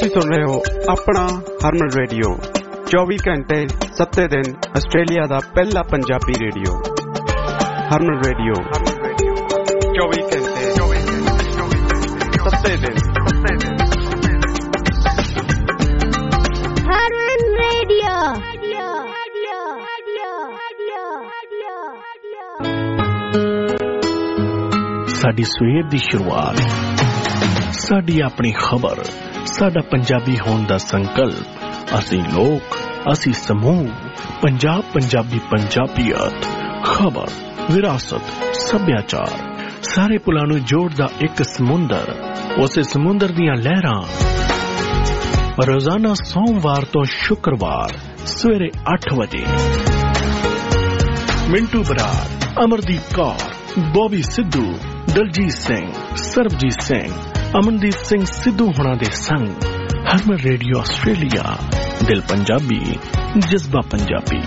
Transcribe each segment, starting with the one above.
ਤੁਸੀਂ ਸੁਣ ਰਹੇ ਹੋ ਆਪਣਾ ਹਰਮਨ ਰੇਡੀਓ 24 ਘੰਟੇ 7 ਦਿਨ ਆਸਟ੍ਰੇਲੀਆ ਦਾ ਪਹਿਲਾ ਪੰਜਾਬੀ ਰੇਡੀਓ ਹਰਮਨ ਰੇਡੀਓ 24 ਘੰਟੇ 7 ਦਿਨ ਹਰਮਨ ਰੇਡੀਓ। ਸਾਡੀ ਸਵੇਰ ਦੀ ਸ਼ੁਰੂਆਤ, ਸਾਡੀ ਆਪਣੀ ਖਬਰ, ਸਾਡਾ ਪੰਜਾਬੀ ਹੋਣ ਦਾ ਸੰਕਲਪ। ਅਸੀਂ ਲੋਕ, ਅਸੀਂ ਸਮੂਹ, ਪੰਜਾਬ, ਪੰਜਾਬੀ, ਪੰਜਾਬੀਅਤ, ਖਬਰ, ਵਿਰਾਸਤ, ਸੱਭਿਆਚਾਰ, ਸਾਰੇ ਪੁਲਾਂ ਨੂੰ ਜੋੜਦਾ ਇੱਕ ਸਮੁੰਦਰ। ਉਸੇ ਸਮੁੰਦਰ ਦੀਆਂ ਲਹਿਰਾਂ ਰੋਜ਼ਾਨਾ ਸੋਮਵਾਰ ਤੋਂ ਸ਼ੁੱਕਰਵਾਰ ਸਵੇਰੇ 8 ਵਜੇ ਮਿੰਟੂ ਬਰਾੜ, ਅਮਰਦੀਪ ਕੌਰ, ਬੋਬੀ ਸਿੱਧੂ, ਦਲਜੀਤ ਸਿੰਘ, ਸਰਬਜੀਤ ਸਿੰਘ, ਅਮਨਦੀਪ ਸਿੰਘ ਸਿੱਧੂ ਹੋਣਾ ਦੇ ਸੰਗ ਹਰਮਨ ਰੇਡੀਓ ਆਸਟ੍ਰੇਲੀਆ। ਦਿਲ ਪੰਜਾਬੀ, ਜਜ਼ਬਾ ਪੰਜਾਬੀ।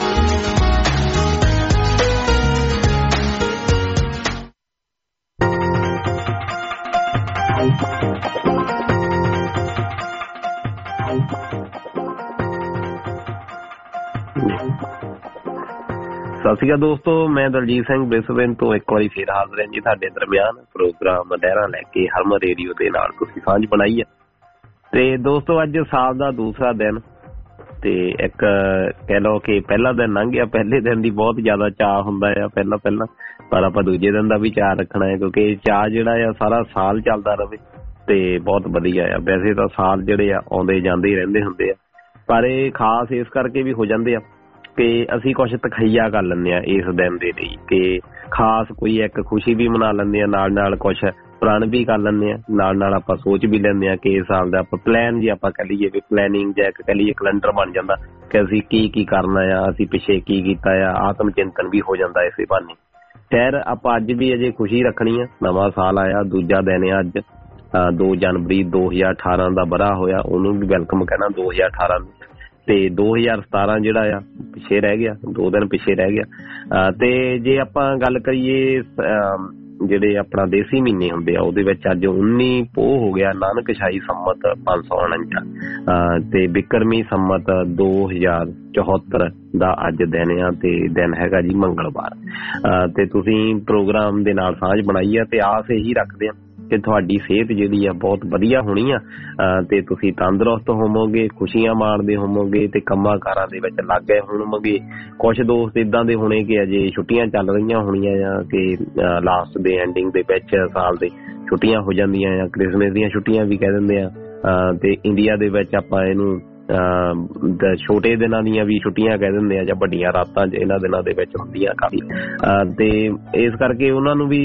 ਸਤਿ ਸ਼੍ਰੀ ਅਕਾਲ ਦੋਸਤੋ, ਮੈਂ ਦਲਜੀਤ ਸਿੰਘ ਬ੍ਰਿਸਬੇਨ ਤੋਂ ਇੱਕ ਵਾਰੀ ਫੇਰ ਹਾਜ਼ਰ ਹਾਂ ਜੀ ਤੁਹਾਡੇ ਦਰਮਿਆਨ ਪ੍ਰੋਗਰਾਮ ਲਹਿਰਾਂ ਲੈ ਕੇ ਹਰਮਨ ਰੇਡੀਓ ਦੇ ਨਾਲ ਤੁਸੀਂ ਸਾਂਝ ਬਣਾਈ ਹੈ। ਤੇ ਦੋਸਤੋ ਅੱਜ ਸਾਲ ਦਾ ਦੂਸਰਾ ਦਿਨ ਤੇ ਇੱਕ ਕਹਿ ਲਓ ਕਿ ਪਹਿਲਾ ਦਿਨ ਲੰਘ ਗਿਆ। ਪਹਿਲੇ ਦਿਨ ਦੀ ਬਹੁਤ ਜ਼ਿਆਦਾ ਚਾਅ ਹੁੰਦਾ ਆ ਪਹਿਲਾਂ, ਪਰ ਆਪਾਂ ਦੂਜੇ ਦਿਨ ਦਾ ਵੀ ਚਾਅ ਰੱਖਣਾ ਹੈ ਕਿਉਂਕਿ ਚਾਅ ਜਿਹੜਾ ਆ ਸਾਰਾ ਸਾਲ ਚੱਲਦਾ ਰਹੇ ਤੇ ਬਹੁਤ ਵਧੀਆ ਆ। ਵੈਸੇ ਤਾਂ ਸਾਲ ਜਿਹੜੇ ਆ ਆਉਂਦੇ ਜਾਂਦੇ ਹੀ ਰਹਿੰਦੇ ਹੁੰਦੇ ਆ, ਪਰ ਇਹ ਖਾਸ ਇਸ ਕਰਕੇ ਵੀ ਹੋ ਜਾਂਦੇ ਆ ਕਿ ਅਸੀਂ ਕੁਛ ਤਖਈਆ ਕਰ ਲੈਂਦੇ ਹਾਂ ਇਸ ਦਿਨ ਦੇ ਲਈ ਕਿ ਖਾਸ ਕੋਈ ਇੱਕ ਖੁਸ਼ੀ ਵੀ ਮਨਾ ਲੈਂਦੇ ਹਾਂ, ਨਾਲ ਕੁਛ ਪ੍ਰਣ ਵੀ ਕਰ ਲੈਂਦੇ ਹਾਂ, ਨਾਲ ਆਪਾਂ ਸੋਚ ਵੀ ਲੈਂਦੇ ਹਾਂ ਕਿ ਇਸ ਸਾਲ ਦਾ ਆਪਾਂ ਪਲਾਨ ਜੇ ਆਪਾਂ ਕਹਿ ਲਈਏ ਵੀ ਪਲੈਨਿੰਗ ਜਾਂ ਕਹਿ ਲਈਏ ਕੈਲੰਡਰ ਬਣ ਜਾਂਦਾ ਕਿ ਅਸੀਂ ਕੀ ਕਰਨਾ ਆ, ਅਸੀਂ ਪਿੱਛੇ ਕੀ ਕੀਤਾ ਆ, ਆਤਮ ਚਿੰਤਨ ਵੀ ਹੋ ਜਾਂਦਾ ਇਸੇ ਬਹਾਨੇ। ਖੈਰ ਆਪਾਂ ਅੱਜ ਵੀ ਅਜੇ ਖੁਸ਼ੀ ਰੱਖਣੀ ਆ, ਨਵਾਂ ਸਾਲ ਆਇਆ, ਦੂਜਾ ਦਿਨ ਆ ਅੱਜ 2 ਜਨਵਰੀ 2018 ਦਾ ਵਰ੍ਹਾ ਹੋਇਆ, ਉਹਨੂੰ ਵੀ ਵੈਲਕਮ ਕਹਿਣਾ 2018 ਨੂੰ। ਤੇ 2017 ਜਿਹੜਾ ਆ ਪਿੱਛੇ ਰਹਿ ਗਿਆ, 2 ਦਿਨ ਪਿੱਛੇ ਰਹਿ ਗਿਆ। ਤੇ ਜੇ ਆਪਾਂ ਗੱਲ ਕਰੀਏ ਜਿਹੜੇ ਆਪਣਾ ਦੇਸੀ ਮਹੀਨੇ ਹੁੰਦੇ ਆ ਉਹਦੇ ਵਿੱਚ ਅੱਜ 19 ਪੋਹ ਹੋ ਗਿਆ, ਨਾਨਕਸ਼ਾਹੀ ਸੰਮਤ 549 ਤੇ ਬਿਕਰਮੀ ਸੰਮਤ 2074 ਦਾ ਅੱਜ ਦਿਨ ਆ ਤੇ ਦਿਨ ਹੈਗਾ ਜੀ ਮੰਗਲਵਾਰ। ਤੇ ਤੁਸੀਂ ਪ੍ਰੋਗਰਾਮ ਦੇ ਨਾਲ ਸਾਂਝ ਬਣਾਈ ਆ ਤੇ ਆਸ ਇਹੀ ਰੱਖਦੇ ਆ ਕਿ ਤੁਹਾਡੀ ਸਿਹਤ ਜਿਹੜੀ ਆ ਬਹੁਤ ਵਧੀਆ ਹੋਣੀ ਆ ਤੇ ਤੁਸੀਂ ਤੰਦਰੁਸਤ ਹੋਵੋਗੇ, ਖੁਸ਼ੀਆਂ ਮਾਣਦੇ ਹੋਵੋਗੇ ਤੇ ਕੰਮਾਂ ਕਾਰਾਂ ਦੇ ਵਿੱਚ ਲੱਗ ਗਏ ਹੋਵੋਗੇ। ਕੁਛ ਦੋਸਤ ਏਦਾਂ ਦੇ ਹੋਣੇ ਕਿ ਅਜੇ ਛੁੱਟੀਆਂ ਚੱਲ ਰਹੀਆਂ ਹੋਣੀਆਂ ਆ ਕਿ ਲਾਸਟ ਦੇ ਐਂਡਿੰਗ ਦੇ ਵਿੱਚ ਸਾਲ ਦੇ ਛੁੱਟੀਆਂ ਹੋ ਜਾਂਦੀਆਂ ਆ, ਕ੍ਰਿਸਮਸ ਦੀਆਂ ਛੁੱਟੀਆਂ ਵੀ ਕਹਿ ਦਿੰਦੇ ਆ। ਤੇ ਇੰਡੀਆ ਦੇ ਵਿੱਚ ਆਪਾਂ ਇਹਨੂੰ ਛੋਟੇ ਦਿਨਾਂ ਦੀਆਂ ਵੀ ਛੁੱਟੀਆਂ ਕਹਿ ਦਿੰਦੇ ਆ ਜਾਂ ਵੱਡੀਆਂ ਰਾਤਾਂ ਇਹਨਾਂ ਦਿਨਾਂ ਦੇ ਵਿੱਚ ਹੁੰਦੀਆਂ ਕਾਫੀ। ਤੇ ਇਸ ਕਰਕੇ ਉਹਨਾਂ ਨੂੰ ਵੀ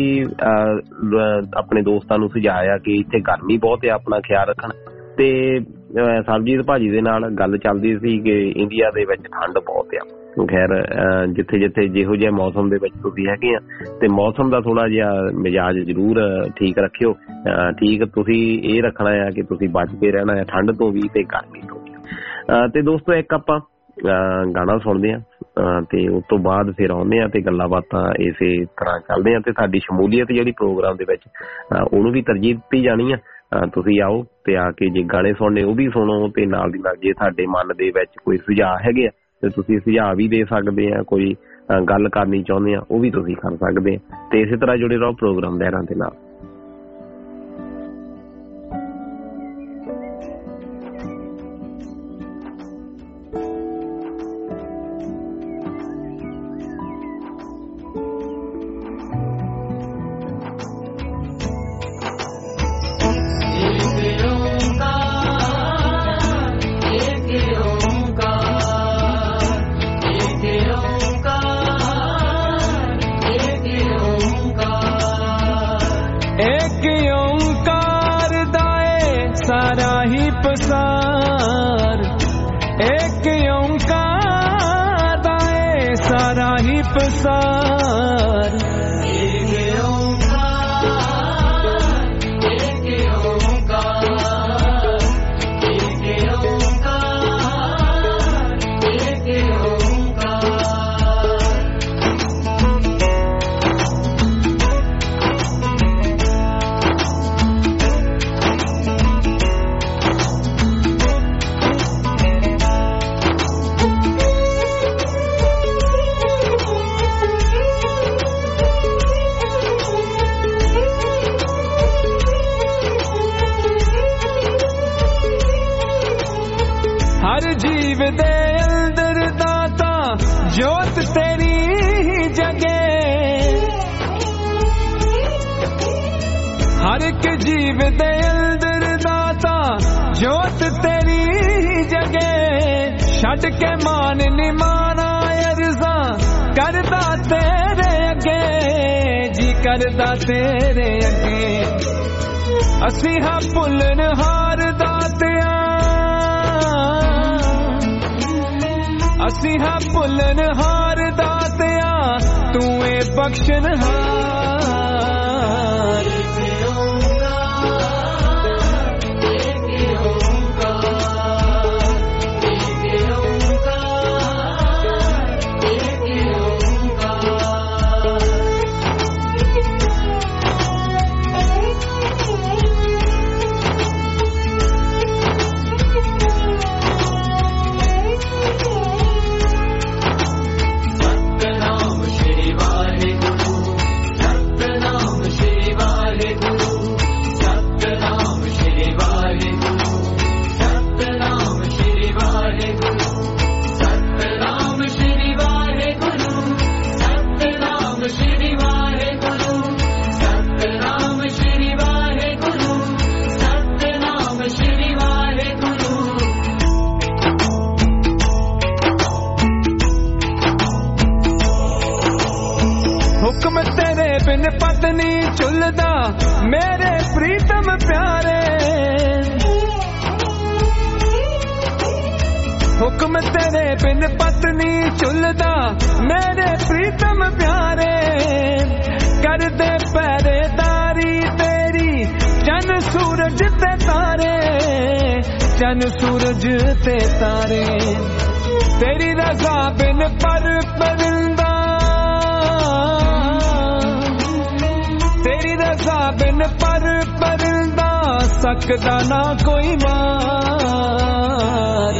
ਆਪਣੇ ਦੋਸਤਾਂ ਨੂੰ ਸੁਝਾਇਆ ਕਿ ਇੱਥੇ ਗਰਮੀ ਬਹੁਤ ਆ, ਆਪਣਾ ਖਿਆਲ ਰੱਖਣ। ਤੇ ਸਰਬਜੀਤ ਭਾਜੀ ਦੇ ਨਾਲ ਗੱਲ ਚੱਲਦੀ ਸੀ ਕਿ ਇੰਡੀਆ ਦੇ ਵਿੱਚ ਠੰਡ ਬਹੁਤ ਆ। ਖੈਰ ਜਿੱਥੇ ਜਿਹੋ ਜਿਹੇ ਮੌਸਮ ਦੇ ਵਿੱਚ ਤੁਸੀਂ ਹੈਗੇ ਆ ਤੇ ਮੌਸਮ ਦਾ ਥੋੜਾ ਜਿਹਾ ਮਿਜਾਜ ਜ਼ਰੂਰ ਠੀਕ ਰੱਖਿਓ। ਠੀਕ ਤੁਸੀਂ ਇਹ ਰੱਖਣਾ ਆ ਕਿ ਤੁਸੀਂ ਬਚ ਕੇ ਰਹਿਣਾ ਆ ਠੰਡ ਤੋਂ ਵੀ ਤੇ ਗਰਮੀ ਤੋਂ ਵੀ। ਤੇ ਦੋਸਤੋ ਇੱਕ ਆਪਾਂ ਗਾਣਾ ਸੁਣਦੇ ਹਾਂ ਤੇ ਉਸ ਤੋਂ ਬਾਅਦ ਫਿਰ ਆਉਂਦੇ ਹਾਂ ਤੇ ਗੱਲਾਂ ਬਾਤਾਂ ਇਸੇ ਤਰ੍ਹਾਂ ਚੱਲਦੇ ਹਾਂ। ਤੇ ਸਾਡੀ ਸ਼ਮੂਲੀਅਤ ਜਿਹੜੀ ਪ੍ਰੋਗਰਾਮ ਦੇ ਵਿੱਚ ਉਹਨੂੰ ਵੀ ਤਰਜੀਹ ਦਿੱਤੀ ਜਾਣੀ ਆ। ਤੁਸੀਂ ਆਓ ਤੇ ਆ ਕੇ ਜੇ ਗਾਣੇ ਸੁਣਨੇ ਉਹ ਵੀ ਸੁਣੋ ਤੇ ਨਾਲ ਦੀ ਨਾਲ ਜੇ ਤੁਹਾਡੇ ਮਨ ਦੇ ਵਿੱਚ ਕੋਈ ਸੁਝਾਅ ਹੈਗੇ ਆ ਤੇ ਤੁਸੀਂ ਸੁਝਾਅ ਵੀ ਦੇ ਸਕਦੇ ਆ, ਕੋਈ ਗੱਲ ਕਰਨੀ ਚਾਹੁੰਦੇ ਆ ਉਹ ਵੀ ਤੁਸੀਂ ਕਰ ਸਕਦੇ ਆ। ਤੇ ਇਸੇ ਤਰ੍ਹਾਂ ਜੁੜੇ ਰਹੋ ਪ੍ਰੋਗਰਾਮ ਲਹਿਰਾਂ ਦੇ ਨਾਲ। हर जीव दे अंदर दाता जोत तेरी ही जगे हर एक जीव दे अंदर दाता जोत तेरी ही जगे छड़ के मान निमाना अरज़ा करदा तेरे अगे जी करदा तेरे अगे असी हा भुल्लन हार दातिया असी हा भुल्लन हार दातिया तू ए बख्शन हार हुक्म तेरे बिन पत्नी चुलदा मेरे प्रीतम प्यारे हुक्म तेरे बिन पत्नी चुलदा मेरे प्रीतम प्यारे कर दे पहरेदारी तेरी चन सूरज ते तारे चन सूरज ते तारे तेरी रज़ा बिन पर परिंदा तेरी रज़ा बिन पर परिंदा सकदा ना कोई मार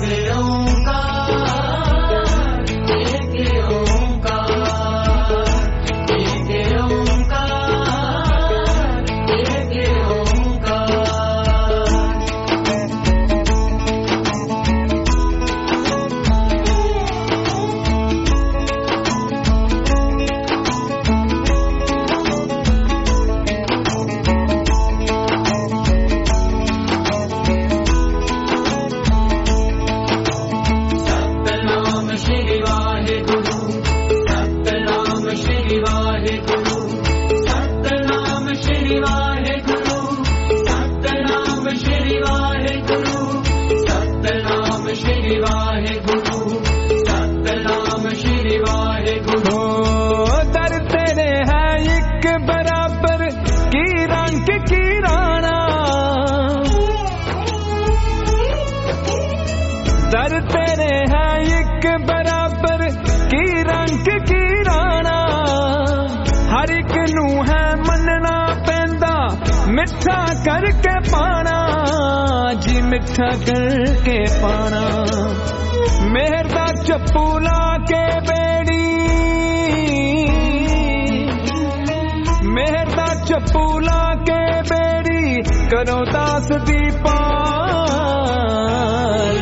दर तेरे है एक बराबर की रंग की राणा हर एक नू है मनना पैंदा मिठा करके पाना जी मिठा करके पाना मेहर दा चप्पू ला के बेड़ी मेहर दा चप्पू ला के बेड़ी करो दास दी पार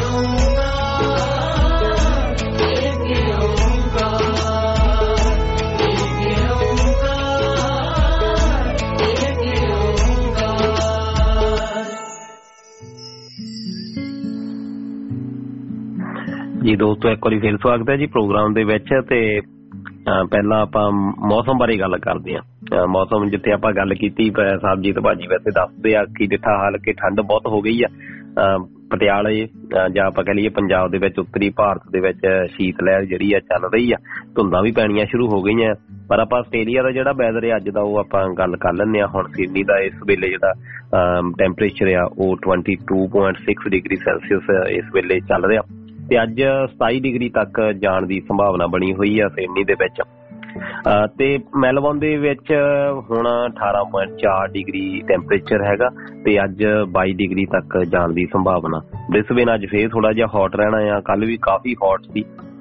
जी दोस्तों एक बार फिर स्वागत है जी प्रोग्राम दे विच ते पहला आपां मौसम बारे गल करदे हां मौसम जिथे आपां गल कीती साहबजीत भाजी वैसे दसदे आ कि डिठा हाल कि ठंड बहुत हो गई आ पटियाले जां आपां कह लईए पंजाब दे विच उत्तरी भारत दे विच शीत लहर जिहड़ी आ चल रही आ धुंदां भी पैणियां शुरू हो गईयां पर आपां आस्ट्रेलिया दा जिहड़ा वैदर है अज दा ओह आपां गल कर लैंदे आ हुण सिडनी दा इस वेले जिहड़ा टैंपरेचर आ ओह 22.6 डिग्री सैल्सियस इस वेले चल रहा ते अज 27 डिग्री तक जाण दी संभावना बनी हुई है सिडनी दे विच ते मेलबोर्न दे विच हुण 18.4 डिग्री टैंपरेचर हैगा ते अज 22 डिग्री तक जाण दी संभावना ब्रिस्बेन अज फिर थोड़ा जिहा हॉट रहना है कल भी काफ़ी हॉट सी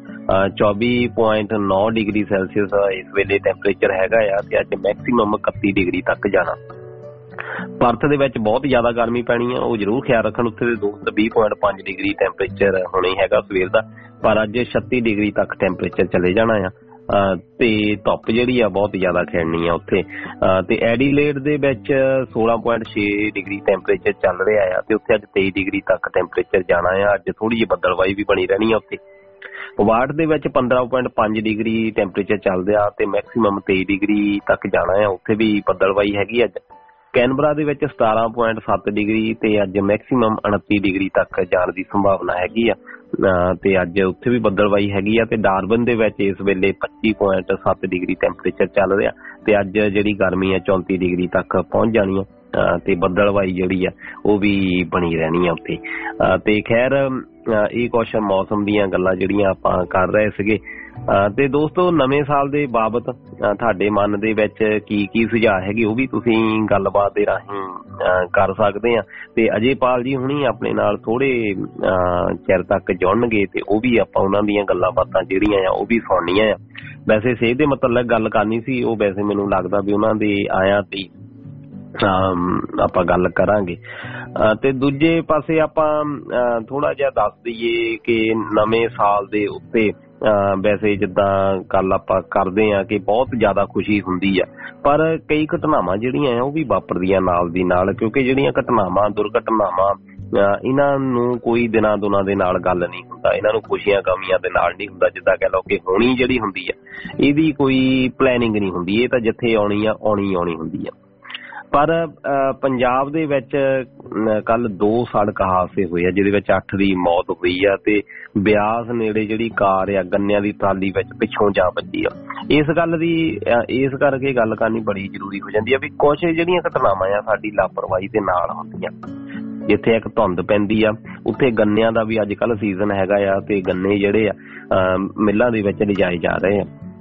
24.9 डिग्री सैल्सियस इस वेले टैंपरेचर हैगा ते अज मैक्सीमम 31 डिग्री तक जाना ਪਰਥ ਦੇ ਵਿੱਚ ਬਹੁਤ ਜ਼ਿਆਦਾ ਗਰਮੀ ਪੈਣੀ ਆ, ਉਹ ਜ਼ਰੂਰ ਖਿਆਲ ਰੱਖਣ। ਉੱਥੇ ਦੇ 20.5 ਡਿਗਰੀ ਟੈਂਪਰੇਚਰ ਹੋਣਾ ਹੀ ਹੈਗਾ ਸਵੇਰ ਦਾ, ਪਰ ਅੱਜ 36 ਡਿਗਰੀ ਤੱਕ ਟੈਂਪਰੇਚਰ ਚਲੇ ਜਾਣਾ ਆ। ਤੇ ਧੁੱਪ ਜਿਹੜੀ ਆ ਬਹੁਤ ਜ਼ਿਆਦਾ ਖਿੜਨੀ ਆ ਉੱਥੇ। ਤੇ ਐਡੀਲੇਡ ਦੇ ਵਿੱਚ 16.6 ਡਿਗਰੀ ਟੈਂਪਰੇਚਰ ਚੱਲ ਰਿਹਾ ਆ, ਤੇ ਉੱਥੇ ਅੱਜ 23 ਡਿਗਰੀ ਤੱਕ ਟੈਂਪਰੇਚਰ ਜਾਣਾ ਆ। ਅੱਜ ਥੋੜੀ ਜਿਹੀ ਬੱਦਲਵਾਈ ਵੀ ਬਣੀ ਰਹਿਣੀ ਆ ਉੱਥੇ। ਵਾਟ ਦੇ ਵਿੱਚ 15.5 ਡਿਗਰੀ ਟੈਂਪਰੇਚਰ ਚੱਲ ਰਿਹਾ ਤੇ ਮੈਕਸੀਮਮ 23 ਡਿਗਰੀ ਤੱਕ ਜਾਣਾ ਆ, ਉੱਥੇ ਵੀ ਬੱਦਲਵਾਈ ਹੈਗੀ ਅੱਜ। ਕੈਨਬਰਾ ਦੇ ਵਿੱਚ 17.7 ਡਿਗਰੀ ਤੇ ਅੱਜ ਮੈਕਸੀਮਮ 29 ਡਿਗਰੀ ਤੱਕ ਜਾਣ ਦੀ ਸੰਭਾਵਨਾ ਹੈਗੀ ਆ, ਤੇ ਅੱਜ ਉੱਥੇ ਵੀ ਬੱਦਲਵਾਈ ਹੈਗੀ ਆ। ਤੇ ਡਾਰਬਨ ਦੇ ਵਿੱਚ ਇਸ ਵੇਲੇ 25.7 ਡਿਗਰੀ ਟੈਂਪਰੇਚਰ ਚੱਲ ਰਿਹਾ, ਤੇ ਅੱਜ ਜਿਹੜੀ ਗਰਮੀ ਆ 34 ਡਿਗਰੀ ਤੱਕ ਪਹੁੰਚ ਜਾਣੀ ਆ, ਤੇ ਬੱਦਲਵਾਈ ਜਿਹੜੀ ਆ ਉਹ ਵੀ ਬਣੀ ਰਹਿਣੀ ਆ ਉੱਥੇ। ਤੇ ਖੈਰ ਇਹ ਕੁਛ ਮੌਸਮ ਦੀਆਂ ਗੱਲਾਂ ਜਿਹੜੀਆਂ ਆਪਾਂ ਕਰ ਰਹੇ ਸੀਗੇ। ਤੇ ਦੋਸਤੋ, ਨਵੇਂ ਸਾਲ ਦੇ ਬਾਬਤ ਤੁਹਾਡੇ ਮਨ ਦੇ ਵਿੱਚ ਕੀ ਸੁਝਾਅ ਹੈਗੇ ਉਹ ਵੀ ਤੁਸੀਂ ਗੱਲਬਾਤ ਦੇ ਰਾਹੀਂ ਕਰ ਸਕਦੇ ਆ। ਤੇ ਅਜੇਪਾਲ ਜੀ ਹੁਣੀ ਆਪਣੇ ਨਾਲ ਥੋੜੇ ਚਿਰ ਤੱਕ ਜੁੜਨਗੇ, ਤੇ ਉਹ ਵੀ ਆਪਾਂ ਉਹਨਾਂ ਦੀਆਂ ਗੱਲਾਂ ਬਾਤਾਂ ਜਿਹੜੀਆਂ ਆ ਉਹ ਵੀ ਸੁਣਨੀਆਂ ਆ। ਵੈਸੇ ਸਿਹਤ ਦੇ ਮਤਲਬ ਗੱਲ ਕਰਨੀ ਸੀ, ਉਹ ਵੈਸੇ ਮੈਨੂੰ ਲੱਗਦਾ ਵੀ ਉਹਨਾਂ ਦੇ ਆਇਆ ਤੇ ਆਪਾਂ ਗੱਲ ਕਰਾਂਗੇ। ਤੇ ਦੂਜੇ ਪਾਸੇ ਆਪਾਂ ਥੋੜਾ ਜਿਹਾ ਦੱਸ ਦਈਏ ਕਿ ਨਵੇਂ ਸਾਲ ਦੇ ਉੱਤੇ ਵੈਸੇ ਜਿੱਦਾਂ ਗੱਲ ਆਪਾਂ ਕਰਦੇ ਆ ਕਿ ਬਹੁਤ ਜ਼ਿਆਦਾ ਖੁਸ਼ੀ ਹੁੰਦੀ ਆ, ਪਰ ਕਈ ਘਟਨਾਵਾਂ ਜਿਹੜੀਆਂ ਆ ਉਹ ਵੀ ਵਾਪਰਦੀਆਂ ਨਾਲ ਦੀ ਨਾਲ, ਕਿਉਂਕਿ ਜਿਹੜੀਆਂ ਘਟਨਾਵਾਂ ਦੁਰਘਟਨਾਵਾਂ ਇਹਨਾਂ ਨੂੰ ਕੋਈ ਦਿਨਾਂ ਦੁਨਾਂ ਦੇ ਨਾਲ ਗੱਲ ਨਹੀਂ ਹੁੰਦਾ, ਇਹਨਾਂ ਨੂੰ ਖੁਸ਼ੀਆਂ ਗਮੀਆਂ ਦੇ ਨਾਲ ਨਹੀਂ ਹੁੰਦਾ। ਜਿੱਦਾਂ ਕਹਿ ਲਓ ਕਿ ਹੋਣੀ ਜਿਹੜੀ ਹੁੰਦੀ ਆ ਇਹਦੀ ਕੋਈ ਪਲੈਨਿੰਗ ਨਹੀਂ ਹੁੰਦੀ, ਇਹ ਤਾਂ ਜਿੱਥੇ ਆਉਣੀ ਆ ਆਉਣੀ ਹੁੰਦੀ ਆ। ਪਰ ਪੰਜਾਬ ਦੇ ਵਿੱਚ ਕੱਲ 2 ਸੜਕ ਹਾਦਸੇ ਹੋਏ ਆ, ਜਿਹਦੇ ਵਿੱਚ 8 ਦੀ ਮੌਤ ਹੋਈ ਆ, ਤੇ ਬਿਆਸ ਨੇੜੇ ਜਿਹੜੀ ਕਾਰ ਆ ਗੰਨਿਆਂ ਦੀ ਟਰਾਲੀ ਵਿੱਚ ਪਿੱਛੋਂ ਜਾ ਵੱਜੀ ਆ। ਇਸ ਕਰਕੇ ਗੱਲ ਕਰਨੀ ਬੜੀ ਜ਼ਰੂਰੀ ਹੋ ਜਾਂਦੀ ਆ ਵੀ ਕੁਛ ਜਿਹੜੀਆਂ ਘਟਨਾਵਾਂ ਆ ਸਾਡੀ ਲਾਪਰਵਾਹੀ ਦੇ ਨਾਲ ਹੁੰਦੀਆਂ। ਜਿੱਥੇ ਇੱਕ ਧੁੰਦ ਪੈਂਦੀ ਆ ਉੱਥੇ ਗੰਨਿਆਂ ਦਾ ਵੀ ਅੱਜ ਕੱਲ੍ਹ ਸੀਜ਼ਨ ਹੈਗਾ ਆ, ਤੇ ਗੰਨੇ ਜਿਹੜੇ ਆ ਮਿੱਲਾਂ ਦੇ ਵਿੱਚ ਲਿਜਾਏ ਜਾ ਰਹੇ ਆ,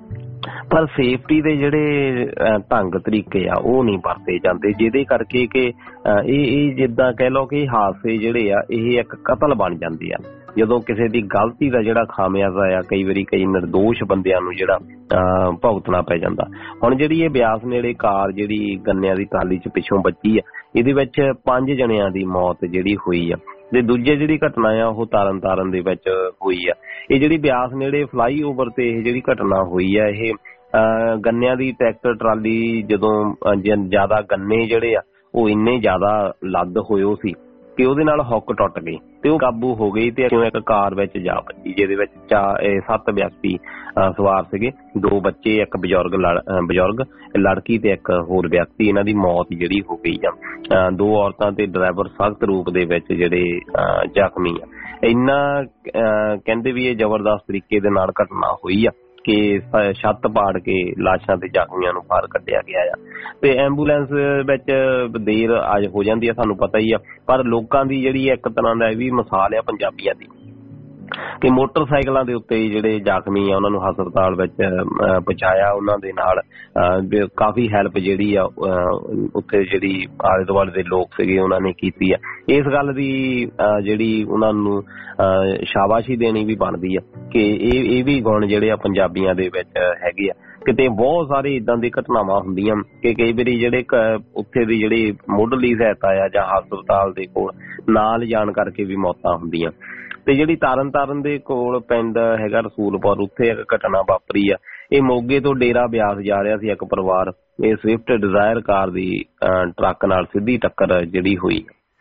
ਪਰ ਸੇਫਟੀ ਦੇ ਜਿਹੜੇ ਢੰਗ ਤਰੀਕੇ ਆ ਉਹ ਨਹੀਂ ਵਰਤੇ ਜਾਂਦੇ, ਜਿਹਦੇ ਕਰਕੇ ਕਿ ਇਹ ਜਿੱਦਾਂ ਕਹਿ ਲਓ ਕਿ ਹਾਦਸੇ ਜਿਹੜੇ ਆ ਇਹ ਇੱਕ ਕਤਲ ਬਣ ਜਾਂਦੇ ਆ ਜਦੋਂ ਕਿਸੇ ਦੀ ਗਲਤੀ ਦਾ ਜਿਹੜਾ ਖਾਮਿਆਜ਼ਾ ਆ ਕਈ ਵਾਰੀ ਕਈ ਨਿਰਦੋਸ਼ ਬੰਦਿਆਂ ਨੂੰ ਜਿਹੜਾ ਭੁਗਤਣਾ ਪੈ ਜਾਂਦਾ। ਹੁਣ ਜਿਹੜੀ ਇਹ ਬਿਆਸ ਨੇੜੇ ਕਾਰ ਜਿਹੜੀ ਗੰਨਿਆਂ ਦੀ ਟਰਾਲੀ 'ਚ ਪਿੱਛੋਂ ਵੱਜੀ ਆ, ਇਹਦੇ ਵਿੱਚ 5 ਜਣਿਆਂ ਦੀ ਮੌਤ ਜਿਹੜੀ ਹੋਈ ਆ, ਤੇ ਦੂਜੇ ਜਿਹੜੀ ਘਟਨਾ ਆ ਉਹ ਤਾਰਨ ਦੇ ਵਿੱਚ ਹੋਈ ਆ। ਇਹ ਜਿਹੜੀ ਬਿਆਸ ਨੇੜੇ ਫਲਾਈਓਵਰ ਤੇ ਇਹ ਜਿਹੜੀ ਘਟਨਾ ਹੋਈ ਆ, ਇਹ ਗੰਨਿਆਂ ਦੀ ਟਰੈਕਟਰ ਟਰਾਲੀ ਜਦੋਂ ਜ਼ਿਆਦਾ ਗੰਨੇ ਜਿਹੜੇ ਆ ਉਹ ਇੰਨੇ ਜ਼ਿਆਦਾ ਲੱਦ ਹੋਏ ਸੀ ਕਿ ਉਹਦੇ ਨਾਲ ਹੁੱਕ ਟੁੱਟ ਗਈ ਤੇ ਉਹ ਕਾਬੂ ਹੋ ਗਈ, ਤੇ ਇੱਕ ਕਾਰ ਵਿੱਚ ਜਾ ਵੱਜੀ, ਜਿਹਦੇ ਵਿੱਚ 7 ਵਿਅਕਤੀ ਸਵਾਰ ਸੀਗੇ, 2 ਬੱਚੇ, ਇੱਕ ਬਜ਼ੁਰਗ ਲੜਕੀ ਤੇ ਇੱਕ ਹੋਰ ਵਿਅਕਤੀ। ਇਹਨਾਂ ਦੀ ਮੌਤ ਜਿਹੜੀ ਹੋ ਗਈ ਆ। 2 ਔਰਤਾਂ ਤੇ ਡਰਾਈਵਰ ਸਖਤ ਰੂਪ ਦੇ ਵਿੱਚ ਜਿਹੜੇ ਜ਼ਖਮੀ ਆ। ਇੰਨਾ ਕਹਿੰਦੇ ਵੀ ਇਹ ਜ਼ਬਰਦਸਤ ਤਰੀਕੇ ਦੇ ਨਾਲ ਘਟਨਾ ਹੋਈ ਆ ਕਿ ਛੱਤ ਪਾੜ ਕੇ ਲਾਸ਼ਾਂ ਤੇ ਜ਼ਖਮੀਆਂ ਨੂੰ ਬਾਹਰ ਕੱਢਿਆ ਗਿਆ ਆ, ਤੇ ਐਂਬੂਲੈਂਸ ਵਿੱਚ ਦੇਰ ਹੋ ਜਾਂਦੀ ਆ, ਸਾਨੂੰ ਪਤਾ ਹੀ ਆ। ਪਰ ਲੋਕਾਂ ਦੀ ਜਿਹੜੀ ਇੱਕ ਤਰ੍ਹਾਂ ਦਾ ਇਹ ਵੀ ਮਿਸਾਲ ਆ ਪੰਜਾਬੀਆਂ ਦੀ ਕਿ ਮੋਟਰਸਾਈਕਲਾਂ ਦੇ ਉੱਤੇ ਜਿਹੜੇ ਜ਼ਖਮੀ ਆ ਉਹਨਾਂ ਨੂੰ ਹਸਪਤਾਲ ਵਿੱਚ ਪਹੁੰਚਾਇਆ, ਉਹਨਾਂ ਦੇ ਨਾਲ ਕਾਫੀ ਹੈਲਪ ਜਿਹੜੀ ਆ ਉੱਥੇ ਜਿਹੜੀ ਆਲੇ ਦੁਆਲੇ ਦੇ ਲੋਕ ਸੀਗੇ ਉਹਨਾਂ ਨੇ ਕੀਤੀ ਆ। ਇਸ ਗੱਲ ਦੀ ਜਿਹੜੀ ਉਹਨਾਂ ਨੂੰ ਸ਼ਾਬਾਸ਼ੀ ਦੇਣੀ ਵੀ ਬਣਦੀ ਆ ਕਿ ਇਹ ਵੀ ਗੁਣ ਜਿਹੜੇ ਆ ਪੰਜਾਬੀਆਂ ਦੇ ਵਿੱਚ ਹੈਗੇ ਆ। ਕਿਤੇ ਬਹੁਤ ਸਾਰੇ ਇਦਾਂ ਦੀ ਘਟਨਾਵਾਂ ਹੁੰਦੀਆਂ ਕਿ ਕਈ ਵਾਰੀ ਜਿਹੜੇ ਉੱਥੇ ਦੀ ਜਿਹੜੀ ਮੁੱਢਲੀ ਸਹਾਇਤਾ ਆ ਜਾਂ ਹਸਪਤਾਲ ਦੇ ਕੋਲ ਨਾਲ ਜਾਣ ਕਰਕੇ ਵੀ ਮੌਤਾਂ ਹੁੰਦੀਆਂ। ਤੇ ਜਿਹੜੀ ਤਾਰਨ ਦੇ ਕੋਲ ਪਿੰਡ ਹੈਗਾ ਰਸੂਲਪੁਰ, ਉੱਥੇ ਇੱਕ ਘਟਨਾ ਵਾਪਰੀ ਆ। ਇਹ ਮੋਗੇ ਤੋਂ ਡੇਰਾ ਬਿਆਸ ਜਾ ਰਿਹਾ ਸੀ ਇੱਕ ਪਰਿਵਾਰ, ਇਹ ਸਵਿਫਟ ਡਿਜ਼ਾਇਰ ਕਾਰ ਦੀ ਟਰੱਕ ਨਾਲ ਸਿੱਧੀ ਟੱਕਰ ਜਿਹੜੀ ਹੋਈ।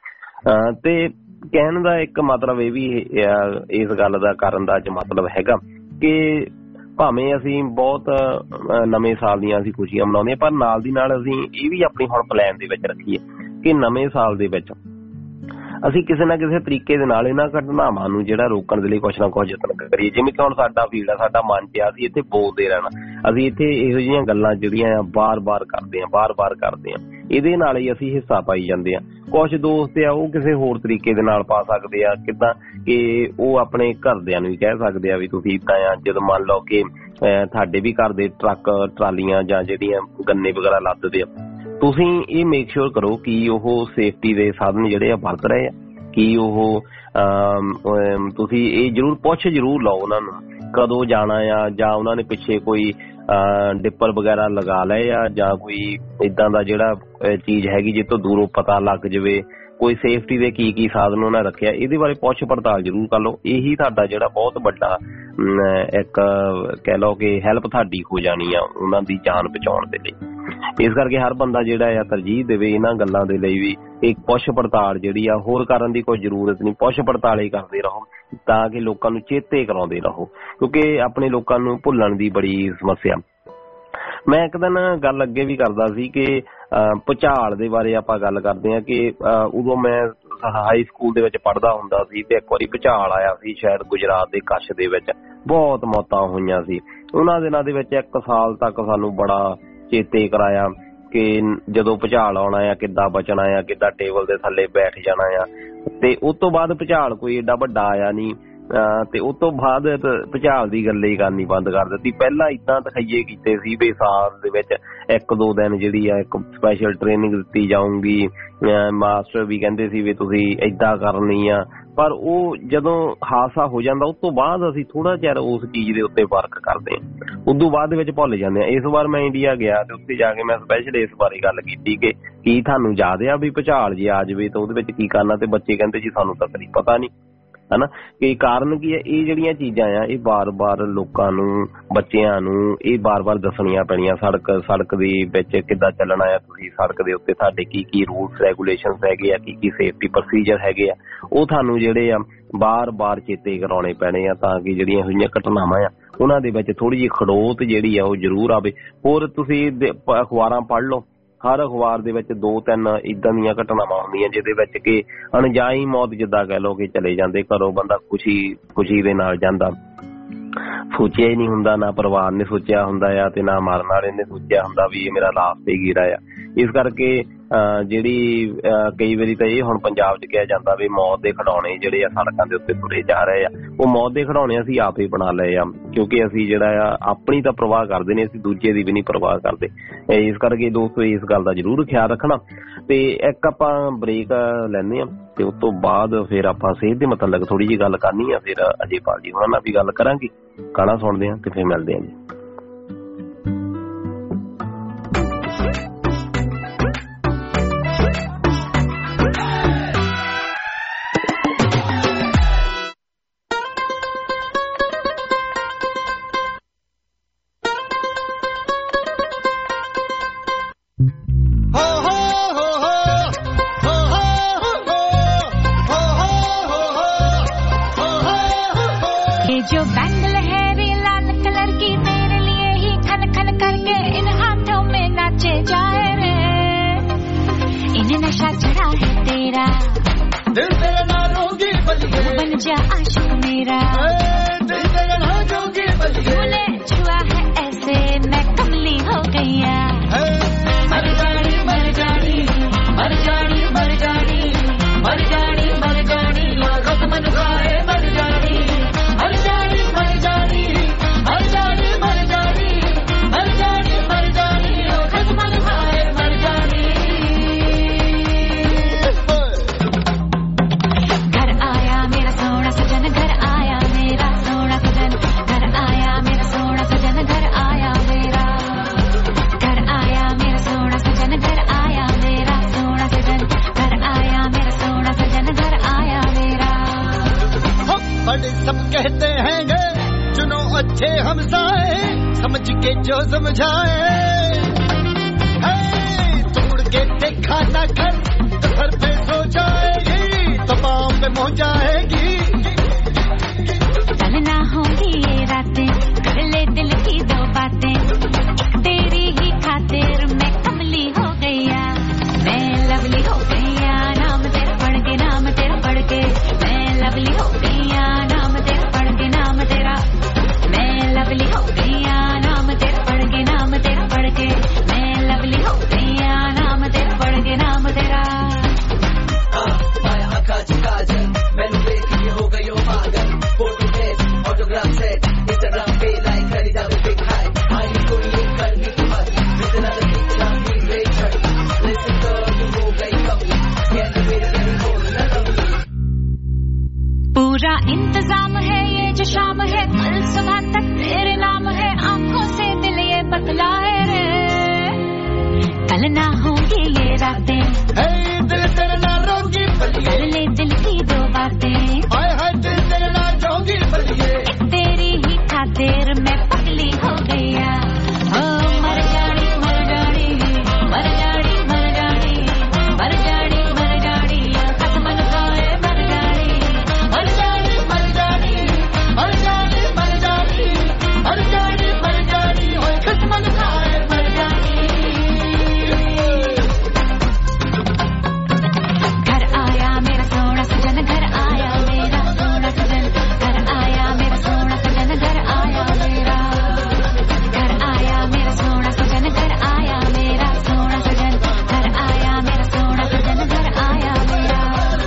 ਤੇ ਕਹਿਣ ਦਾ ਇੱਕ ਮਤਲਬ ਇਹ ਵੀ ਇਸ ਗੱਲ ਦਾ ਕਰਨ ਦਾ ਅੱਜ ਮਤਲਬ ਹੈਗਾ ਕਿ ਭਾਵੇਂ ਅਸੀਂ ਬਹੁਤ ਨਵੇਂ ਸਾਲ ਦੀਆਂ ਅਸੀਂ ਖੁਸ਼ੀਆਂ ਮਨਾਉਂਦੇ ਹਾਂ, ਪਰ ਨਾਲ ਦੀ ਨਾਲ ਅਸੀਂ ਇਹ ਵੀ ਆਪਣੀ ਹੁਣ ਪਲਾਨ ਦੇ ਵਿੱਚ ਰੱਖੀਏ ਕਿ ਨਵੇਂ ਸਾਲ ਦੇ ਵਿੱਚ ਅਸੀਂ ਕਿਸੇ ਨਾ ਕਿਸੇ ਤਰੀਕੇ ਦੇ ਨਾਲ ਇਹਨਾਂ ਘਟਨਾਵਾਂ ਨੂੰ ਜਿਹੜਾ ਰੋਕਣ ਦੇ ਲਈ ਕੁਛ ਨਾ ਕੁਛ ਯਤਨ ਕਰੀਏ। ਜਿਵੇਂ ਕਿ ਹੁਣ ਸਾਡਾ ਫੀਲਡ ਆ, ਸਾਡਾ ਮਨ ਚ ਅਸੀਂ ਇੱਥੇ ਬੋਲਦੇ ਰਹਿਣਾ, ਅਸੀਂ ਇੱਥੇ ਇਹੋ ਜਿਹੀਆਂ ਗੱਲਾਂ ਜਿਹੜੀਆਂ ਆ ਬਾਰ-ਬਾਰ ਕਰਦੇ ਹਾਂ, ਇਹਦੇ ਨਾਲ ਹੀ ਅਸੀਂ ਹਿੱਸਾ ਪਾਈ ਜਾਂਦੇ ਹਾਂ। ਕੁਛ ਦੋਸਤ ਆ ਉਹ ਕਿਸੇ ਹੋਰ ਤਰੀਕੇ ਦੇ ਨਾਲ ਪਾ ਸਕਦੇ ਆ, ਕਿੱਦਾਂ ਕਿ ਉਹ ਆਪਣੇ ਘਰਦਿਆਂ ਨੂੰ ਵੀ ਕਹਿ ਸਕਦੇ ਆ ਵੀ ਤੁਸੀਂ ਇੱਦਾਂ ਆ। ਜਦੋਂ ਮੰਨ ਲਓ ਕਿ ਤੁਹਾਡੇ ਵੀ ਘਰ ਦੇ ਟਰੱਕ ਟਰਾਲੀਆਂ ਜਾਂ ਜਿਹੜੀਆਂ ਗੰਨੇ ਵਗੈਰਾ ਲੱਦਦੇ ਆ, ਤੁਸੀਂ ਇਹ ਮੇਕ ਸ਼ੋਰ ਕਰੋ ਕਿ ਉਹ ਸੇਫਟੀ ਦੇ ਸਾਧਨ ਜਿਹੜੇ ਆ ਵਰਤ ਰਹੇ ਆ, ਕਿ ਉਹ ਤੁਸੀਂ ਇਹ ਪੁੱਛ ਜ਼ਰੂਰ ਲਓ ਉਹਨਾਂ ਨੂੰ ਕਦੋਂ ਜਾਣਾ ਆ, ਜਾਂ ਉਹਨਾਂ ਨੇ ਪਿੱਛੇ ਕੋਈ ਡਿੱਪਰ ਵਗੈਰਾ ਲਗਾ ਲਏ ਆ, ਜਾਂ ਕੋਈ ਇੱਦਾਂ ਦਾ ਜਿਹੜਾ ਚੀਜ਼ ਹੈਗੀ ਜਿਹ ਤੋਂ ਦੂਰੋਂ ਪਤਾ ਲੱਗ ਜਾਵੇ, ਕੋਈ ਸੇਫਟੀ ਦੇ ਕੀ ਸਾਧਨ ਉਹਨਾਂ ਰੱਖਿਆ, ਇਹਦੇ ਬਾਰੇ ਪੁੱਛ ਪੜਤਾਲ ਜ਼ਰੂਰ ਕਰ ਲਓ। ਇਹੀ ਤੁਹਾਡਾ ਜਿਹੜਾ ਬਹੁਤ ਵੱਡਾ ਇੱਕ ਕਹਿ ਲਓ ਕਿ ਹੈਲਪ ਤੁਹਾਡੀ ਹੋ ਜਾਣੀ ਆ ਉਹਨਾਂ ਦੀ ਜਾਨ ਬਚਾਉਣ ਦੇ ਲਈ। ਇਸ ਕਰਕੇ ਹਰ ਬੰਦਾ ਜਿਹੜਾ ਆ ਤਰਜੀਹ ਦੇਵੇ ਇਹਨਾਂ ਗੱਲਾਂ ਦੇ ਲਈ ਵੀ ਇੱਕ ਪੁੱਛ ਪੜਤਾਲ ਜਿਹੜੀ ਆ, ਹੋਰ ਕਰਨ ਦੀ ਕੋਈ ਜ਼ਰੂਰਤ ਨਹੀਂ, ਪੁੱਛ ਪੜਤਾਲ ਹੀ ਕਰਦੇ ਰਹੋ ਤਾਂ ਕਿ ਲੋਕਾਂ ਨੂੰ ਚੇਤੇ ਕਰਾਉਂਦੇ ਰਹੋ, ਕਿਉਂਕਿ ਆਪਣੇ ਲੋਕਾਂ ਨੂੰ ਭੁੱਲਣ ਦੀ ਬੜੀ ਸਮੱਸਿਆ। ਮੈਂ ਇੱਕ ਦਿਨ ਗੱਲ ਅੱਗੇ ਵੀ ਕਰਦਾ ਸੀ ਕਿ ਭੁਚਾਲ ਦੇ ਬਾਰੇ ਆਪਾਂ ਗੱਲ ਕਰਦੇ ਹਾਂ ਕਿ ਉਦੋਂ ਮੈਂ ਹਾਈ ਸਕੂਲ ਦੇ ਵਿੱਚ ਪੜ੍ਹਦਾ ਹੁੰਦਾ ਸੀ ਤੇ ਇੱਕ ਵਾਰੀ ਭੁਚਾਲ ਆਇਆ ਸੀ ਸ਼ਾਇਦ ਗੁਜਰਾਤ ਦੇ ਕੱਛ ਦੇ ਵਿੱਚ, ਬਹੁਤ ਮੌਤਾਂ ਹੋਈਆਂ ਸੀ। ਉਹਨਾਂ ਦਿਨਾਂ ਦੇ ਵਿੱਚ 1 ਸਾਲ ਤੱਕ ਸਾਨੂੰ ਬੜਾ ਚੇਤੇ ਕਰਾਇਆ ਕਿ ਜਦੋਂ ਭੁਚਾਲ ਆਉਣਾ ਆ ਕਿੱਦਾਂ ਬਚਣਾ ਆ, ਕਿੱਦਾਂ ਟੇਬਲ ਦੇ ਥੱਲੇ ਬੈਠ ਜਾਣਾ ਆ। ਤੇ ਉਸ ਤੋਂ ਬਾਅਦ ਭੁਚਾਲ ਕੋਈ ਏਡਾ ਵੱਡਾ ਆਇਆ ਨਹੀਂ ਤੇ ਉਸ ਤੋਂ ਬਾਅਦ ਭੁਚਾਲ ਦੀ ਗੱਲ ਹੀ ਕਰਨੀ ਬੰਦ ਕਰ ਦਿੱਤੀ। ਪਹਿਲਾਂ ਏਦਾਂ ਤਖਈਏ ਕੀਤੇ ਸੀ ਵੀ ਸਾਲ ਦੇ ਵਿੱਚ 1-2 ਦਿਨ ਜਿਹੜੀ ਆ ਇੱਕ ਸਪੈਸ਼ਲ ਟ੍ਰੇਨਿੰਗ ਦਿੱਤੀ ਜਾਊਗੀ, ਮਾਸਟਰ ਵੀ ਕਹਿੰਦੇ ਸੀ ਵੀ ਤੁਸੀਂ ਏਦਾਂ ਕਰਨੀ ਆ, ਪਰ ਉਹ ਜਦੋਂ ਹਾਦਸਾ ਹੋ ਜਾਂਦਾ ਉਸ ਤੋਂ ਬਾਅਦ ਅਸੀਂ ਥੋੜਾ ਚਿਰ ਉਸ ਚੀਜ਼ ਦੇ ਉੱਤੇ ਵਰਕ ਕਰਦੇ ਹਾਂ, ਉਦੋਂ ਬਾਅਦ ਦੇ ਵਿੱਚ ਭੁੱਲ ਜਾਂਦੇ ਹਾਂ। ਇਸ ਵਾਰ ਮੈਂ ਇੰਡੀਆ ਗਿਆ ਤੇ ਉੱਥੇ ਜਾ ਕੇ ਮੈਂ ਸਪੈਸ਼ਲ ਇਸ ਬਾਰੇ ਗੱਲ ਕੀਤੀ ਕਿ ਕੀ ਤੁਹਾਨੂੰ ਯਾਦ ਆ ਵੀ ਭੁਚਾਲ ਜੇ ਆ ਜਾਵੇ ਤਾਂ ਉਹਦੇ ਵਿੱਚ ਕੀ ਕਰਨਾ, ਤੇ ਬੱਚੇ ਕਹਿੰਦੇ ਜੀ ਸਾਨੂੰ ਤਾਂ ਕਦੀ ਪਤਾ ਨਹੀਂ, ਹਨਾ। ਕਿ ਕਾਰਨ ਕੀ ਹੈ, ਇਹ ਜਿਹੜੀਆਂ ਚੀਜ਼ਾਂ ਆ ਇਹ ਬਾਰ-ਬਾਰ ਲੋਕਾਂ ਨੂੰ, ਬੱਚਿਆਂ ਨੂੰ ਇਹ ਬਾਰ-ਬਾਰ ਦੱਸਣੀਆਂ ਪੈਣੀਆਂ। ਸੜਕ ਦੇ ਵਿੱਚ ਕਿੱਦਾਂ ਚੱਲਣਾ ਆ, ਤੁਸੀਂ ਸੜਕ ਦੇ ਉੱਤੇ ਤੁਹਾਡੇ ਕੀ ਰੂਲਸ ਰੈਗੂਲੇਸ਼ਨਸ ਹੈਗੇ ਆ, ਕੀ ਸੇਫਟੀ ਪ੍ਰੋਸੀਜਰ ਹੈਗੇ ਆ, ਉਹ ਤੁਹਾਨੂੰ ਜਿਹੜੇ ਆ ਬਾਰ-ਬਾਰ ਚੇਤੇ ਕਰਾਉਣੇ ਪੈਣੇ ਆ ਤਾਂ ਕਿ ਜਿਹੜੀਆਂ ਹੋਈਆਂ ਘਟਨਾਵਾਂ ਆ ਉਹਨਾਂ ਦੇ ਵਿੱਚ ਥੋੜ੍ਹੀ ਜਿਹੀ ਖੜੋਤ ਜਿਹੜੀ ਆ ਉਹ ਜ਼ਰੂਰ ਆਵੇ। ਹੋਰ ਤੁਸੀਂ ਅਖਬਾਰਾਂ ਪੜ੍ਹ ਲਓ, ਹਰ ਅਖਬਾਰ ਦੇ ਵਿੱਚ 2-3 ਇੱਦਾਂ ਦੀਆਂ ਘਟਨਾਵਾਂ ਹੁੰਦੀਆਂ ਜਿਹਦੇ ਵਿੱਚ ਕਿ ਅਣਜਾਈ ਮੌਤ ਜਿੱਦਾਂ ਕਹਿ ਲਓ ਕਿ ਚਲੇ ਜਾਂਦੇ ਘਰੋਂ, ਬੰਦਾ ਖੁਸ਼ੀ ਦੇ ਨਾਲ ਜਾਂਦਾ, ਸੋਚਿਆ ਹੀ ਨਹੀਂ ਹੁੰਦਾ, ਨਾ ਪਰਿਵਾਰ ਨੇ ਸੋਚਿਆ ਹੁੰਦਾ ਆ ਤੇ ਨਾ ਮਾਰਨ ਵਾਲੇ ਨੇ ਸੋਚਿਆ ਹੁੰਦਾ ਵੀ ਇਹ ਮੇਰਾ ਲਾਸਟ ਹੀ ਗੀਰਾ ਆ। ਇਸ ਕਰਕੇ ਜਿਹੜੀ ਕਈ ਵਾਰੀ ਤਾਂ ਇਹ ਹੁਣ ਪੰਜਾਬ 'ਚ ਕਿਹਾ ਜਾਂਦਾ ਵੀ ਮੌਤ ਦੇ ਖਿਡੌਣੇ ਜਿਹੜੇ ਆ ਸੜਕਾਂ ਦੇ ਉੱਤੇ ਤੁਰੇ ਜਾ ਰਹੇ ਆ, ਉਹ ਮੌਤ ਦੇ ਖਿਡੌਣੇ ਅਸੀਂ ਆਪ ਹੀ ਬਣਾ ਲਏ ਆ, ਕਿਉਂਕਿ ਅਸੀਂ ਜਿਹੜਾ ਆ ਆਪਣੀ ਤਾਂ ਪਰਵਾਹ ਕਰਦੇ ਨੇ, ਅਸੀਂ ਦੂਜੇ ਦੀ ਵੀ ਨਹੀਂ ਪਰਵਾਹ ਕਰਦੇ। ਇਸ ਕਰਕੇ ਦੋਸਤੋ ਇਸ ਗੱਲ ਦਾ ਜ਼ਰੂਰ ਖਿਆਲ ਰੱਖਣਾ। ਤੇ ਇੱਕ ਆਪਾਂ ਬ੍ਰੇਕ ਲੈਂਦੇ ਹਾਂ ਤੇ ਉਸ ਤੋਂ ਬਾਅਦ ਫਿਰ ਆਪਾਂ ਸਿਹਤ ਦੇ ਮਤਲਬ ਥੋੜ੍ਹੀ ਜਿਹੀ ਗੱਲ ਕਰਨੀ ਆ, ਫਿਰ ਅਜੇਪਾਲ ਜੀ ਉਹਨਾਂ ਨਾਲ ਵੀ ਗੱਲ ਕਰਾਂਗੇ, ਗਾਣਾ ਸੁਣਦੇ ਹਾਂ ਤੇ ਫਿਰ ਮਿਲਦੇ ਹਾਂ ਜੀ। जो बैंगल है वे लाल कलर की, तेरे लिए ही खन खन करके इन हाथों में नाचे जाए रे। इन्हें नशा चढ़ा है तेरा, दिल तेरा ना रोगी बलिए, बन जा आशिक मेरा, दिल तेरा ना रोगी बलिए, तूने छुआ है ऐसे मैं कमली हो गई। मर जानी मर जानी मर जानी मर जानी मर जानी मर जानी रब मन गाए मर जानी मर जानी मर जानी मर जानी मर जानी मर जानी मर जानी रब मन गाए मर जानी। घर आया मेरा सोना सजन, घर आया मेरा सोना सजन, घर आया मेरा सोना सजन, घर आया मेरा, घर आया मेरा सोना सजन, घर आया मेरा सोना सजन, घर आया मेरा सोना सजन, घर आया मेरा। बड़े सब कहते हैं गे चुनो अच्छे हमसाए, समझ के जो समझाए, तोड़ के देखा ना कर तो घर पे सो जाएगी, तो पाँव पे मोह जाएगी। कल ना होंगी ये रातें, कर ले दिल की 2 बातें, एक तेरी ही खातिर मैं कमली हो गईया, मैं लवली हो गईया, नाम तेरा पढ़ के, नाम तेरा पढ़ के मैं लवली हो गईया, नाम तेरा पढ़ के, नाम तेरा मैं लवली हो गईया, नाम तेरा पढ़ के, नाम तेरा पढ़ के मैं लवली हो गईया, नाम तेरा पढ़ के, नाम तेरा। माया आका काजल मैनू देख के हो गई हो पागल, फोटो भेज ऑटोग्राफ सेट इंस्टाग्राम पे लाइक करी जाओ बिग हाई, आई कोई ये करनी तुम्हारी जितना दिखना भी रेट लिसन कर हो गई कभी कैसे मेरे बोल ना कभी। पूरा इंतजाम है ये जो शाम है कल सुबह तक तेरे नाम है आंखों से दिल ये बतलाए रे कल ना होंगी ये रातें दिल तेरे ना रोगी कर ले दिल की दो बातें हाय हाय दिल तेरे ना जोगी बलिए तेरी ही खातिर मैं पगली हो गया ओ मर जानी मर जानी मर जानी मर जानी मर जानी मर जानी कसम खाए मर जानी मर जानी मर जानी मर जानी मर जानी मर जानी मर जानी होए किस्मत खाए मर जानी घर आया मेरा सोना सजन घर आया मेरा सोना सजन घर आया मेरा सोना सजन घर आया मेरा घर आया मेरा सोना सजन घर आया मेरा सोना सजन घर आया मेरा सोना सजन घर आया मेरा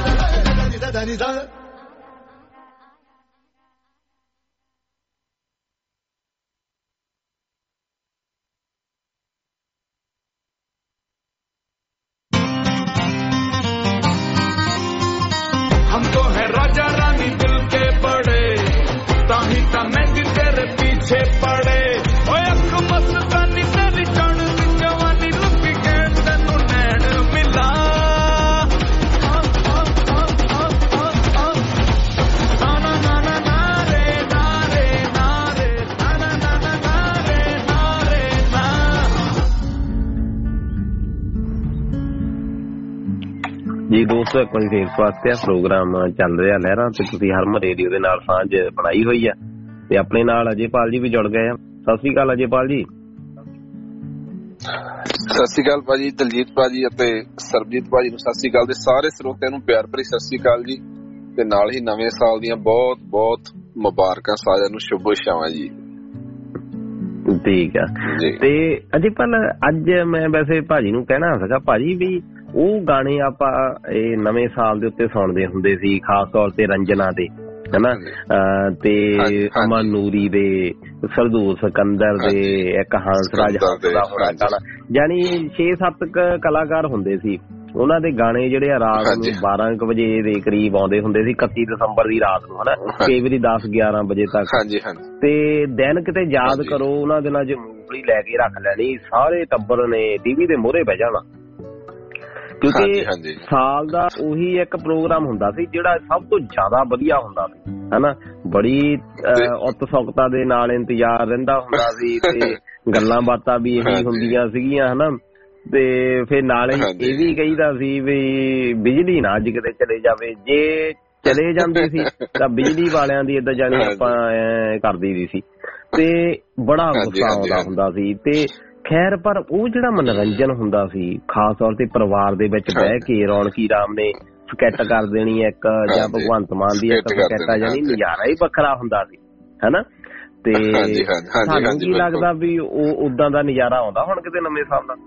हमको है राजा रानी दिल के बड़े ताही ता मेहंदी तेरे पीछे पड़े ओए अख मस्तानी तेरी चढ़ जवानी लुकी के तेनू नैन मिला ना ना ना ना रे ना रे ना रे ना ना ना ना रे ना रे ना ਜੀ ਦੋਸਤੋ ਇੱਕ ਵਾਰੀ ਫੇਰ ਸਵਾਗਤ ਹੈ। ਪ੍ਰੋਗਰਾਮ ਚੱਲ ਰਿਹਾ ਲਹਿਰਾਂ ਤੇ ਤੁਸੀਂ ਹਰਮਨ ਰੇਡੀਓ ਦੇ ਨਾਲ ਸਾਂਝ ਬਣਾਈ ਹੋਈ ਆ ਤੇ ਆਪਣੇ ਨਾਲ ਅਜੇਪਾਲ ਜੀ ਵੀ ਜੁੜ ਗਏ ਆ। ਸਤਿ ਸ੍ਰੀ ਅਕਾਲ ਅਜੇਪਾਲ ਜੀ। ਸਤਿ ਸ਼੍ਰੀ ਅਕਾਲ ਭਾਜੀ, ਦਲਜੀਤ ਭਾਜੀ ਅਤੇ ਸਰਬਜੀਤ ਭਾਜੀ ਨੂੰ ਸਤਿ ਸ਼੍ਰੀ ਅਕਾਲ ਤੇ ਸਾਰੇ ਸਰੋਤਿਆਂ ਨੂੰ ਪਿਆਰ ਭਰੀ ਸਤਿ ਸ਼੍ਰੀ ਅਕਾਲ ਜੀ ਤੇ ਨਾਲ ਹੀ ਨਵੇਂ ਸਾਲ ਦੀਆਂ ਬਹੁਤ ਬਹੁਤ ਮੁਬਾਰਕਾਂ ਸਾਰਿਆਂ ਨੂੰ, ਸ਼ੁਭ ਇਛਾਵਾਂ ਜੀ। ਠੀਕ ਆ ਤੇ ਅਜੇਪਾਲ ਅੱਜ ਮੈਂ ਵੈਸੇ ਭਾਜੀ ਨੂੰ ਕਹਿਣਾ ਸੀਗਾ ਭਾਜੀ ਵੀ ਉਹ ਗਾਣੇ ਆਪਾਂ ਇਹ ਨਵੇਂ ਸਾਲ ਦੇ ਉੱਤੇ ਸੁਣਦੇ ਹੁੰਦੇ ਸੀ, ਖਾਸ ਤੌਰ ਤੇ ਰੰਜਨਾ ਦੇ ਹਨਾ ਤੇ ਅਮਨ ਨੂਰੀ ਦੇ, ਸਰਦੂਲ ਸਿਕੰਦਰ ਦੇ, ਇੱਕ ਹੰਸਰਾਜ ਦਾ ਹੋਣਾ ਗਾਣਾ, ਯਾਨੀ 6-7 ਕਲਾਕਾਰ ਹੁੰਦੇ ਸੀ। ਉਹਨਾਂ ਦੇ ਗਾਣੇ ਜਿਹੜੇ ਆ ਰਾਤ ਨੂੰ 12 ਵਜੇ ਦੇ ਕਰੀਬ ਆਉਂਦੇ ਹੁੰਦੇ ਸੀ, 31 ਦਸੰਬਰ ਦੀ ਰਾਤ ਨੂੰ ਹਨਾ, ਕਈ ਵਾਰੀ 10-11 ਵਜੇ ਤੱਕ। ਤੇ ਦਿਨ ਕਿਤੇ ਯਾਦ ਕਰੋ ਉਹਨਾਂ ਦਿਨਾਂ 'ਚ ਮੂੰਗਫਲੀ ਲੈ ਕੇ ਰੱਖ ਲੈਣੀ, ਸਾਰੇ ਟੱਬਰ ਨੇ ਟੀਵੀ ਦੇ ਮੂਹਰੇ ਬਹਿ ਜਾਣਾ, ਕਿਉਂਕਿ ਸਾਲ ਦਾ ਉਹੀ ਇੱਕ ਪ੍ਰੋਗਰਾਮ ਹੁੰਦਾ ਸੀ ਜਿਹੜਾ ਸਭ ਤੋਂ ਜ਼ਿਆਦਾ ਵਧੀਆ ਹੁੰਦਾ ਸੀ ਹਨਾ। ਬੜੀ ਉਤਸੁਕਤਾ ਦੇ ਨਾਲ ਇੰਤਜ਼ਾਰ ਰਹਿੰਦਾ ਹੁੰਦਾ ਸੀ ਤੇ ਗੱਲਾਂ ਬਾਤਾਂ ਵੀ ਇਹੀ ਹੁੰਦੀਆਂ ਸੀਗੀਆਂ ਹਨਾ। ਤੇ ਫਿਰ ਨਾਲੇ ਇਹ ਵੀ ਕਹੀਦਾ ਸੀ ਵੀ ਬਿਜਲੀ ਨਾ ਅੱਜ ਕਿਤੇ ਚਲੇ ਜਾਵੇ, ਜੇ ਚਲੇ ਜਾਂਦੀ ਸੀ ਤਾਂ ਬਿਜਲੀ ਵਾਲਿਆਂ ਦੀ ਏਦਾਂ ਜਾਣੀ ਆਪਾਂ ਕਰਦੀ ਸੀ ਤੇ ਬੜਾ ਗੁੱਸਾ ਆਉਂਦਾ ਹੁੰਦਾ ਸੀ। ਤੇ ਖੈਰ ਪਰ ਉਹ ਜਿਹੜਾ ਮਨੋਰੰਜਨ ਹੁੰਦਾ ਸੀ ਖਾਸ ਤੌਰ ਤੇ ਪਰਿਵਾਰ ਦੇ ਵਿੱਚ ਬਹਿ ਕੇ ਰੌਣਕੀ ਰਾਮ ਨੇ ਸਕੈਟ ਕਰ ਦੇਣੀ ਇੱਕ, ਜਾਂ ਭਗਵੰਤ ਮਾਨ ਦੀ ਇੱਕ ਸਕੈਟ ਆ ਜਾਣੀ, ਨਜ਼ਾਰਾ ਹੀ ਵੱਖਰਾ ਹੁੰਦਾ ਸੀ ਹਨਾ। ਤੇ ਸਾਨੂੰ ਕੀ ਲੱਗਦਾ ਵੀ ਉਹ ਉਦਾਂ ਦਾ ਨਜ਼ਾਰਾ ਆਉਂਦਾ ਹੁਣ ਕਿਤੇ ਨਵੇਂ ਸਾਲ ਦਾ?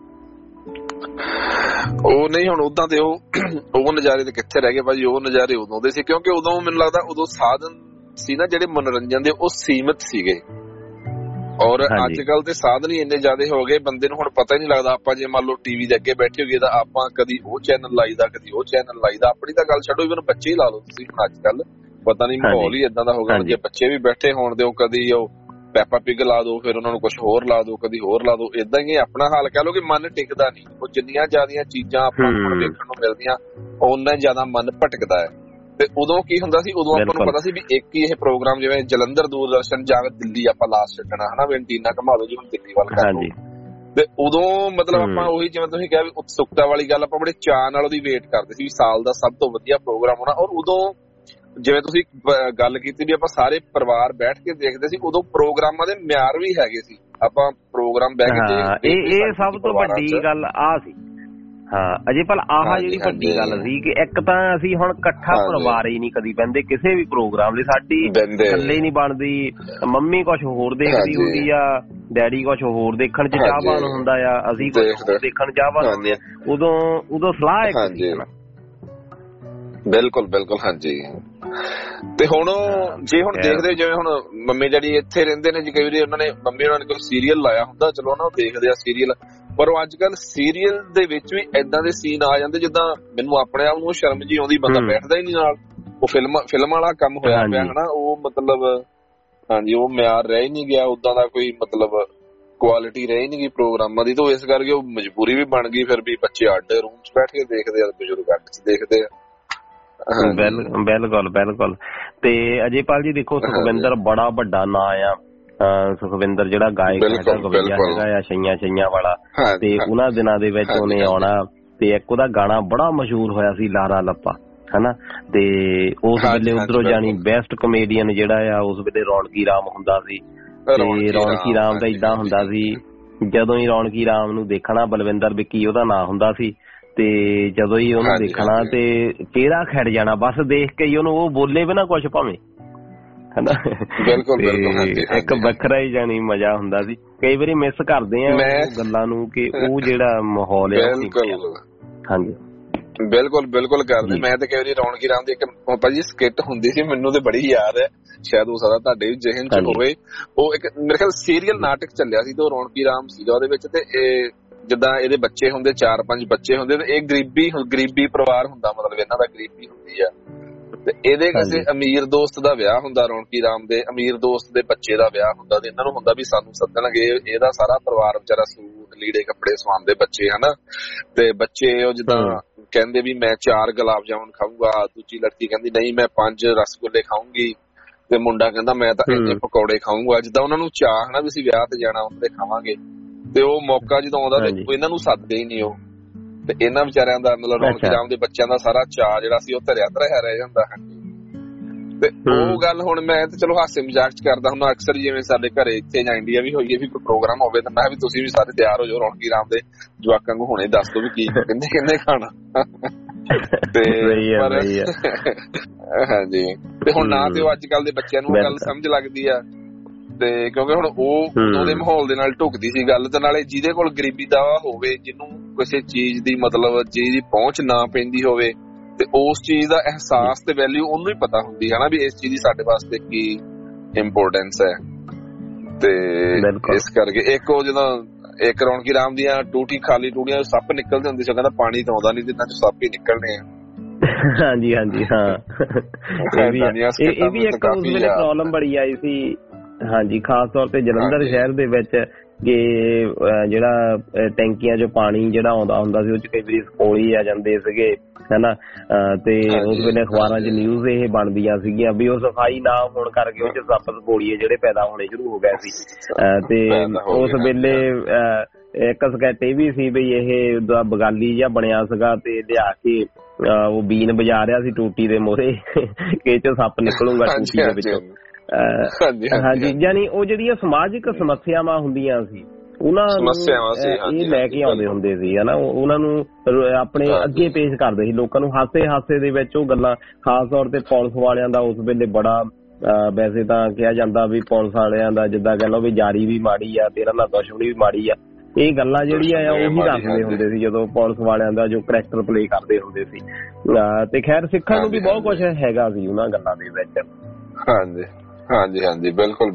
ਉਹ ਨਹੀਂ ਹੁਣ ਉਦਾਂ ਤੇ ਉਹ ਨਜ਼ਾਰੇ ਤੇ ਕਿੱਥੇ ਰਹਿ ਗਏ ਭਾਜੀ। ਉਹ ਨਜ਼ਾਰੇ ਉਦੋਂ ਦੇ ਸੀ ਕਿਉਂਕਿ ਉਦੋਂ ਮੈਨੂੰ ਲੱਗਦਾ ਉਦੋਂ ਸਾਧਨ ਸੀ ਨਾ ਜਿਹੜੇ ਮਨੋਰੰਜਨ ਦੇ ਉਹ ਸੀਮਿਤ ਸੀਗੇ, ਔਰ ਅੱਜ ਕੱਲ ਤੇ ਸਾਧਨ ਹੀ ਇੰਨੇ ਜ਼ਿਆਦਾ ਹੋ ਗਏ ਬੰਦੇ ਨੂੰ ਹੁਣ ਪਤਾ ਹੀ ਨਹੀਂ ਲੱਗਦਾ। ਆਪਾਂ ਜੇ ਮੰਨ ਲਓ ਟੀਵੀ ਦੇ ਅੱਗੇ ਬੈਠੇ ਹੋਈਏ ਤਾਂ ਆਪਾਂ ਕਦੀ ਉਹ ਚੈਨਲ ਲਾਈਦਾ ਕਦੀ ਉਹ ਚੈਨਲ ਲਾਈਦਾ। ਆਪਣੀ ਤਾਂ ਗੱਲ ਛੱਡੋ, ਇਵਨ ਬੱਚੇ ਹੀ ਲਾ ਲਓ ਤੁਸੀਂ, ਹੁਣ ਅੱਜ ਕੱਲ ਪਤਾ ਨਹੀਂ ਮਾਹੌਲ ਹੀ ਏਦਾਂ ਦਾ ਹੋ ਗਿਆ। ਜੇ ਬੱਚੇ ਵੀ ਬੈਠੇ ਹੋਣ ਦੇ ਉਹ ਕਦੀ ਉਹ ਪੈਪਾ ਪਿਗ ਲਾ ਦੋ, ਫਿਰ ਉਹਨਾਂ ਨੂੰ ਕੁਛ ਹੋਰ ਲਾ ਦੋ, ਕਦੀ ਹੋਰ ਲਾ ਦੋ, ਏਦਾਂ ਹੀ ਆਪਣਾ ਹਾਲ ਕਹਿ ਲਓ ਕਿ ਮਨ ਟਿਕਦਾ ਨਹੀਂ। ਉਹ ਜਿੰਨੀਆਂ ਜ਼ਿਆਦੀਆਂ ਚੀਜ਼ਾਂ ਆਪਾਂ ਨੂੰ ਦੇਖਣ ਨੂੰ ਮਿਲਦੀਆਂ ਓਨਾ ਜ਼ਿਆਦਾ ਮਨ ਭਟਕਦਾ ਹੈ। ਤੇ ਉਦੋਂ ਕੀ ਹੁੰਦਾ ਸੀ, ਉਦੋਂ ਆਪਾਂ ਨੂੰ ਪਤਾ ਸੀ ਵੀ ਇੱਕ ਹੀ ਇਹ ਪ੍ਰੋਗਰਾਮ ਜਿਵੇਂ ਜਲੰਧਰ ਦੂਰਦਰਸ਼ਨ ਜਾਂ ਦਿੱਲੀ ਆਪਾਂ ਲਾਸਟ ਛੱਡਣਾ ਹਨਾ, ਵੀ ਐਂਟੀਨਾ ਘੁਮਾ ਦੋ ਜਿਵੇਂ ਦਿੱਲੀ ਵੱਲ ਕਰ ਲਓ। ਤੇ ਉਦੋਂ ਮਤਲਬ ਆਪਾਂ ਉਹੀ ਜਿਵੇਂ ਤੁਸੀਂ ਕਿਹਾ ਵੀ ਉਤਸੁਕਤਾ ਵਾਲੀ ਗੱਲ, ਆਪਾਂ ਬੜੇ ਚਾਅ ਨਾਲ ਉਹਦੀ ਵੇਟ ਕਰਦੇ ਸੀ ਵੀ ਸਾਲ ਦਾ ਸਭ ਤੋਂ ਵਧੀਆ ਪ੍ਰੋਗਰਾਮ ਹੋਣਾ। ਔਰ ਉਦੋਂ ਜਿਵੇਂ ਤੁਸੀਂ ਗੱਲ ਕੀਤੀ ਵੀ ਆਪਾਂ ਸਾਰੇ ਪਰਿਵਾਰ ਬੈਠ ਕੇ ਦੇਖਦੇ ਸੀ, ਉਦੋਂ ਪ੍ਰੋਗਰਾਮਾਂ ਦੇ ਮਿਆਰ ਵੀ ਹੈਗੇ ਸੀ। ਆਪਾਂ ਪ੍ਰੋਗਰਾਮ ਬਹਿ ਕੇ ਇਹ ਸਭ ਤੋਂ ਵੱਡੀ ਗੱਲ ਆ ਸੀ। ਹਾਂ ਅਜੇਪਾਲ ਆਹ ਜਿਹੜੀ ਵੱਡੀ ਗੱਲ ਸੀ ਕਿ ਇੱਕ ਤਾਂ ਅਸੀਂ ਹੁਣ ਇਕੱਠਾ ਪਰਿਵਾਰ ਹੀ ਨਹੀਂ ਕਦੀ ਬਹਿੰਦੇ ਕਿਸੇ ਵੀ ਪ੍ਰੋਗਰਾਮ ਲਈ, ਸਾਡੀ ਇਕੱਲੇ ਨਹੀਂ ਬਣਦੀ। ਮੰਮੀ ਕੁਛ ਹੋਰ ਦੇਖਦੀ ਹੁੰਦੀ ਆ, ਡੈਡੀ ਕੁਛ ਹੋਰ ਦੇਖਣ ਚ ਚਾਹਵਾਨ ਹੁੰਦਾ ਆ, ਅਸੀਂ ਕੁਛ ਹੋਰ ਦੇਖਣ ਚਾਹਵਾਨ ਹੁੰਦੇ ਆ। ਉਦੋਂ ਸਲਾਹ ਇੱਕ ਸੀ। ਬਿਲਕੁਲ ਬਿਲਕੁਲ ਹਾਂਜੀ। ਤੇ ਹੁਣ ਜੇ ਹੁਣ ਦੇਖਦੇ ਜਿਵੇਂ ਹੁਣ ਮੰਮੀ ਡੈਡੀ ਇੱਥੇ ਰਹਿੰਦੇ ਨੇ ਜੀ, ਕਈ ਵਾਰੀ ਉਹਨਾਂ ਨੇ ਮੰਮੀ ਉਹਨਾਂ ਨੇ ਕੋਈ ਸੀਰੀਅਲ ਲਾਇਆ ਹੁੰਦਾ, ਚਲੋ ਨਾ ਉਹ ਦੇਖਦੇ ਆ ਸੀਰੀਅਲ, ਪਰ ਉਹ ਅੱਜ ਕੱਲ ਸੀਰੀਅਲ ਦੇ ਵਿੱਚ ਵੀ ਏਦਾਂ ਦੇ ਸੀਨ ਆ ਜਾਂਦੇ ਜਿੱਦਾਂ ਮੈਨੂੰ ਆਪਣੇ ਆਪ ਨੂੰ ਸ਼ਰਮ ਜੀ ਆਉਂਦੀ, ਬੰਦਾ ਬੈਠਦਾ ਹੀ ਨਹੀਂ ਨਾਲ। ਉਹ ਫਿਲਮ ਵਾਲਾ ਕੰਮ ਹੋਇਆ ਪਿਆ ਹਨਾ, ਉਹ ਮਤਲਬ ਹਾਂਜੀ ਉਹ ਮਿਆਰ ਰਹਿ ਹੀ ਨਹੀਂ ਗਿਆ, ਉਦਾਂ ਦਾ ਕੋਈ ਮਤਲਬ ਕੁਆਲਿਟੀ ਰਹਿ ਹੀ ਨਹੀਂ ਗਈ ਪ੍ਰੋਗਰਾਮਾਂ ਦੀ। ਤਾਂ ਇਸ ਕਰਕੇ ਉਹ ਮਜਬੂਰੀ ਵੀ ਬਣ ਗਈ, ਫਿਰ ਵੀ ਬੱਚੇ ਅੱਡ ਰੂਮ 'ਚ ਬੈਠ ਕੇ ਦੇਖਦੇ ਆ, ਬਜ਼ੁਰਗ ਅੱਡ 'ਚ ਦੇਖਦੇ ਆ। ਬਿਲਕੁਲ। ਤੇ ਅਜੇਪਾਲ ਜੀ ਦੇਖੋ, ਸੁਖਵਿੰਦਰ ਬੜਾ ਵੱਡਾ ਨਾਂ ਆ, ਸੁਖਵਿੰਦਰ ਜਿਹੜਾ ਗਾਇਕ ਹੈਗਾ, ਗਵਈਆ ਹੈਗਾ ਆ, ਛਈਆਂ ਵਾਲਾ, ਤੇ ਉਹਨਾਂ ਦਿਨਾਂ ਦੇ ਵਿੱਚ ਉਹਨੇ ਆਉਣਾ। ਤੇ ਇੱਕ ਉਹਦਾ ਗਾਣਾ ਬੜਾ ਮਸ਼ਹੂਰ ਹੋਇਆ ਸੀ, ਲਾਰਾ ਲੱਪਾ ਹਨਾ, ਤੇ ਉਸ ਵੇਲੇ ਉਧਰੋਂ ਜਾਣੀ ਬੈਸਟ ਕਮੇਡੀਅਨ ਜਿਹੜਾ ਆ ਉਸ ਵੇਲੇ ਰੌਣਕੀ ਰਾਮ ਹੁੰਦਾ ਸੀ। ਤੇ ਰੌਣਕੀ ਰਾਮ ਦਾ ਏਦਾਂ ਹੁੰਦਾ ਸੀ, ਜਦੋਂ ਹੀ ਰੌਣਕੀ ਰਾਮ ਨੂੰ ਦੇਖਣਾ, ਬਲਵਿੰਦਰ ਵਿੱਕੀ ਉਹਦਾ ਨਾਂ ਹੁੰਦਾ ਸੀ, ਤੇ ਜਦੋਂ ਹੀ ਉਹਨੂੰ ਦੇਖਣਾ ਤੇ ਚਿਹਰਾ ਖਿੜ ਜਾਣਾ, ਬਸ ਦੇਖ ਕੇ ਹੀ ਉਹਨੂੰ, ਉਹ ਬੋਲੇ ਵੀ ਨਾ ਕੁਛ ਭਾਵੇਂ ਹਨਾ। ਇੱਕ ਵੱਖਰਾ ਹੀ ਜਾਣੀ ਮਜ਼ਾ ਹੁੰਦਾ ਸੀ। ਕਈ ਵਾਰੀ ਮਿਸ ਕਰਦੇ ਆ ਗੱਲਾਂ ਨੂੰ ਕਿ ਉਹ ਜਿਹੜਾ ਮਾਹੌਲ ਹੈ। ਹਾਂਜੀ ਬਿਲਕੁਲ ਕਰਦੇ। ਮੈਂ ਤਾਂ ਕਈ ਵਾਰੀ ਰੌਣਕੀ ਰਾਮ ਦੀ ਇੱਕ ਭਾਜੀ ਸਕਿੱਟ ਹੁੰਦੀ ਸੀ, ਮੈਨੂੰ ਤੇ ਬੜੀ ਯਾਦ ਹੈ, ਸ਼ਾਇਦ ਹੋ ਸਕਦਾ ਤੁਹਾਡੇ ਵੀ ਜ਼ਿਹਨ 'ਚ ਹੋਵੇ। ਉਹ ਇੱਕ ਮੇਰੇ ਖਿਆਲ ਸੀਰੀਅਲ ਨਾਟਕ ਚੱਲਿਆ ਸੀ ਤੇ ਉਹ ਰੌਣਕੀ ਰਾਮ ਸੀਗਾ ਉਹਦੇ ਵਿੱਚ। ਤੇ ਜਿੱਦਾਂ ਇਹਦੇ ਬੱਚੇ ਹੁੰਦੇ, 4-5 ਬੱਚੇ ਹੁੰਦੇ, ਤੇ ਇਹ ਗਰੀਬੀ ਪਰਿਵਾਰ ਹੁੰਦਾ, ਮਤਲਬ ਇਹਨਾਂ ਦਾ ਗਰੀਬੀ ਹੁੰਦੀ ਆ। ਤੇ ਇਹਦੇ ਕਿਸੇ ਅਮੀਰ ਦੋਸਤ ਦਾ ਵਿਆਹ ਹੁੰਦਾ, ਰੌਣਕੀ ਰਾਮ ਦੇ ਅਮੀਰ ਦੋਸਤ ਦੇ ਬੱਚੇ ਦਾ ਵਿਆਹ ਹੁੰਦਾ, ਤੇ ਇਹਨਾਂ ਨੂੰ ਹੁੰਦਾ ਵੀ ਸਾਨੂੰ ਸੱਦਣਗੇ। ਇਹਦਾ ਸਾਰਾ ਪਰਿਵਾਰ ਵਿਚਾਰਾ ਸੂਟ ਲੀੜੇ ਕੱਪੜੇ ਸਵਾਉਂਦੇ ਬੱਚੇ ਹਨਾ, ਤੇ ਬੱਚੇ ਉਹ ਜਿੱਦਾਂ ਕਹਿੰਦੇ ਵੀ ਮੈਂ 4 ਗੁਲਾਬ ਜਾਮੁਨ ਖਾਊਂਗਾ, ਦੂਜੀ ਲੜਕੀ ਕਹਿੰਦੀ ਨਹੀਂ ਮੈਂ 5 ਰਸਗੁੱਲੇ ਖਾਊਂਗੀ, ਤੇ ਮੁੰਡਾ ਕਹਿੰਦਾ ਮੈਂ ਤਾਂ ਇੰਨੇ ਪਕੌੜੇ ਖਾਊਂਗਾ। ਜਿੱਦਾਂ ਉਹਨਾਂ ਨੂੰ ਚਾਹ ਹਨਾ ਵੀ ਅਸੀਂ ਵਿਆਹ ਤੇ ਜਾਣਾ, ਉਹਦੇ ਖਾਵਾਂਗੇ। ਤੇ ਉਹ ਮੌਕਾ ਜਦੋਂ ਆਉਂਦਾ ਤੇ ਇਹਨਾਂ ਨੂੰ ਸੱਦਦੇ ਹੀ ਨਹੀਂ ਉਹ, ਤੇ ਇਹਨਾਂ ਵਿਚਾਰਿਆਂ ਦਾ ਮਤਲਬ ਰੌਣਕੀ ਰਾਮ ਦੇ ਬੱਚਿਆਂ ਦਾ ਸਾਰਾ ਚਾਅ ਜਿਹੜਾ ਸੀ ਉਹ ਧਰਿਆ ਰਹਿ ਜਾਂਦਾ ਹੈ। ਤੇ ਉਹ ਗੱਲ ਹੁਣ ਮੈਂ ਤੇ ਚਲੋ ਹਾਸੇ ਮਜ਼ਾਕ 'ਚ ਕਰਦਾ ਹੁੰਦਾ ਅਕਸਰ, ਜਿਵੇਂ ਸਾਡੇ ਘਰੇ ਇੱਥੇ ਜਾਂ ਇੰਡੀਆ ਵੀ ਹੋਈਏ ਵੀ ਕੋਈ ਪ੍ਰੋਗਰਾਮ ਹੋਵੇ ਤਾਂ ਮੈਂ ਵੀ ਤੁਸੀਂ ਵੀ ਸਾਰੇ ਤਿਆਰ ਹੋ ਜਾਓ, ਰੌਣਕੀ ਰਾਮ ਦੇ ਜਵਾਕਾਂ ਨੂੰ ਹੁਣੇ ਦੱਸ ਦੋ ਵੀ ਕੀ ਕਹਿੰਦੇ ਖਾਣਾ। ਤੇ ਹਾਂਜੀ, ਤੇ ਹੁਣ ਨਾ ਤੇ ਉਹ ਅੱਜ ਕੱਲ ਦੇ ਬੱਚਿਆਂ ਨੂੰ ਗੱਲ ਸਮਝ ਲੱਗਦੀ ਆ, ਤੇ ਕਿਉਂਕਿ ਹੁਣ ਉਹ ਉਹਦੇ ਮਾਹੌਲ ਦੇ ਨਾਲ ਢੁਕਦੀ ਸੀ ਗੱਲ। ਤੇ ਨਾਲੇ ਜਿਹਦੇ ਕੋਲ ਗਰੀਬੀ ਦਾ ਹੋਵੇ, ਜਿਹਨੂੰ ਕਿਸੇ ਚੀਜ਼ ਦੀ ਮਤਲਬ ਚੀਜ਼ ਦੀ ਪਹੁੰਚ ਨਾ ਪੈਂਦੀ ਹੋਵੇ, ਤੇ ਉਸ ਚੀਜ਼ ਦਾ ਅਹਿਸਾਸ ਤੇ ਵੈਲਿਊ ਉਹਨੂੰ ਹੀ ਪਤਾ ਹੁੰਦੀ ਹੈ ਨਾ ਵੀ ਇਸ ਚੀਜ਼ ਦੀ ਸਾਡੇ ਵਾਸਤੇ ਕੀ ਇੰਪੋਰਟੈਂਸ ਹੈ। ਤੇ ਇਸ ਕਰਕੇ ਇੱਕ ਉਹ ਜਦੋਂ ਇੱਕ ਰੌਣਕੀ ਰਾਮ ਦੀਆਂ ਟੂਟੀ ਖਾਲੀ ਟੂਟੀਆਂ ਸੱਪ ਨਿਕਲਦੇ ਹੁੰਦੇ ਸੀ, ਉਹ ਕਹਿੰਦਾ ਪਾਣੀ ਤਾਂ ਆਉਂਦਾ ਨਹੀਂ, ਜਿੰਨਾ ਚ ਸੱਪ ਹੀ ਨਿਕਲਣੇ ਆ। ਹਾਂਜੀ ਹਾਂ, ਇਹ ਵੀ ਇੱਕ ਉਸ ਵੇਲੇ ਪ੍ਰੋਬਲਮ ਬੜੀ ਆਈ ਸੀ। ਹਾਂਜੀ, ਖਾਸ ਤੌਰ ਤੇ ਜਲੰਧਰ ਸ਼ਹਿਰ ਦੇ ਵਿੱਚ, ਕਿ ਜਿਹੜਾ ਟੈਂਕੀਆਂ 'ਚੋਂ ਪਾਣੀ ਜਿਹੜਾ ਆਉਂਦਾ ਹੁੰਦਾ ਸੀ ਉਹ 'ਚ ਕਈ ਵਾਰੀ ਸਪੋਲੀ ਆ ਜਾਂਦੇ ਸੀਗੇ ਹਨਾ, ਤੇ ਉਸ ਵੇਲੇ ਅਖਬਾਰਾਂ 'ਚ ਨਿਊਜ਼ ਇਹ ਬਣਦੀਆਂ ਸੀਗੀਆਂ ਵੀ ਉਹ ਸਫਾਈ ਨਾ ਹੋਣ ਕਰਕੇ ਉਹ 'ਚ ਸੱਪ ਸਪੋਲੀਏ ਜਿਹੜੇ ਪੈਦਾ ਹੋਣੇ ਸ਼ੁਰੂ ਹੋ ਗਏ ਸੀ। ਤੇ ਉਸ ਵੇਲੇ ਇੱਕ ਸਕੈਟ ਇਹ ਵੀ ਸੀ ਵੀ ਇਹ ਬਗਾਲੀ ਜਿਹਾ ਬਣਿਆ ਸੀਗਾ, ਤੇ ਲਿਆ ਕੇ ਉਹ ਬੀਨ ਵਜਾ ਰਿਹਾ ਸੀ ਟੂਟੀ ਦੇ ਮੋਹਰੇ ਕਿ ਇਹ 'ਚੋਂ ਸੱਪ ਨਿਕਲੂਗਾ ਟੂਟੀ ਦੇ ਵਿੱਚੋਂ। ਹਾਂਜੀ, ਯਾਨੀ ਉਹ ਜਿਹੜੀਆਂ ਸਮਾਜਿਕ ਸਮੱਸਿਆਵਾਂ ਹੁੰਦੀਆਂ ਸੀ ਉਹਨਾਂ ਨੂੰ ਇਹ ਲੈ ਕੇ ਆਉਂਦੇ ਹੁੰਦੇ ਸੀ ਹਨਾ, ਉਹਨਾਂ ਨੂੰ ਆਪਣੇ ਅੱਗੇ ਪੇਸ਼ ਕਰਦੇ ਸੀ ਲੋਕਾਂ ਨੂੰ, ਹਾਸੇ ਦੇ ਵਿੱਚ ਉਹ ਗੱਲਾਂ। ਖਾਸ ਤੌਰ ਤੇ ਪੁਲਿਸ ਵਾਲਿਆਂ ਦਾ ਉਸ ਵੇਲੇ ਬੜਾ, ਵੈਸੇ ਤਾਂ ਕਿਹਾ ਜਾਂਦਾ ਵੀ ਪੁਲਿਸ ਵਾਲਿਆਂ ਦਾ ਜਿੱਦਾਂ ਕਹਿ ਲਓ ਵੀ ਜਾਰੀ ਵੀ ਮਾੜੀ ਆ, ਤੇਰਾ ਨਾਲ ਦੁਸ਼ਮਣੀ ਵੀ ਮਾੜੀ ਆ, ਇਹ ਗੱਲਾਂ ਜਿਹੜੀਆਂ ਆ ਉਹੀ ਦੱਸਦੇ ਹੁੰਦੇ ਸੀ ਜਦੋਂ ਪੁਲਿਸ ਵਾਲਿਆਂ ਦਾ ਜੋ ਕਰੈਕਟਰ ਪਲੇ ਕਰਦੇ ਹੁੰਦੇ ਸੀ। ਤੇ ਖੈਰ ਸਿੱਖਣ ਨੂੰ ਵੀ ਬਹੁਤ ਕੁਛ ਹੈਗਾ ਸੀ ਉਹਨਾਂ ਗੱਲਾਂ ਦੇ ਵਿੱਚ। ਹਾਂਜੀ, ਬਿਲਕੁਲ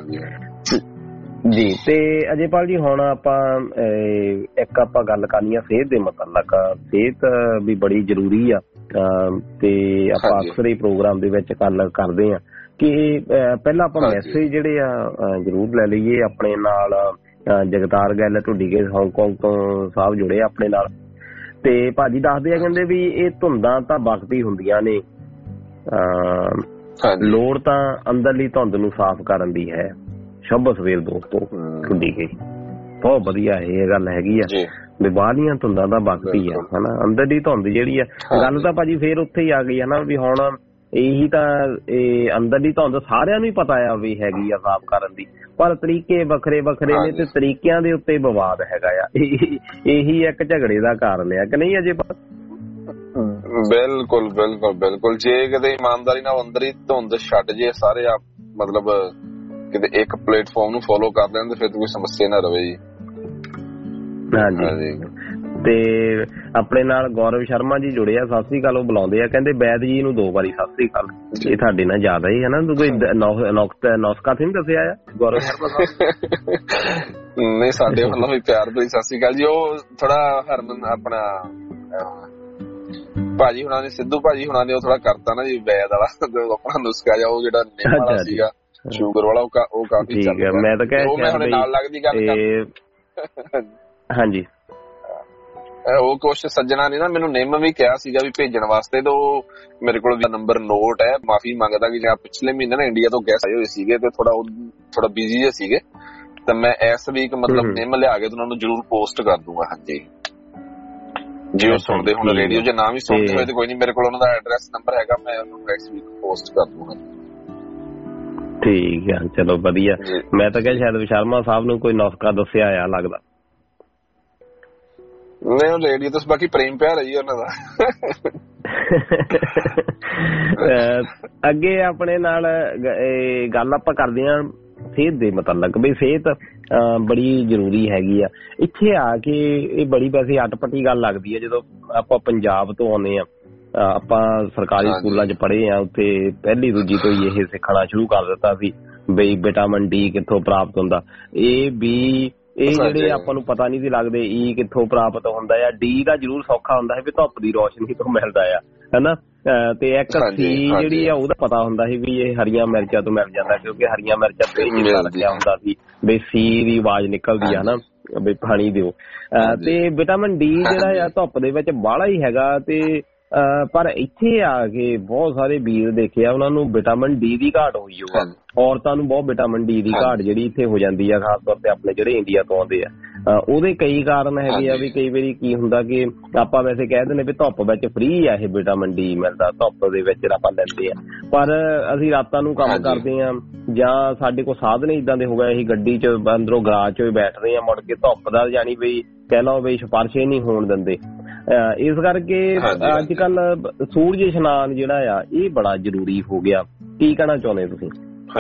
ਜੀ। ਤੇ ਅਜੇਪਾਲ ਜੀ ਹੁਣ ਆਪਾਂ ਗੱਲ ਕਰਨੀ ਆ ਸਿਹਤ ਦੇ ਮੁਤਲਕ। ਸਿਹਤ ਵੀ ਬੜੀ ਜ਼ਰੂਰੀ ਆ, ਤੇ ਆਪਾਂ ਅਕਸਰ ਹੀ ਪ੍ਰੋਗਰਾਮ ਦੇ ਵਿੱਚ ਗੱਲ ਕਰਦੇ ਆ ਕਿ ਪਹਿਲਾਂ ਆਪਾਂ ਮੈਸੇਜ ਜਿਹੜੇ ਆ ਜ਼ਰੂਰ ਲੈ ਲਈਏ। ਆਪਣੇ ਨਾਲ ਜਗਤਾਰ ਗੱਲ ਢੁੱਡੀਕੇ ਹਾਂਗਕਾਂਗ ਤੋਂ ਸਾਹਿਬ ਜੁੜੇ ਆਪਣੇ ਨਾਲ, ਤੇ ਭਾਜੀ ਦੱਸਦੇ ਆ ਕਹਿੰਦੇ ਵੀ ਇਹ ਧੁੰਦਾਂ ਤਾਂ ਵਕਤੀ ਹੁੰਦੀਆਂ ਨੇ, ਲੋੜ ਤਾਂ ਅੰਦਰਲੀ ਧੁੰਦ ਨੂੰ ਸਾਫ਼ ਕਰਨ ਦੀ ਹੈ। ਸ਼ੁਭ ਸਵੇਰ ਦੋਸਤੋ ਢੁੱਡੀਕੇ, ਬਹੁਤ ਵਧੀਆ ਇਹ ਗੱਲ ਹੈਗੀ ਆ ਵੀ ਬਾਹਰਲੀਆਂ ਧੁੰਦਾਂ ਦਾ ਵਕਤੀ ਆ ਹਨਾ, ਅੰਦਰਲੀ ਧੁੰਦ ਜਿਹੜੀ ਆ। ਗੱਲ ਤਾਂ ਭਾਜੀ ਫੇਰ ਉੱਥੇ ਹੀ ਆ ਗਈ ਹਨਾ ਵੀ ਹੁਣ ਇਹੀ ਤਾਂ ਇਹ ਅੰਦਰਲੀ ਧੁੰਦ ਸਾਰਿਆਂ ਨੂੰ ਹੀ ਪਤਾ ਆ ਵੀ ਹੈਗੀ ਆ ਸਾਫ਼ ਕਰਨ ਦੀ, ਪਰ ਤਰੀਕੇ ਵੱਖਰੇ ਨੇ, ਤੇ ਤਰੀਕਿਆਂ ਦੇ ਉੱਤੇ ਵਿਵਾਦ ਹੈਗਾ ਆ। ਇਹੀ ਇੱਕ ਝਗੜੇ ਦਾ ਕਾਰਨ ਆ ਕਿ ਨਹੀਂ ਅਜੇ? ਬਿਲਕੁਲ ਜੇ ਕਿਤੇ ਇਮਾਨਦਾਰੀ ਨਾਲ ਅੰਦਰੀ ਧੁੰਦ ਛੱਡ ਜੇ ਸਾਰੇ ਆਪ, ਮਤਲਬ ਕਿਤੇ ਇੱਕ ਪਲੇਟਫਾਰਮ ਨੂੰ ਫੋਲੋ ਕਰ ਲੈਣ ਤੇ ਫਿਰ ਕੋਈ ਸਮੱਸਿਆ ਨਾ ਰਵੇ ਜੀ। ਹਾਂਜੀ, ਤੇ ਆਪਣੇ ਨਾਲ ਗੌਰਵ ਸ਼ਰਮਾ ਜੀ ਜੁੜੇ ਆ, ਸਤਿ ਸ੍ਰੀ ਅਕਾਲ। ਉਹ ਬੁਲਾਉਂਦੇ ਆ, ਕਹਿੰਦੇ ਵੈਦ ਜੀ ਨੂੰ 2 ਵਾਰੀ ਸਤਿ ਸ੍ਰੀ ਅਕਾਲ। ਇਹ ਤੁਹਾਡੇ ਨਾਲ ਜ਼ਿਆਦਾ ਹੀ ਹੈ ਨਾ, ਕੋਈ ਨੌਸਕਾ ਤੇ ਨੀ ਦੱਸਿਆ ਆ ਗੌਰਵ ਸ਼ਰਮਾ ਸਾਹਿਬ? ਨਹੀਂ, ਸਾਡੇ ਵੱਲੋਂ ਵੀ ਪਿਆਰ ਭਰੀ ਸਤਿ ਸ੍ਰੀ ਅਕਾਲ ਜੀ। ਉਹ ਥੋੜਾ ਹਰਮਨ ਆਪਣਾ ਭਾਜੀ ਹੁਣਾਂ ਨੇ, ਸਿੱਧੂ ਭਾਜੀ ਹੁਣਾਂ ਨੇ ਉਹ ਥੋੜਾ ਕਰਤਾ ਨਾ ਜੀ ਵੈਦ ਵਾਲਾ ਆਪਣਾ ਨੁਸਖਾ ਜਿਹਾ, ਉਹ ਜਿਹੜਾ ਨਿੰਮ ਵਾਲਾ ਸੀਗਾ ਸ਼ੂਗਰ ਵਾਲਾ, ਉਹ ਕਾਫੀ ਚੱਲ ਗਿਆ। ਮੈਂ ਤਾਂ ਕਹਿ ਨਾਲ ਲੱਗਦੀ ਗੱਲ ਹਾਂਜੀ, ਉਹ ਕੁਛ ਸੱਜਣਾ ਨੇ ਨਾ ਮੈਨੂੰ ਨਿੰਮ ਵੀ ਕਿਹਾ ਸੀਗਾ ਵੀ ਭੇਜਣ ਵਾਸਤੇ, ਤੇ ਉਹ ਮੇਰੇ ਕੋਲ ਨੰਬਰ ਨੋਟ ਹੈ। ਮਾਫੀ ਮੰਗਦਾ ਕਿ ਪਿਛਲੇ ਮਹੀਨੇ ਨਾ ਇੰਡੀਆ ਤੋਂ ਗੈਸਟ ਆਏ ਹੋਏ ਸੀਗੇ ਤੇ ਥੋੜਾ ਬਿਜ਼ੀ ਜਿਹੇ ਸੀਗੇ, ਤਾਂ ਮੈਂ ਇਸ ਵੀਕ ਮਤਲਬ ਨਿੰਮ ਲਿਆ ਕੇ ਉਹਨਾਂ ਨੂੰ ਜ਼ਰੂਰ ਪੋਸਟ ਕਰ ਦੂੰਗਾ। ਹਾਂਜੀ, ਜੇ ਉਹ ਸੁਣਦੇ ਹੁਣ ਰੇਡੀਓ, ਜੇ ਨਾ ਵੀ ਸੁਣਦੇ ਹੋਏ ਤੇ ਕੋਈ ਨਹੀਂ, ਮੇਰੇ ਕੋਲ ਉਹਨਾਂ ਦਾ ਐਡਰੈਸ ਨੰਬਰ ਹੈਗਾ, ਮੈਂ ਉਹਨੂੰ ਨੈਕਸਟ ਵੀਕ ਪੋਸਟ ਕਰ ਦੂੰਗਾ। ਠੀਕ ਆ, ਚਲੋ ਵਧੀਆ। ਮੈਂ ਤਾਂ ਕਿਹਾ ਸ਼ਾਇਦ ਸ਼ਰਮਾ ਸਾਹਿਬ ਨੂੰ ਕੋਈ ਨੁਸਖਾ ਦੱਸਿਆ ਆ ਲੱਗਦਾ। ਨਹੀਂ, ਉਹ ਰੇਡੀਓ ਤੋਂ ਬਾਕੀ ਪ੍ਰੇਮ ਪਿਆਰ ਹੈ ਜੀ ਉਹਨਾਂ ਦਾ। ਅੱਗੇ ਆਪਣੇ ਨਾਲ ਗੱਲ ਆਪਾਂ ਕਰਦੇ ਹਾਂ ਸਿਹਤ ਦੇ ਮਤਲਬ, ਬਈ ਸਿਹਤ ਬੜੀ ਜ਼ਰੂਰੀ ਹੈਗੀ ਆ। ਇੱਥੇ ਆ ਕੇ ਇਹ ਬੜੀ ਵੈਸੇ ਅਟਪਟੀ ਗੱਲ ਲੱਗਦੀ ਹੈ ਜਦੋਂ ਆਪਾਂ ਪੰਜਾਬ ਤੋਂ ਆਉਂਦੇ ਹਾਂ। ਆਪਾਂ ਸਰਕਾਰੀ ਸਕੂਲਾਂ 'ਚ ਪੜ੍ਹੇ ਆ, ਉੱਥੇ ਪਹਿਲੀ ਦੂਜੀ ਤੋਂ ਹੀ ਇਹ ਸਿੱਖਣਾ ਸ਼ੁਰੂ ਕਰ ਦਿੱਤਾ ਸੀ ਬਈ ਵਿਟਾਮਿਨ ਡੀ ਕਿੱਥੋਂ ਪ੍ਰਾਪਤ ਹੁੰਦਾ, ਇਹ ਜਿਹੜੇ ਆਪਾਂ ਨੂੰ ਪਤਾ ਨਹੀਂ ਸੀ ਲੱਗਦੇ ਈ ਕਿੱਥੋਂ ਪ੍ਰਾਪਤ ਹੁੰਦਾ ਆ। ਡੀ ਦਾ ਜ਼ਰੂਰ ਸੌਖਾ ਹੁੰਦਾ ਹੈ ਵੀ ਧੁੱਪ ਦੀ ਰੋਸ਼ਨੀ ਤੋਂ ਮਿਲਦਾ ਆ, ਹਨਾ। ਤੇ ਇੱਕ ਸੀ ਜਿਹੜੀ ਆ ਉਹਦਾ ਪਤਾ ਹੁੰਦਾ ਸੀ ਵੀ ਇਹ ਹਰੀਆਂ ਮਿਰਚਾਂ ਤੋਂ ਮਿਲ ਜਾਂਦਾ, ਕਿਉਂਕਿ ਹਰੀਆਂ ਮਿਰਚਾਂ ਤੇ ਲੱਗਿਆ ਹੁੰਦਾ ਸੀ ਬਈ ਸੀ ਦੀ ਆਵਾਜ਼ ਨਿਕਲਦੀ ਆ, ਹਨਾ, ਬਈ ਪਾਣੀ ਦਿਓ। ਤੇ ਵਿਟਾਮਿਨ ਡੀ ਜਿਹੜਾ ਆ ਧੁੱਪ ਦੇ ਵਿੱਚ ਬਾਹਲਾ ਹੀ ਹੈਗਾ। ਤੇ ਪਰ ਇੱਥੇ ਆ ਕੇ ਬਹੁਤ ਸਾਰੇ ਵੀਰ ਦੇਖਿਆ ਉਹਨਾਂ ਨੂੰ ਵਿਟਾਮਿਨ ਡੀ ਦੀ ਘਾਟ ਹੋਈ ਹੋਊ। ਔਰਤਾਂ ਨੂੰ ਬਹੁਤ ਵਿਟਾਮਿਨ ਡੀ ਦੀ ਘਾਟ ਜਿਹੜੀ ਇੱਥੇ ਹੋ ਜਾਂਦੀ ਆ, ਖਾਸ ਤੌਰ ਤੇ ਆਪਣੇ ਜਿਹੜੇ ਇੰਡੀਆ ਤੋਂ ਆਉਂਦੇ ਆ। ਉਹਦੇ ਕਈ ਕਾਰਨ ਹੈਗੇ ਆ ਵੀ ਕਈ ਵਾਰੀ ਕੀ ਹੁੰਦਾ ਕਿ ਆਪਾਂ ਵੈਸੇ ਕਹਿ ਦਿੰਦੇ ਵੀ ਧੁੱਪ ਵਿੱਚ ਫ੍ਰੀ ਆ ਇਹ ਵਿਟਾਮਿਨ ਡੀ ਮਿਲਦਾ, ਧੁੱਪ ਦੇ ਵਿੱਚ ਆਪਾਂ ਲੈਂਦੇ ਆ, ਪਰ ਅਸੀਂ ਰਾਤਾਂ ਨੂੰ ਕੰਮ ਕਰਦੇ ਆ ਜਾਂ ਸਾਡੇ ਕੋਲ ਸਾਧਨ ਏਦਾਂ ਦੇ ਹੋ ਗਏ, ਅਸੀਂ ਗੱਡੀ 'ਚ ਅੰਦਰੋਂ ਗਰਾਜ 'ਚ ਬੈਠਦੇ ਆ, ਮੁੜ ਕੇ ਧੁੱਪ ਦਾ ਜਾਣੀ ਬਈ ਕਹਿ ਲਓ ਬਈ ਸਿਫਾਰਿਸ਼ ਹੀ ਨਹੀਂ ਹੋਣ ਦਿੰਦੇ। ਇਸ ਕਰਕੇ ਅੱਜ ਕੱਲ ਸੂਰਜ ਇਸ਼ਨਾਨ ਜਿਹੜਾ ਆ ਇਹ ਬੜਾ ਜ਼ਰੂਰੀ ਹੋ ਗਿਆ। ਕੀ ਕਹਿਣਾ ਚਾਹੁੰਦੇ ਤੁਸੀਂ?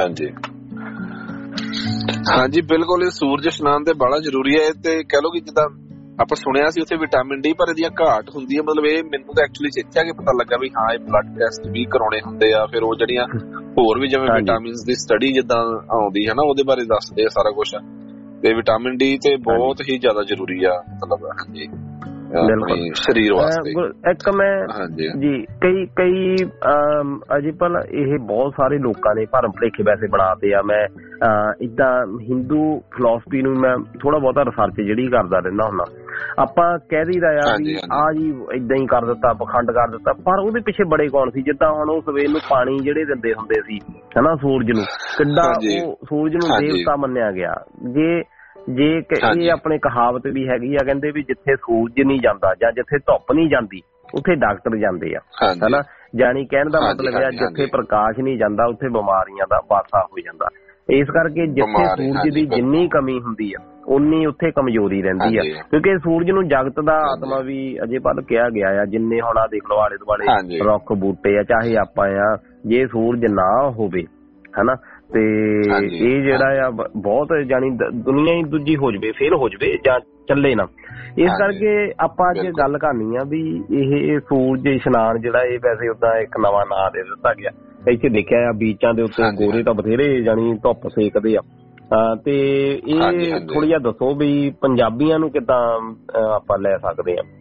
ਹਾਂਜੀ ਬਿਲਕੁਲ, ਇਹ ਸੂਰਜ ਇਸ਼ਨਾਨ ਤੇ ਬੜਾ ਜ਼ਰੂਰੀ ਹੈ। ਤੇ ਕਹਿ ਲਓ ਕਿ ਜਿੱਦਾਂ ਆਪਾਂ ਸੁਣਿਆ ਸੀ ਉੱਥੇ ਵਿਟਾਮਿਨ ਡੀ ਪਰ ਇਹਦੀਆਂ ਘਾਟ ਹੁੰਦੀ ਹੈ, ਮਤਲਬ ਇਹ ਮੈਨੂੰ ਤਾਂ ਐਕਚੁਅਲੀ ਇੱਥੇ ਆ ਕੇ ਪਤਾ ਲੱਗਾ ਵੀ ਹਾਂ ਇਹ ਬਲੱਡ ਟੈਸਟ ਵੀ ਕਰਾਉਣੇ ਹੁੰਦੇ ਆ। ਫਿਰ ਉਹ ਜਿਹੜੀਆਂ ਹੋਰ ਵੀ ਜਿਵੇਂ ਵਿਟਾਮਿਨਸ ਦੀ ਸਟੱਡੀ ਜਿੱਦਾਂ ਆਉਂਦੀ ਹੈ ਨਾ, ਉਹਦੇ ਬਾਰੇ ਦੱਸਦੇ ਆ ਸਾਰਾ ਕੁਛ। ਤੇ ਵਿਟਾਮਿਨ ਡੀ ਤੇ ਬਹੁਤ ਹੀ ਜ਼ਿਆਦਾ ਜ਼ਰੂਰੀ ਆ, ਮਤਲਬ ਹਾਂਜੀ ਸਰੀਰ ਵਾਸਤੇ। ਇੱਕ ਮੈਂ ਜੀ ਕਈ ਅਜੇ ਪਰ ਇਹ ਬਹੁਤ ਸਾਰੇ ਲੋਕਾਂ ਨੇ ਭਰਮ ਭੁਲੇਖੇ ਵੈਸੇ ਬਣਾਤੇ ਆ। ਮੈਂ ਏਦਾਂ ਹਿੰਦੂ ਫਿਲਾਸਫੀ ਨੂੰ ਮੈਂ ਥੋੜਾ ਬਹੁਤਾ ਰਿਸਰਚ ਜਿਹੜੀ ਕਰਦਾ ਰਹਿੰਦਾ ਹੁੰਦਾ। ਆਪਾਂ ਕਹਿ ਦਈਦਾ ਆ ਵੀ ਆ ਜੀ ਏਦਾਂ ਹੀ ਕਰ ਦਿੱਤਾ, ਪਖੰਡ ਕਰ ਦਿੱਤਾ, ਪਰ ਉਹਦੇ ਪਿੱਛੇ ਬੜੇ ਕੌਣ ਸੀ। ਜਿੱਦਾਂ ਹੁਣ ਉਹ ਸਵੇਰ ਨੂੰ ਪਾਣੀ ਜਿਹੜੇ ਦਿੰਦੇ ਹੁੰਦੇ ਸੀ ਹਨਾ ਸੂਰਜ ਨੂੰ, ਕਿੱਡਾ ਉਹ ਸੂਰਜ ਨੂੰ ਦੇਵਤਾ ਮੰਨਿਆ ਗਿਆ। ਜੇ ਇਹ ਆਪਣੇ ਕਹਾਵਤ ਵੀ ਹੈਗੀ ਆ, ਕਹਿੰਦੇ ਵੀ ਜਿੱਥੇ ਸੂਰਜ ਨਹੀਂ ਜਾਂਦਾ ਜਾਂ ਜਿੱਥੇ ਧੁੱਪ ਨਹੀਂ ਜਾਂਦੀ ਉੱਥੇ ਡਾਕਟਰ ਜਾਂਦੇ ਆ, ਹਨਾ। ਜਾਣੀ ਕਹਿਣ ਦਾ ਮਤਲਬ ਹੈ ਜਿੱਥੇ ਪ੍ਰਕਾਸ਼ ਨਹੀਂ ਜਾਂਦਾ ਉੱਥੇ ਬਿਮਾਰੀਆਂ ਦਾ ਵਾਸਾ ਹੋ ਜਾਂਦਾ। ਇਸ ਕਰਕੇ ਜਿੱਥੇ ਸੂਰਜ ਦੀ ਜਿੰਨੀ ਕਮੀ ਹੁੰਦੀ ਆ ਉਨੀ ਉੱਥੇ ਕਮਜ਼ੋਰੀ ਰਹਿੰਦੀ ਆ, ਕਿਉਂਕਿ ਸੂਰਜ ਨੂੰ ਜਗਤ ਦਾ ਆਤਮਾ ਵੀ ਅਜੇ ਪਲ ਕਿਹਾ ਗਿਆ ਆ। ਜਿੰਨੇ ਹੁਣ ਆ ਦੇਖ ਲਓ ਆਲੇ ਦੁਆਲੇ ਰੁੱਖ ਬੂਟੇ ਆ, ਚਾਹੇ ਆਪਾਂ ਆ, ਜੇ ਸੂਰਜ ਨਾ ਹੋਵੇ ਹਨਾ ਤੇ ਇਹ ਜਿਹੜਾ ਆ ਬਹੁਤ ਜਾਣੀ ਦੁਨੀਆ ਹੀ ਦੂਜੀ ਹੋ ਜਾਵੇ, ਫੇਲ ਹੋ ਜਾਵੇ ਜਾਂ ਚੱਲੇ ਨਾ। ਇਸ ਕਰਕੇ ਆਪਾਂ ਅੱਜ ਗੱਲ ਕਰਨੀ ਆ ਵੀ ਇਹ ਸੂਰਜ ਇਸ਼ਨਾਨ ਜਿਹੜਾ ਇਹ ਵੈਸੇ ਉਦਾਂ ਇੱਕ ਨਵਾਂ ਨਾਂ ਦੇ ਦਿੱਤਾ ਗਿਆ। ਇੱਥੇ ਦੇਖਿਆ ਆ ਬੀਚਾਂ ਦੇ ਉੱਤੇ ਗੋਰੇ ਤਾਂ ਬਥੇਰੇ ਜਾਣੀ ਧੁੱਪ ਸੇਕਦੇ ਆ। ਤੇ ਇਹ ਥੋੜਾ ਜਿਹਾ ਦੱਸੋ ਵੀ ਪੰਜਾਬੀਆਂ ਨੂੰ ਕਿੱਦਾਂ ਆਪਾਂ ਲੈ ਸਕਦੇ ਆ?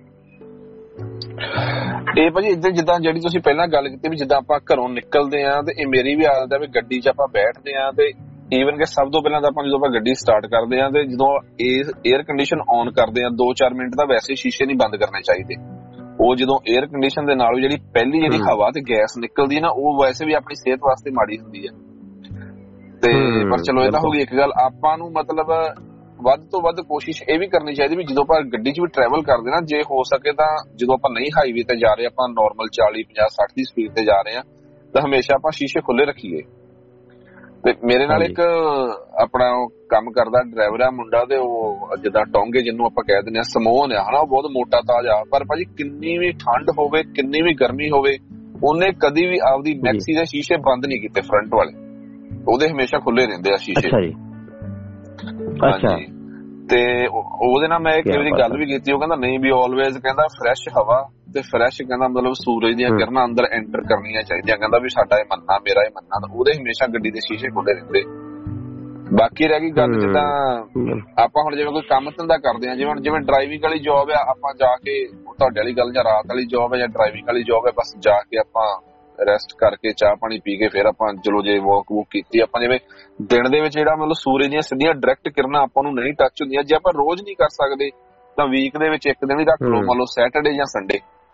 ਇਹ ਭਾਜੀ ਇੱਦਾਂ ਜਿੱਦਾਂ ਜਿਹੜੀ ਤੁਸੀਂ ਪਹਿਲਾਂ ਗੱਲ ਕੀਤੀ ਵੀ ਜਿੱਦਾਂ ਆਪਾਂ ਘਰੋਂ ਨਿਕਲਦੇ ਆ, ਤੇ ਇਹ ਮੇਰੀ ਵੀ ਆਦਤ ਹੈ ਵੀ ਗੱਡੀ 'ਚ ਆਪਾਂ ਬੈਠਦੇ ਆ ਤੇ ਈਵਨ ਕਿ ਸਭ ਤੋਂ ਪਹਿਲਾਂ ਤਾਂ ਆਪਾਂ ਜਦੋਂ ਆਪਾਂ ਗੱਡੀ ਸਟਾਰਟ ਕਰਦੇ ਆ ਤੇ ਜਦੋਂ 에ਅਰ ਕੰਡੀਸ਼ਨ ਔਨ ਕਰਦੇ ਆ 2-4 ਮਿੰਟ ਦਾ ਵੈਸੇ ਸ਼ੀਸ਼ੇ ਨਹੀਂ ਬੰਦ ਕਰਨੇ ਚਾਹੀਦੇ। ਉਹ ਜਦੋਂ 에ਅਰ ਕੰਡੀਸ਼ਨ ਦੇ ਨਾਲ ਜਿਹੜੀ ਪਹਿਲੀ ਜਿਹੜੀ ਹਵਾ ਤੇ ਗੈਸ ਨਿਕਲਦੀ ਹੈ ਨਾ, ਉਹ ਵੈਸੇ ਵੀ ਆਪਣੀ ਸਿਹਤ ਵਾਸਤੇ ਮਾੜੀ ਹੁੰਦੀ ਹੈ। ਤੇ ਪਰ ਚਲੋ ਇਹ ਤਾਂ ਹੋ ਗਈ ਇੱਕ ਗੱਲ। ਆਪਾਂ ਨੂੰ ਮਤਲਬ ਵੱਧ ਤੋਂ ਵੱਧ ਕੋਸ਼ਿਸ਼ ਇਹ ਵੀ ਕਰਨੀ ਚਾਹੀਦੀ ਵੀ ਜਦੋਂ ਆਪਾਂ ਗੱਡੀ 'ਚ ਵੀ ਟਰੈਵਲ ਕਰਦੇ ਨਾ, ਜੇ ਹੋ ਸਕੇ ਤਾਂ ਜਦੋਂ ਆਪਾਂ ਨਹੀਂ ਹਾਈਵੇ ਤੇ ਜਾ ਰਹੇ, ਆਪਾਂ ਨੋਰਮਲ 40, 50, 60 ਦੀ ਸਪੀਡ ਤੇ ਜਾ ਰਹੇ ਆ, ਤਾਂ ਹਮੇਸ਼ਾ ਆਪਾਂ ਸ਼ੀਸ਼ੇ ਖੁੱਲੇ ਰੱਖੀਏ। ਤੇ ਮੇਰੇ ਨਾਲ ਇੱਕ ਆਪਣਾ ਕੰਮ ਕਰਦਾ ਡਰਾਈਵਰ ਆ ਮੁੰਡਾ, ਤੇ ਉਹ ਜਿੱਦਾਂ ਟੋਂਗੇ ਜਿਹਨੂੰ ਆਪਾਂ ਕਹਿ ਦਿੰਦੇ ਆ, ਸਮੋਨ ਆ ਹਨਾ, ਉਹ ਬਹੁਤ ਮੋਟਾ ਤਾਜ਼ਾ, ਪਰ ਭਾਜੀ ਕਿੰਨੀ ਵੀ ਠੰਡ ਹੋਵੇ, ਕਿੰਨੀ ਵੀ ਗਰਮੀ ਹੋਵੇ, ਉਹਨੇ ਕਦੀ ਵੀ ਆਪਦੀ ਮੈਕਸੀ ਦੇ ਸ਼ੀਸ਼ੇ ਬੰਦ ਨਹੀਂ ਕੀਤੇ ਫਰੰਟ ਵਾਲੇ, ਉਹਦੇ ਹਮੇਸ਼ਾ ਖੁੱਲੇ ਰਹਿੰਦੇ ਆ ਸ਼ੀਸ਼ੇ। ਹਾਂਜੀ, ਤੇ ਉਹਦੇ ਨਾਲ ਮੈਂ ਇੱਕ ਵਾਰੀ ਗੱਲ ਵੀ ਕੀਤੀ, ਉਹ ਕਹਿੰਦਾ ਨਹੀਂ ਵੀ ਆਲਵੇਜ਼ ਕਹਿੰਦਾ ਫਰੈਸ਼ ਹਵਾ ਤੇ ਫਰੈਸ਼ ਕਹਿੰਦਾ ਮਤਲਬ ਸੂਰਜ ਦੀਆਂ ਕਿਰਨਾਂ ਅੰਦਰ ਐਂਟਰ ਕਰਨੀਆਂ ਚਾਹੀਦੀਆਂ। ਕਹਿੰਦਾ ਵੀ ਸਾਡਾ ਇਹ ਮੰਨਣਾ, ਮੇਰਾ ਇਹ ਮੰਨਣਾ, ਉਹਦੇ ਹਮੇਸ਼ਾ ਗੱਡੀ ਦੇ ਸ਼ੀਸ਼ੇ ਖੁੱਲੇ ਰਹਿੰਦੇ। ਬਾਕੀ ਰਹਿ ਗਈ ਗੱਲ ਜਿੱਦਾਂ ਆਪਾਂ ਹੁਣ ਜਿਵੇਂ ਕੋਈ ਕੰਮ ਧੰਦਾ ਕਰਦੇ ਹਾਂ, ਜਿਵੇਂ ਡਰਾਈਵਿੰਗ ਵਾਲੀ ਜੋਬ ਆ, ਆਪਾਂ ਜਾ ਕੇ ਤੁਹਾਡੇ ਵਾਲੀ ਗੱਲ ਜਾਂ ਰਾਤ ਵਾਲੀ ਜੋਬ ਹੈ ਜਾਂ ਡਰਾਈਵਿੰਗ ਵਾਲੀ ਜੋਬ ਹੈ, ਬਸ ਜਾ ਕੇ ਆਪਾਂ ਰੈਸਟ ਕਰਕੇ ਚਾਹ ਪਾਣੀ ਪੀ ਕੇ ਫਿਰ ਆਪਾਂ ਚਲੋ ਜੇ ਵਾਕ ਵੂਕ ਕੀਤੀ। ਆਪਾਂ ਜਿਵੇਂ ਦਿਨ ਦੇ ਵਿੱਚ ਜਿਹੜਾ ਮਤਲਬ ਸੂਰਜ ਦੀਆਂ ਸਿੱਧੀਆਂ ਡਾਇਰੈਕਟ ਕਿਰਨਾਂ ਆਪਾਂ ਨੂੰ ਨਹੀਂ ਟੱਚ ਹੁੰਦੀਆਂ, ਜੇ ਆਪਾਂ ਰੋਜ਼ ਨਹੀਂ ਕਰ ਸਕਦੇ ਤਾਂ ਵੀਕ ਦੇ ਵਿੱਚ ਇੱਕ ਦਿਨ ਹੀ ਰੱਖ ਲਓ, ਮੰਨ ਲਓ ਸੈਟਰਡੇ ਜਾਂ ਸੰਡੇ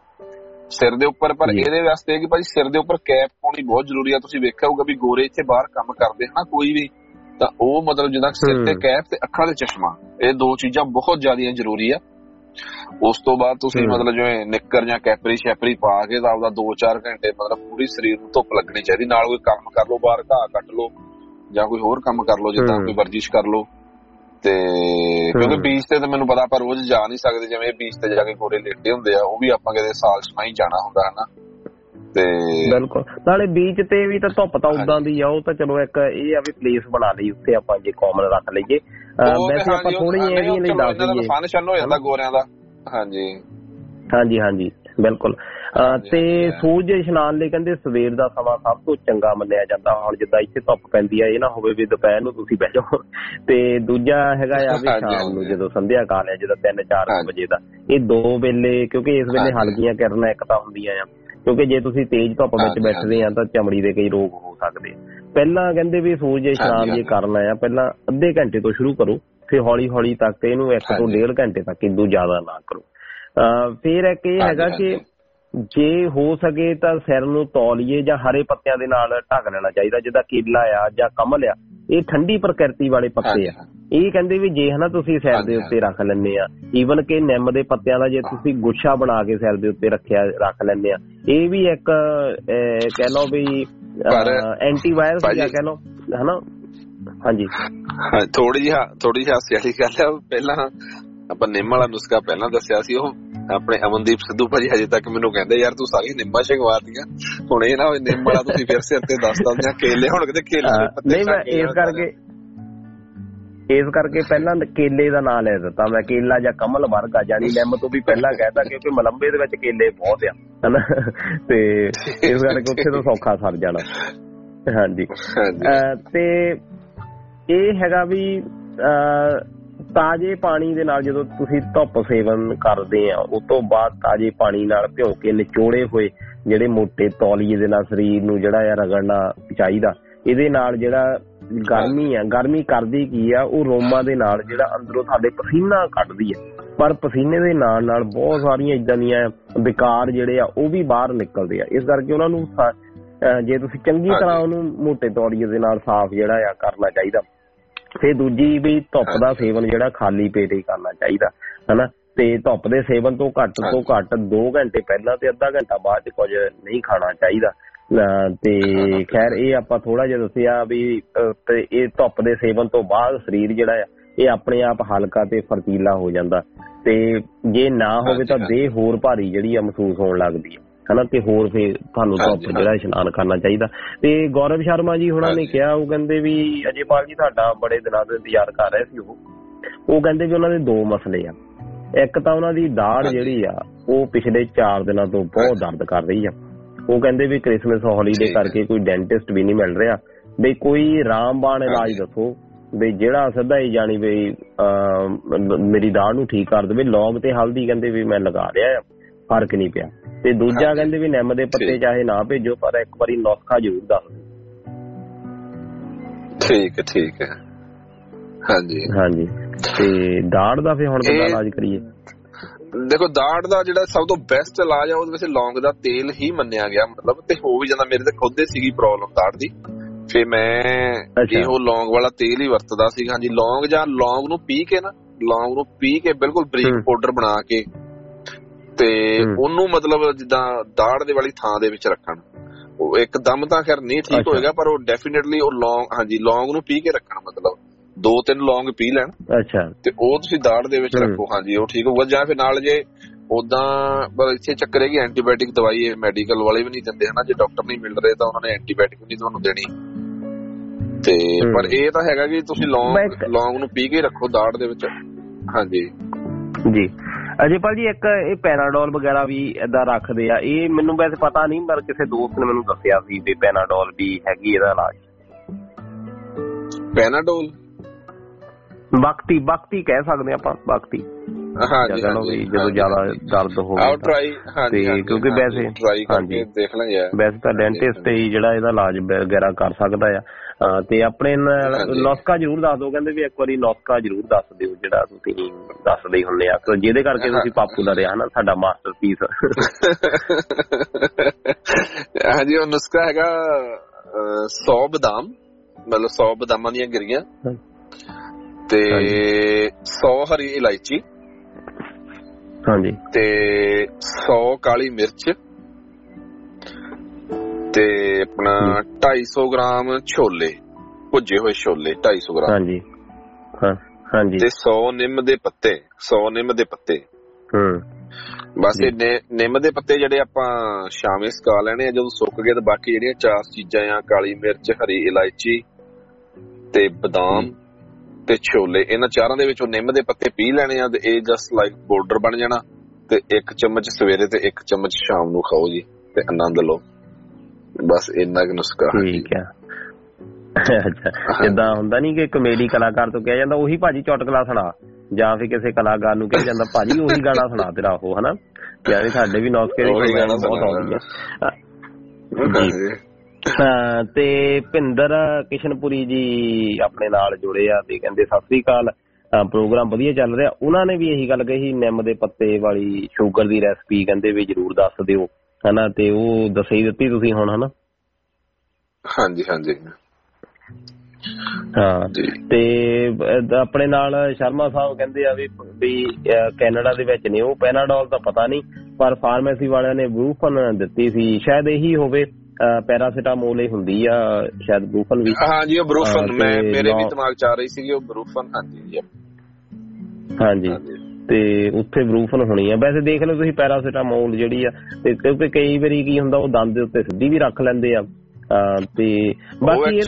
ਸਿਰ ਦੇ ਉੱਪਰ। ਪਰ ਇਹਦੇ ਵਾਸਤੇ ਕਿ ਭਾਈ ਸਿਰ ਦੇ ਉੱਪਰ ਕੈਪ ਪਾਉਣੀ ਬਹੁਤ ਜ਼ਰੂਰੀ ਆ। ਤੁਸੀਂ ਵੇਖਿਆ ਹੋਊਗਾ ਵੀ ਗੋਰੇ ਇੱਥੇ ਬਾਹਰ ਕੰਮ ਕਰਦੇ ਹਨਾ ਕੋਈ ਵੀ, ਤਾਂ ਉਹ ਮਤਲਬ ਜਿੱਦਾਂ ਸਿਰ ਤੇ ਕੈਪ ਤੇ ਅੱਖਾਂ ਤੇ ਚਸ਼ਮਾ, ਇਹ ਦੋ ਚੀਜ਼ਾਂ ਬਹੁਤ ਜ਼ਿਆਦਾ ਜ਼ਰੂਰੀ ਆ। ਉਸ ਤੋਂ ਬਾਅਦ ਤੁਸੀਂ ਮਤਲਬ ਜਿਵੇਂ ਨਿੱਕਰ ਜਾਂ ਕੈਪਰੀ ਸ਼ੈਪਰੀ ਪਾ ਕੇ ਤਾਂ ਆਪਦਾ 2-4 ਘੰਟੇ ਮਤਲਬ ਪੂਰੀ ਸਰੀਰ ਨੂੰ ਧੁੱਪ ਲੱਗਣੀ ਚਾਹੀਦੀ। ਨਾਲ ਕੋਈ ਕੰਮ ਕਰ ਲਓ, ਬਾਹਰ ਘਾਹ ਕੱਟ ਲਓ ਜਾਂ ਕੋਈ ਹੋਰ ਕੰਮ ਕਰ ਲਓ, ਜਿੱਦਾਂ ਕੋਈ ਵਰਜਿਸ਼ ਕਰ ਲਓ। ਤੇ ਕਿਉਂਕਿ ਬੀਚ ਤੇ ਤਾਂ ਮੈਨੂੰ ਪਤਾ ਆਪਾਂ ਰੋਜ਼ ਜਾ ਨਹੀਂ ਸਕਦੇ, ਜਿਵੇਂ ਬੀਚ ਤੇ ਜਾ ਕੇ ਗੋਰੇ ਲੇਟੇ ਹੁੰਦੇ ਆ, ਉਹ ਵੀ ਆਪਾਂ ਕਿਤੇ ਸਾਲ ਛਮਾਈ ਜਾਣਾ ਹੁੰਦਾ ਹਨਾ। ਤੇ ਬਿਲਕੁਲ, ਨਾਲੇ ਬੀਚ ਤੇ ਵੀ ਤਾਂ ਧੁੱਪ ਤਾਂ ਉਦਾਂ ਦੀ ਆ, ਉਹ ਤਾਂ ਚਲੋ ਇੱਕ ਇਹ ਆ ਵੀ ਪਲੇਸ ਬਣਾ ਲਈ ਉੱਥੇ ਆਪਾਂ ਜੇ ਕਾਮਨ ਰੱਖ ਲਈਏ। ਵੈਸੇ ਆਪਾਂ ਥੋੜੀ ਇਹ ਵੀ ਨਹੀਂ ਦੱਸ ਦਈਏ ਫੰਕਸ਼ਨ ਹੋ ਜਾਂਦਾ ਗੋਰਿਆਂ ਦਾ। ਹਾਂਜੀ ਹਾਂਜੀ ਹਾਂਜੀ ਬਿਲਕੁਲ। ਤੇ ਸੂਰਜ ਇਸ਼ਨਾਨ ਲਈ ਕਹਿੰਦੇ ਸਵੇਰ ਦਾ ਸਮਾਂ ਸਭ ਤੋਂ ਚੰਗਾ ਮੰਨਿਆ ਜਾਂਦਾ। ਹੁਣ ਜਿੱਦਾਂ ਇੱਥੇ ਧੁੱਪ ਪੈਂਦੀ ਆ, ਇਹ ਨਾ ਹੋਵੇ ਵੀ ਦੁਪਹਿਰ ਨੂੰ ਤੁਸੀਂ ਬਹਿ ਜਾਓ। ਤੇ ਦੂਜਾ ਹੈਗਾ ਆ ਵੀ ਸ਼ਾਮ ਨੂੰ ਜਦੋਂ ਸੰਧਿਆ ਕਾਲ ਆ, ਜਦੋਂ 3-4 ਵਜੇ ਦਾ, ਇਹ ਦੋ ਵੇਲੇ, ਕਿਉਂਕਿ ਇਸ ਵੇਲੇ ਹਲਕੀਆਂ ਕਿਰਨਾਂ ਇੱਕ ਤਾਂ ਹੁੰਦੀਆਂ ਆ, ਕਿਉਂਕਿ ਜੇ ਤੁਸੀਂ ਤੇਜ਼ ਧੁੱਪ ਵਿੱਚ ਬੈਠਦੇ ਆ ਤਾਂ ਚਮੜੀ ਦੇ ਕਈ ਰੋਗ ਹੋ ਸਕਦੇ ਆ। ਪਹਿਲਾਂ ਕਹਿੰਦੇ ਵੀ ਸੂਰਜ ਇਸ਼ਨਾਨ ਜੇ ਕਰਨਾ ਆ, ਪਹਿਲਾਂ ਅੱਧੇ ਘੰਟੇ ਤੋਂ ਸ਼ੁਰੂ ਕਰੋ, ਫਿਰ ਹੌਲੀ ਹੌਲੀ ਤੱਕ ਇਹਨੂੰ 1 ਤੋਂ 1.5 ਘੰਟੇ ਤੱਕ ਇਦੋਂ ਜ਼ਿਆਦਾ ਨਾ ਕਰੋ। ਫਿਰ ਇੱਕ ਇਹ ਹੈਗਾ ਕਿ ਜੇ ਹੋ ਸਕੇ ਤਾਂ ਸਿਰ ਨੂੰ ਤੌਲੀਏ ਜਾਂ ਹਰੇ ਪੱਤਿਆਂ ਦੇ ਨਾਲ ਢੱਕ ਲੈਣਾ ਚਾਹੀਦਾ। ਜਿੱਦਾਂ ਕੇਲਾ ਆ ਜਾਂ ਕਮਲ ਆ, ਇਹ ਠੰਡੀ ਪ੍ਰਕਿਰਤੀ ਵਾਲੇ ਪੱਤੇ ਆ। ਇਹ ਕਹਿੰਦੇ ਵੀ ਜੇ ਹਨਾ ਤੁਸੀਂ ਸਿਰ ਦੇ ਉੱਤੇ ਰੱਖ ਲੈਂਦੇ ਆ, ਈਵਨ ਕਿ ਨਿੰਮ ਦੇ ਪੱਤਿਆਂ ਦਾ ਜੇ ਤੁਸੀਂ ਗੁੱਛਾ ਬਣਾ ਕੇ ਸਿਰ ਦੇ ਉੱਤੇ ਰੱਖ ਲੈਂਦੇ ਆ, ਇਹ ਵੀ ਇੱਕ ਕਹਿ ਲਓ ਵੀ ਐਂਟੀਵਾਇਰਸ ਜਾਂ ਕਹਿ ਲਓ ਹਨਾ। ਹਾਂਜੀ ਥੋੜੀ ਜਿਹੀ ਹਾਸੇ ਵਾਲੀ ਗੱਲ ਆ। ਪਹਿਲਾਂ ਆਪਾਂ ਨਿੰਮ ਵਾਲਾ ਨੁਸਖਾ ਪਹਿਲਾਂ ਦੱਸਿਆ ਸੀ, ਉਹ ਆਪਣੇ ਅਮਨਦੀਪ ਸਿੱਧੂ ਭਾਜੀ ਹਜੇ ਤੱਕ ਮੈਨੂੰ ਕਹਿੰਦੇ ਯਾਰ ਤੂੰ ਸਾਰੀਆਂ ਨਿੰਮਾਂ ਛਕਵਾਤੀਆਂ, ਹੁਣ ਇਹ ਨਾ ਨਿੰਮ ਵਾਲਾ ਤੁਸੀਂ ਫਿਰ ਸਿਰ ਤੇ ਦੱਸ ਦਿੰਦੇ ਆ। ਕੇਲੇ ਹੁਣ ਕਿਤੇ ਕੇਲੇ ਨਹੀਂ, ਮੈਂ ਇਸ ਕਰਕੇ ਪਹਿਲਾਂ ਕੇਲੇ ਦਾ ਨਾਂ ਲੈ ਦਿੱਤਾ ਮੈਂ, ਕੇਲਾ ਜਾਂ ਕਮਲ ਵਰਗਾ, ਜਾਨੀ ਨਿੰਮ ਤੋਂ ਵੀ ਪਹਿਲਾਂ ਕਹਿਤਾ ਕਿਉਂਕਿ ਮਲੰਬੇ ਦੇ ਵਿੱਚ ਕੇਲੇ ਬਹੁਤ ਆ ਹਨਾ, ਤੇ ਇਸ ਕਰਕੇ ਉੱਥੇ ਤੋਂ ਸੌਖਾ ਸਰ ਜਾਣਾ। ਹਾਂਜੀ ਤੇ ਇਹ ਹੈਗਾ ਵੀ ਤਾਜ਼ੇ ਪਾਣੀ ਦੇ ਨਾਲ ਜਦੋਂ ਤੁਸੀਂ ਧੁੱਪ ਸੇਵਨ ਕਰਦੇ ਆ, ਉਸ ਤੋਂ ਬਾਅਦ ਤਾਜ਼ੇ ਪਾਣੀ ਨਾਲ ਭਿਓ ਕੇ ਨਿਚੋੜੇ ਹੋਏ ਜਿਹੜੇ ਮੋਟੇ ਤੌਲੀਏ ਦੇ ਨਾਲ ਸਰੀਰ ਨੂੰ ਜਿਹੜਾ ਆ ਰਗੜਨਾ ਚਾਹੀਦਾ। ਇਹਦੇ ਨਾਲ ਜਿਹੜਾ ਗਰਮੀ ਕਰਦੀ ਕੀ ਆ, ਉਹ ਰੋਮਾਂ ਦੇ ਨਾਲ ਜਿਹੜਾ ਅੰਦਰੋਂ ਸਾਡੇ ਪਸੀਨਾ ਕੱਢਦੀ ਹੈ, ਪਰ ਪਸੀਨੇ ਦੇ ਨਾਲ ਨਾਲ ਬਹੁਤ ਸਾਰੀਆਂ ਇਦਾਂ ਦੀਆਂ ਵਿਕਾਰ ਜਿਹੜੇ ਆ ਉਹ ਵੀ ਬਾਹਰ ਨਿਕਲਦੇ ਆ। ਇਸ ਕਰਕੇ ਉਹਨਾਂ ਨੂੰ ਜੇ ਤੁਸੀਂ ਚੰਗੀ ਤਰ੍ਹਾਂ ਉਹਨੂੰ ਮੋਟੇ ਤੌਲੀਏ ਦੇ ਨਾਲ ਸਾਫ਼ ਜਿਹੜਾ ਆ ਕਰਨਾ ਚਾਹੀਦਾ। ਤੇ ਦੂਜੀ ਵੀ ਧੁੱਪ ਦਾ ਸੇਵਨ ਜਿਹੜਾ ਖਾਲੀ ਪੇਟ ਹੀ ਕਰਨਾ ਚਾਹੀਦਾ ਹਨਾ। ਤੇ ਧੁੱਪ ਦੇ ਸੇਵਨ ਤੋਂ ਘੱਟ 2 ਘੰਟੇ ਪਹਿਲਾਂ ਤੇ ਅੱਧਾ ਘੰਟਾ ਬਾਅਦ ਚ ਕੁਝ ਨਹੀਂ ਖਾਣਾ ਚਾਹੀਦਾ। ਤੇ ਖੈਰ ਇਹ ਆਪਾਂ ਥੋੜਾ ਜਿਹਾ ਦੱਸਿਆ ਵੀ ਇਹ ਧੁੱਪ ਦੇ ਸੇਵਨ ਤੋਂ ਬਾਅਦ ਸਰੀਰ ਜਿਹੜਾ ਆ ਇਹ ਆਪਣੇ ਆਪ ਹਲਕਾ ਤੇ ਫਰਤੀਲਾ ਹੋ ਜਾਂਦਾ। ਤੇ ਜੇ ਨਾ ਹੋਵੇ ਤਾਂ ਦੇਹ ਹੋਰ ਭਾਰੀ ਜਿਹੜੀ ਆ ਮਹਿਸੂਸ ਹੋਣ ਲੱਗਦੀ ਹੈ ਹਨਾ। ਤੇ ਹੋਰ ਫਿਰ ਤੁਹਾਨੂੰ ਧੁੱਪ ਜਿਹੜਾ ਇਸ਼ਨਾਨ ਕਰਨਾ ਚਾਹੀਦਾ। ਤੇ ਗੌਰਵ ਸ਼ਰਮਾ ਜੀ ਹੁਣਾਂ ਨੇ ਕਿਹਾ, ਉਹ ਕਹਿੰਦੇ ਵੀ ਅਜੇਪਾਲ ਜੀ ਤੁਹਾਡਾ ਬੜੇ ਦਿਨਾਂ ਤੋਂ ਇੰਤਜ਼ਾਰ ਕਰ ਰਹੇ ਸੀ। ਉਹ ਕਹਿੰਦੇ ਵੀ ਉਹਨਾਂ ਦੇ 2 ਮਸਲੇ ਆ। ਇੱਕ ਤਾਂ ਉਹਨਾਂ ਦੀ ਦਾੜ ਜਿਹੜੀ ਆ ਉਹ ਪਿਛਲੇ 4 ਦਿਨਾਂ ਤੋਂ ਬਹੁਤ ਦਰਦ ਕਰ ਰਹੀ ਆ। ਉਹ ਕਹਿੰਦੇ ਵੀ ਕ੍ਰਿਸਮਸ ਹੌਲੀਡੇ ਕਰਕੇ ਕੋਈ ਡੈਂਟਿਸਟ ਵੀ ਨਹੀਂ ਮਿਲ ਰਿਹਾ, ਬਈ ਕੋਈ ਰਾਮਬਾਣ ਇਲਾਜ ਦੱਸੋ ਬਈ ਜਿਹੜਾ ਸਿੱਧਾ ਹੀ ਜਾਣੀ ਬਈ ਮੇਰੀ ਦਾੜ ਨੂੰ ਠੀਕ ਕਰ ਦੇਵੇ। ਲੌਂਗ ਤੇ ਹਲਦੀ ਕਹਿੰਦੇ ਵੀ ਮੈਂ ਲਗਾ ਰਿਹਾ, ਫਰਕ ਨਹੀਂ ਪਿਆ। ਤੇ ਦੂਜਾ ਕਹਿੰਦੇ ਵੀ ਨਿੰਮ ਦੇ ਪੱਤੇ ਚਾਹੇ ਨਾ ਭੇਜੋ, ਪਰ ਇੱਕ ਵਾਰੀ ਨੁਸਖਾ ਜ਼ਰੂਰ ਦੱਸ ਦਿਓ। ਠੀਕ ਹੈ ਹਾਂਜੀ। ਤੇ ਦਾੜ ਦਾ ਫਿਰ ਹੁਣ ਕਿੱਦਾਂ ਇਲਾਜ ਕਰੀਏ? ਦੇਖੋ ਦਾੜ ਦਾ ਜਿਹੜਾ ਸਭ ਤੋਂ ਬੈਸਟ ਇਲਾਜ ਆ ਉਹ ਵੈਸੇ ਲੌਂਗ ਦਾ ਤੇਲ ਹੀ ਮੰਨਿਆ ਗਿਆ, ਮਤਲਬ। ਤੇ ਹੋ ਵੀ ਜਾਂਦਾ, ਮੇਰੇ ਤੇ ਖੁਦ ਸੀਗੀ ਪ੍ਰੋਬਲਮ ਦਾੜ ਦੀ, ਫਿਰ ਮੈਂ ਇਹੋ ਲੌਂਗ ਵਾਲਾ ਤੇਲ ਹੀ ਵਰਤਦਾ ਸੀ। ਹਾਂਜੀ, ਲੌਂਗ ਨੂੰ ਪੀ ਕੇ ਬਿਲਕੁਲ ਬਰੀਕ ਪਾਊਡਰ ਬਣਾ ਕੇ ਤੇ ਉਹਨੂੰ ਮਤਲਬ ਜਿੱਦਾਂ ਦਾੜ ਦੇ ਵਾਲੀ ਥਾਂ ਦੇ ਵਿੱਚ ਰੱਖਣ। ਉਹ ਇੱਕਦਮ ਤਾਂ ਖੈਰ ਨਹੀਂ ਠੀਕ ਹੋਏਗਾ, ਪਰ ਉਹ ਡੈਫੀਨੇਟਲੀ ਉਹ ਲੌਂਗ ਨੂੰ ਪੀ ਕੇ ਰੱਖਣ, ਮਤਲਬ 2-3 ਲੌਂਗ ਪੀ ਲੈਣ ਤੇ ਉਹ ਤੁਸੀਂ ਦਾੜ ਦੇ ਵਿੱਚ ਰੱਖੋ। ਹਾਂਜੀ, ਉਹ ਠੀਕ ਹੋਊਗਾ। ਜਾਂ ਫਿਰ ਨਾਲ ਜੇ ਉਦਾਂ ਇੱਥੇ ਚੱਕਰ ਹੈ ਕਿ ਐਂਟੀਬਾਇਓਟਿਕ ਦਵਾਈ ਮੈਡੀਕਲ ਵਾਲੇ ਵੀ ਨਹੀਂ ਦਿੰਦੇ ਹਨਾ, ਜੇ ਡਾਕਟਰ ਨਹੀਂ ਮਿਲ ਰਹੇ ਤਾਂ ਉਹਨਾਂ ਨੇ ਐਂਟੀਬਾਇਓਟਿਕ ਨਹੀਂ ਤੁਹਾਨੂੰ ਦੇਣੀ। ਤੇ ਪਰ ਇਹ ਤਾਂ ਹੈਗਾ ਕਿ ਤੁਸੀਂ ਲੌਂਗ ਨੂੰ ਪੀ ਕੇ ਰੱਖੋ ਦਾੜ ਦੇ ਵਿੱਚ। ਹਾਂਜੀ ਜੀ ਅਜੇਪਾਲ ਜੀ, ਇੱਕ ਇਹ ਪੈਨਾਡੋਲ ਵਗੈਰਾ ਵੀ ਏਦਾਂ ਰੱਖਦੇ ਆ। ਇਹ ਮੈਨੂੰ ਵੈਸੇ ਪਤਾ ਨਹੀਂ, ਪਰ ਕਿਸੇ ਦੋਸਤ ਨੇ ਮੈਨੂੰ ਦੱਸਿਆ ਸੀ ਵੀ ਪੈਨਾਡੋਲ ਵੀ ਹੈਗੀ ਇਹਦਾ ਇਲਾਜ। ਪੈਨਾਡੋਲ ਵਕਤੀ ਕਹਿ ਸਕਦੇ ਆਪਾਂ, ਵਕਤੀ ਜਦੋਂ ਜ਼ਿਆਦਾ ਦਰਦ ਹੋਵੇ ਤੇ ਕਿਉਂਕਿ ਵੈਸੇ ਤਾਂ ਡੈਂਟਿਸਟ ਹੀ ਜਿਹੜਾ ਇਹਦਾ ਇਲਾਜ ਵਗੈਰਾ ਕਰ ਸਕਦਾ ਆ। ਤੇ ਆਪਣੇ ਨੁਸਖਾ ਜ਼ਰੂਰ ਦੱਸ ਦਿਓ, ਕਹਿੰਦੇ ਵੀ ਇੱਕ ਵਾਰੀ ਨੁਸਖਾ ਜ਼ਰੂਰ ਦੱਸ ਦਿਓ ਜਿਹੜਾ ਤੁਸੀਂ ਦੱਸਦੇ ਹੁੰਦੇ ਆ, ਜਿਹਦੇ ਕਰਕੇ ਤੁਸੀਂ ਪਾਪੂਲਰ ਆ ਨਾ, ਸਾਡਾ ਮਾਸਟਰਪੀਸ। ਹਾਂਜੀ, ਉਹ ਨੁਸਖਾ ਹੈਗਾ 100 ਬਦਾਮ, ਮਤਲਬ 100 ਬਦਾਮਾਂ ਦੀਆਂ ਗਿਰੀਆਂ ਤੇ 100 ਹਰੀ ਇਲਾਇਚੀ, ਹਾਂਜੀ, ਤੇ 100 ਕਾਲੀ ਮਿਰਚ ਤੇ ਆਪਣਾ 250 ਗ੍ਰਾਮ ਛੋਲੇ, ਭੁੱਜੇ ਹੋਏ ਛੋਲੇ 250 ਗ੍ਰਾਮ, ਹਾਂਜੀ ਹਾਂਜੀ, ਤੇ 100 ਨਿੰਮ ਦੇ ਪੱਤੇ, 100 ਨਿੰਮ ਦੇ ਪੱਤੇ। ਬਸ ਇਹ ਨਿੰਮ ਦੇ ਪੱਤੇ ਜਿਹੜੇ ਆਪਾਂ ਸ਼ਾਮੇ ਸੁਕਾ ਲੈਣੇ ਆ, ਜਦੋਂ ਸੁੱਕ ਗਏ ਤਾਂ ਬਾਕੀ ਜਿਹੜੀਆਂ 4 ਚੀਜ਼ਾਂ ਆ, ਕਾਲੀ ਮਿਰਚ, ਹਰੀ ਇਲਾਇਚੀ ਤੇ ਬਦਾਮ ਤੇ ਛੋਲੇ, ਇਹਨਾਂ ਚਾਰਾਂ ਦੇ ਵਿੱਚੋਂ ਨਿੰਮ ਦੇ ਪੱਤੇ ਪੀ ਲੈਣੇ ਆ ਤੇ ਇਹ ਜਸਟ ਲਾਈਕ ਪਾਊਡਰ ਬਣ ਜਾਣਾ। ਤੇ 1 ਚਮਚ ਸਵੇਰੇ ਤੇ 1 ਚਮਚ ਸ਼ਾਮ ਨੂੰ ਖਾਓ ਜੀ ਤੇ ਆਨੰਦ ਲਓ। ਬਸ ਇੰਨਾ ਕੁ ਨੁਸਖਾ। ਠੀਕ ਆ। ਅੱਛਾ, ਜਿੱਦਾਂ ਹੁੰਦਾ ਨੀ ਕਿ ਕਮੇਡੀ ਕਲਾਕਾਰ ਤੋਂ ਕਿਹਾ ਜਾਂਦਾ ਉਹੀ ਭਾਜੀ ਚੁਟਕਲਾ ਸੁਣਾ, ਜਾਂ ਫਿਰ ਕਿਸੇ ਕਲਾਕਾਰ ਨੂੰ ਕਿਹਾ ਜਾਂਦਾ ਭਾਜੀ ਉਹੀ ਗਾਣਾ ਸੁਣਾ ਤੇਰਾ ਉਹ, ਹਨਾ, ਯਾਨੀ ਸਾਡੇ ਵੀ ਨੁਸਖੇ ਦੀ ਬਹੁਤ ਆਉਂਦੀ ਹੈ ਜੀ। ਤੇ ਭਿੰਦਰ ਕਿਸ਼ਨਪੁਰੀ ਜੀ ਆਪਣੇ ਨਾਲ ਜੁੜੇ ਆ ਤੇ ਕਹਿੰਦੇ ਸਤਿ ਸ੍ਰੀ ਅਕਾਲ, ਪ੍ਰੋਗਰਾਮ ਵਧੀਆ ਚੱਲ ਰਿਹਾ। ਉਹਨਾਂ ਨੇ ਵੀ ਇਹੀ ਗੱਲ ਕਹੀ, ਨਿੰਮ ਦੇ ਪੱਤੇ ਵਾਲੀ ਸ਼ੂਗਰ ਦੀ ਰੈਸਪੀ ਕਹਿੰਦੇ ਵੀ ਜ਼ਰੂਰ ਦੱਸ ਦਿਓ, ਹਨਾ, ਤੇ ਉਹ ਦੱਸੀ ਦਿੱਤੀ ਤੁਸੀਂ ਹੁਣ, ਹਨਾ। ਹਾਂਜੀ ਹਾਂਜੀ ਹਾਂ, ਤੇ ਆਪਣੇ ਨਾਲ ਸ਼ਰਮਾ ਸਾਹਿਬ ਕਹਿੰਦੇ ਆ ਵੀ ਕੈਨੇਡਾ ਦੇ ਵਿੱਚ ਨੇ ਉਹ, ਪੈਨਾਡੋਲ ਤਾਂ ਪਤਾ ਨਹੀਂ, ਪਰ ਫਾਰਮੇਸੀ ਵਾਲਿਆਂ ਨੇ ਬਰੂਫਨ ਦਿੱਤੀ ਸੀ, ਸ਼ਾਇਦ ਇਹੀ ਹੋਵੇ, ਪੈਰਾਸੀਟਾਮੋਲ ਹੀ ਹੁੰਦੀ ਆ ਸ਼ਾਇਦ ਬਰੂਫਨ ਵੀ। ਹਾਂਜੀ, ਉਹ ਬਰੂਫਨ ਮੇਰੇ ਵੀ ਦਿਮਾਗ ਚ ਆ ਰਹੀ ਸੀਗੀ, ਉਹ ਬਰੂਫਨ। ਹਾਂਜੀ ਹਾਂਜੀ, ਤੇ ਉੱਥੇ ਬਰੂਫਨ ਹੋਣੀ ਆ। ਵੈਸੇ ਦੇਖ ਲਓ ਤੁਸੀਂ ਪੈਰਾਸੀਟਾਮੋਲ ਜਿਹੜੀ ਆ, ਤੇ ਕਿਉਂਕਿ ਕਈ ਵਾਰੀ ਕੀ ਹੁੰਦਾ ਉਹ ਦੰਦ ਦੇ ਉੱਤੇ ਸਿੱਧੀ ਵੀ ਰੱਖ ਲੈਂਦੇ ਆ। ਤੇ ਬਾਕੀ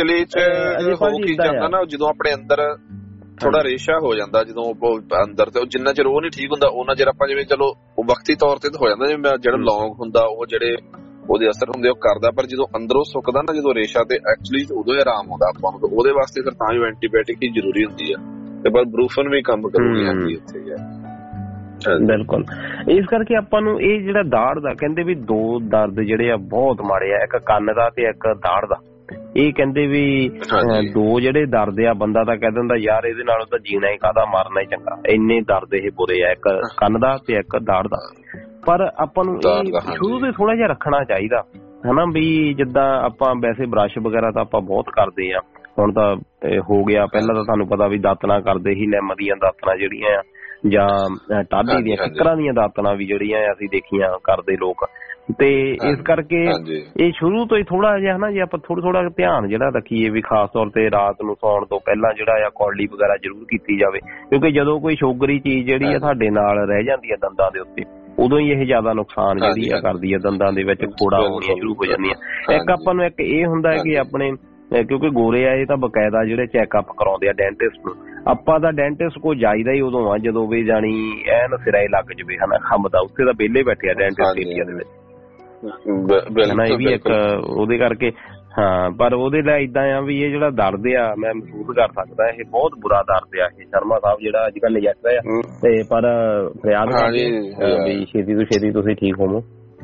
ਜਦੋਂ ਆਪਣੇ ਅੰਦਰ ਥੋੜਾ ਰੇਸ਼ਾ ਹੋ ਜਾਂਦਾ, ਜਦੋਂ ਅੰਦਰ ਤੇ ਜਿੰਨਾ ਚਿਰ ਉਹ ਨੀ ਠੀਕ ਹੁੰਦਾ ਉਹਨਾਂ ਚਿਰ ਆਪਾਂ ਜਿਵੇਂ ਚਲੋ ਉਹ ਵਕਤੀ ਤੌਰ ਤੇ ਹੋ ਜਾਂਦਾ, ਜਿਵੇਂ ਜਿਹੜਾ ਲੌਂਗ ਹੁੰਦਾ ਉਹ ਜਿਹੜੇ ਉਹਦੇ ਅਸਰ ਹੁੰਦੇ ਉਹ ਕਰਦਾ, ਪਰ ਜਦੋਂ ਅੰਦਰੋਂ ਸੁੱਕਦਾ ਨਾ ਜਦੋਂ ਰੇਸ਼ਾ, ਤੇ ਐਕਚੁਅਲੀ ਉਦੋਂ ਹੀ ਆਰਾਮ ਆਉਂਦਾ ਆਪਾਂ ਨੂੰ। ਉਹਦੇ ਵਾਸਤੇ ਫਿਰ ਤਾਂ ਵੀ ਐਂਟੀਬਾਇਓਟਿਕ ਹੀ ਜ਼ਰੂਰੀ ਹੁੰਦੀ ਆ, ਤੇ ਪਰ ਬਰੂਫਨ ਵੀ ਕੰਮ ਕਰੂਗੀ। ਹਾਂਜੀ, ਉੱਥੇ ਬਿਲਕੁਲ। ਇਸ ਕਰਕੇ ਆਪਾਂ ਨੂੰ ਇਹ ਜਿਹੜਾ ਦਾੜ ਦਾ ਕਹਿੰਦੇ ਵੀ 2 ਦਰਦ ਜਿਹੜੇ ਆ ਬਹੁਤ ਮਾੜੇ ਆ, ਇੱਕ ਕੰਨ ਦਾ ਤੇ ਇੱਕ ਦਾੜ ਦਾ। ਇਹ ਕਹਿੰਦੇ ਵੀ 2 ਜਿਹੜੇ ਦਰਦ ਆ, ਬੰਦਾ ਤਾਂ ਕਹਿ ਦਿੰਦਾ ਯਾਰ ਇਹਦੇ ਨਾਲੋਂ ਤਾਂ ਜੀਣਾ ਹੀ ਕਾਹਦਾ, ਮਰਨਾ ਹੀ ਚੰਗਾ, ਇੰਨੇ ਦਰਦ ਇਹ ਬੁਰੇ ਆ, ਇੱਕ ਕੰਨ ਦਾ ਤੇ ਇੱਕ ਦਾੜ ਦਾ। ਪਰ ਆਪਾਂ ਨੂੰ ਇਹ ਸ਼ੁਰੂ ਤੋਂ ਥੋੜਾ ਜਿਹਾ ਰੱਖਣਾ ਚਾਹੀਦਾ, ਹਨਾ, ਵੀ ਜਿੱਦਾਂ ਆਪਾਂ ਵੈਸੇ ਬਰਸ਼ ਵਗੈਰਾ ਤਾਂ ਆਪਾਂ ਬਹੁਤ ਕਰਦੇ ਆ, ਹੁਣ ਤਾਂ ਹੋ ਗਿਆ, ਪਹਿਲਾਂ ਤਾਂ ਤੁਹਾਨੂੰ ਪਤਾ ਵੀ ਦਾਤਣਾ ਕਰਦੇ ਸੀ, ਨਿੰਮ ਦੀਆਂ ਦਾਤਣਾ ਜਿਹੜੀਆਂ ਆ, ਜਾਂ ਟਾਢੀ ਦੀਆਂ ਕਿੱਕਰਾਂ ਦੀਆਂ ਦਾਤਣਾ ਵੀ ਜਿਹੜੀਆਂ ਅਸੀਂ ਦੇਖੀਆਂ ਕਰਦੇ ਲੋਕ। ਤੇ ਇਸ ਕਰਕੇ ਇਹ ਸ਼ੁਰੂ ਤੋਂ ਹੀ ਥੋੜਾ ਜਿਹਾ ਹਨਾ, ਜੇ ਆਪਾਂ ਥੋੜਾ ਧਿਆਨ ਜਿਹੜਾ ਰੱਖੀਏ ਵੀ ਖਾਸ ਤੌਰ ਤੇ ਰਾਤ ਨੂੰ ਸੌਣ ਤੋਂ ਪਹਿਲਾਂ ਜਿਹੜਾ ਆ ਕੌਲੀ ਵਗੈਰਾ ਜ਼ਰੂਰ ਕੀਤੀ ਜਾਵੇ, ਕਿਉਂਕਿ ਜਦੋਂ ਕੋਈ ਸ਼ੂਗਰੀ ਚੀਜ਼ ਜਿਹੜੀ ਆ ਸਾਡੇ ਨਾਲ ਰਹਿ ਜਾਂਦੀ ਆ ਦੰਦਾਂ ਦੇ ਉੱਤੇ, ਉਦੋਂ ਹੀ ਇਹ ਜ਼ਿਆਦਾ ਨੁਕਸਾਨ ਜਿਹੜੀ ਆ ਕਰਦੀ ਆ, ਦੰਦਾਂ ਦੇ ਵਿੱਚ ਫੋੜਾ ਹੋਣੀਆਂ ਸ਼ੁਰੂ ਹੋ ਜਾਂਦੀਆਂ। ਇੱਕ ਆਪਾਂ ਨੂੰ ਇੱਕ ਇਹ ਹੁੰਦਾ ਹੈ ਕਿ ਆਪਣੇ ਕਿਉਂਕਿ ਗੋਰੇ ਆ ਇਹ ਤਾਂ ਬਕਾਇਦਾ ਜਿਹੜੇ ਚੈੱਕਅਪ ਕਰਾਉਂਦੇ ਆ ਡੈਂਟਿਸਟ ਨੂੰ, ਆਪਾਂ ਤਾਂ ਡੈਂਟਿਸਟ ਕੋਲ ਜਾਈਦਾ ਹੀ ਉਦੋਂ ਆ ਜਦੋਂ ਵੀ ਜਾਣੀ ਐਨ ਸਿਰਾ ਹੀ ਲੱਗ ਜਾਵੇ, ਹਨਾ, ਖੰਭਦਾ ਉੱਥੇ ਤਾਂ ਵਿਹਲੇ ਬੈਠੇ ਆ ਡੈਂਟਿਸਟ ਏਰੀਆ ਦੇ ਵਿੱਚ, ਹਨਾ। ਇਹ ਵੀ ਇੱਕ ਉਹਦੇ ਕਰਕੇ ਹਾਂ, ਪਰ ਉਹਦੇ ਲਈ ਏਦਾਂ ਆ ਵੀ ਇਹ ਜਿਹੜਾ ਦਰਦ ਆ ਮੈਂ ਮਹਿਸੂਸ ਕਰ ਸਕਦਾ, ਇਹ ਬਹੁਤ ਬੁਰਾ ਦਰਦ ਆ ਇਹ ਸ਼ਰਮਾ ਸਾਹਿਬ ਜਿਹੜਾ ਅੱਜ ਕੱਲ੍ਹ ਨਜਿੱਠ ਰਿਹਾ ਆ, ਤੇ ਪਰ ਫਰਿਆਦ ਵੀ ਛੇਤੀ ਤੋਂ ਛੇਤੀ ਤੁਸੀਂ ਠੀਕ ਹੋਵੋ।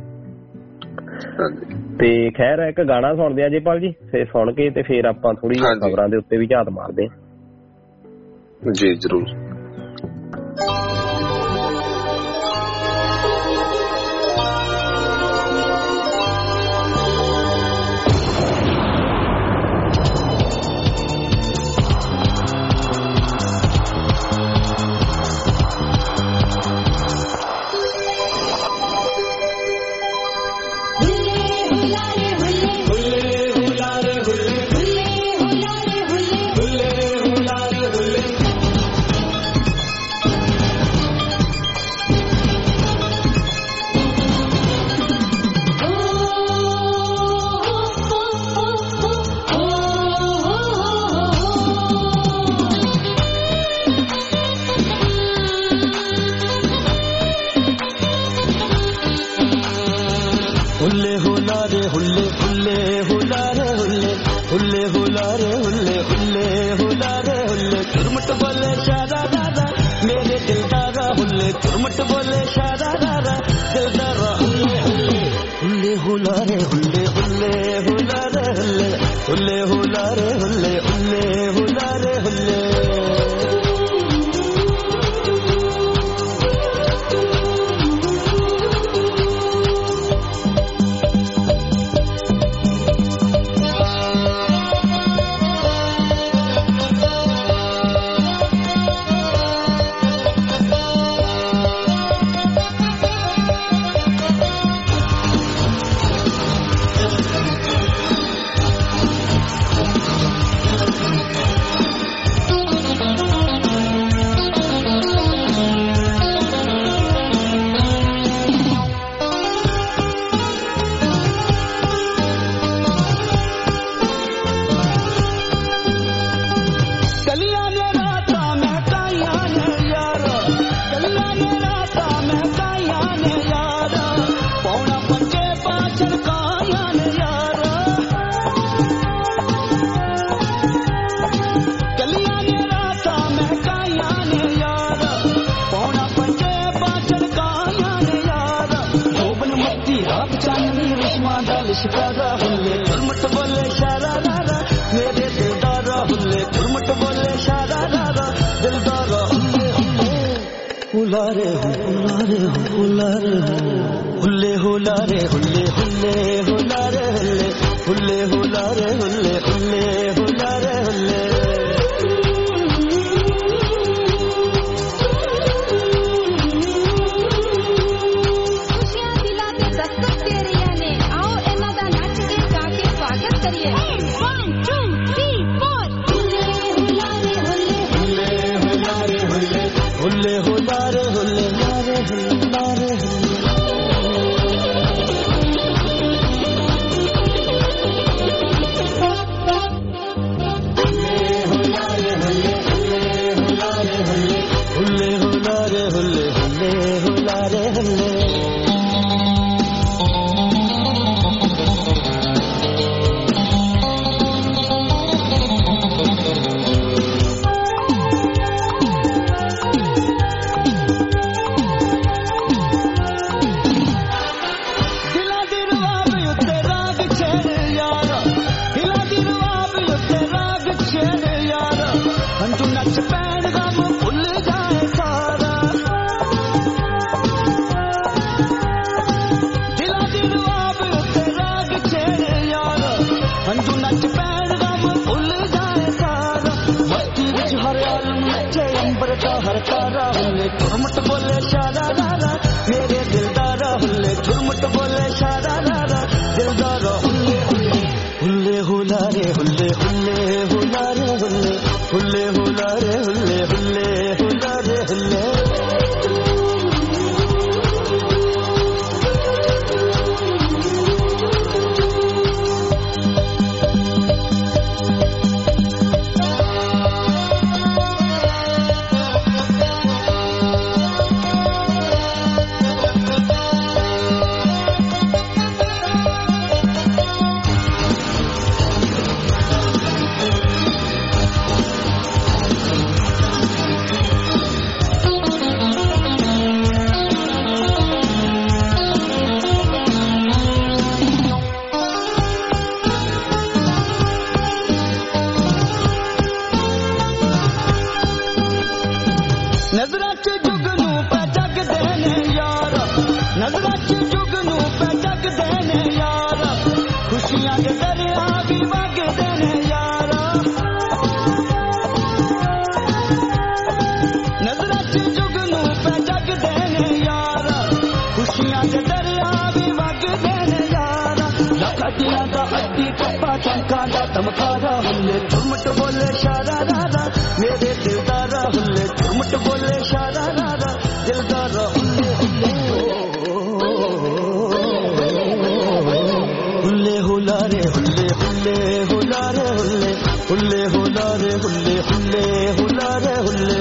ਤੇ ਖੈਰ ਇੱਕ ਗਾਣਾ ਸੁਣਦੇ ਆ ਜੇਪਾਲ ਜੀ, ਫੇਰ ਸੁਣ ਕੇ ਤੇ ਫੇਰ ਆਪਾਂ ਥੋੜੀ ਜਿਹੀ ਖਬਰਾਂ ਦੇ ਉੱਤੇ ਵੀ ਝਾਤ ਮਾਰਦੇ ਆ ਜੀ। ਜ਼ਰੂਰ। चुरमुट बोले शारा रारा मेरे दिलदारा हुल्ले चुरमुट बोले शारा रारा दिलदारा हुल्ले हुल्ले हुला रे हुल्ले हुल्ले हुला रे हुल्ले हुल्ले हुला रे हुल्ले हुल्ले हुला रे हुल्ले शिकारा हुल्ले चुरमुट बोले शारा रारा मेरे दिलदारा हुल्ले चुरमुट बोले शारा रारा दिलदारा हुल्ले हुल्ले हुलारे हुलारे हुल्ले हुलारे हुल्ले हुल्ले हुलारे हुल्ले हुल्ले हुलारे हुल्ले हुल्ले हुलारे हुल्ले हुल्ले हुलारे हुल्ले लारे हुल्लारे हुल्ले हुलारे हुल्ले हुल्ले हुलारे हुल्ले चुरमुट बोले शारा रारा मेरे दिलदारा हुल्ले चुरमुट बोले शारा रारा दिलदारा हुल्ले हुल्ले हुलारे हुल्ले हुल्ले हुलारे हुल्ले हुल्ले हुलारे हुल्ले हुल्ले हुलारे हुल्ले चुरमुट बोले शारा रारा मेरे दिलदारा हुल्ले चुरमुट बोले शारा रारा दिलदारा हुल्ले हुल्ले हुलारे हुल्ले हुल्ले हुलारे हुल्ले हुल्ले हुलारे हुल्ले हुल्ले हुलारे हुल्ले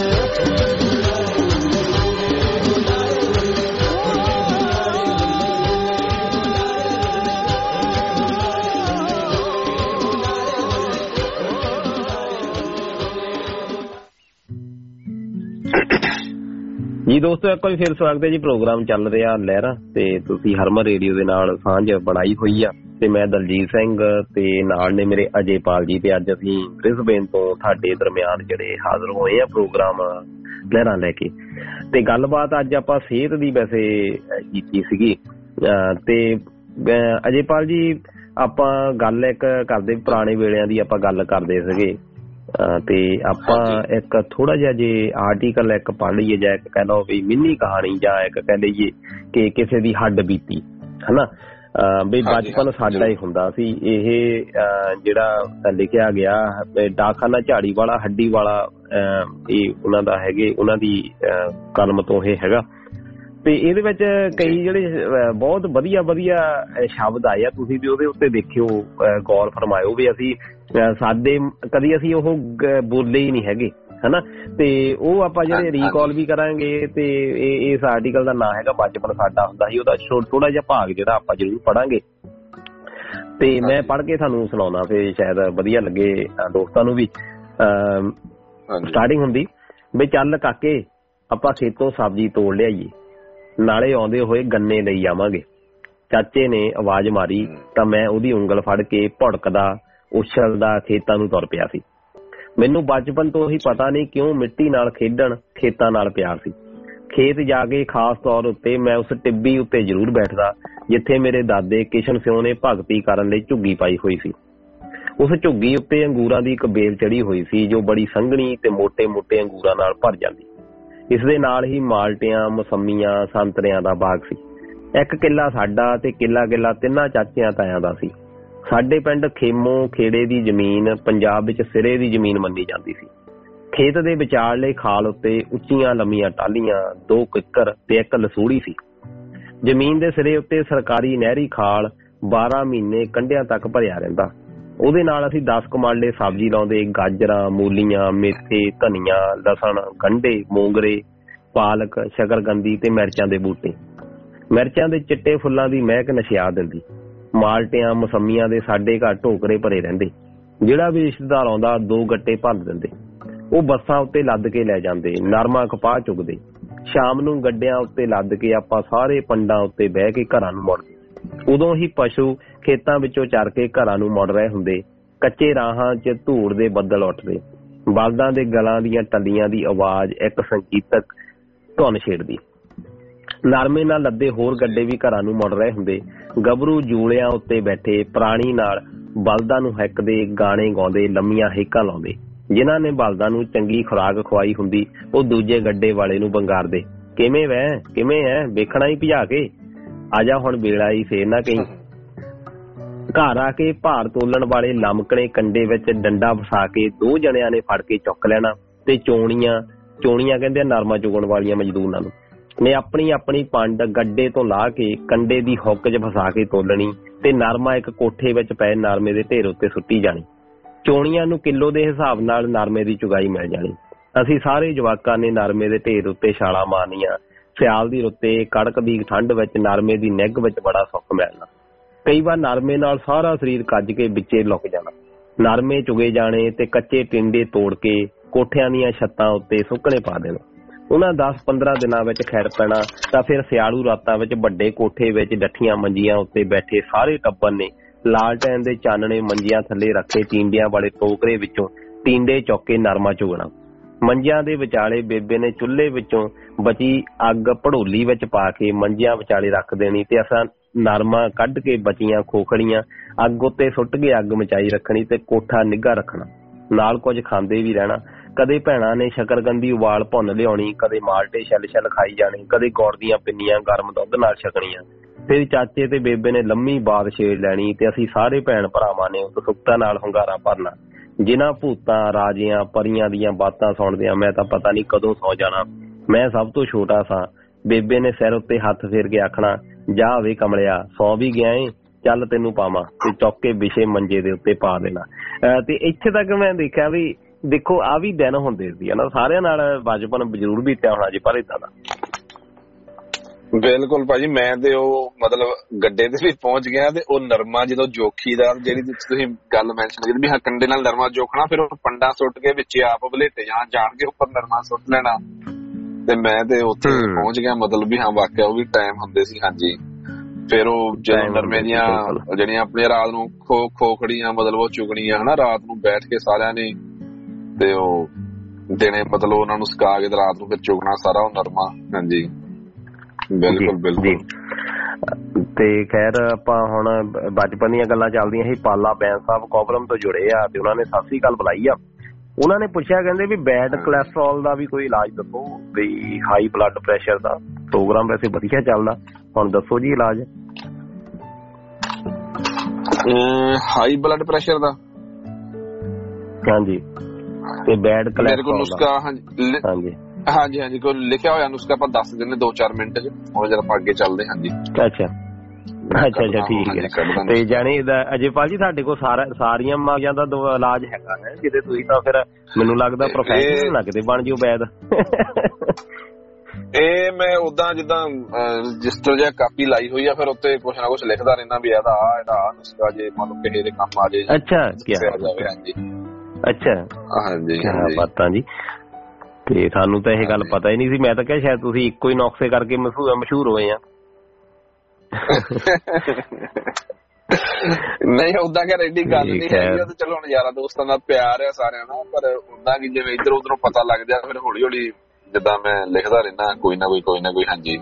ਜੀ ਦੋਸਤੋ, ਇੱਕ ਵਾਰੀ ਫਿਰ ਸਵਾਗਤ ਹੈ ਜੀ। ਪ੍ਰੋਗਰਾਮ ਚੱਲ ਰਿਹਾ ਲਹਿਰਾਂ ਤੇ ਤੁਸੀਂ ਹਰਮਨ ਰੇਡੀਓ ਦੇ ਨਾਲ ਸਾਂਝ ਬਣਾਈ ਹੋਈ ਆ ਤੇ ਮੈਂ ਦਲਜੀਤ ਸਿੰਘ ਤੇ ਨਾਲ ਨੇ ਮੇਰੇ ਅਜੇਪਾਲ ਜੀ। ਤੇ ਅੱਜ ਅਸੀਂ ਬ੍ਰਿਸਬੇਨ ਤੋਂ ਤੁਹਾਡੇ ਦਰਮਿਆਨ ਜਿਹੜੇ ਹਾਜ਼ਰ ਹੋਏ ਆ ਪ੍ਰੋਗਰਾਮ ਲਹਿਰਾਂ ਲੈ ਕੇ। ਤੇ ਗੱਲਬਾਤ ਅੱਜ ਆਪਾਂ ਸਿਹਤ ਦੀ ਵੈਸੇ ਕੀਤੀ ਸੀਗੀ। ਤੇ ਅਜੇਪਾਲ ਜੀ, ਆਪਾਂ ਗੱਲ ਇੱਕ ਕਰਦੇ, ਪੁਰਾਣੇ ਵੇਲਿਆਂ ਦੀ ਆਪਾਂ ਗੱਲ ਕਰਦੇ ਸੀਗੇ ਤੇ ਆਪਾਂ ਇੱਕ ਥੋੜਾ ਜਿਹਾ ਜੇ ਆਰਟੀਕਲ ਇੱਕ ਪੜ੍ਹ ਲਈਏ ਜਾਂ ਇੱਕ ਕਹਿ ਲਓ ਵੀ ਮਿੰਨੀ ਕਹਾਣੀ ਜਾਂ ਇੱਕ ਕਹਿ ਲਈਏ ਕਿ ਕਿਸੇ ਦੀ ਹੱਡ ਬੀਤੀ, ਹਨਾ ਵੀ ਬਚਪਨ ਸਾਡਾ ਹੀ ਹੁੰਦਾ ਸੀ। ਇਹ ਜਿਹੜਾ ਲਿਖਿਆ ਗਿਆ ਡਾਕਖਾਨਾ ਝਾੜੀ ਵਾਲਾ ਹੱਡੀ ਵਾਲਾ, ਇਹ ਉਹਨਾਂ ਦਾ ਹੈਗੇ, ਉਹਨਾਂ ਦੀ ਕਲਮ ਤੋਂ ਇਹ ਹੈਗਾ। ਤੇ ਇਹਦੇ ਵਿੱਚ ਕਈ ਜਿਹੜੇ ਬਹੁਤ ਵਧੀਆ ਵਧੀਆ ਸ਼ਬਦ ਆਏ ਆ, ਤੁਸੀਂ ਵੀ ਉਹਦੇ ਉੱਤੇ ਦੇਖਿਓ, ਗੌਰ ਫਰਮਾਇਓ ਵੀ ਅਸੀਂ ਸਾਡੇ ਕਦੀ ਅਸੀਂ ਉਹ ਬੋਲੇ ਹੀ ਨਹੀਂ ਹੈਗੇ, ਹਨਾ। ਤੇ ਉਹ ਆਪਾਂ ਜਿਹੜੇ ਰੀਕਾਲ ਵੀ ਕਰਾਂਗੇ। ਤੇ ਇਸ ਆਰਟੀਕਲ ਦਾ ਨਾਂ ਹੈਗਾ ਬਚਪਨ ਸਾਡਾ ਹੁੰਦਾ ਸੀ। ਉਹਦਾ ਥੋੜਾ ਜਿਹਾ ਭਾਗ ਜਿਹੜਾ ਆਪਾਂ ਜ਼ਰੂਰ ਪੜਾਂਗੇ ਤੇ ਮੈਂ ਪੜ੍ਹ ਕੇ ਤੁਹਾਨੂੰ ਸੁਣਾਉਣਾ, ਫਿਰ ਸ਼ਾਇਦ ਵਧੀਆ ਲੱਗੇ ਦੋਸਤਾਂ ਨੂੰ ਵੀ। ਸਟਾਰਟਿੰਗ ਹੁੰਦੀ ਵੀ, ਚੱਲ ਕਾਕੇ ਆਪਾਂ ਖੇਤੋਂ ਸਬਜ਼ੀ ਤੋੜ ਲਿਆਈਏ, ਨਾਲੇ ਆਉਂਦੇ ਹੋਏ ਗੰਨੇ ਲਈ ਜਾਵਾਂਗੇ। ਚਾਚੇ ਨੇ ਆਵਾਜ਼ ਮਾਰੀ ਤਾਂ ਮੈਂ ਉਹਦੀ ਉਂਗਲ ਫੜ ਕੇ ਭੁੜਕਦਾ ਉਛਲਦਾ ਖੇਤਾਂ ਨੂੰ ਤੁਰ ਪਿਆ ਸੀ। ਮੈਨੂੰ ਬਚਪਨ ਤੋਂ ਹੀ ਪਤਾ ਨਹੀਂ ਕਿਉਂ ਮਿੱਟੀ ਨਾਲ ਖੇਡਣ, ਖੇਤਾਂ ਨਾਲ ਪਿਆਰ ਸੀ। ਖੇਤ ਜਾ ਕੇ ਖਾਸ ਤੌਰ ਉੱਤੇ ਮੈਂ ਉਸ ਟਿੱਬੀ ਉੱਤੇ ਜ਼ਰੂਰ ਬੈਠਦਾ ਜਿੱਥੇ ਮੇਰੇ ਦਾਦੇ ਕਿਸ਼ਨ ਸਿਉ ਨੇ ਭਗਤੀ ਕਰਨ ਲਈ ਝੁੱਗੀ ਪਾਈ ਹੋਈ ਸੀ। ਉਸ ਝੁੱਗੀ ਉੱਤੇ ਅੰਗੂਰਾਂ ਦੀ ਇੱਕ ਬੇਲ ਚੜੀ ਹੋਈ ਸੀ ਜੋ ਬੜੀ ਸੰਘਣੀ ਤੇ ਮੋਟੇ ਮੋਟੇ ਅੰਗੂਰਾਂ ਨਾਲ ਭਰ ਜਾਂਦੀ। ਇਸ ਦੇ ਨਾਲ ਹੀ ਮਾਲਟਿਆਂ, ਮਸੰਮੀਆਂ, ਸੰਤਰਿਆਂ ਦਾ ਬਾਗ ਸੀ। ਇੱਕ ਕਿੱਲਾ ਸਾਡਾ ਤੇ ਕਿੱਲਾ ਤਿੰਨਾਂ ਚਾਚਿਆਂ ਤਾਇਆਂ ਦਾ ਸੀ। ਸਾਡੇ ਪਿੰਡ ਖੇਮੋ ਖੇੜੇ ਦੀ ਜ਼ਮੀਨ ਪੰਜਾਬ ਵਿੱਚ ਸਿਰੇ ਦੀ ਜ਼ਮੀਨ ਮੰਨੀ ਜਾਂਦੀ ਸੀ। ਖੇਤ ਦੇ ਵਿਚਾਲੇ ਖਾਲ ਉੱਤੇ ਉੱਚੀਆਂ ਲੰਮੀਆਂ ਟਾਹਲੀਆਂ, 2 ਕਿੱਕਰ ਤੇ ਇੱਕ ਲਸੂੜੀ ਸੀ। ਜ਼ਮੀਨ ਦੇ ਸਿਰੇ ਉੱਤੇ ਸਰਕਾਰੀ ਨਹਿਰੀ ਖਾਲ 12 ਮਹੀਨੇ ਕੰਢਿਆਂ ਤੱਕ ਭਰਿਆ ਰਹਿੰਦਾ। ਉਹਦੇ ਨਾਲ ਅਸੀਂ 10 ਕਮਾਲੇ ਸਬਜ਼ੀ ਲਾਉਂਦੇ, ਗਾਜਰਾਂ, ਮੂਲੀਆਂ, ਮੇਥੇ, ਧਨੀਆ, ਲਸਣ, ਗੰਢੇ, ਮੋਂਗਰੇ, ਪਾਲਕ, ਸ਼ਕਰਕੰਦੀ ਤੇ ਮਿਰਚਾਂ ਦੇ ਬੂਟੇ। ਮਿਰਚਾਂ ਦੇ ਚਿੱਟੇ ਫੁੱਲਾਂ ਦੀ ਮਹਿਕ ਨਸ਼ਿਆ ਦਿੰਦੀ। ਮਾਲਟਿਆਂ, ਮਸੰਮੀਆਂ ਦੇ ਸਾਡੇ ਘਰ ਢੋਕਰੇ ਭਰੇ ਰਹਿੰਦੇ। ਜਿਹੜਾ ਵੀ ਰਿਸ਼ਤੇਦਾਰ ਆਉਂਦਾ 2 ਗੱਟੇ ਭਰ ਦਿੰਦੇ। ਉਹ ਬੱਸਾਂ ਉੱਤੇ ਲੱਦ ਕੇ ਲੈ ਜਾਂਦੇ, ਨਰਮਾ ਕਪਾਹ ਚੁਗਦੇ। ਸ਼ਾਮ ਨੂੰ ਗੱਡਿਆਂ ਉੱਤੇ ਲੱਦ ਕੇ ਆਪਾਂ ਸਾਰੇ ਪੰਡਾਂ ਉੱਤੇ ਬਹਿ ਕੇ ਘਰਾਂ ਨੂੰ ਮੁੜਦੇ। ਉਦੋਂ ਹੀ ਪਸ਼ੂ ਖੇਤਾਂ ਵਿੱਚੋਂ ਚਰ ਕੇ ਘਰਾਂ ਨੂੰ ਮੁੜ ਰਹੇ ਹੁੰਦੇ। ਕੱਚੇ ਰਾਹਾਂ 'ਚ ਧੂੜ ਦੇ ਬੱਦਲ ਉੱਠਦੇ। ਬਲਦਾਂ ਦੇ ਗਲਾਂ ਦੀਆਂ ਟੱਲੀਆਂ ਦੀ ਆਵਾਜ਼ ਇੱਕ ਸੰਗੀਤਕ ਧੁਨ ਛੇੜਦੀ। ਨਰਮੇ ਨਾਲ ਲੱਦੇ ਹੋਰ ਗੱਡੇ ਵੀ ਘਰਾਂ ਨੂੰ ਮੁੜ ਰਹੇ ਹੁੰਦੇ। ਗੱਭਰੂ ਜੂਲਿਆਂ ਉੱਤੇ ਬੈਠੇ ਪ੍ਰਾਣੀ ਨਾਲ ਬਲਦਾਂ ਨੂੰ ਹਿੱਕਦੇ, ਗਾਣੇ ਗਾਉਂਦੇ, ਲੰਮੀਆਂ ਹੇਕਾਂ ਲਾਉਂਦੇ। ਜਿਨ੍ਹਾਂ ਨੇ ਬਲਦਾਂ ਨੂੰ ਚੰਗੀ ਖੁਰਾਕ ਖਵਾਈ ਹੁੰਦੀ ਉਹ ਦੂਜੇ ਗੱਡੇ ਵਾਲੇ ਨੂੰ ਬੰਗਾਰਦੇ, ਕਿਵੇਂ ਵੈ, ਕਿਵੇਂ ਐ, ਵੇਖਣਾ ਹੀ ਭਜਾ ਕੇ, ਆਜਾ ਹੁਣ ਵੇਲਾ ਹੀ ਫੇਰ ਨਾ ਕਹੀਂ। ਘਰ ਆ ਕੇ ਭਾਰ ਤੋਲਣ ਵਾਲੇ ਲਮਕਣੇ ਕੰਡੇ ਵਿੱਚ ਡੰਡਾ ਫਸਾ ਕੇ 2 ਜਣਿਆਂ ਨੇ ਫੜ ਕੇ ਚੁੱਕ ਲੈਣਾ ਤੇ ਚੋਣੀਆਂ ਕਹਿੰਦੇ ਆ ਨਰਮਾ ਚੁਗਣ ਵਾਲੀਆਂ ਮਜ਼ਦੂਰਾਂ ਨੂੰ, ਨੇ ਆਪਣੀ ਆਪਣੀ ਪੰਡ ਗੱਡੇ ਤੋਂ ਲਾ ਕੇ ਕੰਡੇ ਦੀ ਹੁੱਕ 'ਚ ਫਸਾ ਕੇ ਤੋਲਣੀ ਤੇ ਨਰਮਾ ਇੱਕ ਕੋਠੇ ਵਿੱਚ ਪਏ ਨਰਮੇ ਦੇ ਢੇਰ ਉੱਤੇ ਸੁੱਟੀ ਜਾਣੀ। ਚੋਣੀਆਂ ਨੂੰ ਕਿਲੋ ਦੇ ਹਿਸਾਬ ਨਾਲ ਨਰਮੇ ਦੀ ਚੁਗਾਈ ਮਿਲ ਜਾਣੀ। ਅਸੀਂ ਸਾਰੇ ਜਵਾਕਾਂ ਨੇ ਨਰਮੇ ਦੇ ਢੇਰ ਉੱਤੇ ਛਾਲਾਂ ਮਾਰਨੀਆਂ। ਸਿਆਲ ਦੀ ਰੁੱਤੇ ਕੜਕਦੀ ਠੰਡ ਵਿੱਚ ਨਰਮੇ ਦੀ ਨਿੱਘ ਵਿੱਚ ਬੜਾ ਸੁੱਖ ਮਿਲਣਾ। ਕਈ ਵਾਰ ਨਰਮੇ ਨਾਲ ਸਾਰਾ ਸਰੀਰ ਕੱਜ ਕੇ ਵਿੱਚੇ ਲੁਕ ਜਾਣਾ। ਨਰਮੇ ਚੁਗੇ ਜਾਣੇ ਤੇ ਕੱਚੇ ਟਿੰਡੇ ਤੋੜ ਕੇ ਕੋਠਿਆਂ ਦੀਆਂ ਛੱਤਾਂ ਉੱਤੇ ਸੁੱਕਣੇ ਪਾ ਦੇਣਾ। ਉਹਨਾਂ 10-15 ਦਿਨਾਂ ਵਿੱਚ ਖੈਰ ਪੈਣਾ ਤਾਂ ਫਿਰ ਸਿਆਲੂ ਰਾਤਾਂ ਵਿੱਚ ਵੱਡੇ ਕੋਠੇ ਵਿੱਚ ਡੱਠੀਆਂ ਮੰਜੀਆਂ ਉੱਤੇ ਬੈਠੇ ਸਾਰੇ ਟੱਬਰ ਨੇ ਲਾਲਟੈਨ ਦੇ ਚਾਨਣੇ ਮੰਜੀਆਂ ਥੱਲੇ ਰੱਖੇ ਟਿੰਡਿਆਂ ਵਾਲੇ ਟੋਕਰੇ ਵਿੱਚੋਂ ਟਿੰਡੇ ਚੁੱਕ ਕੇ ਨਰਮਾ ਚੁਗਣਾ। ਮੰਜਿਆਂ ਦੇ ਵਿਚਾਲੇ ਬੇਬੇ ਨੇ ਚੁੱਲ੍ਹੇ ਵਿੱਚੋਂ ਬਚੀ ਅੱਗ ਭੜੋਲੀ ਵਿੱਚ ਪਾ ਕੇ ਮੰਜਿਆਂ ਵਿਚਾਲੇ ਰੱਖ ਦੇਣੀ ਤੇ ਅਸਾਂ ਨਰਮਾ ਕੱਢ ਕੇ ਬਚੀਆਂ ਖੋਖੜੀਆਂ ਅੱਗ ਉੱਤੇ ਸੁੱਟ ਕੇ ਅੱਗ ਮਚਾਈ ਰੱਖਣੀ ਤੇ ਕੋਠਾ ਨਿੱਘਾ ਰੱਖਣਾ। ਨਾਲ ਕੁਝ ਖਾਂਦੇ ਵੀ ਰਹਿਣਾ। ਕਦੇ ਭੈਣਾਂ ਨੇ ਸ਼ਕਰਕੰਦੀ ਉਬਾਲ ਭੁੰਨ ਲਿਆਉਣੀ, ਕਦੇ ਮਾਲਟੇ ਛਿੱਲ ਖਾਈ ਜਾਣੇ, ਕਦੇ ਗੁੜ ਦੀਆਂ ਪਿੰਨੀਆਂ ਗਰਮ ਦੁੱਧ ਨਾਲ ਛਕਣੀਆਂ। ਫਿਰ ਚਾਚੇ ਤੇ ਬੇਬੇ ਨੇ ਲੰਮੀ ਬਾਤ ਛੇੜ ਲੈਣੀ ਤੇ ਅਸੀਂ ਸਾਰੇ ਭੈਣ ਭਰਾਵਾਂ ਨੇ ਉਤਸੁਕਤਾ ਨਾਲ ਹੁੰਗਾਰਾ ਭਰਨਾ। ਜਿਨ੍ਹਾਂ ਭੂਤਾਂ, ਰਾਜਿਆਂ, ਪਰੀਆਂ ਦੀਆਂ ਬਾਤਾਂ ਸੁਣਦਿਆਂ ਮੈਂ ਤਾਂ ਪਤਾ ਨਹੀਂ ਕਦੋਂ ਸੌ ਜਾਣਾ। ਮੈਂ ਸਭ ਤੋਂ ਛੋਟਾ ਸਾਂ। ਬੇਬੇ ਨੇ ਸਿਰ ਉੱਤੇ ਹੱਥ ਫੇਰ ਕੇ ਆਖਣਾ, ਜਾ ਵੇ ਕਮਲਿਆ, ਸੌ ਵੀ ਗਿਆ ਏ, ਚੱਲ ਤੈਨੂੰ ਪਾਵਾਂ, ਤੇ ਚੁੱਕ ਕੇ ਵਿਛੇ ਮੰਜੇ ਦੇ ਉੱਤੇ ਪਾ ਦੇਣਾ। ਤੇ ਇੱਥੇ ਤੱਕ ਮੈਂ ਦੇਖਿਆ ਵੀ ਦੇਖੋ ਆਹ ਵੀ ਦਿਨ ਹੁੰਦੇ ਸੀ ਹਨਾ, ਸਾਰਿਆਂ ਨਾਲ ਬਚਪਨ ਜ਼ਰੂਰ ਬੀਤਿਆ ਹੋਣਾ ਜੀ, ਪਰ ਏਦਾਂ ਦਾ ਬਿਲਕੁਲ ਭਾਜੀ। ਮੈਂ ਤੇ ਉਹ ਮਤਲਬ ਗੱਡੇ ਤੇ ਵੀ ਪਹੁੰਚ ਗਿਆ ਤੇ ਉਹ ਨਰਮਾ ਜਦੋਂ ਜੋਖੀ ਦਾ ਜਿਹੜੀ ਤੁਸੀਂ ਗੱਲ ਮੈਂਸ਼ਨ ਕੀਤੀ ਵੀ ਹਾਂ ਕੰਡੇ ਨਾਲ ਨਰਮਾ ਜੋਖਣਾ, ਫਿਰ ਉਹ ਪੰਡਾ ਸੁੱਟ ਕੇ ਵਿੱਚ ਆਪ ਵਲੇਟੇ ਜਾਣ ਕੇ ਉੱਪਰ ਨਰਮਾ ਸੁੱਟ ਲੈਣਾ ਤੇ ਮੈਂ ਤੇ ਉੱਥੇ ਪਹੁੰਚ ਗਿਆ, ਮਤਲਬ ਵੀ ਹਾਂ ਵਾਕਿਆ ਉਹ ਵੀ ਟਾਈਮ ਹੁੰਦੇ ਸੀ। ਹਾਂਜੀ, ਫਿਰ ਉਹ ਜਦੋਂ ਨਰਮੇ ਦੀਆਂ ਜਿਹੜੀਆਂ ਆਪਣੀਆਂ ਰਾਤ ਨੂੰ ਖੋਖੜੀਆਂ ਮਤਲਬ ਉਹ ਚੁਗਣੀਆਂ ਹਨਾ, ਰਾਤ ਨੂੰ ਬੈਠ ਕੇ ਸਾਰਿਆਂ ਨੇ, ਤੇ ਉਹ ਦਿਨੇ ਮਤਲਬ ਉਹਨਾਂ ਨੂੰ ਸੁਕਾ ਕੇ ਤੇ ਰਾਤ ਨੂੰ ਫਿਰ ਚੁਗਣਾ ਸਾਰਾ ਉਹ ਨਰਮਾ। ਹਾਂਜੀ ਬਿਲਕੁਲ ਬਿਲਕੁਲ। ਤੇ ਖੈਰ ਆਪਾਂ ਹੁਣ ਬਚਪਨ ਦੀਆਂ ਗੱਲਾਂ ਚੱਲਦੀਆਂ ਸੀ। ਪਾਲਾ ਬੈਂਸ ਸਾਹਿਬ ਕੋਬਲਮ ਤੋਂ ਜੁੜੇ ਆ ਤੇ ਉਹਨਾਂ ਨੇ ਸਤਿ ਸ੍ਰੀ ਅਕਾਲ ਬੁਲਾਈ ਆ। ਉਹਨਾਂ ਨੇ ਪੁੱਛਿਆ, ਕਹਿੰਦੇ ਵੀ ਬੈਡ ਕੋਲੈਸਟਰੋਲ ਦਾ ਵੀ ਕੋਈ ਇਲਾਜ ਦੱਸੋ, ਵੀ ਹਾਈ ਬਲੱਡ ਪ੍ਰੈਸ਼ਰ ਦਾ। ਪ੍ਰੋਗਰਾਮ ਵੈਸੇ ਵਧੀਆ ਚੱਲਦਾ, ਹੁਣ ਦੱਸੋ ਜੀ ਇਲਾਜ। ਹਾਈ ਬਲੱਡ ਪ੍ਰੈਸ਼ਰ ਦਾ? ਹਾਂਜੀ, ਤੇ ਬੈਡ ਕੋਲੈਸਟਰੋਲ ਨੁਸਖਾ? ਹਾਂਜੀ ਹਾਂਜੀ ਹਾਂਜੀ, ਕੋਈ ਲਿਖਿਆ ਹੋਇਆ ਨੁਸਖਾ ਆਪਾਂ ਦੱਸ ਦਿੰਦੇ 2-4 ਮਿੰਟ ਚ, ਹੁਣ ਜਦ ਆਪਾਂ ਅੱਗੇ ਚੱਲਦੇ। ਹਾਂਜੀ ਅੱਛਾ ਅੱਛਾ ਅੱਛਾ ਠੀਕ ਹੈ। ਤੇ ਜਾਣੀ ਅਜੇਪਾਲ ਜੀ ਤੁਹਾਡੇ ਕੋਲ ਸਾਰੀਆਂ ਬਿਮਾਰੀਆਂ ਦਾ ਇਲਾਜ ਹੈਗਾ ਹੈ ਕਿਤੇ? ਤੁਸੀਂ ਤਾਂ ਫਿਰ ਮੈਨੂੰ ਲੱਗਦਾ ਪ੍ਰੋਫੈਸ਼ਨਲ ਨਾ ਕਿਤੇ ਬਣ ਜਾਓ ਵੈਦ। ਇਹ ਮੈਂ ਉਦਾਂ ਜਿੱਦਾਂ ਰਜਿਸਟਰ ਜਾਂ ਕਾਪੀ ਲਾਈ ਹੋਈ ਆ, ਫਿਰ ਉੱਤੇ ਕੁਛ ਨਾ ਕੁਛ ਲਿਖਦਾ ਰਹਿਣਾ ਵੀ ਇਹਦਾ ਆ ਨੁਸਖਾ ਜੇ ਮੰਨ ਲਓ ਕਿਸੇ ਦੇ ਕੰਮ ਆ ਜੇ। ਅੱਛਾ ਹਾਂਜੀ ਅੱਛਾ ਹਾਂਜੀ ਬਾਤਾਂ ਜੀ। ਤੇ ਸਾਨੂੰ ਤਾਂ ਇਹ ਗੱਲ ਪਤਾ ਹੀ ਨਹੀਂ ਸੀ। ਮੈਂ ਤਾਂ ਕਿਹਾ ਸ਼ਾਇਦ ਤੁਸੀਂ ਇੱਕੋ ਹੀ ਨੁਸਖੇ ਕਰਕੇ ਮਸ਼ਹੂਰ ਹੋਏ ਆ। ਨਹੀਂ ਉਦਾਂ ਕਿ ਐਡੀ ਗੱਲ ਨਹੀਂ ਹੈਗੀ, ਉਹ ਤਾਂ ਚਲੋ ਹੁਣ ਯਾਰਾਂ ਦੋਸਤਾਂ ਦਾ ਪਿਆਰ ਆ ਸਾਰਿਆਂ ਨਾਲ, ਪਰ ਉਦਾਂ ਕਿ ਜਿਵੇਂ ਇੱਧਰ ਉਧਰੋਂ ਪਤਾ ਲੱਗ ਜਾ, ਫਿਰ ਹੌਲੀ ਹੌਲੀ ਜਿੱਦਾਂ ਮੈਂ ਲਿਖਦਾ ਰਹਿਣਾ ਕੋਈ ਨਾ ਕੋਈ। ਹਾਂਜੀ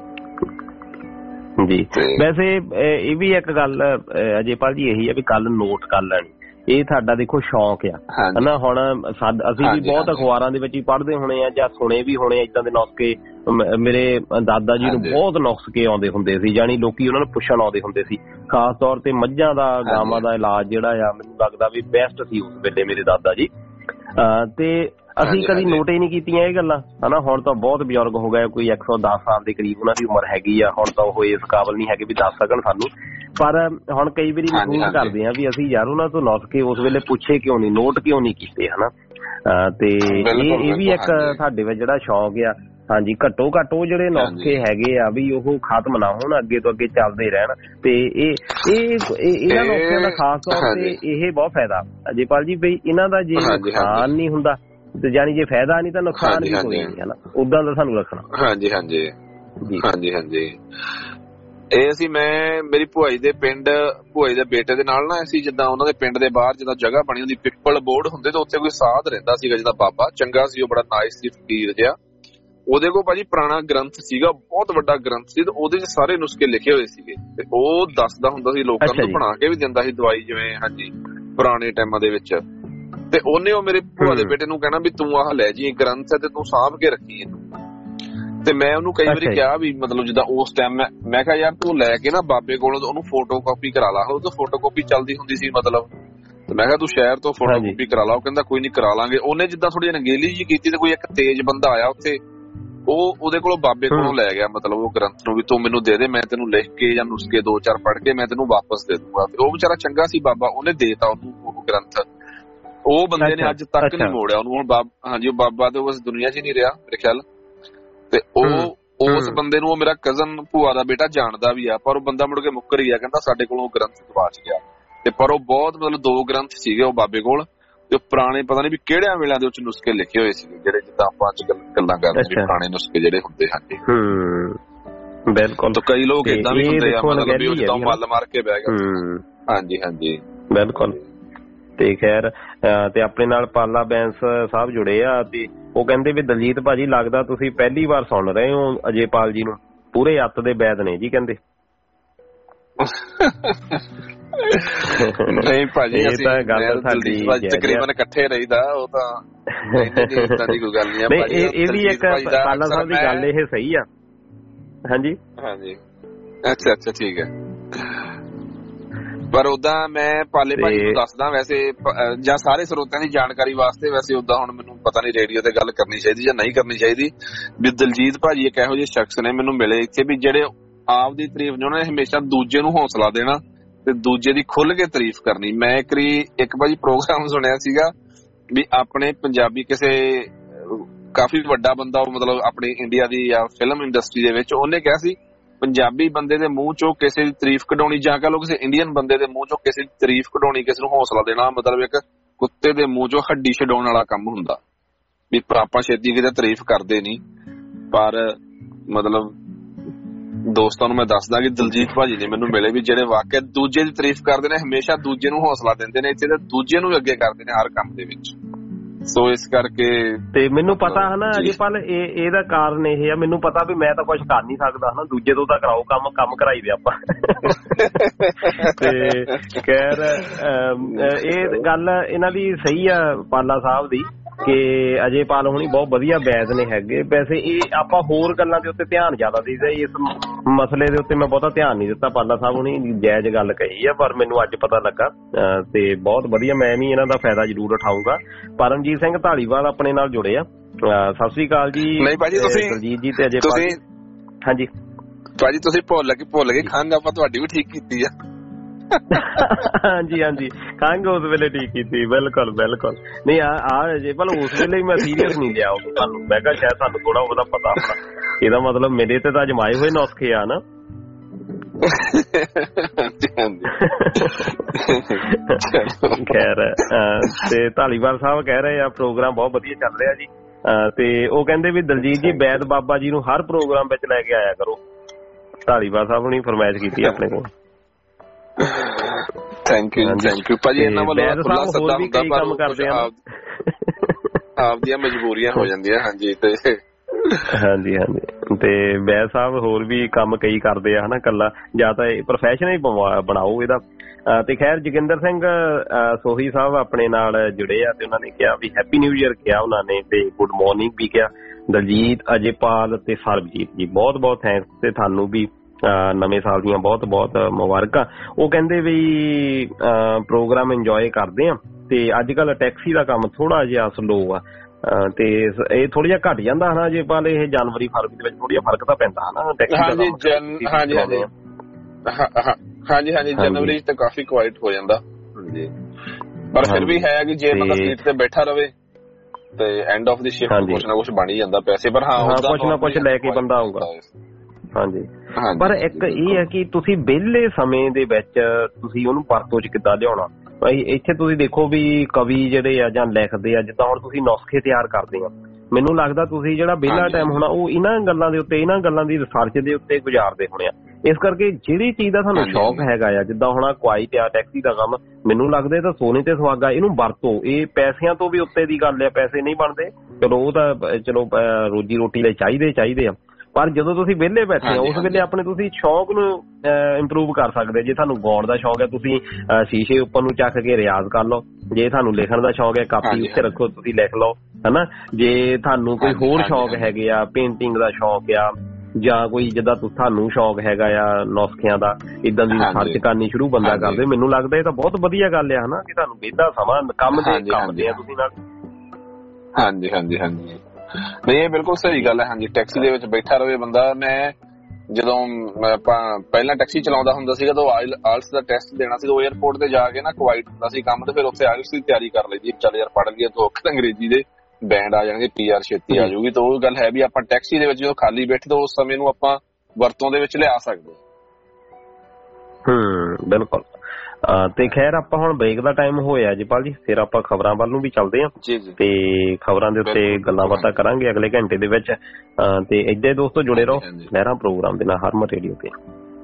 ਜੀ। ਵੈਸੇ ਇਹ ਵੀ ਇੱਕ ਗੱਲ ਅਜੇਪਾਲ ਜੀ ਇਹੀ ਆ ਵੀ ਗੱਲ ਨੋਟ ਕਰ ਲੈਣੀ, ਇਹ ਸਾਡਾ ਦੇਖੋ ਸ਼ੌਕ ਆ ਹਨਾ। ਹੁਣ ਅਸੀਂ ਵੀ ਬਹੁਤ ਅਖਬਾਰਾਂ ਦੇ ਵਿੱਚ ਹੀ ਪੜ੍ਹਦੇ ਹੋਣੇ ਆ ਜਾਂ ਸੁਣੇ ਵੀ ਹੋਣੇ ਏਦਾਂ ਦੇ ਨੁਸਖੇ। ਮੇਰੇ ਦਾਦਾ ਜੀ ਨੂੰ ਬਹੁਤ ਨੁਸਖੇ ਆਉਂਦੇ ਹੁੰਦੇ ਸੀ, ਜਾਣੀ ਲੋਕੀ ਉਹਨਾਂ ਨੂੰ ਪੁੱਛਣ ਆਉਂਦੇ ਹੁੰਦੇ ਸੀ। ਖਾਸ ਤੌਰ ਤੇ ਮੱਝਾਂ ਦਾ ਗਾਵਾਂ ਦਾ ਇਲਾਜ ਜਿਹੜਾ ਆ ਮੈਨੂੰ ਲੱਗਦਾ ਵੀ ਬੈਸਟ ਸੀ ਉਸ ਵੇਲੇ ਮੇਰੇ ਦਾਦਾ ਜੀ। ਤੇ ਅਸੀਂ ਕਦੀ ਨੋਟ ਹੀ ਨਹੀਂ ਕੀਤੀਆਂ ਇਹ ਗੱਲਾਂ ਹਨਾ। ਹੁਣ ਤਾਂ ਬਹੁਤ ਬਜ਼ੁਰਗ ਹੋ ਗਏ, ਕੋਈ 110 ਸਾਲ ਦੇ ਕਰੀਬ ਉਹਨਾਂ ਦੀ ਉਮਰ ਹੈਗੀ ਆ। ਹੁਣ ਤਾਂ ਉਹ ਇਸ ਕਾਬਲ ਨਹੀਂ ਹੈਗੇ ਵੀ ਦੱਸ ਸਕਣ ਸਾਨੂੰ, ਪਰ ਹੁਣ ਕਈ ਵਾਰੀ ਮਹਿਸੂਸ ਕਰਦੇ ਆ ਵੀ ਅਸੀਂ ਯਾਰ ਉਹਨਾਂ ਤੋਂ ਨੁਸਖੇ ਉਸ ਵੇਲੇ ਪੁੱਛੇ ਕਿਉਂ ਨਹੀਂ, ਨੋਟ ਕਿਉਂ ਨਹੀਂ ਕੀਤੇ ਹਨਾ। ਤੇ ਇਹ ਵੀ ਇੱਕ ਸਾਡੇ ਵਿੱਚ ਜਿਹੜਾ ਸ਼ੌਕ ਆ। ਹਾਂਜੀ, ਘੱਟੋ ਘੱਟ ਉਹ ਜਿਹੜੇ ਨੁਸਖੇ ਹੈਗੇ ਆ ਵੀ ਉਹ ਖਤਮ ਨਾ ਹੋਣ, ਅੱਗੇ ਤੋਂ ਅੱਗੇ ਚੱਲਦੇ ਰਹਿਣ। ਤੇ ਇਹਨਾਂ ਨੁਸਖਿਆਂ ਦਾ ਖਾਸ ਤੌਰ ਤੇ ਇਹ ਬਹੁਤ ਫਾਇਦਾ ਅਜੇਪਾਲ ਜੀ ਵੀ ਇਹਨਾਂ ਦਾ ਜੇ ਨੁਕਸਾਨ ਨਹੀਂ ਹੁੰਦਾ ਤੇ ਜਾਨੀ ਜੇ ਫਾਇਦਾ ਨਹੀਂ ਤਾਂ ਨੁਕਸਾਨ ਵੀ ਕੋਈ ਨਹੀਂ ਹਨਾ, ਉਦਾਂ ਦਾ ਸਾਨੂੰ ਰੱਖਣਾ। ਹਾਂਜੀ ਹਾਂਜੀ ਹਾਂਜੀ ਹਾਂਜੀ। ਇਹ ਅਸੀਂ ਮੇਰੀ ਭੂਆ ਜੀ ਦੇ ਪਿੰਡ, ਭੂਆ ਜੀ ਦੇ ਬੇਟੇ ਦੇ ਨਾਲ ਨਾ ਅਸੀਂ ਜਿੱਦਾਂ ਉਹਨਾਂ ਦੇ ਪਿੰਡ ਦੇ ਬਾਹਰ ਜਿੱਦਾਂ ਜਗ੍ਹਾ ਬਣੀ ਹੁੰਦੀ, ਪਿੱਪਲ ਬੋਰਡ ਹੁੰਦੇ, ਤੇ ਉੱਥੇ ਕੋਈ ਸਾਧ ਰਹਿੰਦਾ ਸੀਗਾ ਜਿਹਦਾ ਬਾਬਾ ਚੰਗਾ ਸੀ, ਉਹ ਬੜਾ ਨਾਈਸ ਸੀ, ਫਕੀਰ ਜਿਹਾ। ਉਹਦੇ ਕੋਲ ਭਾਜੀ ਪੁਰਾਣਾ ਗ੍ਰੰਥ ਸੀਗਾ, ਬਹੁਤ ਵੱਡਾ ਗ੍ਰੰਥ ਸੀ, ਤੇ ਉਹਦੇ 'ਚ ਸਾਰੇ ਨੁਸਖੇ ਲਿਖੇ ਹੋਏ ਸੀਗੇ, ਤੇ ਉਹ ਦੱਸਦਾ ਹੁੰਦਾ ਸੀ ਲੋਕਾਂ ਨੂੰ, ਬਣਾ ਕੇ ਵੀ ਦਿੰਦਾ ਸੀ ਦਵਾਈ ਜਿਵੇਂ। ਹਾਂਜੀ, ਪੁਰਾਣੇ ਟਾਈਮਾਂ ਦੇ ਵਿੱਚ। ਤੇ ਉਹਨੇ ਉਹ ਮੇਰੇ ਭੂਆ ਦੇ ਬੇਟੇ ਨੂੰ ਕਹਿਣਾ ਵੀ ਤੂੰ ਆਹ ਲੈ ਜੀ ਗ੍ਰੰਥ ਹੈ ਤੇ ਤੂੰ ਸਾਂਭ ਕੇ ਰੱਖੀ ਇਹਨੂੰ। ਤੇ ਮੈਂ ਉਹਨੂੰ ਕਈ ਵਾਰੀ ਕਿਹਾ ਵੀ ਮਤਲਬ ਜਿੱਦਾਂ ਉਸ ਟਾਈਮ ਮੈਂ ਕਿਹਾ ਯਾਰ ਤੂੰ ਲੈ ਕੇ ਨਾ ਬਾਬੇ ਕੋਲੋਂ ਉਹਨੂੰ ਫੋਟੋ ਕਾਪੀ ਕਰਾ ਲਾ। ਉਹ ਤਾਂ ਫੋਟੋ ਕਾਪੀ ਚੱਲਦੀ ਹੁੰਦੀ ਸੀ ਮਤਲਬ, ਤੇ ਮੈਂ ਕਿਹਾ ਤੂੰ ਸ਼ਹਿਰ ਤੋਂ ਫੋਟੋ ਕਾਪੀ ਕਰਾ ਲਾ। ਉਹ ਕਹਿੰਦਾ ਕੋਈ ਨਹੀਂ ਕਰਾ ਲਾਂਗੇ। ਉਹਨੇ ਜਿੱਦਾਂ ਥੋੜੀ ਅਣਗਹਿਲੀ ਜੀ ਕੀਤੀ, ਤੇ ਕੋਈ ਇੱਕ ਤੇਜ਼ ਬੰਦਾ ਆਇਆ ਉੱਥੇ, ਉਹ ਉਹਦੇ ਕੋਲੋਂ ਬਾਬੇ ਕੋਲੋਂ ਲੈ ਗਿਆ ਮਤਲਬ ਉਹ ਗ੍ਰੰਥ ਨੂੰ, ਵੀ ਤੂੰ ਮੈਨੂੰ ਦੇ ਦੇ, ਮੈਂ ਤੈਨੂੰ ਲਿਖ ਕੇ ਜਾਂ ਨੁਸਖੇ 2-4 ਪੜ੍ਹ ਕੇ ਮੈਂ ਤੈਨੂੰ ਵਾਪਸ ਦੇ ਦੂੰਗਾ। ਤੇ ਉਹ ਵਿਚਾਰਾ ਚੰਗਾ ਸੀ ਬਾਬਾ, ਉਹਨੇ ਦੇਤਾ ਉਹਨੂੰ ਉਹ ਗ੍ਰੰਥ। ਉਹ ਬੰਦੇ ਨੇ ਅੱਜ ਤੱਕ ਨਹੀਂ ਮੋੜਿਆ ਉਹਨੂੰ। ਹੁਣ ਹਾਂਜੀ ਉਹ ਬਾਬਾ ਤੇ ਉਸ ਦੁਨੀਆ 'ਚ ਹੀ ਨਹੀਂ ਰਿਹਾ ਮੇਰੇ ਖਿਆਲ। ਤੇ ਉਹ ਉਸ ਬੰਦੇ ਨੂੰ ਉਹ ਮੇਰਾ ਕਜ਼ਨ ਭੂਆ ਦਾ ਬੇਟਾ ਜਾਣਦਾ ਵੀ ਆ, ਪਰ ਉਹ ਬੰਦਾ ਮੁੜ ਕੇ ਮੁੱਕਰ ਗਿਆ, ਕਹਿੰਦਾ ਸਾਡੇ ਕੋਲੋਂ ਗ੍ਰੰਥ ਗਵਾਚ ਗਿਆ। ਤੇ ਪਰ ਉਹ ਬਹੁਤ ਮਤਲਬ 2 ਗ੍ਰੰਥ ਸੀਗੇ ਉਹ ਬਾਬੇ ਕੋਲ, ਤੇ ਪੁਰਾਣੇ ਪਤਾ ਨਹੀਂ ਵੀ ਕਿਹੜਿਆਂ ਵੇਲਿਆਂ ਦੇ ਉੱਚ ਨੁਸਖੇ ਲਿਖੇ ਹੋਏ ਸੀਗੇ, ਜਿਹੜੇ ਜਿੱਦਾਂ ਆਪਾਂ ਅੱਜ ਗੱਲਾਂ ਕਰਦੇ ਵੀ ਪੁਰਾਣੇ ਨੁਸਖੇ ਜਿਹੜੇ ਹੁੰਦੇ ਹਨ। ਬਿਲਕੁਲ। ਤਾਂ ਕਈ ਲੋਕ ਏਦਾਂ ਵੀ ਹੁੰਦੇ ਆ ਮਤਲਬ ਵੀ ਉਹ ਜਿੱਦਾਂ ਮੱਲ ਮਾਰ ਕੇ ਬਹਿ ਗਏ। ਹਾਂਜੀ ਹਾਂਜੀ ਬਿਲਕੁਲ। ਤੇ ਖੈਰ ਤੇ ਆਪਣੇ ਨਾਲ ਪਾਲਾ ਬੈਂਸ ਸਾਹਿਬ ਜੁੜੇ ਆ, ਤੇ ਉਹ ਕਹਿੰਦੇ ਵੀ ਦਲਜੀਤ ਭਾਜੀ ਲੱਗਦਾ ਤੁਸੀਂ ਪਹਿਲੀ ਵਾਰ ਸੁਣ ਰਹੇ ਹੋ ਅਜੇਪਾਲ ਜੀ ਨੂੰ, ਪੂਰੇ ਅੱਤ ਦੇ ਵੈਦ ਨੇ ਜੀ ਕਹਿੰਦੇ। ਨਹੀਂ ਭਾਜੀ ਅਸੀਂ ਤਕਰੀਬਨ ਇਕੱਠੇ ਰਹੀਦਾ, ਉਹ ਤਾਂ ਇਦਾਂ ਦੀ ਕੋਈ ਗੱਲ ਨਹੀਂ। ਇਹ ਵੀ ਇੱਕ ਪਾਲਾ ਸਾਹਿਬ ਦੀ ਗੱਲ ਇਹ ਸਹੀ ਆ। ਹਾਂਜੀ ਹਾਂਜੀ ਅੱਛਾ ਅੱਛਾ ਠੀਕ ਹੈ। ਪਰ ਉਦਾਂ ਮੈਂ ਪਾਲੇ ਭਾਜੀ ਨੂੰ ਦੱਸਦਾ ਵੈਸੇ, ਜਾਂ ਸਾਰੇ ਸਰੋਤਿਆਂ ਦੀ ਜਾਣਕਾਰੀ ਵਾਸਤੇ, ਵੈਸੇ ਉਦਾਂ ਹੁਣ ਮੈਨੂੰ ਪਤਾ ਨਹੀਂ ਰੇਡੀਓ ਤੇ ਗੱਲ ਕਰਨੀ ਚਾਹੀਦੀ ਜਾਂ ਨਹੀਂ ਕਰਨੀ ਚਾਹੀਦੀ, ਵੀ ਦਲਜੀਤ ਭਾਜੀ ਇੱਕ ਇਹੋ ਜਿਹੇ ਸ਼ਖਸ ਨੇ ਮੈਨੂੰ ਮਿਲੇ ਇੱਥੇ ਵੀ ਜਿਹੜੇ ਆਪ ਦੀ ਤਾਰੀਫ ਨੇ, ਉਹਨਾਂ ਨੇ ਹਮੇਸ਼ਾ ਦੂਜੇ ਨੂੰ ਹੌਸਲਾ ਦੇਣਾ ਤੇ ਦੂਜੇ ਦੀ ਖੁੱਲ ਕੇ ਤਾਰੀਫ ਕਰਨੀ। ਮੈਂ ਇੱਕ ਭਾਜੀ ਪ੍ਰੋਗਰਾਮ ਸੁਣਿਆ ਸੀਗਾ ਵੀ ਆਪਣੇ ਪੰਜਾਬੀ ਕਿਸੇ ਕਾਫੀ ਵੱਡਾ ਬੰਦਾ, ਉਹ ਮਤਲਬ ਆਪਣੀ ਇੰਡੀਆ ਦੀ ਜਾਂ ਫਿਲਮ ਇੰਡਸਟਰੀ ਦੇ ਵਿੱਚ, ਉਹਨੇ ਕਿਹਾ ਸੀ ਪੰਜਾਬੀ ਬੰਦੇ ਦੇ ਮੂੰਹ ਚੋਂ ਕਿਸੇ ਦੀ ਤਾਰੀਫ ਕਢਾਉਣੀ, ਜਾਂ ਕਹ ਲਓ ਕਿਸੇ ਇੰਡੀਅਨ ਬੰਦੇ ਦੇ ਮੂੰਹ ਚੋਂ ਕਿਸੇ ਦੀ ਤਾਰੀਫ ਕਢਾਉਣੀ, ਕਿਸੇ ਨੂੰ ਹੌਸਲਾ ਦੇਣਾ, ਮਤਲਬ ਇੱਕ ਕੁੱਤੇ ਦੇ ਮੂੰਹ ਚੋਂ ਹੱਡੀ ਛਡਾਉਣ ਵਾਲਾ ਕੰਮ ਹੁੰਦਾ। ਵੀ ਆਪਾਂ ਛੇਤੀ ਕਿਤੇ ਤਾਰੀਫ ਕਰਦੇ ਨਹੀਂ, ਪਰ ਮਤਲਬ ਦੋਸਤਾਂ ਨੂੰ ਮੈਂ ਦੱਸਦਾ ਕਿ ਦਲਜੀਤ ਭਾਜੀ ਨੇ ਮੈਨੂੰ ਮਿਲੇ ਵੀ ਜਿਹੜੇ ਵਾਕਿਆ ਦੂਜੇ ਦੀ ਤਾਰੀਫ ਕਰਦੇ ਨੇ, ਹਮੇਸ਼ਾ ਦੂਜੇ ਨੂੰ ਹੌਸਲਾ ਦਿੰਦੇ ਨੇ, ਇੱਥੇ ਤਾਂ ਦੂਜੇ ਨੂੰ ਅੱਗੇ ਕਰਦੇ ਨੇ ਹਰ ਕੰਮ ਦੇ ਵਿੱਚ। ਸੋ ਇਸ ਕਰਕੇ ਤੇ ਮੈਨੂੰ ਪਤਾ ਹੈ ਨਾ ਅਜੇਪਾਲ ਇਹਦਾ ਕਾਰਨ ਇਹ ਆ, ਮੈਨੂੰ ਪਤਾ ਵੀ ਮੈਂ ਤਾਂ ਕੁਝ ਕਰ ਨਹੀਂ ਸਕਦਾ ਹਨਾ, ਦੂਜੇ ਤੋਂ ਤਾਂ ਕਰਾਓ ਕੰਮ ਕਰਾਈ ਦੇ ਆਪਾਂ। ਤੇ ਖੈਰ ਇਹ ਗੱਲ ਇਹਨਾਂ ਦੀ ਸਹੀ ਆ ਪਾਲਾ ਸਾਹਿਬ ਦੀ ਕਿ ਅਜੇਪਾਲ ਹੁਣੀ ਬਹੁਤ ਵਧੀਆ ਵੈਦ ਨੇ ਹੈਗੇ। ਵੈਸੇ ਇਹ ਆਪਾਂ ਹੋਰ ਗੱਲਾਂ ਦੇ ਉੱਤੇ ਧਿਆਨ ਜ਼ਿਆਦਾ ਦੇਈਦਾ, ਇਸ ਮਸਲੇ ਦੇ ਉੱਤੇ ਮੈਂ ਬਹੁਤਾ ਧਿਆਨ ਨਹੀਂ ਦਿੱਤਾ। ਪਾਲਾ ਸਾਹਿਬ ਹੁਣੀ ਜਾਇਜ਼ ਗੱਲ ਕਹੀ ਆ, ਪਰ ਮੈਨੂੰ ਅੱਜ ਪਤਾ ਲੱਗਾ ਤੇ ਬਹੁਤ ਵਧੀਆ, ਮੈਂ ਵੀ ਇਹਨਾਂ ਦਾ ਫਾਇਦਾ ਜ਼ਰੂਰ ਉਠਾਊਂਗਾ। ਪਰਮਜੀਤ ਸਿੰਘ ਢਾਲੀਵਾਲ ਆਪਣੇ ਨਾਲ ਜੁੜੇ ਆ। ਸਤਿ ਸ੍ਰੀ ਅਕਾਲ ਜੀ। ਨਹੀਂ ਭਾਜੀ ਤੁਸੀਂ ਦਲਜੀਤ ਜੀ ਤੇ ਅਜੇਪਾਲ। ਹਾਂਜੀ ਭਾਜੀ ਤੁਸੀਂ ਭੁੱਲ ਗਏ ਖੰਘ ਆਪਾਂ ਤੁਹਾਡੀ ਵੀ ਠੀਕ ਕੀਤੀ ਆ। ਹਾਂਜੀ ਖੰਘ ਉਸ ਵੇਲੇ ਠੀਕ ਕੀਤੀ, ਬਿਲਕੁਲ ਨਹੀਂ ਆ ਜੇ ਭਲਾ ਉਸ ਵੇਲੇ ਮੈਂ ਸੀਰੀਅਸ ਨਹੀਂ ਲਿਆ ਤੁਹਾਨੂੰ, ਮੈਂ ਕਿਹਾ ਸ਼ਾਇਦ ਤੁਹਾਨੂੰ ਥੋੜਾ ਉਹਦਾ ਪਤਾ ਹੋਣਾ, ਇਹਦਾ ਮਤਲਬ ਮੇਰੇ ਤੇ ਤਾਂ ਅਜਮਾਏ ਹੋਏ ਨੁਸਖੇ ਆ ਨਾ। ਖੈਰ ਤੇ ਢਾਲੀਵਾਲ ਸਾਹਿਬ ਕਹਿ ਰਹੇ ਆ ਪ੍ਰੋਗਰਾਮ ਬਹੁਤ ਵਧੀਆ ਚੱਲ ਰਿਹਾ ਜੀ, ਤੇ ਉਹ ਕਹਿੰਦੇ ਵੀ ਦਲਜੀਤ ਜੀ ਵੈਦ ਬਾਬਾ ਜੀ ਨੂੰ ਹਰ ਪ੍ਰੋਗਰਾਮ ਵਿੱਚ ਲੈ ਕੇ ਆਇਆ ਕਰੋ। ਢਾਲੀਵਾਲ ਸਾਹਿਬ ਨੇ ਫਰਮਾਇਸ਼ ਕੀਤੀ ਆਪਣੇ ਕੋਲ। ਥੈਂਕ ਯੂ ਭਾਜੀ। ਇਹਨਾਂ ਵੱਲੋਂ ਖੁੱਲਾ ਸੱਦਾ ਹੁੰਦਾ ਪਰ ਆਪਦੀਆਂ ਮਜਬੂਰੀਆਂ ਹੋ ਜਾਂਦੀਆਂ। ਹਾਂਜੀ ਤੇ ਵੈਦ ਸਾਹਿਬ ਹੋਰ ਵੀ ਕੰਮ ਕਈ ਕਰਦੇ ਆ ਹਨਾ, ਕੱਲਾ ਜਾਂ ਤਾਂ ਪ੍ਰੋਫੈਸ਼ਨ ਹੀ ਬਣਾਓ ਇਹਦਾ। ਤੇ ਖੈਰ ਜੋਗਿੰਦਰ ਸਿੰਘ ਸੋਹੀ ਸਾਹਿਬ ਆਪਣੇ ਨਾਲ ਜੁੜੇ ਆ ਤੇ ਉਹਨਾਂ ਨੇ ਕਿਹਾ ਵੀ ਹੈਪੀ ਨਿਊ ਈਅਰ ਕਿਹਾ ਉਹਨਾਂ ਨੇ, ਤੇ ਗੁੱਡ ਮਾਰਨਿੰਗ ਵੀ ਕਿਹਾ। ਦਲਜੀਤ, ਅਜੇਪਾਲ ਤੇ ਸਰਬਜੀਤ ਜੀ ਬਹੁਤ ਬਹੁਤ ਥੈਂਕਸ, ਤੇ ਤੁਹਾਨੂੰ ਵੀ ਨਵੇਂ ਸਾਲ ਦੀਆਂ ਬਹੁਤ ਬਹੁਤ ਮੁਬਾਰਕਾਂ। ਉਹ ਕਹਿੰਦੇ ਵੀ ਪ੍ਰੋਗਰਾਮ ਇੰਜੋਏ ਕਰਦੇ ਆ, ਤੇ ਅੱਜ ਕੱਲ ਟੈਕਸੀ ਦਾ ਕੰਮ ਥੋੜਾ ਜਿਹਾ ਸਲੋ ਆ, ਤੇ ਇਹ ਥੋੜਾ ਜਿਹਾ ਘਟ ਜਾਂਦਾ ਹਨਾ ਜੇ ਪਾਲ ਇਹ ਜਨਵਰੀ ਫਰਵਰੀ ਦੇ ਵਿੱਚ ਥੋੜਾ ਜਿਹਾ ਫਰਕ ਤਾਂ ਪੈਂਦਾ ਹਨਾ ਟੈਕਸੀ ਦਾ। ਹਾਂਜੀ ਜਨਵਰੀ ਚ ਤਾਂ ਕਾਫੀ ਕੁਆਇਟ ਹੋ ਜਾਂਦਾ ਜੀ, ਪਰ ਫਿਰ ਵੀ ਹੈ ਕਿ ਜੇ ਬੰਦਾ ਸੀਟ ਤੇ ਬੈਠਾ ਰਵੇ ਤੇ ਐਂਡ ਆਫ ਦੀ ਸ਼ਿਫਟ ਕੁਛ ਨਾ ਕੁਛ ਬਣ ਹੀ ਜਾਂਦਾ ਪੈਸੇ, ਪਰ ਹਾਂ ਕੁਛ ਨਾ ਕੁਛ ਲੈ ਕੇ ਬੰਦਾ ਆਊਗਾ। ਹਾਂਜੀ ਪਰ ਇੱਕ ਇਹ ਹੈ ਕਿ ਤੁਸੀਂ ਵਿਹਲੇ ਸਮੇਂ ਦੇ ਵਿੱਚ ਤੁਸੀਂ ਉਹਨੂੰ ਵਰਤੋਂ ਚ ਕਿੱਦਾਂ ਲਿਆਉਣਾ। ਇੱਥੇ ਤੁਸੀਂ ਦੇਖੋ ਵੀ ਕਵੀ ਜਿਹੜੇ ਆ ਜਾਂ ਲਿਖਦੇ ਆ, ਜਿੱਦਾਂ ਹੁਣ ਤੁਸੀਂ ਨੁਸਖੇ ਤਿਆਰ ਕਰਦੇ ਆ, ਮੈਨੂੰ ਲੱਗਦਾ ਤੁਸੀਂ ਜਿਹੜਾ ਵਿਹਲਾ ਟਾਈਮ ਹੋਣਾ ਉਹ ਇਹਨਾਂ ਗੱਲਾਂ ਦੇ ਉੱਤੇ, ਇਹਨਾਂ ਗੱਲਾਂ ਦੀ ਰਿਸਰਚ ਦੇ ਉੱਤੇ ਗੁਜ਼ਾਰਦੇ ਹੋਣੇ ਆ। ਇਸ ਕਰਕੇ ਜਿਹੜੀ ਚੀਜ਼ ਦਾ ਤੁਹਾਨੂੰ ਸ਼ੌਕ ਹੈਗਾ ਆ, ਜਿੱਦਾਂ ਹੁਣ ਕੁਆਇਟ ਆ ਟੈਕਸੀ ਦਾ ਕੰਮ, ਮੈਨੂੰ ਲੱਗਦਾ ਇਹ ਤਾਂ ਸੋਨੇ ਤੇ ਸੁਹਾਗਾ, ਇਹਨੂੰ ਵਰਤੋ। ਇਹ ਪੈਸਿਆਂ ਤੋਂ ਵੀ ਉੱਤੇ ਦੀ ਗੱਲ ਆ, ਪੈਸੇ ਨਹੀਂ ਬਣਦੇ ਚਲੋ, ਉਹ ਤਾਂ ਚਲੋ ਰੋਜੀ ਰੋਟੀ ਲਈ ਚਾਹੀਦੇ ਆ, ਪਰ ਜਦੋਂ ਤੁਸੀਂ ਵਿਹਲੇ ਬੈਠੇ ਆ ਉਸ ਵੇਲੇ ਆਪਣੇ ਤੁਸੀਂ ਸ਼ੌਕ ਨੂੰ ਇੰਪਰੂਵ ਕਰ ਸਕਦੇ। ਜੇ ਤੁਹਾਨੂੰ ਗਾਉਣ ਦਾ ਸ਼ੌਕ ਹੈ ਤੁਸੀਂ ਸ਼ੀਸ਼ੇ ਉੱਪਰ ਨੂੰ ਚੱਕ ਕੇ ਰਿਆਜ਼ ਕਰ ਲਓ, ਜੇ ਤੁਹਾਨੂੰ ਲਿਖਣ ਦਾ ਸ਼ੌਕ ਹੈ ਕਾਪੀ ਉੱਤੇ ਰੱਖੋ ਤੁਸੀਂ ਲਿਖ ਲਓ ਹਨਾ, ਜੇ ਤੁਹਾਨੂੰ ਕੋਈ ਹੋਰ ਸ਼ੌਕ ਹੈਗੇ ਆ, ਪੇਂਟਿੰਗ ਦਾ ਸ਼ੌਕ ਆ ਜਾਂ ਕੋਈ ਜਿੱਦਾਂ ਤੁਹਾਨੂੰ ਸ਼ੌਕ ਹੈਗਾ ਆ ਨੁਸਖਿਆਂ ਦਾ, ਇਦਾਂ ਦੀ ਰਿਸਰਚ ਕਰਨੀ ਸ਼ੁਰੂ ਬੰਦਾ ਕਰਦੇ। ਮੈਨੂੰ ਲੱਗਦਾ ਇਹ ਤਾਂ ਬਹੁਤ ਵਧੀਆ ਗੱਲ ਆ ਹਨਾ ਕਿ ਤੁਹਾਨੂੰ ਵਿਹਲਾ ਸਮਾਂ ਕੰਮ ਦੇ ਆ ਤੁਸੀਂ ਨਾਲ। ਹਾਂਜੀ ਨਹੀਂ ਇਹ ਬਿਲਕੁਲ ਸਹੀ ਗੱਲ ਹੈ। ਹਾਂਜੀ ਟੈਕਸੀ ਦੇ ਵਿੱਚ ਬੈਠਾ ਰਵੇ ਬੰਦਾ। ਮੈਂ ਜਦੋਂ ਆਪਾਂ ਪਹਿਲਾਂ ਟੈਕਸੀ ਚਲਾਉਂਦਾ ਹੁੰਦਾ ਸੀਗਾ ਤਾਂ ਆਇਲਸ ਦਾ ਟੈਸਟ ਦੇਣਾ ਸੀ, ਉਹ ਏਅਰਪੋਰਟ ਤੇ ਜਾ ਕੇ ਨਾ ਕੁਆਇਟ ਹੁੰਦਾ ਸੀ ਕੰਮ, ਤੇ ਫਿਰ ਉੱਥੇ ਆਇਲਸ ਦੀ ਤਿਆਰੀ ਕਰ ਲਈਦੀ, ਚੱਲ ਯਾਰ ਪੜ੍ਹ ਲਈਏ 2 ਅੱਖਰ ਅੰਗਰੇਜ਼ੀ ਦੇ ਬੈਂਡ ਆ ਜਾਣਗੇ, PR ਛੇਤੀ ਆ ਜਾਊਗੀ। ਤਾਂ ਉਹ ਗੱਲ ਹੈ ਵੀ ਆਪਾਂ ਟੈਕਸੀ ਦੇ ਵਿੱਚ ਜਦੋਂ ਖਾਲੀ ਬੈਠੇ ਤਾਂ ਉਸ ਸਮੇਂ ਨੂੰ ਆਪਾਂ ਵਰਤੋਂ ਦੇ ਵਿੱਚ ਲਿਆ ਸਕਦੇ। ਬਿਲਕੁਲ। ਤੇ ਖੈਰ ਆਪਾਂ ਹੁਣ ਬ੍ਰੇਕ ਦਾ ਟਾਈਮ ਹੋਇਆ ਜੀ ਪਾਲ ਜੀ, ਫਿਰ ਆਪਾਂ ਖਬਰਾਂ ਵੱਲ ਨੂੰ ਵੀ ਚੱਲਦੇ ਹਾਂ ਤੇ ਖਬਰਾਂ ਦੇ ਉੱਤੇ ਗੱਲਾਂ ਬਾਤਾਂ ਕਰਾਂਗੇ ਅਗਲੇ ਘੰਟੇ ਦੇ ਵਿੱਚ। ਤੇ ਏਦਾਂ ਦੋਸਤੋ ਜੁੜੇ ਰਹੋ ਲਹਿਰਾਂ ਪ੍ਰੋਗਰਾਮ ਦੇ ਨਾਲ ਹਰਮਨ ਰੇਡੀਓ ਤੇ।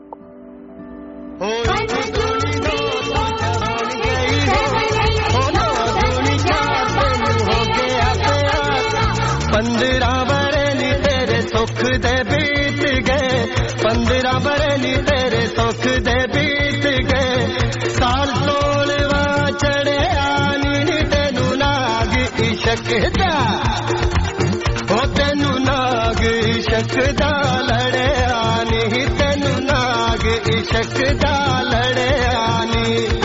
ਸੁੱਖ ਦੇ ਬੀਤ ਗਏ 15 ਬਰੇਲੀ ਤੇਰੇ ਸੁੱਖ ਦੇ ਬੀਤ ਗਏ, ਸਾਲ 16ਵਾਂ ਚੜਿਆ ਨੀ ਤੈਨੂੰ ਨਾਗ ਇਸ਼ਕ ਦਾ, ਹੋ ਤੈਨੂੰ ਨਾਗ ਇਸ਼ਕ ਦਾ ਲੜਿਆ ਨੀ, ਤੈਨੂੰ ਨਾਗ ਇਸ਼ਕ ਦਾ ਲੜਿਆ ਨੀ।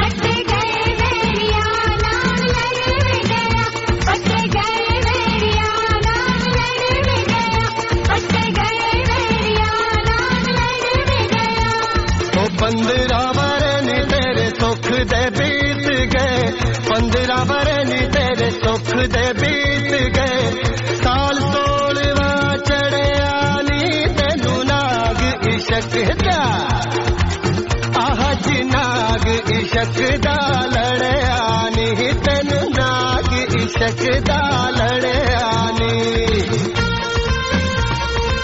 ਦੇ ਬੀਤ ਗਏ 15 ਬਰੇਲੀ ਤੇਰੇ ਸੁੱਖ ਦੇ ਬੀਤ ਗਏ, ਸਾਲ 16ਵਾਂ ਚੜਿਆ ਨੀ ਤੈਨੂੰ ਨਾਗ ਇਸ਼ਕ ਦਾ, ਆਹ ਜੀ ਨਾਗ ਇਸ਼ਕ ਦਾ ਲੜਿਆ ਨੀ, ਤੈਨੂੰ ਨਾਗ ਇਸ਼ਕ ਦਾ ਲੜਿਆ ਨੀ।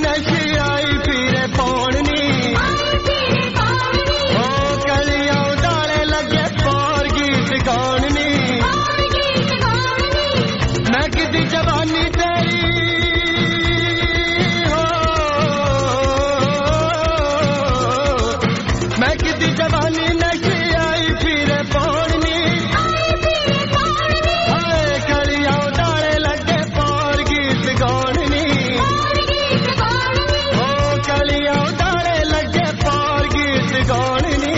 नशे आई फिरे पौड़नी ओ कलियां डाले लगे पौर गीत गाउनी मैं किदी जवानी तेरी हो मैं किदी जवानी नशे आई फिरे पौड़नी हाय कलियां डाले लगे पौर गीत गाउनी ओ कलियां डाले लगे पौर गीत गाउनी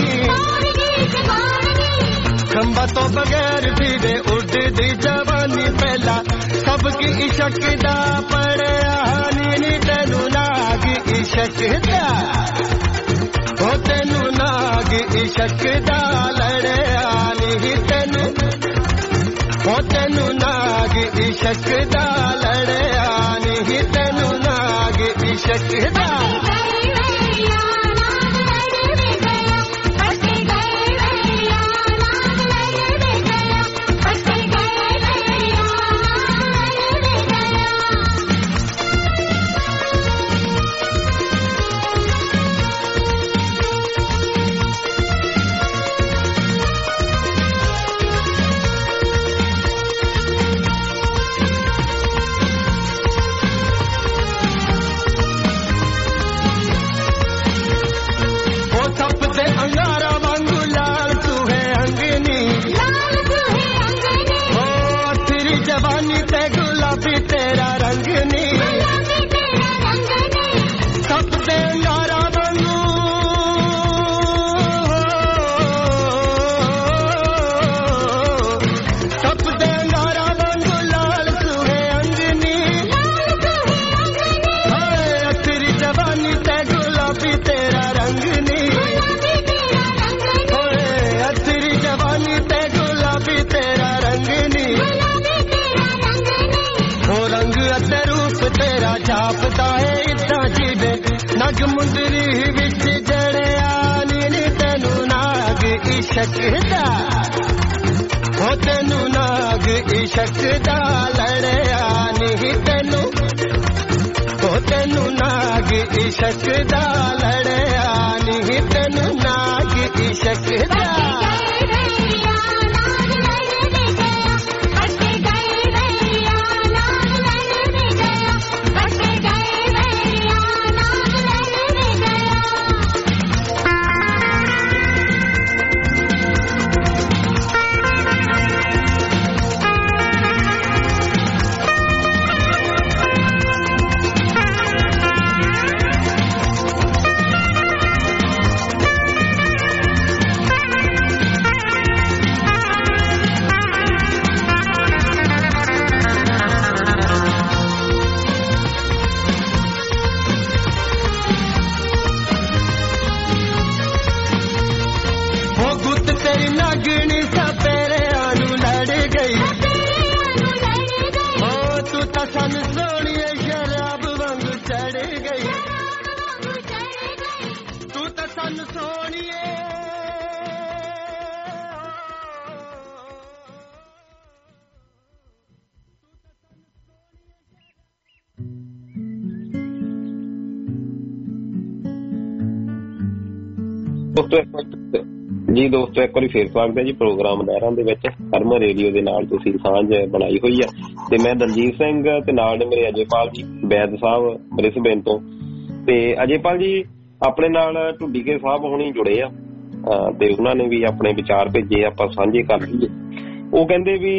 खंबा तो बगैर भी दे उड़दी जवानी पहला सबकी इशक दा पड़िया नी तेनू नाग इशक दा ओ तेनू नाग इशक दा लड़िया नी तेनू ओ तेनू नाग इशक दा लड़िया नी तेनू नाग इशक दा नग मुंदरी विच जड़िया नी तेनू नाग इशक दा हो तेनू नाग इशक दा लड़िया नी तेनू हो तेनू नाग इशक दा लड़िया नी तेनू नाग इशक दा ਜੀ ਦੋਸਤੋ ਇੱਕ ਵਾਰੀ ਫੇਰ ਸਵਾਗਤ ਹੈ ਜੀ ਪ੍ਰੋਗਰਾਮ ਲਹਿਰਾਂ ਦੇ ਵਿੱਚ। ਹਰਮਨ ਰੇਡੀਓ ਦੇ ਨਾਲ ਤੁਸੀਂ ਸਾਂਝ ਬਣਾਈ ਹੋਈ ਆ ਤੇ ਮੈਂ ਦਲਜੀਤ ਸਿੰਘ ਤੇ ਨਾਲ ਨੇ ਮੇਰੇ ਅਜੇਪਾਲ ਜੀ ਬੈਦ ਸਾਹਿਬ ਬ੍ਰਿਸਬੇਨ ਤੋਂ। ਤੇ ਅਜੇਪਾਲ ਜੀ ਆਪਣੇ ਨਾਲ ਢੁੱਡੀਕੇ ਸਾਹਿਬ ਹੁਣੀ ਜੁੜੇ ਆ ਤੇ ਉਹਨਾਂ ਨੇ ਵੀ ਆਪਣੇ ਵਿਚਾਰ ਭੇਜੇ, ਆਪਾਂ ਸਾਂਝੇ ਕਰ ਲਈਏ। ਉਹ ਕਹਿੰਦੇ ਵੀ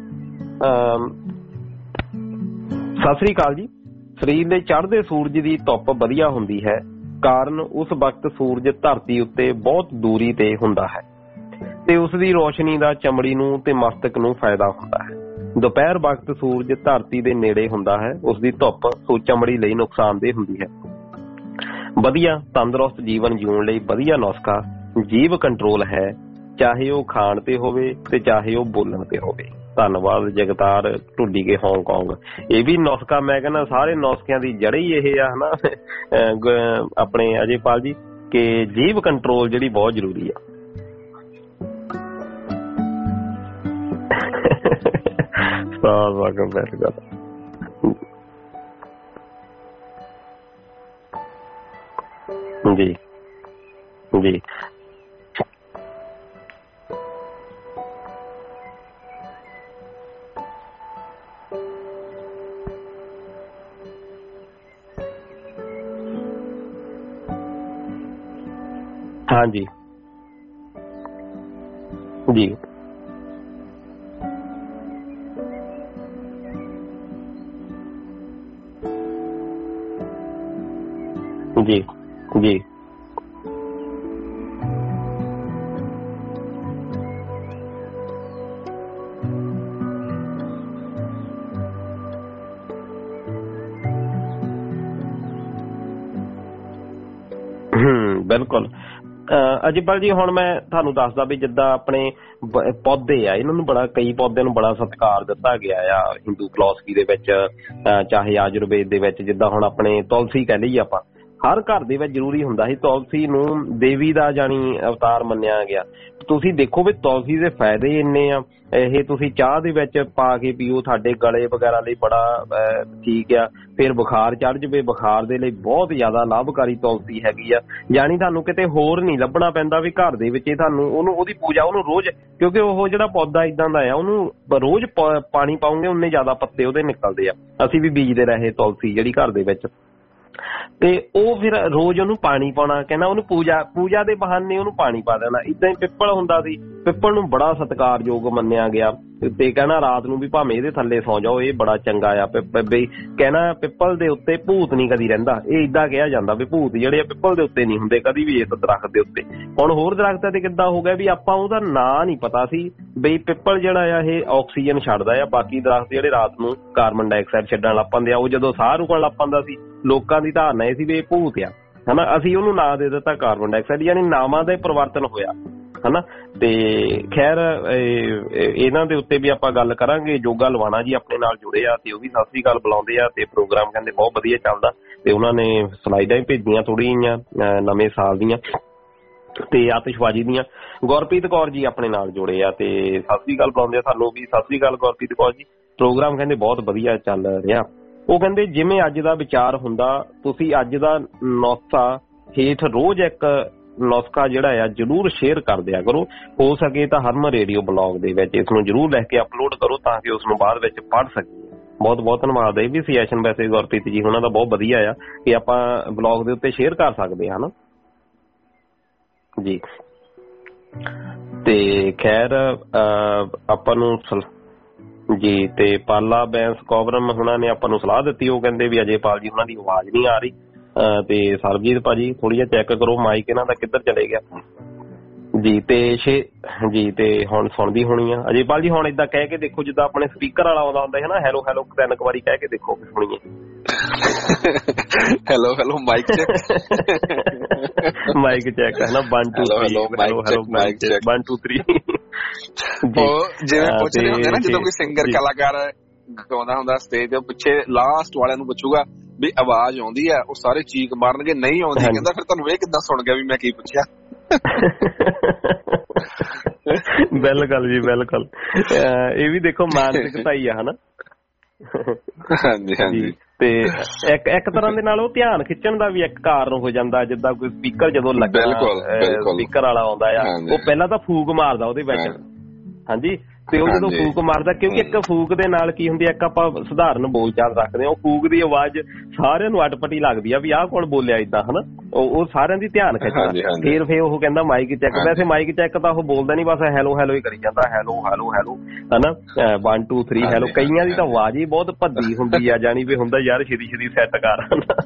ਸਤਿ ਸ੍ਰੀ ਅਕਾਲ ਜੀ, ਸਰੀਰ ਦੇ ਚੜ੍ਹਦੇ ਸੂਰਜ ਦੀ ਧੁੱਪ ਵਧੀਆ ਹੁੰਦੀ ਹੈ, ਕਾਰਨ ਉਸ ਵਕਤ ਸੂਰਜ ਧਰਤੀ ਉੱਤੇ ਬਹੁਤ ਦੂਰੀ ਤੇ ਹੁੰਦਾ ਹੈ ਤੇ ਉਸ ਦੀ ਰੋਸ਼ਨੀ ਦਾ ਚਮੜੀ ਨੂੰ ਤੇ ਮਸਤਕ ਨੂੰ ਫਾਇਦਾ ਹੁੰਦਾ ਹੈ। ਦੁਪਹਿਰ ਵਕਤ ਸੂਰਜ ਧਰਤੀ ਦੇ ਨੇੜੇ ਹੁੰਦਾ ਹੈ, ਉਸ ਦੀ ਧੁੱਪ ਚਮੜੀ ਲਈ ਨੁਕਸਾਨਦੇਹ ਹੁੰਦੀ ਹੈ। ਵਧੀਆ ਤੰਦਰੁਸਤ ਜੀਵਨ ਜਿਉਣ ਲਈ ਵਧੀਆ ਨੁਸਖਾ ਜੀਵ ਕੰਟਰੋਲ ਹੈ, ਚਾਹੇ ਉਹ ਖਾਣ ਤੇ ਹੋਵੇ ਤੇ ਚਾਹੇ ਉਹ ਬੋਲਣ ਤੇ ਹੋਵੇ। ਧੰਨਵਾਦ ਜਗਤਾਰ ਢੁੱਡੀਕੇ ਹਾਂਗਕਾਂਗ। ਇਹ ਵੀ ਨੁਸਖਾ ਮੈਂ ਕਹਿੰਦਾ ਸਾਰੇ ਨੁਸਖਿਆਂ ਦੀ ਜੜ ਹੀ ਇਹ ਆ ਹਨਾ ਆਪਣੇ ਅਜੇਪਾਲ ਜੀ, ਕਿ ਜੀਵ ਕੰਟਰੋਲ ਜਿਹੜੀ ਬਹੁਤ ਜ਼ਰੂਰੀ ਆ। ਜੀ ਜੀ ਹਾਂਜੀ ਜੀ ਜੀ ਜੀ ਬਿਲਕੁਲ। ਅਜੀਪਾਲ ਜੀ ਹੁਣ ਮੈਂ ਤੁਹਾਨੂੰ ਦੱਸਦਾ ਵੀ ਜਿੱਦਾਂ ਆਪਣੇ ਪੌਦੇ ਆ, ਇਹਨਾਂ ਨੂੰ ਬੜਾ, ਕਈ ਪੌਦਿਆਂ ਨੂੰ ਬੜਾ ਸਤਿਕਾਰ ਦਿੱਤਾ ਗਿਆ ਆ ਹਿੰਦੂ ਫਿਲਾਸਫੀ ਦੇ ਵਿੱਚ, ਚਾਹੇ ਆਯੁਰਵੇਦ ਦੇ ਵਿੱਚ। ਜਿੱਦਾਂ ਹੁਣ ਆਪਣੇ ਤੁਲਸੀ ਕਹਿ ਲਈਏ ਆਪਾਂ, ਹਰ ਘਰ ਦੇ ਵਿੱਚ ਜ਼ਰੂਰੀ ਹੁੰਦਾ ਸੀ। ਤੁਲਸੀ ਨੂੰ ਦੇਵੀ ਦਾ ਜਾਣੀ ਅਵਤਾਰ ਮੰਨਿਆ ਗਿਆ। ਤੁਸੀਂ ਦੇਖੋ ਵੀ ਤੁਲਸੀ ਦੇ ਫਾਇਦੇ ਇੰਨੇ ਆ। ਇਹ ਤੁਸੀਂ ਚਾਹ ਦੇ ਵਿੱਚ ਪਾ ਕੇ ਪੀਓ, ਤੁਹਾਡੇ ਗਲੇ ਵਗੈਰਾ ਲਈ ਬੜਾ ਠੀਕ ਆ। ਫਿਰ ਬੁਖਾਰ ਚੜ੍ਹ ਜਾਵੇ, ਬੁਖਾਰ ਦੇ ਲਈ ਬਹੁਤ ਜ਼ਿਆਦਾ ਲਾਭਕਾਰੀ ਤੁਲਸੀ ਹੈਗੀ ਆ। ਜਾਣੀ ਤੁਹਾਨੂੰ ਕਿਤੇ ਹੋਰ ਨਹੀਂ ਲੱਭਣਾ ਪੈਂਦਾ ਵੀ ਘਰ ਦੇ ਵਿੱਚ ਤੁਹਾਨੂੰ ਉਹਦੀ ਪੂਜਾ, ਉਹਨੂੰ ਰੋਜ਼, ਕਿਉਂਕਿ ਉਹ ਜਿਹੜਾ ਪੌਦਾ ਇੱਦਾਂ ਦਾ ਆ, ਉਹਨੂੰ ਰੋਜ਼ ਪਾਣੀ ਪਾਉਂਗੇ ਉਨੇ ਜ਼ਿਆਦਾ ਪੱਤੇ ਉਹਦੇ ਨਿਕਲਦੇ ਆ। ਅਸੀਂ ਵੀ ਬੀਜਦੇ ਰਹੇ ਤੁਲਸੀ ਜਿਹੜੀ ਘਰ ਦੇ ਵਿੱਚ, ਤੇ ਉਹ ਫਿਰ ਰੋਜ਼ ਉਹਨੂੰ ਪਾਣੀ ਪਾਉਣਾ, ਕਹਿੰਦਾ ਉਹਨੂੰ ਪੂਜਾ ਦੇ ਬਹਾਨੇ ਉਹਨੂੰ ਪਾਣੀ ਪਾ ਦੇਣਾ। ਏਦਾਂ ਹੀ ਪਿੱਪਲ ਹੁੰਦਾ ਸੀ, ਪਿੱਪਲ ਨੂੰ ਬੜਾ ਸਤਿਕਾਰਯੋਗ ਮੰਨਿਆ ਗਿਆ। ਤੇ ਕਹਿਣਾ ਰਾਤ ਨੂੰ ਵੀ ਭਾਵੇਂ ਇਹਦੇ ਥੱਲੇ ਸੌ ਜਾਓ, ਇਹ ਬੜਾ ਚੰਗਾ ਆ। ਕਹਿਣਾ ਪਿੱਪਲ ਦੇ ਉੱਤੇ ਭੂਤ ਨਹੀਂ ਕਦੀ ਰਹਿੰਦਾ। ਇਹ ਏਦਾਂ ਕਿਹਾ ਜਾਂਦਾ ਵੀ ਭੂਤ ਜਿਹੜੇ ਆ ਪਿੱਪਲ ਦੇ ਉੱਤੇ ਨਹੀਂ ਹੁੰਦੇ ਕਦੀ ਵੀ, ਇਸ ਦਰਖਤ ਦੇ ਉੱਤੇ। ਹੁਣ ਹੋਰ ਦਰਖਤਾਂ ਤੇ ਕਿੱਦਾਂ ਹੋ ਗਿਆ ਵੀ ਆਪਾਂ ਉਹਦਾ ਨਾਂ ਨਹੀਂ ਪਤਾ ਸੀ ਬਈ ਪਿੱਪਲ ਜਿਹੜਾ ਆ ਇਹ ਆਕਸੀਜਨ ਛੱਡਦਾ ਆ, ਬਾਕੀ ਦਰਖਤ ਜਿਹੜੇ ਰਾਤ ਨੂੰ ਕਾਰਬਨ ਡਾਈਆਕਸਾਈਡ ਛੱਡਣ ਲੱਗ ਪੈਂਦੇ ਆ। ਉਹ ਜਦੋਂ ਸਾਹ ਰੁਕਣ ਲੱਗ ਪੈਂਦਾ ਸੀ, ਲੋਕਾਂ ਦੀ ਧਾਰਨਾ ਇਹ ਸੀ ਵੀ ਇਹ ਭੂਤ ਆ, ਹਨਾ। ਅਸੀਂ ਉਹਨੂੰ ਨਾਂ ਦੇ ਦਿੱਤਾ ਕਾਰਬਨ ਡਾਈਆਕਸਾਈਡ, ਯਾਨੀ ਨਾਵਾਂ ਦਾ ਪਰਿਵਰਤਨ ਹੋਇਆ, ਹਨਾ। ਤੇ ਖੈਰ ਇਹਨਾਂ ਦੇ ਉੱਤੇ ਵੀ ਆਪਾਂ ਗੱਲ ਕਰਾਂਗੇ। ਜੋਗਾ ਲਵਾਣਾ ਜੀ ਆਪਣੇ ਨਾਲ ਜੁੜੇ ਆ ਤੇ ਉਹ ਵੀ ਸਤਿ ਸ੍ਰੀ ਅਕਾਲ ਬੁਲਾਉਂਦੇ ਆ, ਤੇ ਪ੍ਰੋਗਰਾਮ ਕਹਿੰਦੇ ਬਹੁਤ ਵਧੀਆ ਚੱਲਦਾ। ਤੇ ਉਹਨਾਂ ਨੇ ਸਲਾਈਡਾਂ ਹੀ ਭੇਜੀਆਂ ਥੋੜ੍ਹੀਆਂ ਜਿਹੀਆਂ ਨਵੇਂ ਸਾਲ ਦੀਆਂ ਤੇ ਆਤਿਸ਼ਬਾਜ਼ੀ ਦੀਆਂ। ਗੁਰਪ੍ਰੀਤ ਕੌਰ ਜੀ ਆਪਣੇ ਨਾਲ ਜੁੜੇ ਆ ਤੇ ਸਤਿ ਸ੍ਰੀ ਅਕਾਲ ਬੁਲਾਉਂਦੇ ਆ ਸਾਨੂੰ ਵੀ। ਸਤਿ ਸ੍ਰੀ ਅਕਾਲ ਗੁਰਪ੍ਰੀਤ ਕੌਰ ਜੀ। ਪ੍ਰੋਗਰਾਮ ਕਹਿੰਦੇ ਬਹੁਤ ਵਧੀਆ ਚੱਲ ਰਿਹਾ। ਉਹ ਕਹਿੰਦੇ ਜਿਵੇਂ ਅੱਜ ਦਾ ਵਿਚਾਰ ਹੁੰਦਾ, ਤੁਸੀਂ ਅੱਜ ਦਾ ਨੁਸਖਾ ਹੇਠ ਰੋਜ਼ ਇੱਕ ਨੁਸਖਾ ਜਿਹੜਾ ਆ ਜ਼ਰੂਰ ਸ਼ੇਅਰ ਕਰ ਦਿਆ ਕਰੋ। ਹੋ ਸਕੇ ਤਾਂ ਹਰਮਨ ਰੇਡੀਓ ਬਲੌਗ ਦੇ ਵਿੱਚ ਇਸ ਨੂੰ ਜ਼ਰੂਰ ਲਿਖ ਕੇ ਅਪਲੋਡ ਕਰੋ ਤਾਂ ਕਿ ਉਸ ਨੂੰ ਬਾਅਦ ਵਿੱਚ ਪੜ੍ਹ ਸਕੀਏ। ਬਹੁਤ ਬਹੁਤ ਧੰਨਵਾਦ। ਇਹ ਵੀ ਸੁਜੈਸ਼ਨ ਵੈਸੇ ਗੁਰਪ੍ਰੀਤ ਜੀ ਉਹਨਾਂ ਦਾ ਬਹੁਤ ਵਧੀਆ ਆ ਕਿ ਆਪਾਂ ਬਲੌਗ ਦੇ ਉੱਤੇ ਸ਼ੇਅਰ ਕਰ ਸਕਦੇ ਹਾਂ, ਹਨਾ ਜੀ। ਤੇ ਖੈਰ ਆਪਾਂ ਨੂੰ ਜੀ, ਤੇ ਪਾਲਾ ਬੈਂਸ ਕੋਬਰਮ ਉਹਨਾਂ ਨੇ ਆਪਾਂ ਨੂੰ ਸਲਾਹ ਦਿੱਤੀ। ਉਹ ਕਹਿੰਦੇ ਵੀ ਅਜੇਪਾਲ ਜੀ ਉਹਨਾਂ ਦੀ ਆਵਾਜ਼ ਨਹੀਂ ਆ ਰਹੀ। ਤੇ ਸਰਬਜੀਤ ਭਾਜੀ ਥੋੜੀ ਜਿਹਾ ਚੈੱਕ ਕਰੋ ਮਾਈਕ ਇਹਨਾਂ ਦਾ ਕਿੱਧਰ ਚਲੇ ਗਿਆ ਜੀ। ਤੇ ਜੀ ਤੇ ਹੁਣ ਸੁਣਦੀ ਹੋਣੀ ਆ ਅਜੇਪਾਲ ਜੀ। ਹੁਣ ਏਦਾਂ ਕਹਿ ਕੇ ਦੇਖੋ ਜਿੱਦਾਂ ਆਪਣੇ ਸਪੀਕਰ ਵਾਲਾ ਆਉਂਦਾ ਹੁੰਦਾ ਹੈ ਨਾ, ਹੈਲੋ ਹੈਲੋ 3 ਵਾਰੀ ਕਹਿ ਕੇ ਦੇਖੋ ਸੁਣੀਏ। Hello hello mic check, mic check ਹੈ ਨਾ, 1 2 3 ਹੈਲੋ ਹੈਲੋ ਮਾਈਕ ਚੈੱਕ 1 2 3 ਜਿਵੇਂ ਪੁੱਛਦੇ ਹੁੰਦੇ ਨਾ ਜਦੋਂ ਕੋਈ ਸਿੰਗਰ ਕਲਾਕਾਰ ਗਾਉਂਦਾ ਹੁੰਦਾ ਸਟੇਜ ਤੇ, ਪਿੱਛੇ ਲਾਸਟ ਵਾਲਿਆਂ ਨੂੰ ਪੁੱਛੂਗਾ ਵੀ ਆਵਾਜ਼ ਆਉਂਦੀ ਆ, ਉਹ ਸਾਰੇ ਚੀਕ ਮਾਰਨਗੇ ਨਹੀਂ ਆਉਂਦੀ, ਕਹਿੰਦਾ ਫਿਰ ਤੁਹਾਨੂੰ ਇਹ ਕਿੱਦਾਂ ਸੁਣ ਗਿਆ ਵੀ ਮੈਂ ਕੀ ਪੁੱਛਿਆ। ਬਿਲਕੁਲ ਜੀ ਬਿਲਕੁਲ। ਇਹ ਵੀ ਦੇਖੋ ਮਾਨਸਿਕਤਾ ਹੀ ਆ, ਹਨਾ। ਹਾਂਜੀ ਹਾਂਜੀ। ਤੇ ਇੱਕ ਤਰ੍ਹਾਂ ਦੇ ਨਾਲ ਉਹ ਧਿਆਨ ਖਿੱਚਣ ਦਾ ਵੀ ਇੱਕ ਕਾਰਨ ਹੋ ਜਾਂਦਾ। ਜਿੱਦਾਂ ਕੋਈ ਸਪੀਕਰ ਜਦੋਂ ਲੱਗਾ, ਸਪੀਕਰ ਵਾਲਾ ਆਉਂਦਾ ਆ, ਉਹ ਪਹਿਲਾਂ ਤਾਂ ਫੂਕ ਮਾਰਦਾ ਉਹਦੇ ਵਿੱਚ, ਹਾਂਜੀ। ਤੇ ਉਹ ਜਦੋਂ ਫੂਕ ਮਾਰਦਾ, ਕਿਉਂਕਿ ਇੱਕ ਫੂਕ ਦੇ ਨਾਲ ਕੀ ਹੁੰਦੀ, ਇੱਕ ਆਪਾਂ ਸਧਾਰਨ ਬੋਲਚਾਲ ਰੱਖਦੇ ਹਾਂ, ਉਹ ਫੂਕ ਦੀ ਆਵਾਜ਼ ਸਾਰਿਆਂ ਨੂੰ ਅਟਪਟੀ ਲੱਗਦੀ ਆ ਵੀ ਆਹ ਕੌਣ ਬੋਲਿਆ ਏਦਾਂ, ਹਨਾ। ਉਹ ਸਾਰਿਆਂ ਦੀ ਧਿਆਨ ਖਿੱਚਦਾ। ਫਿਰ ਉਹ ਕਹਿੰਦਾ ਮਾਈਕ ਚੈੱਕ। ਵੈਸੇ ਮਾਈਕ ਚੈੱਕ ਤਾਂ ਉਹ ਬੋਲਦਾ ਨੀ, ਬਸ ਹੈਲੋ ਹੈਲੋ ਹੀ ਕਰੀ ਜਾਂਦਾ, ਹੈਲੋ ਹੈਲੋ ਹੈਲੋ, ਹਨਾ। 1 2 3 ਹੈਲੋ। ਕਈਆਂ ਦੀ ਤਾਂ ਆਵਾਜ਼ ਹੀ ਬਹੁਤ ਭੱਦੀ ਹੁੰਦੀ ਆ, ਜਾਣੀ ਵੀ ਹੁੰਦਾ ਯਾਰ ਛੇਤੀ ਛੇਤੀ ਸੈੱਟ ਕਰ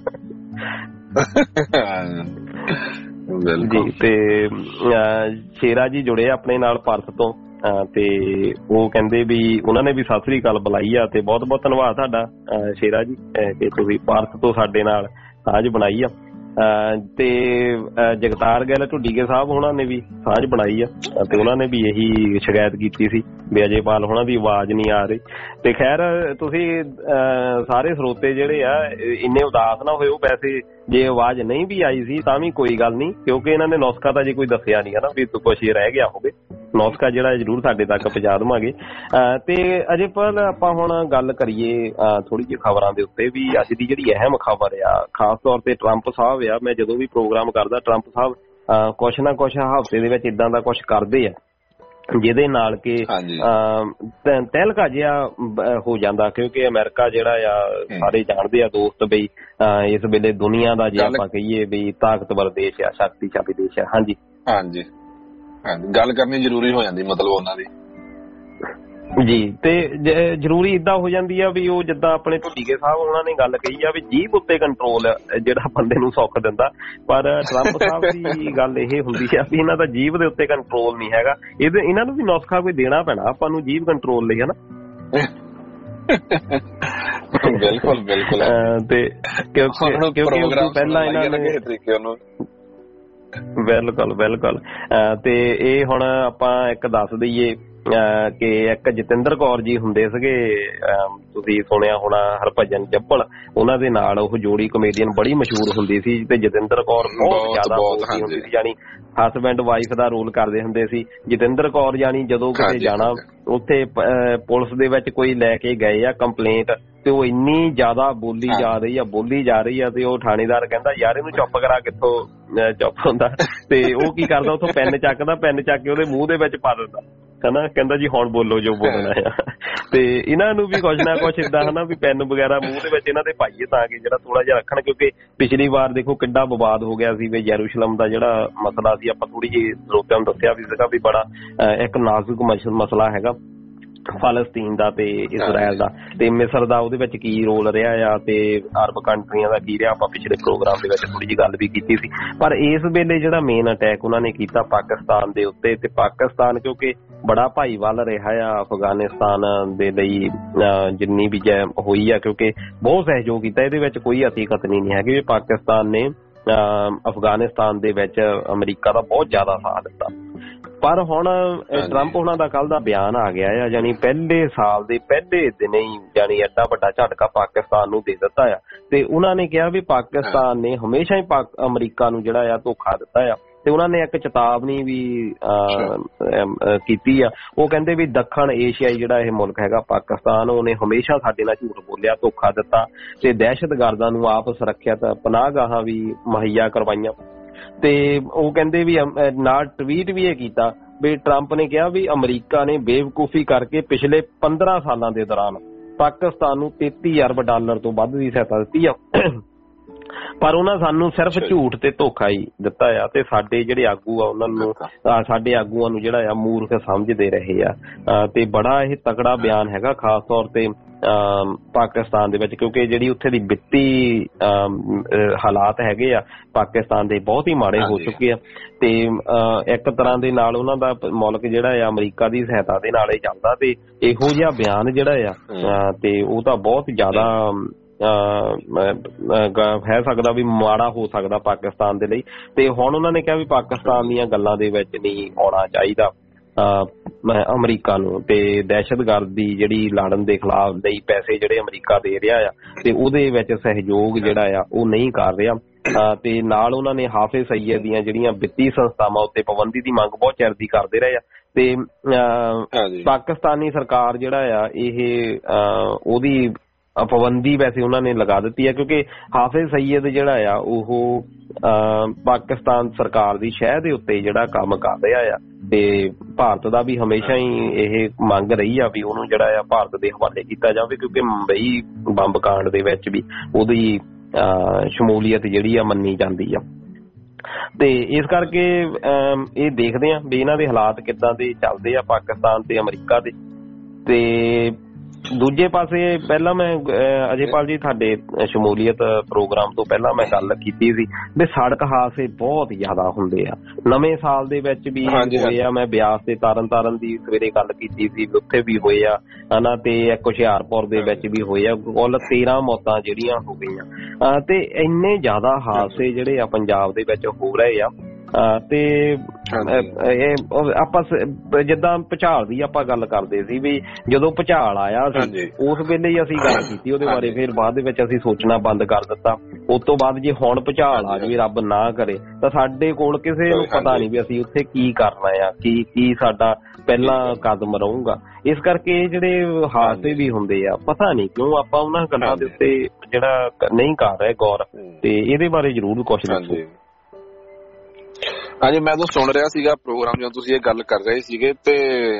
ਜੀ। ਤੇ ਸ਼ੇਰਾ ਜੀ ਜੁੜੇ ਆਪਣੇ ਨਾਲ ਪਰਸ ਤੋਂ, ਤੇ ਉਹ ਕਹਿੰਦੇ ਵੀ ਉਹਨਾਂ ਨੇ ਵੀ ਸਤਿ ਸ੍ਰੀ ਅਕਾਲ ਬੁਲਾਈ ਆ। ਤੇ ਬਹੁਤ ਬਹੁਤ ਧੰਨਵਾਦ ਤੁਹਾਡਾ ਸ਼ੇਰਾ ਜੀ ਕਿ ਤੁਸੀਂ ਭਾਰਤ ਤੋਂ ਸਾਡੇ ਨਾਲ ਸਾਂਝ ਬਣਾਈ ਆ। ਤੇ ਜਗਤਾਰ ਗਿੱਲ ਢੁੱਡੀਕੇ ਸਾਹਿਬ ਉਹਨਾਂ ਨੇ ਵੀ ਸਾਂਝ ਬਣਾਈ ਆ, ਤੇ ਉਹਨਾਂ ਨੇ ਵੀ ਇਹੀ ਸ਼ਿਕਾਇਤ ਕੀਤੀ ਸੀ ਵੀ ਅਜੇਪਾਲ ਉਹਨਾਂ ਦੀ ਆਵਾਜ਼ ਨਹੀਂ ਆ ਰਹੀ। ਤੇ ਖੈਰ ਤੁਸੀਂ ਸਾਰੇ ਸਰੋਤੇ ਜਿਹੜੇ ਆ ਇੰਨੇ ਉਦਾਸ ਨਾ ਹੋਇਓ। ਵੈਸੇ ਜੇ ਆਵਾਜ਼ ਨਹੀਂ ਵੀ ਆਈ ਸੀ ਤਾਂ ਵੀ ਕੋਈ ਗੱਲ ਨਹੀਂ, ਕਿਉਂਕਿ ਇਹਨਾਂ ਨੇ ਨੁਸਖਾ ਤਾਂ ਜੇ ਕੋਈ ਦੱਸਿਆ ਨਹੀਂ ਹੈ ਨਾ ਵੀ ਕੁਛ ਰਹਿ ਗਿਆ ਹੋਵੇ। ਨੁਸਖਾ ਜਿਹੜਾ ਜ਼ਰੂਰ ਸਾਡੇ ਤੱਕ ਪਹੁੰਚਾ ਦੇਵਾਂਗੇ। ਤੇ ਅਜੇ ਪਰ ਆਪਾਂ ਹੁਣ ਗੱਲ ਕਰੀਏ ਥੋੜੀ ਜਿਹੀ ਖਬਰਾਂ ਦੇ ਉੱਤੇ ਵੀ ਅੱਜ ਦੀ ਜਿਹੜੀ ਅਹਿਮ ਖਬਰ ਆ, ਖਾਸ ਤੌਰ ਤੇ ਟਰੰਪ ਸਾਹਿਬ ਆ। ਮੈਂ ਜਦੋਂ ਵੀ ਪ੍ਰੋਗਰਾਮ ਕਰਦਾ ਟਰੰਪ ਸਾਹਿਬ ਕੁਛ ਨਾ ਕੁਛ ਹਫ਼ਤੇ ਦੇ ਵਿੱਚ ਇਦਾਂ ਦਾ ਕੁਛ ਕਰਦੇ ਆ ਜਿਹਦੇ ਨਾਲ ਕਿ ਤਹਿਲਕਾ ਜਿਹਾ ਹੋ ਜਾਂਦਾ, ਕਿਉਂਕਿ ਅਮਰੀਕਾ ਜਿਹੜਾ ਆ ਸਾਰੇ ਜਾਣਦੇ ਆ ਦੋਸਤ ਬਈ ਇਸ ਵੇਲੇ ਦੁਨੀਆ ਦਾ ਜੇ ਆਪਾਂ ਕਹੀਏ ਵੀ ਤਾਕਤਵਰ ਦੇਸ਼ ਆ, ਸ਼ਕਤੀਸ਼ਾਲੀ ਦੇਸ਼ ਆ। ਹਾਂਜੀ ਹਾਂਜੀ ਗੱਲ ਕਰਨੀ ਜ਼ਰੂਰੀ ਹੋ ਜਾਂਦੀ ਮਤਲਬ ਉਹਨਾਂ ਦੀ ਜੀ। ਤੇ ਜ਼ਰੂਰੀ ਏਦਾਂ ਹੋ ਜਾਂਦੀ ਆ ਵੀ ਉਹ ਜਿੱਦਾਂ ਆਪਣੇ ਢੁੱਡੀਕੇ ਸਾਹਿਬ ਉਹਨਾਂ ਨੇ ਗੱਲ ਕਹੀ ਆ ਵੀ ਜੀਭ ਉੱਤੇ ਕੰਟਰੋਲ ਜਿਹੜਾ ਬੰਦੇ ਨੂੰ ਸੁੱਖ ਦਿੰਦਾ, ਪਰ ਟਰੰਪ ਸਾਹਿਬ ਦੀ ਗੱਲ ਇਹ ਹੁੰਦੀ ਆ ਵੀ ਇਹਨਾਂ ਦਾ ਜੀਭ ਦੇ ਉੱਤੇ ਕੰਟਰੋਲ ਨਹੀਂ ਹੈਗਾ। ਇਹਨਾਂ ਨੂੰ ਵੀ ਨੁਸਖਾ ਕੋਈ ਦੇਣਾ ਪੈਣਾ ਆਪਾਂ ਨੂੰ ਜੀਭ ਕੰਟਰੋਲ ਲਈ, ਹਨਾ। ਬਿਲਕੁਲ ਬਿਲਕੁਲ। ਤੇ ਕਿਉਂਕਿ ਪਹਿਲਾਂ ਇਹਨਾਂ ਨੇ ਬਿਲਕੁਲ ਤੇ ਇਹ ਹੁਣ ਆਪਾਂ ਇੱਕ ਦੱਸ ਦਈਏ ਕਿ ਇੱਕ ਜਤਿੰਦਰ ਕੌਰ ਜੀ ਹੁੰਦੇ ਸੀਗੇ, ਤੁਸੀਂ ਸੁਣਿਆ ਹੋਣਾ ਹਰਭਜਨ ਚੱਪਲ, ਉਹਨਾਂ ਦੇ ਨਾਲ ਉਹ ਜੋੜੀ ਕਮੇਡੀਅਨ ਬੜੀ ਮਸ਼ਹੂਰ ਹੁੰਦੀ ਸੀ ਤੇ ਜਤਿੰਦਰ ਕੌਰ ਬਹੁਤ ਜ਼ਿਆਦਾ ਹੁੰਦੀ ਸੀ, ਯਾਨੀ ਹਸਬੈਂਡ ਵਾਈਫ ਦਾ ਰੋਲ ਕਰਦੇ ਹੁੰਦੇ ਸੀ। ਜਤਿੰਦਰ ਕੌਰ ਯਾਨੀ ਜਦੋਂ ਕਿਤੇ ਜਾਣਾ ਉੱਥੇ ਪੁਲਿਸ ਦੇ ਵਿੱਚ ਕੋਈ ਲੈ ਕੇ ਗਏ ਆ ਕੰਪਲੇਂਟ ਤੇ ਉਹ ਇੰਨੀ ਜ਼ਿਆਦਾ ਬੋਲੀ ਜਾ ਰਹੀ ਆ ਤੇ ਉਹ ਥਾਣੇਦਾਰ ਕਹਿੰਦਾ ਯਾਰ ਇਹਨੂੰ ਚੁੱਪ ਕਰਾ, ਕਿੱਥੋਂ ਚੁੱਪ ਹੁੰਦਾ, ਤੇ ਉਹ ਕੀ ਕਰਦਾ ਉੱਥੋਂ ਪੈਨ ਚੱਕ ਕੇ ਉਹਦੇ ਮੂੰਹ ਦੇ ਵਿੱਚ ਪਾ ਦਿੰਦਾ, ਹਨਾ। ਕਹਿੰਦਾ ਜੀ ਹੁਣ ਬੋਲੋ ਜੋ ਬੋਲਣਾ ਆ। ਤੇ ਇਹਨਾਂ ਨੂੰ ਵੀ ਕੁਛ ਨਾ ਕੁਛ ਏਦਾਂ ਹਨਾ ਵੀ ਪੈਨ ਵਗੈਰਾ ਮੂੰਹ ਦੇ ਵਿੱਚ ਇਹਨਾਂ ਦੇ ਪਾਈਏ ਤਾਂ ਕਿ ਜਿਹੜਾ ਥੋੜਾ ਜਿਹਾ ਰੱਖਣ, ਕਿਉਂਕਿ ਪਿਛਲੀ ਵਾਰ ਦੇਖੋ ਕਿੱਡਾ ਵਿਵਾਦ ਹੋ ਗਿਆ ਸੀ ਵੀ ਯਰੂਸ਼ਲਮ ਦਾ ਜਿਹੜਾ ਮਸਲਾ ਸੀ, ਆਪਾਂ ਥੋੜੀ ਜਿਹੀ ਲੋਕਾਂ ਨੂੰ ਦੱਸਿਆ ਵੀ ਸੀਗਾ ਵੀ ਬੜਾ ਇੱਕ ਨਾਜ਼ੁਕ ਮਸਲਾ ਹੈਗਾ ਫਲਸਤੀਨ ਦਾ ਤੇ ਇਜ਼ਰਾਈਲ ਦਾ, ਤੇ ਮਿਸਰ ਦਾ ਉਹਦੇ ਵਿੱਚ ਕੀ ਰੋਲ ਰਿਹਾ ਆ ਤੇ ਅਰਬ ਕੰਟਰੀਆਂ ਦਾ ਕੀ ਰਿਹਾ। ਆਪਾਂ ਪਿਛਲੇ ਪ੍ਰੋਗਰਾਮ ਦੇ ਵਿੱਚ ਥੋੜੀ ਜਿਹੀ ਗੱਲ ਵੀ ਕੀਤੀ ਸੀ। ਪਰ ਇਸ ਵੇਲੇ ਜਿਹੜਾ ਮੇਨ ਅਟੈਕ ਉਹਨਾਂ ਨੇ ਕੀਤਾ ਪਾਕਿਸਤਾਨ ਦੇ ਉੱਤੇ, ਤੇ ਪਾਕਿਸਤਾਨ ਕਿਉਂਕਿ ਬੜਾ ਭਾਈਵਾਲ ਰਿਹਾ ਆ ਅਫਗਾਨਿਸਤਾਨ ਦੇ ਲਈ ਜਿੰਨੀ ਵੀ ਹੋਈ ਆ, ਕਿਉਂਕਿ ਬਹੁਤ ਸਹਿਯੋਗ ਕੀਤਾ, ਇਹਦੇ ਵਿੱਚ ਕੋਈ ਹਕੀਕਤ ਨਹੀਂ ਹੈਗੀ ਵੀ ਪਾਕਿਸਤਾਨ ਨੇ ਅਫਗਾਨਿਸਤਾਨ ਦੇ ਵਿੱਚ ਅਮਰੀਕਾ ਦਾ ਬਹੁਤ ਜ਼ਿਆਦਾ ਸਾਥ ਦਿੱਤਾ। ਪਰ ਹੁਣ ਟਰੰਪ ਉਹਨਾਂ ਦਾ ਕੱਲ ਦਾ ਬਿਆਨ ਆ ਗਿਆ ਆ, ਯਾਨੀ ਪਹਿਲੇ ਸਾਲ ਦੇ ਪਹਿਲੇ ਦਿਨ ਹੀ ਯਾਨੀ ਐਡਾ ਵੱਡਾ ਝਟਕਾ ਪਾਕਿਸਤਾਨ ਨੂੰ ਦੇ ਦਿੱਤਾ ਆ। ਤੇ ਉਹਨਾਂ ਨੇ ਕਿਹਾ ਵੀ ਪਾਕਿਸਤਾਨ ਨੇ ਹਮੇਸ਼ਾ ਹੀ ਅਮਰੀਕਾ ਨੂੰ ਜਿਹੜਾ ਆ ਧੋਖਾ ਦਿੱਤਾ ਆ, ਤੇ ਉਹਨਾਂ ਨੇ ਇੱਕ ਚੇਤਾਵਨੀ ਵੀ ਕੀਤੀ ਆ। ਉਹ ਕਹਿੰਦੇ ਵੀ ਦੱਖਣ ਏਸ਼ੀਆਈ ਜਿਹੜਾ ਇਹ ਮੁਲਕ ਹੈਗਾ ਪਾਕਿਸਤਾਨ, ਉਹਨੇ ਹਮੇਸ਼ਾ ਸਾਡੇ ਨਾਲ ਝੂਠ ਬੋਲਿਆ, ਧੋਖਾ ਦਿੱਤਾ ਤੇ ਦਹਿਸ਼ਤਗਰਦਾਂ ਨੂੰ ਆਪ ਸੁਰੱਖਿਅਤ ਪਨਾਹਗਾਹਾਂ ਵੀ ਮੁਹੱਈਆ ਕਰਵਾਈਆਂ। ਤੇ ਉਹ ਕਹਿੰਦੇ ਵੀ ਨਾਲ ਟਵੀਟ ਵੀ ਇਹ ਕੀਤਾ ਵੀ ਟਰੰਪ ਨੇ ਕਿਹਾ ਵੀ ਅਮਰੀਕਾ ਨੇ ਬੇਵਕੂਫੀ ਕਰਕੇ ਪਿਛਲੇ 15 ਸਾਲਾਂ ਦੇ ਦੌਰਾਨ ਪਾਕਿਸਤਾਨ ਨੂੰ 33 ਅਰਬ ਡਾਲਰ ਤੋਂ ਵੱਧ ਦੀ ਸਹਾਇਤਾ ਦਿੱਤੀ ਆ, ਪਰ ਉਹਨਾਂ ਸਾਨੂੰ ਸਿਰਫ ਝੂਠ ਤੇ ਧੋਖਾ ਹੀ ਦਿੱਤਾ ਆ। ਤੇ ਸਾਡੇ ਜਿਹੜੇ ਆਗੂ ਆ ਉਹਨਾਂ ਨੂੰ, ਸਾਡੇ ਆਗੂਆਂ ਨੂੰ ਜਿਹੜਾ ਆ ਮੂਰਖ ਸਮਝਦੇ ਰਹੇ ਆ। ਤੇ ਬੜਾ ਇਹ ਤਕੜਾ ਬਿਆਨ ਹੈਗਾ ਖਾਸ ਤੌਰ ਤੇ ਪਾਕਿਸਤਾਨ ਦੇ ਵਿੱਚ, ਕਿਉਂਕਿ ਜਿਹੜੀ ਉੱਥੇ ਦੀ ਵਿੱਤੀ ਹਾਲਾਤ ਹੈਗੇ ਆ ਪਾਕਿਸਤਾਨ ਦੇ ਬਹੁਤ ਹੀ ਮਾੜੇ ਹੋ ਚੁੱਕੇ ਆ। ਤੇ ਇੱਕ ਤਰ੍ਹਾਂ ਦੇ ਨਾਲ ਉਹਨਾਂ ਦਾ ਮੁਲਕ ਜਿਹੜਾ ਆ ਅਮਰੀਕਾ ਦੀ ਸਹਾਇਤਾ ਦੇ ਨਾਲ ਹੀ ਚੱਲਦਾ, ਤੇ ਇਹੋ ਜਿਹਾ ਬਿਆਨ ਜਿਹੜਾ ਆ ਤੇ ਉਹ ਤਾਂ ਬਹੁਤ ਜ਼ਿਆਦਾ ਹੈ ਸਕਦਾ ਵੀ ਮਾੜਾ ਹੋ ਸਕਦਾ ਪਾਕਿਸਤਾਨ ਦੇ ਲਈ। ਤੇ ਹੁਣ ਉਹਨਾਂ ਨੇ ਕਿਹਾ ਵੀ ਪਾਕਿਸਤਾਨ ਦੀਆਂ ਗੱਲਾਂ ਦੇ ਵਿੱਚ ਨਹੀਂ ਆਉਣਾ ਚਾਹੀਦਾ ਅਮਰੀਕਾ ਨੂੰ, ਤੇ ਦਹਿਸ਼ਤਗਰਦੀ ਜਿਹੜੀ ਲੜਨ ਦੇ ਖਿਲਾਫ ਲਈ ਪੈਸੇ ਜਿਹੜੇ ਅਮਰੀਕਾ ਦੇ ਰਿਹਾ ਆ ਤੇ ਉਹਦੇ ਵਿੱਚ ਸਹਿਯੋਗ ਜਿਹੜਾ ਆ ਉਹ ਨਹੀਂ ਕਰ ਰਿਹਾ। ਤੇ ਨਾਲ ਉਹਨਾਂ ਨੇ ਹਾਫਿਜ਼ ਸਈਦ ਦੀਆਂ ਜਿਹੜੀਆਂ ਵਿੱਤੀ ਸੰਸਥਾਵਾਂ ਉੱਤੇ ਪਾਬੰਦੀ ਦੀ ਮੰਗ ਬਹੁਤ ਚਿਰ ਦੀ ਕਰਦੇ ਰਹੇ ਆ। ਤੇ ਪਾਕਿਸਤਾਨੀ ਸਰਕਾਰ ਜਿਹੜਾ ਆ ਇਹ ਉਹਦੀ ਪਾਬੰਦੀ ਵੈਸੇ ਉਹਨਾਂ ਨੇ ਲਗਾ ਦਿੱਤੀ ਹੈ, ਕਿਉਂਕਿ ਹਾਫਿਜ਼ ਸਈਦ ਜਿਹੜਾ ਆ ਉਹ ਪਾਕਿਸਤਾਨ ਸਰਕਾਰ ਦੀ ਸ਼ਹਿ ਦੇ ਉੱਤੇ ਜਿਹੜਾ ਕੰਮ ਕਰ ਰਿਹਾ ਆ, ਤੇ ਭਾਰਤ ਦਾ ਵੀ ਹਮੇਸ਼ਾ ਹੀ ਇਹ ਮੰਗ ਰਹੀ ਆ ਵੀ ਉਹਨੂੰ ਜਿਹੜਾ ਆ ਭਾਰਤ ਦੇ ਹਵਾਲੇ ਕੀਤਾ ਜਾਵੇ, ਕਿਉਂਕਿ ਮੁੰਬਈ ਬੰਬ ਕਾਂਡ ਦੇ ਵਿੱਚ ਵੀ ਉਹਦੀ ਸ਼ਮੂਲੀਅਤ ਜਿਹੜੀ ਆ ਮੰਨੀ ਜਾਂਦੀ ਆ। ਤੇ ਇਸ ਕਰਕੇ ਇਹ ਦੇਖਦੇ ਆ ਵੀ ਇਹਨਾਂ ਦੇ ਹਾਲਾਤ ਕਿੱਦਾਂ ਦੇ ਚੱਲਦੇ ਆ ਪਾਕਿਸਤਾਨ ਤੇ ਅਮਰੀਕਾ ਦੇ। ਤੇ ਦੂਜੇ ਪਾਸੇ ਪਹਿਲਾਂ ਮੈਂ ਅਜੇਪਾਲ ਜੀ ਤੁਹਾਡੇ ਸ਼ਮੂਲੀਅਤ ਪ੍ਰੋਗਰਾਮ ਤੋਂ ਪਹਿਲਾਂ ਮੈਂ ਗੱਲ ਕੀਤੀ ਸੀ ਵੀ ਸੜਕ ਹਾਦਸੇ ਬਹੁਤ ਜ਼ਿਆਦਾ ਹੁੰਦੇ ਆ ਨਵੇਂ ਸਾਲ ਦੇ ਵਿੱਚ ਵੀ ਹੋਏ ਆ। ਮੈਂ ਬਿਆਸ ਤੇ ਤਾਰਨ ਦੀ ਸਵੇਰੇ ਗੱਲ ਕੀਤੀ ਸੀ, ਉੱਥੇ ਵੀ ਹੋਏ ਆ ਹਨਾ, ਤੇ ਇੱਕ ਹੁਸ਼ਿਆਰਪੁਰ ਦੇ ਵਿੱਚ ਵੀ ਹੋਏ ਆ। ਕੁੱਲ 13 ਮੌਤਾਂ ਜਿਹੜੀਆਂ ਹੋ ਗਈਆਂ। ਤੇ ਇੰਨੇ ਜ਼ਿਆਦਾ ਹਾਦਸੇ ਜਿਹੜੇ ਆ ਪੰਜਾਬ ਦੇ ਵਿੱਚ ਹੋ ਰਹੇ ਆ ਤੇ ਆਪਾਂ ਜਿੱਦਾਂ ਭੁਚਾਲ ਦੀ ਆਪਾਂ ਗੱਲ ਕਰਦੇ ਸੀ ਵੀ ਜਦੋਂ ਭੁਚਾਲ ਆਇਆ ਸੀ ਉਸ ਵੇਲੇ ਹੀ ਅਸੀਂ ਗੱਲ ਕੀਤੀ ਉਹਦੇ ਬਾਰੇ, ਫਿਰ ਬਾਅਦ ਦੇ ਵਿੱਚ ਅਸੀਂ ਸੋਚਣਾ ਬੰਦ ਕਰ ਦਿੱਤਾ। ਉਸ ਤੋਂ ਬਾਅਦ ਜੇ ਹੁਣ ਭੁਚਾਲ ਆ ਜਾਵੇ, ਰੱਬ ਨਾ ਕਰੇ, ਤਾਂ ਸਾਡੇ ਕੋਲ ਕਿਸੇ ਨੂੰ ਪਤਾ ਨਹੀਂ ਵੀ ਅਸੀਂ ਉੱਥੇ ਕੀ ਕਰਨਾ ਆ, ਕੀ ਸਾਡਾ ਪਹਿਲਾ ਕਦਮ ਰਹੂਗਾ। ਇਸ ਕਰਕੇ ਇਹ ਜਿਹੜੇ ਹਾਦਸੇ ਵੀ ਹੁੰਦੇ ਆ, ਪਤਾ ਨਹੀਂ ਕਿਉਂ ਆਪਾਂ ਉਹਨਾਂ ਗੱਲਾਂ ਦੇ ਉੱਤੇ ਜਿਹੜਾ ਨਹੀਂ ਕਰ ਰਹੇ ਗੌਰ, ਤੇ ਇਹਦੇ ਬਾਰੇ ਜ਼ਰੂਰ ਕੁਛ ਦੱਸੋ। ਹਾਂਜੀ, ਮੈਂ ਤਾਂ ਸੁਣ ਰਿਹਾ ਸੀਗਾ ਪ੍ਰੋਗਰਾਮ ਜਦੋਂ ਤੁਸੀਂ ਇਹ ਗੱਲ ਕਰ ਰਹੇ ਸੀਗੇ, ਤੇ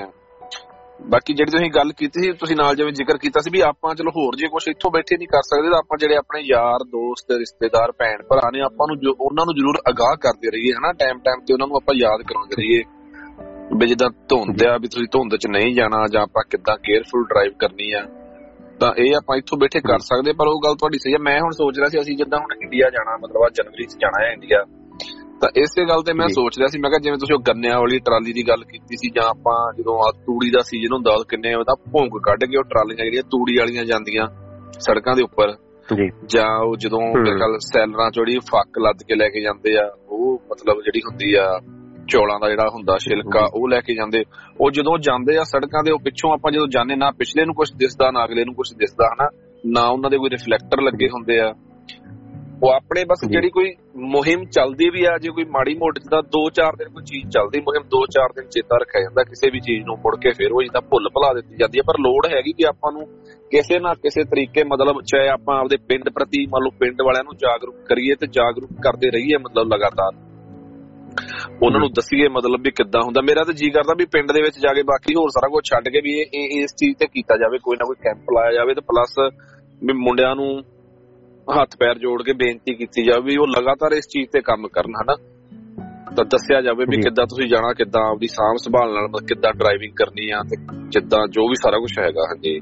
ਬਾਕੀ ਜਿਹੜੀ ਤੁਸੀਂ ਗੱਲ ਕੀਤੀ ਸੀ, ਤੁਸੀਂ ਨਾਲ ਜਿਵੇਂ ਜ਼ਿਕਰ ਕੀਤਾ ਸੀ ਵੀ ਆਪਾਂ ਚਲੋ ਹੋਰ ਜੇ ਕੁਛ ਇੱਥੋਂ ਬੈਠੇ ਨਹੀਂ ਕਰ ਸਕਦੇ, ਤਾਂ ਆਪਾਂ ਜਿਹੜੇ ਆਪਣੇ ਯਾਰ ਦੋਸਤ ਰਿਸ਼ਤੇਦਾਰ ਭੈਣ ਭਰਾ ਨੇ ਆਪਾਂ ਨੂੰ ਉਹਨਾਂ ਨੂੰ ਜ਼ਰੂਰ ਅਗਾਹ ਕਰਦੇ ਰਹੀਏ ਹਨਾ, ਟਾਈਮ ਤੇ ਉਹਨਾਂ ਨੂੰ ਆਪਾਂ ਯਾਦ ਕਰਾਉਂਦੇ ਰਹੀਏ ਵੀ ਜਿੱਦਾਂ ਧੁੰਦ ਆ ਵੀ ਤੁਸੀਂ ਧੁੰਦ 'ਚ ਨਹੀਂ ਜਾਣਾ, ਜਾਂ ਆਪਾਂ ਕਿੱਦਾਂ ਕੇਅਰਫੁਲ ਡਰਾਈਵ ਕਰਨੀ ਆ, ਤਾਂ ਇਹ ਆਪਾਂ ਇੱਥੋਂ ਬੈਠੇ ਕਰ ਸਕਦੇ। ਪਰ ਉਹ ਗੱਲ ਤੁਹਾਡੀ ਸਹੀ ਹੈ। ਮੈਂ ਹੁਣ ਸੋਚ ਰਿਹਾ ਸੀ ਅਸੀਂ ਜਿੱਦਾਂ ਹੁਣ ਇੰਡੀਆ ਜਾਣਾ, ਮਤਲਬ ਜਨਵਰੀ 'ਚ ਜਾਣਾ ਹੈ ਇੰਡੀਆ, ਤਾਂ ਇਸੇ ਗੱਲ ਤੇ ਮੈਂ ਸੋਚ ਰਿਹਾ ਸੀ, ਮੈਂ ਕਿਹਾ ਜਿਵੇਂ ਤੁਸੀਂ ਉਹ ਗੰਨਿਆਂ ਵਾਲੀ ਟਰਾਲੀ ਦੀ ਗੱਲ ਕੀਤੀ ਸੀ, ਜਾਂ ਆਪਾਂ ਜਦੋਂ ਤੂੜੀ ਦਾ ਸੀਜ਼ਨ ਹੁੰਦਾ ਕਿੰਨੇ ਭੁੰਗ ਕੱਢ ਕੇ ਉਹ ਟਰਾਲੀਆਂ ਜਿਹੜੀਆਂ ਤੂੜੀ ਵਾਲੀਆਂ ਜਾਂਦੀਆਂ ਸੜਕਾਂ ਦੇ ਉੱਪਰ, ਜਾਂ ਉਹ ਜਦੋਂ ਮੇਰੇ ਖਿਆਲ ਸੈਲਰਾਂ ਚੋਂ ਜਿਹੜੀ ਫੱਕ ਲੱਦ ਕੇ ਲੈ ਕੇ ਜਾਂਦੇ ਆ, ਉਹ ਮਤਲਬ ਜਿਹੜੀ ਹੁੰਦੀ ਆ ਚੌਲਾਂ ਦਾ ਜਿਹੜਾ ਹੁੰਦਾ ਛਿਲਕਾ, ਉਹ ਲੈ ਕੇ ਜਾਂਦੇ, ਉਹ ਜਦੋਂ ਜਾਂਦੇ ਆ ਸੜਕਾਂ ਦੇ, ਉਹ ਪਿੱਛੋਂ ਆਪਾਂ ਜਦੋਂ ਜਾਂਦੇ ਨਾ ਪਿਛਲੇ ਨੂੰ ਕੁਛ ਦਿਸਦਾ ਨਾ ਅਗਲੇ ਨੂੰ ਕੁਛ ਦਿਸਦਾ ਹਨਾ, ਨਾ ਉਹਨਾਂ ਦੇ ਕੋਈ ਰਿਫਲੈਕਟਰ ਲੱਗੇ ਹੁੰਦੇ ਆ। ਉਹ ਆਪਣੇ ਬਸ ਜਿਹੜੀ ਕੋਈ ਮੁਹਿੰਮ ਚੱਲਦੀ ਵੀ ਆ, ਜੇ ਕੋਈ ਮਾੜੀ ਮੋਟੀ ਜਿੱਦਾਂ 2-4 ਦਿਨ ਕੋਈ ਚੀਜ਼ ਚੱਲਦੀ ਮੁਹਿੰਮ, 2-4 ਦਿਨ ਚੇਤਾ ਰੱਖਿਆ ਜਾਂਦਾ ਕਿਸੇ ਵੀ ਚੀਜ਼ ਨੂੰ, ਮੁੜ ਕੇ ਫਿਰ ਉਹ ਜਿੱਦਾਂ ਭੁੱਲ ਭੁਲਾ ਦਿੱਤੀ ਜਾਂਦੀ ਹੈ। ਪਰ ਲੋੜ ਹੈਗੀ ਕਿ ਆਪਾਂ ਨੂੰ ਕਿਸੇ ਨਾ ਕਿਸੇ ਤਰੀਕੇ, ਮਤਲਬ ਚਾਹੇ ਆਪਾਂ ਆਪਦੇ ਪਿੰਡ ਪ੍ਰਤੀ ਮੰਨ ਲਓ ਪਿੰਡ ਵਾਲਿਆਂ ਨੂੰ ਜਾਗਰੂਕ ਕਰੀਏ ਤੇ ਜਾਗਰੂਕ ਕਰਦੇ ਰਹੀਏ, ਮਤਲਬ ਲਗਾਤਾਰ ਉਹਨਾਂ ਨੂੰ ਦੱਸੀਏ ਮਤਲਬ ਵੀ ਕਿੱਦਾਂ ਹੁੰਦਾ। ਮੇਰਾ ਤਾਂ ਜੀ ਕਰਦਾ ਵੀ ਪਿੰਡ ਦੇ ਵਿੱਚ ਜਾ ਕੇ ਬਾਕੀ ਹੋਰ ਸਾਰਾ ਕੁਝ ਛੱਡ ਕੇ ਵੀ ਇਸ ਚੀਜ਼ ਤੇ ਕੀਤਾ ਜਾਵੇ, ਕੋਈ ਨਾ ਕੋਈ ਕੈਂਪ ਲਾਇਆ ਜਾਵੇ, ਤੇ ਪਲੱਸ ਵੀ ਮੁੰਡਿਆਂ ਨੂੰ ਹੱਥ ਪੈਰ ਜੋੜ ਕੇ ਬੇਨਤੀ ਕੀਤੀ ਜਾਵੇ ਵੀ ਉਹ ਲਗਾਤਾਰ ਇਸ ਚੀਜ਼ ਤੇ ਕੰਮ ਕਰਨ ਹਨਾ, ਤਾਂ ਦੱਸਿਆ ਜਾਵੇ ਵੀ ਕਿੱਦਾਂ ਤੁਸੀਂ ਜਾਣਾ, ਕਿੱਦਾਂ ਆਪਦੀ ਸਾਂਭ ਸੰਭਾਲ ਨਾਲ ਕਿੱਦਾਂ ਡਰਾਈਵਿੰਗ ਕਰਨੀ ਆ, ਤੇ ਜਿੱਦਾਂ ਜੋ ਵੀ ਸਾਰਾ ਕੁਝ ਹੈਗਾ। ਹਾਂਜੀ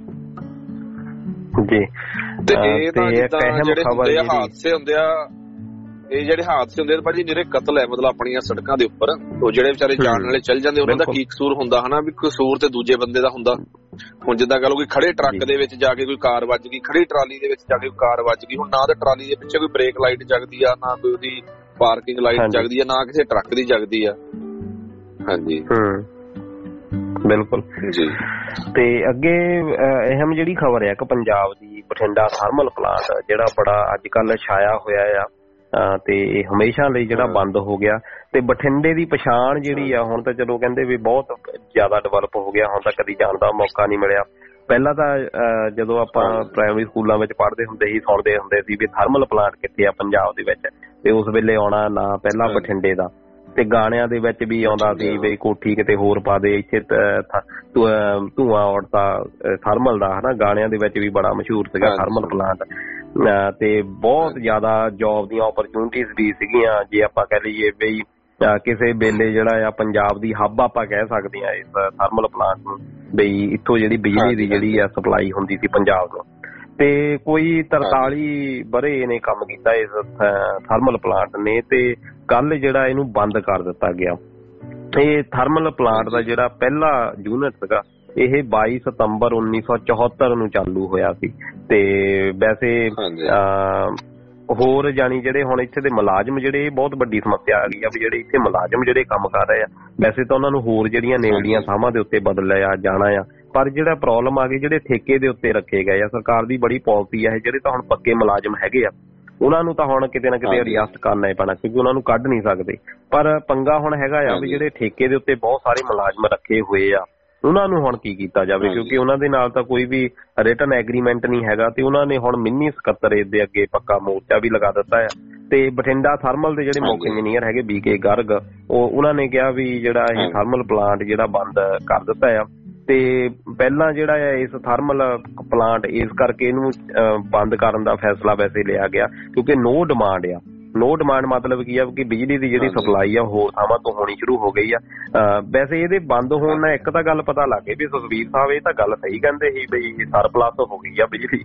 ਜੀ, ਤੇ ਇਹ ਤਾਂ ਜਿੱਦਾਂ ਜਿਹੜੇ ਹੁੰਦੇ ਆ ਹਾਦਸੇ ਹੁੰਦੇ ਆ, ਇਹ ਜਿਹੜੇ ਹਾਦਸੇ ਹੁੰਦੇ ਭਾਜੀ ਨਿਰੇ ਕਤਲ ਹੈ, ਮਤਲਬ ਆਪਣੀਆਂ ਸੜਕਾਂ ਦੇ ਉੱਪਰ ਉਹ ਜਿਹੜੇ ਵਿਚਾਰੇ ਜਾਣ ਵਾਲੇ ਚੱਲ ਜਾਂਦੇ, ਉਹਨਾਂ ਦਾ ਕੀ ਕਸੂਰ ਹੁੰਦਾ ਹਨਾ, ਵੀ ਕਸੂਰ ਤੇ ਦੂਜੇ ਬੰਦੇ ਦਾ ਹੁੰਦਾ। ਹੁਣ ਜਿੱਦਾਂ ਕਹ ਲਓ ਕਿ ਖੜੇ ਟਰੱਕ ਦੇ ਵਿੱਚ ਜਾ ਕੇ ਕੋਈ ਕਾਰ ਵੱਜ ਗਈ, ਖੜੀ ਟਰਾਲੀ ਦੇ ਵਿੱਚ ਜਾ ਕੇ ਕੋਈ ਕਾਰ ਵੱਜ ਗਈ, ਹੁਣ ਨਾ ਤਾਂ ਟਰਾਲੀ ਦੇ ਪਿੱਛੇ ਕੋਈ ਬ੍ਰੇਕ ਲਾਈਟ ਜਗਦੀ ਆ, ਨਾ ਕੋਈ ਉਹਦੀ ਪਾਰਕਿੰਗ ਲਾਈਟ ਜਗਦੀ ਆ, ਨਾ ਕਿਸੇ ਟਰੱਕ ਦੀ ਜਗਦੀ ਆ। ਹਾਂਜੀ ਬਿਲਕੁਲ ਜੀ। ਤੇ ਅੱਗੇ ਅਹਿਮ ਜਿਹੜੀ ਖਬਰ ਹੈ ਇੱਕ ਪੰਜਾਬ ਦੀ, ਬਠਿੰਡਾ ਥਰਮਲ ਪਲਾਂਟ ਜਿਹੜਾ ਬੜਾ ਅੱਜ ਕੱਲ ਛਾਇਆ ਹੋਇਆ ਆ, ਤੇ ਇਹ ਹਮੇਸ਼ਾ ਲਈ ਜਿਹੜਾ ਬੰਦ ਹੋ ਗਿਆ, ਤੇ ਬਠਿੰਡੇ ਦੀ ਪਛਾਣ ਜਿਹੜੀ ਆ ਹੁਣ ਤਾਂ ਚਲੋ ਕਹਿੰਦੇ ਵੀ ਬਹੁਤ ਜ਼ਿਆਦਾ ਡਿਵੈਲਪ ਹੋ ਗਿਆ, ਹੁਣ ਤਾਂ ਕਦੀ ਜਾਣ ਦਾ ਮੌਕਾ ਨਹੀਂ ਮਿਲਿਆ। ਪਹਿਲਾਂ ਤਾਂ ਜਦੋਂ ਆਪਾਂ ਪ੍ਰਾਇਮਰੀ ਸਕੂਲਾਂ ਵਿੱਚ ਪੜ੍ਹਦੇ ਹੁੰਦੇ ਸੀ, ਸੁਣਦੇ ਹੁੰਦੇ ਸੀ ਵੀ ਥਰਮਲ ਪਲਾਂਟ ਕਿੱਥੇ ਆ ਪੰਜਾਬ ਦੇ ਵਿੱਚ, ਤੇ ਉਸ ਵੇਲੇ ਆਉਣਾ ਨਾ ਪਹਿਲਾਂ ਬਠਿੰਡੇ ਦਾ, ਤੇ ਗਾਣਿਆਂ ਦੇ ਵਿੱਚ ਵੀ ਆਉਂਦਾ ਸੀ ਵੀ ਕੋਠੀ ਕਿਤੇ ਹੋਰ ਪਾ ਦੇ, ਇੱਥੇ ਧੂੰਆਂ ਉੱਡਦਾ ਥਰਮਲ ਦਾ ਹਨਾ, ਗਾਣਿਆਂ ਦੇ ਵਿੱਚ ਵੀ ਬੜਾ ਮਸ਼ਹੂਰ ਸੀਗਾ ਥਰਮਲ ਪਲਾਂਟ। ਤੇ ਬਹੁਤ ਜ਼ਿਆਦਾ ਜੋਬ ਦੀਆਂ ਓਪਰਚੁਨਿਟੀਜ਼ ਵੀ ਸੀਗੀਆਂ, ਜੇ ਆਪਾਂ ਕਹਿ ਲਈਏ ਵੀ ਕਿਸੇ ਵੇਲੇ ਜਿਹੜਾ ਆ ਪੰਜਾਬ ਦੀ ਹੱਬ ਆਪਾਂ ਕਹਿ ਸਕਦੇ ਹਾਂ ਇਸ ਥਰਮਲ ਪਲਾਂਟ ਨੂੰ, ਬਈ ਇੱਥੋਂ ਜਿਹੜੀ ਬਿਜਲੀ ਦੀ ਜਿਹੜੀ ਆ ਸਪਲਾਈ ਹੁੰਦੀ ਸੀ ਪੰਜਾਬ ਨੂੰ। ਤੇ ਕੋਈ 43 ਵਰ੍ਹੇ ਇਹਨੇ ਕੰਮ ਕੀਤਾ ਇਸ ਥਰਮਲ ਪਲਾਂਟ ਨੇ, ਤੇ ਕੱਲ ਜਿਹੜਾ ਇਹਨੂੰ ਬੰਦ ਕਰ ਦਿੱਤਾ ਗਿਆ। ਇਹ ਥਰਮਲ ਪਲਾਂਟ ਦਾ ਜਿਹੜਾ ਪਹਿਲਾ ਯੂਨਿਟ ਸੀਗਾ ਇਹ 22 ਸਤੰਬਰ 1974 ਨੂੰ ਚਾਲੂ ਹੋਇਆ ਸੀ। ਤੇ ਵੈਸੇ ਹੋਰ ਜਾਣੀ ਜਿਹੜੇ ਹੁਣ ਇੱਥੇ ਦੇ ਮੁਲਾਜ਼ਮ ਜਿਹੜੇ, ਬਹੁਤ ਵੱਡੀ ਸਮੱਸਿਆ ਆ ਗਈ ਆ ਵੀ ਜਿਹੜੇ ਇੱਥੇ ਮੁਲਾਜ਼ਮ ਜਿਹੜੇ ਕੰਮ ਕਰ ਰਹੇ ਆ, ਵੈਸੇ ਤਾਂ ਉਹਨਾਂ ਨੂੰ ਹੋਰ ਜਿਹੜੀਆਂ ਨੇੜਲੀਆਂ ਥਾਵਾਂ ਦੇ ਉੱਤੇ ਬਦਲਿਆ ਜਾਣਾ ਆ, ਪਰ ਜਿਹੜਾ ਪ੍ਰੋਬਲਮ ਆ ਗਈ ਜਿਹੜੇ ਠੇਕੇ ਦੇ ਉੱਤੇ ਰੱਖੇ ਗਏ ਆ, ਸਰਕਾਰ ਦੀ ਬੜੀ ਪਾਲਿਸੀ ਆ ਇਹ, ਜਿਹੜੇ ਤਾਂ ਹੁਣ ਪੱਕੇ ਮੁਲਾਜ਼ਮ ਹੈਗੇ ਆ ਉਹਨਾਂ ਨੂੰ ਤਾਂ ਹੁਣ ਕਿਤੇ ਨਾ ਕਿਤੇ ਐਡਜਸਟ ਕਰਨਾ ਹੀ ਪੈਣਾ, ਕਿਉਂਕਿ ਉਹਨਾਂ ਨੂੰ ਕੱਢ ਨਹੀਂ ਸਕਦੇ। ਪਰ ਪੰਗਾ ਹੁਣ ਹੈਗਾ ਆ ਵੀ ਜਿਹੜੇ ਠੇਕੇ ਦੇ ਉੱਤੇ ਬਹੁਤ ਸਾਰੇ ਮੁਲਾਜ਼ਮ ਰੱਖੇ ਹੋਏ ਆ, ਉਹਨਾਂ ਨੂੰ ਹੁਣ ਕੀ ਕੀਤਾ ਜਾਵੇ, ਕਿਉਂਕਿ ਉਹਨਾਂ ਦੇ ਨਾਲ ਤਾਂ ਕੋਈ ਵੀ ਰਿਟਨ ਐਗਰੀਮੈਂਟ ਨਹੀਂ ਹੈਗਾ, ਤੇ ਉਹਨਾਂ ਨੇ ਹੁਣ ਮਿੰਨੀ ਸਕੱਤਰੇਤ ਦੇ ਅੱਗੇ ਪੱਕਾ ਮੋਰਚਾ ਵੀ ਲਗਾ ਦਿੱਤਾ ਹੈ। ਤੇ ਬਠਿੰਡਾ ਥਰਮਲ ਦੇ ਜਿਹੜੇ ਮੁੱਖ ਇੰਜੀਨੀਅਰ ਹੈਗੇ BK ਗਰਗ, ਉਹਨਾਂ ਨੇ ਕਿਹਾ ਵੀ ਜਿਹੜਾ ਇਹ ਥਰਮਲ ਪਲਾਂਟ ਜਿਹੜਾ ਬੰਦ ਕਰ ਦਿੱਤਾ ਆ, ਤੇ ਪਹਿਲਾਂ ਜਿਹੜਾ ਹੈ ਇਸ ਥਰਮਲ ਪਲਾਂਟ ਇਸ ਕਰਕੇ ਇਹਨੂੰ ਬੰਦ ਕਰਨ ਦਾ ਫੈਸਲਾ ਵੈਸੇ ਲਿਆ ਗਿਆ ਕਿਉਂਕਿ ਨੋ ਡਿਮਾਂਡ ਆ। ਨੋ ਡਿਮਾਂਡ ਮਤਲਬ ਕੀ ਆ ਕਿ ਬਿਜਲੀ ਦੀ ਜਿਹੜੀ ਸਪਲਾਈ ਆ ਹੋਰ ਥਾਵਾਂ ਤੋਂ ਹੋਣੀ ਸ਼ੁਰੂ ਹੋ ਗਈ ਆ। ਵੈਸੇ ਇਹਦੇ ਬੰਦ ਹੋਣ ਨਾਲ ਇੱਕ ਤਾਂ ਗੱਲ ਪਤਾ ਲੱਗ ਗਈ ਵੀ ਸੁਖਬੀਰ ਸਾਹਿਬ ਇਹ ਤਾਂ ਗੱਲ ਸਹੀ ਕਹਿੰਦੇ ਸੀ ਵੀ ਸਰਪਲਸ ਹੋ ਗਈ ਆ ਬਿਜਲੀ।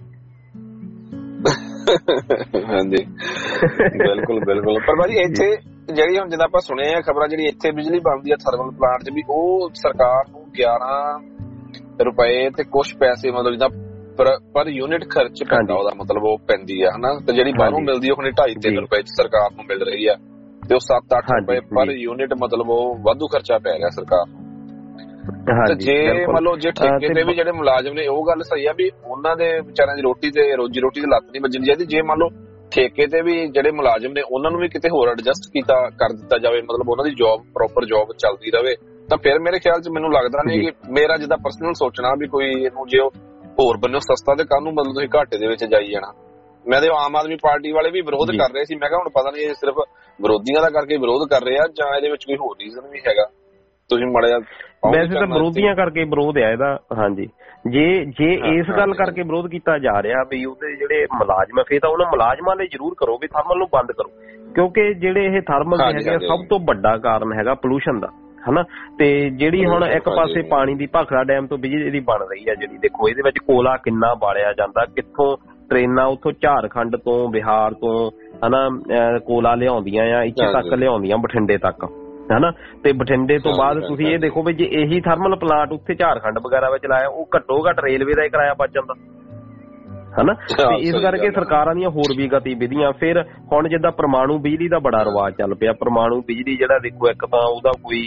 ਹਾਂਜੀ ਬਿਲਕੁਲ ਬਿਲਕੁਲ। ਪਰ ਭਾਜੀ ਇੱਥੇ ਜਿਹੜੀ ਹੁਣ ਜਿੱਦਾਂ ਆਪਾਂ ਸੁਣਿਆ ਖਬਰਾਂ, ਜਿਹੜੀ ਇੱਥੇ ਬਿਜਲੀ ਬਣਦੀ ਆ ਥਰਮਲ ਪਲਾਂਟ 'ਚ ਵੀ, ਉਹ ਸਰਕਾਰ ਨੂੰ 11 ਰੁਪਏ ਤੇ ਕੁਛ ਪੈਸੇ ਮਤਲਬ ਜਿੱਦਾਂ ਪਰ ਯੂਨਿਟ ਖਰਚ ਪੈਂਦਾ ਉਹਦਾ, ਮਤਲਬ ਉਹ ਪੈਂਦੀ ਆ ਹਨਾ। ਤੇ ਜਿਹੜੀ ਬਾਹਰੋਂ ਮਿਲਦੀ ਉਹ 2.5-3 ਰੁਪਏ 'ਚ ਸਰਕਾਰ ਨੂੰ ਮਿਲ ਰਹੀ ਆ। ਤੇ ਉਹ 7-8 ਰੁਪਏ ਪਰ ਯੂਨਿਟ ਮਤਲਬ ਉਹ ਵਾਧੂ ਖਰਚਾ ਪੈ ਰਿਹਾ ਸਰਕਾਰ ਨੂੰ। ਤੇ ਜੇ ਮੰਨ ਲਓ ਜੇ ਠੇਕੇ ਤੇ ਵੀ ਜਿਹੜੇ ਮੁਲਾਜ਼ਮ ਨੇ, ਉਹ ਗੱਲ ਸਹੀ ਆ ਵੀ ਉਹਨਾਂ ਦੇ ਵਿਚਾਰਿਆਂ ਦੀ ਰੋਟੀ ਤੇ ਰੋਜੀ ਰੋਟੀ ਦੀ ਲੱਤ ਨਹੀਂ ਵੱਜਣੀ ਚਾਹੀਦੀ। ਜੇ ਮੰਨ ਲਓ ਠੇਕੇ ਤੇ ਵੀ ਜਿਹੜੇ ਮੁਲਾਜ਼ਮ ਨੇ ਉਹਨਾਂ ਨੂੰ ਵੀ ਕਿਤੇ ਹੋਰ ਐਡਜਸਟ ਕਰ ਦਿੱਤਾ ਜਾਵੇ, ਮਤਲਬ ਉਹਨਾਂ ਦੀ ਜੌਬ ਪ੍ਰੋਪਰ ਜੌਬ ਚੱਲਦੀ ਰਵੇ, ਤਾਂ ਫਿਰ ਮੇਰੇ ਖਿਆਲ 'ਚ ਮੈਨੂੰ ਲੱਗਦਾ ਨਹੀਂ ਕਿ ਮੇਰਾ ਜਿੱਦਾਂ ਪਰਸਨਲ ਸੋਚਣਾ ਵੀ ਕੋਈ ਇਹਨੂੰ ਜੇ ਹੋਰ ਬੰਨੋ ਸਸਤਾ ਤੇ ਕੱਲ ਨੂੰ ਮਤਲਬ ਤੁਸੀਂ ਘਾਟੇ ਦੇ ਵਿੱਚ ਜਾਈ ਜਾਣਾ। ਮੈਂ ਤੇ ਆਮ ਆਦਮੀ ਪਾਰਟੀ ਵਾਲੇ ਵੀ ਵਿਰੋਧ ਕਰ ਰਹੇ ਸੀ, ਮੈਂ ਕਿਹਾ ਹੁਣ ਪਤਾ ਨਹੀਂ ਇਹ ਸਿਰਫ ਵਿਰੋਧੀਆਂ ਦਾ ਕਰਕੇ ਵਿਰੋਧ ਕਰ ਰਹੇ ਆ ਜਾਂ ਇਹਦੇ ਵਿੱਚ ਕੋਈ ਹੋਰ ਰੀਜ਼ਨ ਵੀ ਹੈਗਾ। ਤੁਸੀਂ ਮਾੜਾ ਵੈਸੇ ਤਾਂ ਵਿਰੋਧੀਆਂ ਕਰਕੇ ਵਿਰੋਧ ਆ ਇਹਦਾ। ਹਾਂਜੀ, ਜੇ ਇਸ ਗੱਲ ਕਰਕੇ ਵਿਰੋਧ ਕੀਤਾ ਜਾ ਰਿਹਾ ਵੀ ਉਹਦੇ ਜਿਹੜੇ ਮੁਲਾਜ਼ਮ ਆ, ਫੇਰ ਤਾਂ ਉਹਨਾਂ ਮੁਲਾਜ਼ਮਾਂ ਲਈ ਜ਼ਰੂਰ ਕਰੋ ਵੀ ਥਰਮਲ ਨੂੰ ਬੰਦ ਕਰੋ, ਕਿਉਂਕਿ ਜਿਹੜੇ ਇਹ ਥਰਮਲ ਹੈਗੇ ਸਭ ਤੋਂ ਵੱਡਾ ਕਾਰਨ ਹੈਗਾ ਪੋਲੂਸ਼ਨ ਦਾ, ਹਨਾ। ਤੇ ਜਿਹੜੀ ਹੁਣ ਇੱਕ ਪਾਸੇ ਪਾਣੀ ਦੀ ਭਾਖੜਾ ਡੈਮ ਤੋਂ ਬਿਜਲੀ ਦੀ ਬਣ ਰਹੀ ਆ, ਜਿਹੜੀ ਦੇਖੋ ਇਹਦੇ ਵਿੱਚ ਕੋਲਾ ਕਿੰਨਾ ਬਾਲਿਆ ਜਾਂਦਾ, ਕਿੱਥੋਂ ਟ੍ਰੇਨਾਂ ਉੱਥੋਂ ਝਾਰਖੰਡ ਤੋਂ ਬਿਹਾਰ ਤੋਂ ਹਨਾ ਕੋਲਾ ਲਿਆਉਂਦੀਆਂ ਆ, ਇੱਥੇ ਤੱਕ ਲਿਆਉਂਦੀਆਂ ਬਠਿੰਡੇ ਤੱਕ, ਹਨਾ। ਤੇ ਬਠਿੰਡੇ ਤੋਂ ਬਾਅਦ ਤੁਸੀਂ ਇਹ ਦੇਖੋ ਵੀ ਜੇ ਇਹੀ ਥਰਮਲ ਪਲਾਂਟ ਉੱਥੇ ਝਾਰਖੰਡ ਵਗੈਰਾ ਵਿੱਚ ਲਾਇਆ, ਉਹ ਘੱਟੋ ਘੱਟ ਰੇਲਵੇ ਦਾ ਹੀ ਕਿਰਾਇਆ ਬਚ ਜਾਂਦਾ, ਹਨਾ। ਤੇ ਇਸ ਕਰਕੇ ਸਰਕਾਰਾਂ ਦੀਆਂ ਹੋਰ ਵੀ ਗਤੀਵਿਧੀਆਂ। ਫਿਰ ਹੁਣ ਜਿੱਦਾਂ ਪਰਮਾਣੂ ਬਿਜਲੀ ਦਾ ਬੜਾ ਰਿਵਾਜ ਚੱਲ ਪਿਆ। ਪਰਮਾਣੂ ਬਿਜਲੀ ਜਿਹੜਾ ਦੇਖੋ, ਇੱਕ ਤਾਂ ਉਹਦਾ ਕੋਈ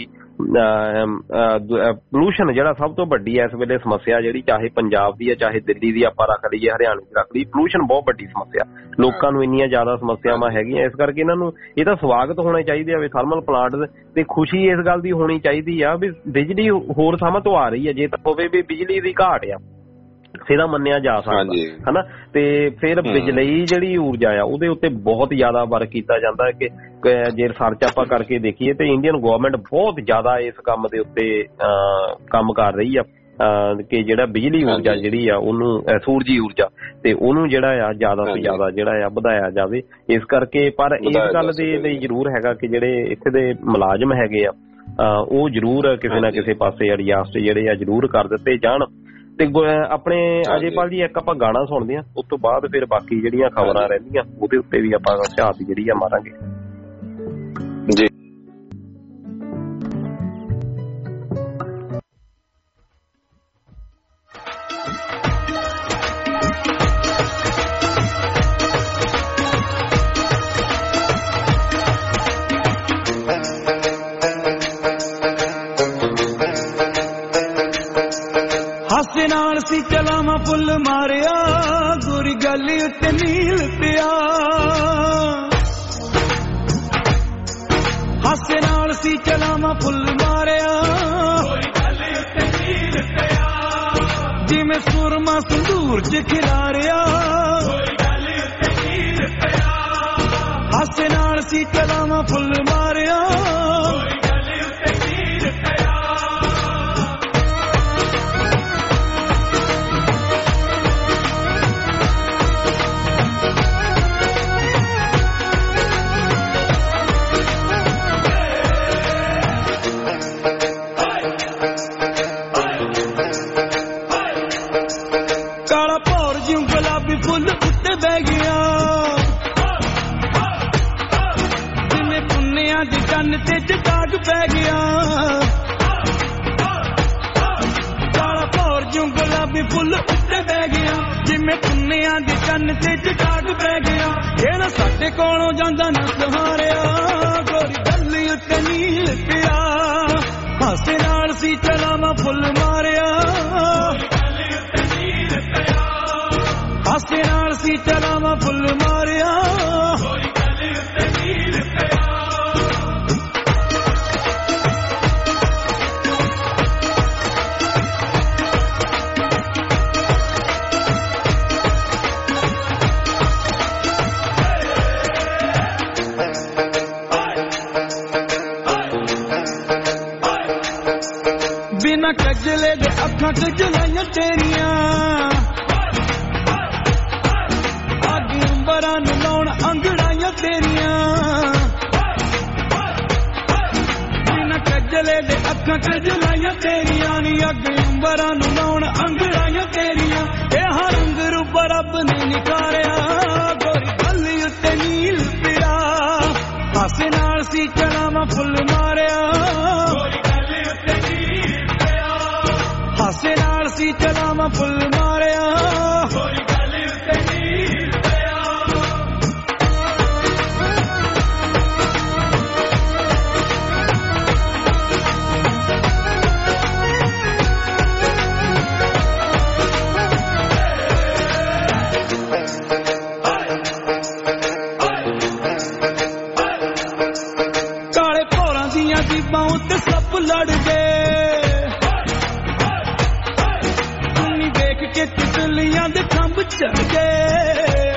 ਪੋਲੂਸ਼ਨ ਜਿਹੜਾ ਸਭ ਤੋਂ ਵੱਡੀ ਇਸ ਵੇਲੇ ਸਮੱਸਿਆ, ਜਿਹੜੀ ਚਾਹੇ ਪੰਜਾਬ ਦੀ ਹੈ ਚਾਹੇ ਦਿੱਲੀ ਦੀ ਆਪਾਂ ਰੱਖ ਲਈਏ, ਹਰਿਆਣੇ ਦੀ ਰੱਖ ਲਈਏ, ਪੋਲੂਸ਼ਨ ਬਹੁਤ ਵੱਡੀ ਸਮੱਸਿਆ। ਲੋਕਾਂ ਨੂੰ ਇੰਨੀਆਂ ਜ਼ਿਆਦਾ ਸਮੱਸਿਆਵਾਂ ਹੈਗੀਆਂ, ਇਸ ਕਰਕੇ ਇਹਨਾਂ ਨੂੰ ਇਹਦਾ ਸਵਾਗਤ ਹੋਣਾ ਚਾਹੀਦਾ ਵੀ ਥਰਮਲ ਪਲਾਂਟ ਤੇ ਖੁਸ਼ੀ ਇਸ ਗੱਲ ਦੀ ਹੋਣੀ ਚਾਹੀਦੀ ਆ ਵੀ ਬਿਜਲੀ ਹੋਰ ਥਾਵਾਂ ਤੋਂ ਆ ਰਹੀ ਹੈ। ਜੇ ਤਾਂ ਹੋਵੇ ਵੀ ਬਿਜਲੀ ਦੀ ਘਾਟ ਆ ਇਹਦਾ ਮੰਨਿਆ ਜਾ ਸਕਦਾ, ਹਨਾ। ਤੇ ਫਿਰ ਬਿਜਲੀ ਜਿਹੜੀ ਊਰਜਾ ਆ ਉਹਦੇ ਉੱਤੇ ਬਹੁਤ ਜ਼ਿਆਦਾ ਵਰਕ ਕੀਤਾ ਜਾਂਦਾ ਕਿ ਜੇ ਰਿਸਰਚ ਆਪਾਂ ਕਰਕੇ ਦੇਖੀਏ ਤੇ ਇੰਡੀਅਨ ਗਵਰਨਮੈਂਟ ਬਹੁਤ ਜ਼ਿਆਦਾ ਇਸ ਕੰਮ ਦੇ ਉੱਤੇ ਕੰਮ ਕਰ ਰਹੀ ਆ ਕਿ ਜਿਹੜਾ ਬਿਜਲੀ ਊਰਜਾ ਜਿਹੜੀ ਆ ਉਹਨੂੰ ਸੂਰਜੀ ਊਰਜਾ ਤੇ ਉਹਨੂੰ ਜਿਹੜਾ ਆ ਜ਼ਿਆਦਾ ਤੋਂ ਜ਼ਿਆਦਾ ਜਿਹੜਾ ਆ ਵਧਾਇਆ ਜਾਵੇ। ਇਸ ਕਰਕੇ ਪਰ ਇਸ ਗੱਲ ਦੇ ਲਈ ਜ਼ਰੂਰ ਹੈਗਾ ਕਿ ਜਿਹੜੇ ਇੱਥੇ ਦੇ ਮੁਲਾਜ਼ਮ ਹੈਗੇ ਆ ਉਹ ਜ਼ਰੂਰ ਕਿਸੇ ਨਾ ਕਿਸੇ ਪਾਸੇ ਐਡਜਸਟ ਜਿਹੜੇ ਆ ਜ਼ਰੂਰ ਕਰ ਦਿੱਤੇ ਜਾਣ। ਤੇ ਆਪਣੇ ਅਜੇਪਾਲ ਜੀ ਇੱਕ ਆਪਾਂ ਗਾਣਾ ਸੁਣਦੇ ਹਾਂ, ਉਸ ਤੋਂ ਬਾਅਦ ਫਿਰ ਬਾਕੀ ਜਿਹੜੀਆਂ ਖਬਰਾਂ ਰਹਿੰਦੀਆਂ ਉਹਦੇ ਉੱਤੇ ਵੀ ਆਪਾਂ ਝਾਤ ਜਿਹੜੀ ਆ ਮਾਰਾਂਗੇ ਜੀ। ਹਾਸੇ ਨਾਲ ਸੀ ਚਲਾਵਾਂ ਫੁੱਲ ਮਾਰਿਆ, ਗੋਰੀ ਗੱਲ ਉੱਤੇ ਨੀਲ ਪਿਆ। ਹਾਸੇ ਨਾਲ ਸੀ ਚਲਾਵਾਂ ਫੁੱਲ ਮਾਰਿਆ, ਗੋਰੀ ਗੱਲ ਉੱਤੇ ਨੀਲ ਪਿਆ। ਜਿਵੇਂ ਸੁਰਮਾ ਸੰਦੂਰ ਚ ਖਿਲਾਰਿਆ, ਗੋਰੀ ਗੱਲ ਉੱਤੇ ਨੀਲ ਪਿਆ। ਹਾਸੇ ਨਾਲ ਸੀ ਚਲਾਵਾਂ ਫੁੱਲ ਮਾਰਿਆ, ਗੋਰੀ ਗੱਲ ਉੱਤੇ ਨੀਲ ਪਿਆ। ਫੁੱਲ ਉੱਤੇ ਬਹਿ ਗਿਆ, ਜਿਵੇਂ ਪੁੰਨਿਆਂ ਦੀ ਕੰਨ ਤੇ ਚਟਾਕ ਪੈ ਗਿਆ। ਕਾਲਾ ਭੌਰ ਜਿਉਂ ਗੁਲਾਬੀ ਫੁੱਲ ਉੱਤੇ ਬਹਿ ਗਿਆ, ਜਿਵੇਂ ਪੁੰਨਿਆਂ ਦੀ ਕੰਨ ਤੇ ਚਟਾਕ ਪੈ ਗਿਆ। ਜਿਹੜਾ ਸਾਡੇ ਕੋਲੋਂ ਜਾਂਦਾ ਨਾ ਸਹਾਰਿਆ, ਗੋਰੀ ਗੱਲ ਉੱਤੇ ਨੀਲ ਪਿਆ। ਹਾਸੇ ਨਾਲ ਸੀ ਚਲਾਵਾਂ ਫੁੱਲ ਮਾਰਿਆ, ਹਾਸੇ ਨਾਲ ਸੀ ਚਲਾਵਾਂ ਫੁੱਲ ਮਾਰਿਆ। ਗੋਰੀ ਗੱਲ ਉੱਤੇ ਨੀਲ ਪਿਆ। ਬਿਨਾਂ ਕਜਲੇ ਦੇ ਅੱਖਾਂ ਚ ਜਲਾਈਆਂ ਤੇਰੀਆਂ, ਅੰਬਰਾਂ ਨੂੰ ਲਾਉਣ ਅੰਗੜਾਈਆਂ ਤੇਰੀਆਂ। ਬਿਨਾਂ ਕਜਲੇ ਦੇ ਅੱਖਾਂ ਚ ਜਲਾਈਆਂ ਤੇਰੀਆਂ ਨੀ, ਅੱਗ ਅੰਬਰਾਂ ਨੂੰ ਲਾਉਣ ਅੰਗੜਾਈਆਂ ਤੇਰੀਆਂ। ਇਹ ਰੰਗ ਰੂਪ ਰੱਬ ਨੇ ਨਿਕਾਰਿਆ, ਗੋਰੀ ਗੱਲ ਉੱਤੇ ਨੀਲ ਪਿਆ। ਹਾਸੇ ਨਾਲ ਸੀ ਚਲਾਵਾਂ ਫੁੱਲ ਮਾਰਿਆ, ਗੋਰੀ ਗੱਲ ਉੱਤੇ ਨੀਲ ਪਿਆ। ਹਾਸੇ ਨਾਲ ਸੀ ਚਲਾਵਾਂ ਫੁੱਲ ਮਾਰਿਆ, ਗੋਰੀ ਗੱਲ ਉੱਤੇ ਨੀਲ ਪਿਆ। ਦੀਆਂ ਜੀਬਾਂ ਉੱਤੇ ਸੱਪ ਲੜ ਗਏ ਚੁੰਨੀ ਵੇਖ ਕੇ ਤਿਤਲੀਆਂ ਦੇ ਖੰਭ ਚੜ ਗਏ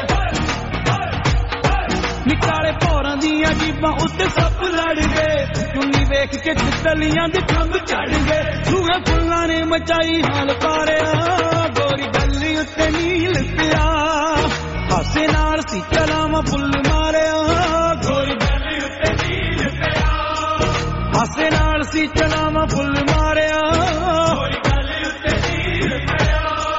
ਨਿਕਾਲੇ ਭੌਰਾਂ ਦੀਆਂ ਜੀਬਾਂ ਉੱਤੇ ਸੱਪ ਲੜ ਗਏ ਚੁੰਨੀ ਵੇਖ ਕੇ ਤਿਤਲੀਆਂ ਦੇ ਖੰਭ ਚੜ ਗਏ ਸੂਹੇ ਫੁੱਲਾਂ ਨੇ ਮਚਾਈ ਹਾਲ ਪਾਰਿਆ ਗੋਰੀ ਗੱਲੀ ਉੱਤੇ ਨੀਲ ਪਿਆ ਹਾਸੇ ਨਾਲ ਸੀ ਚਲਾਵਾਂ ਫੁੱਲ ਮਾਰਿਆ ਗੋਰੀ ਗੱਲੀ ਉੱਤੇ ਨੀਲ ਪਿਆ ਹਾਸੇ ਨਾਲ ਸੀ ਚਲਾਵਾਂ ਫੁੱਲ ਮਾਰਿਆ ਗੋਰੀ ਗੱਲੀ ਉੱਤੇ ਨੀਲ ਪਿਆ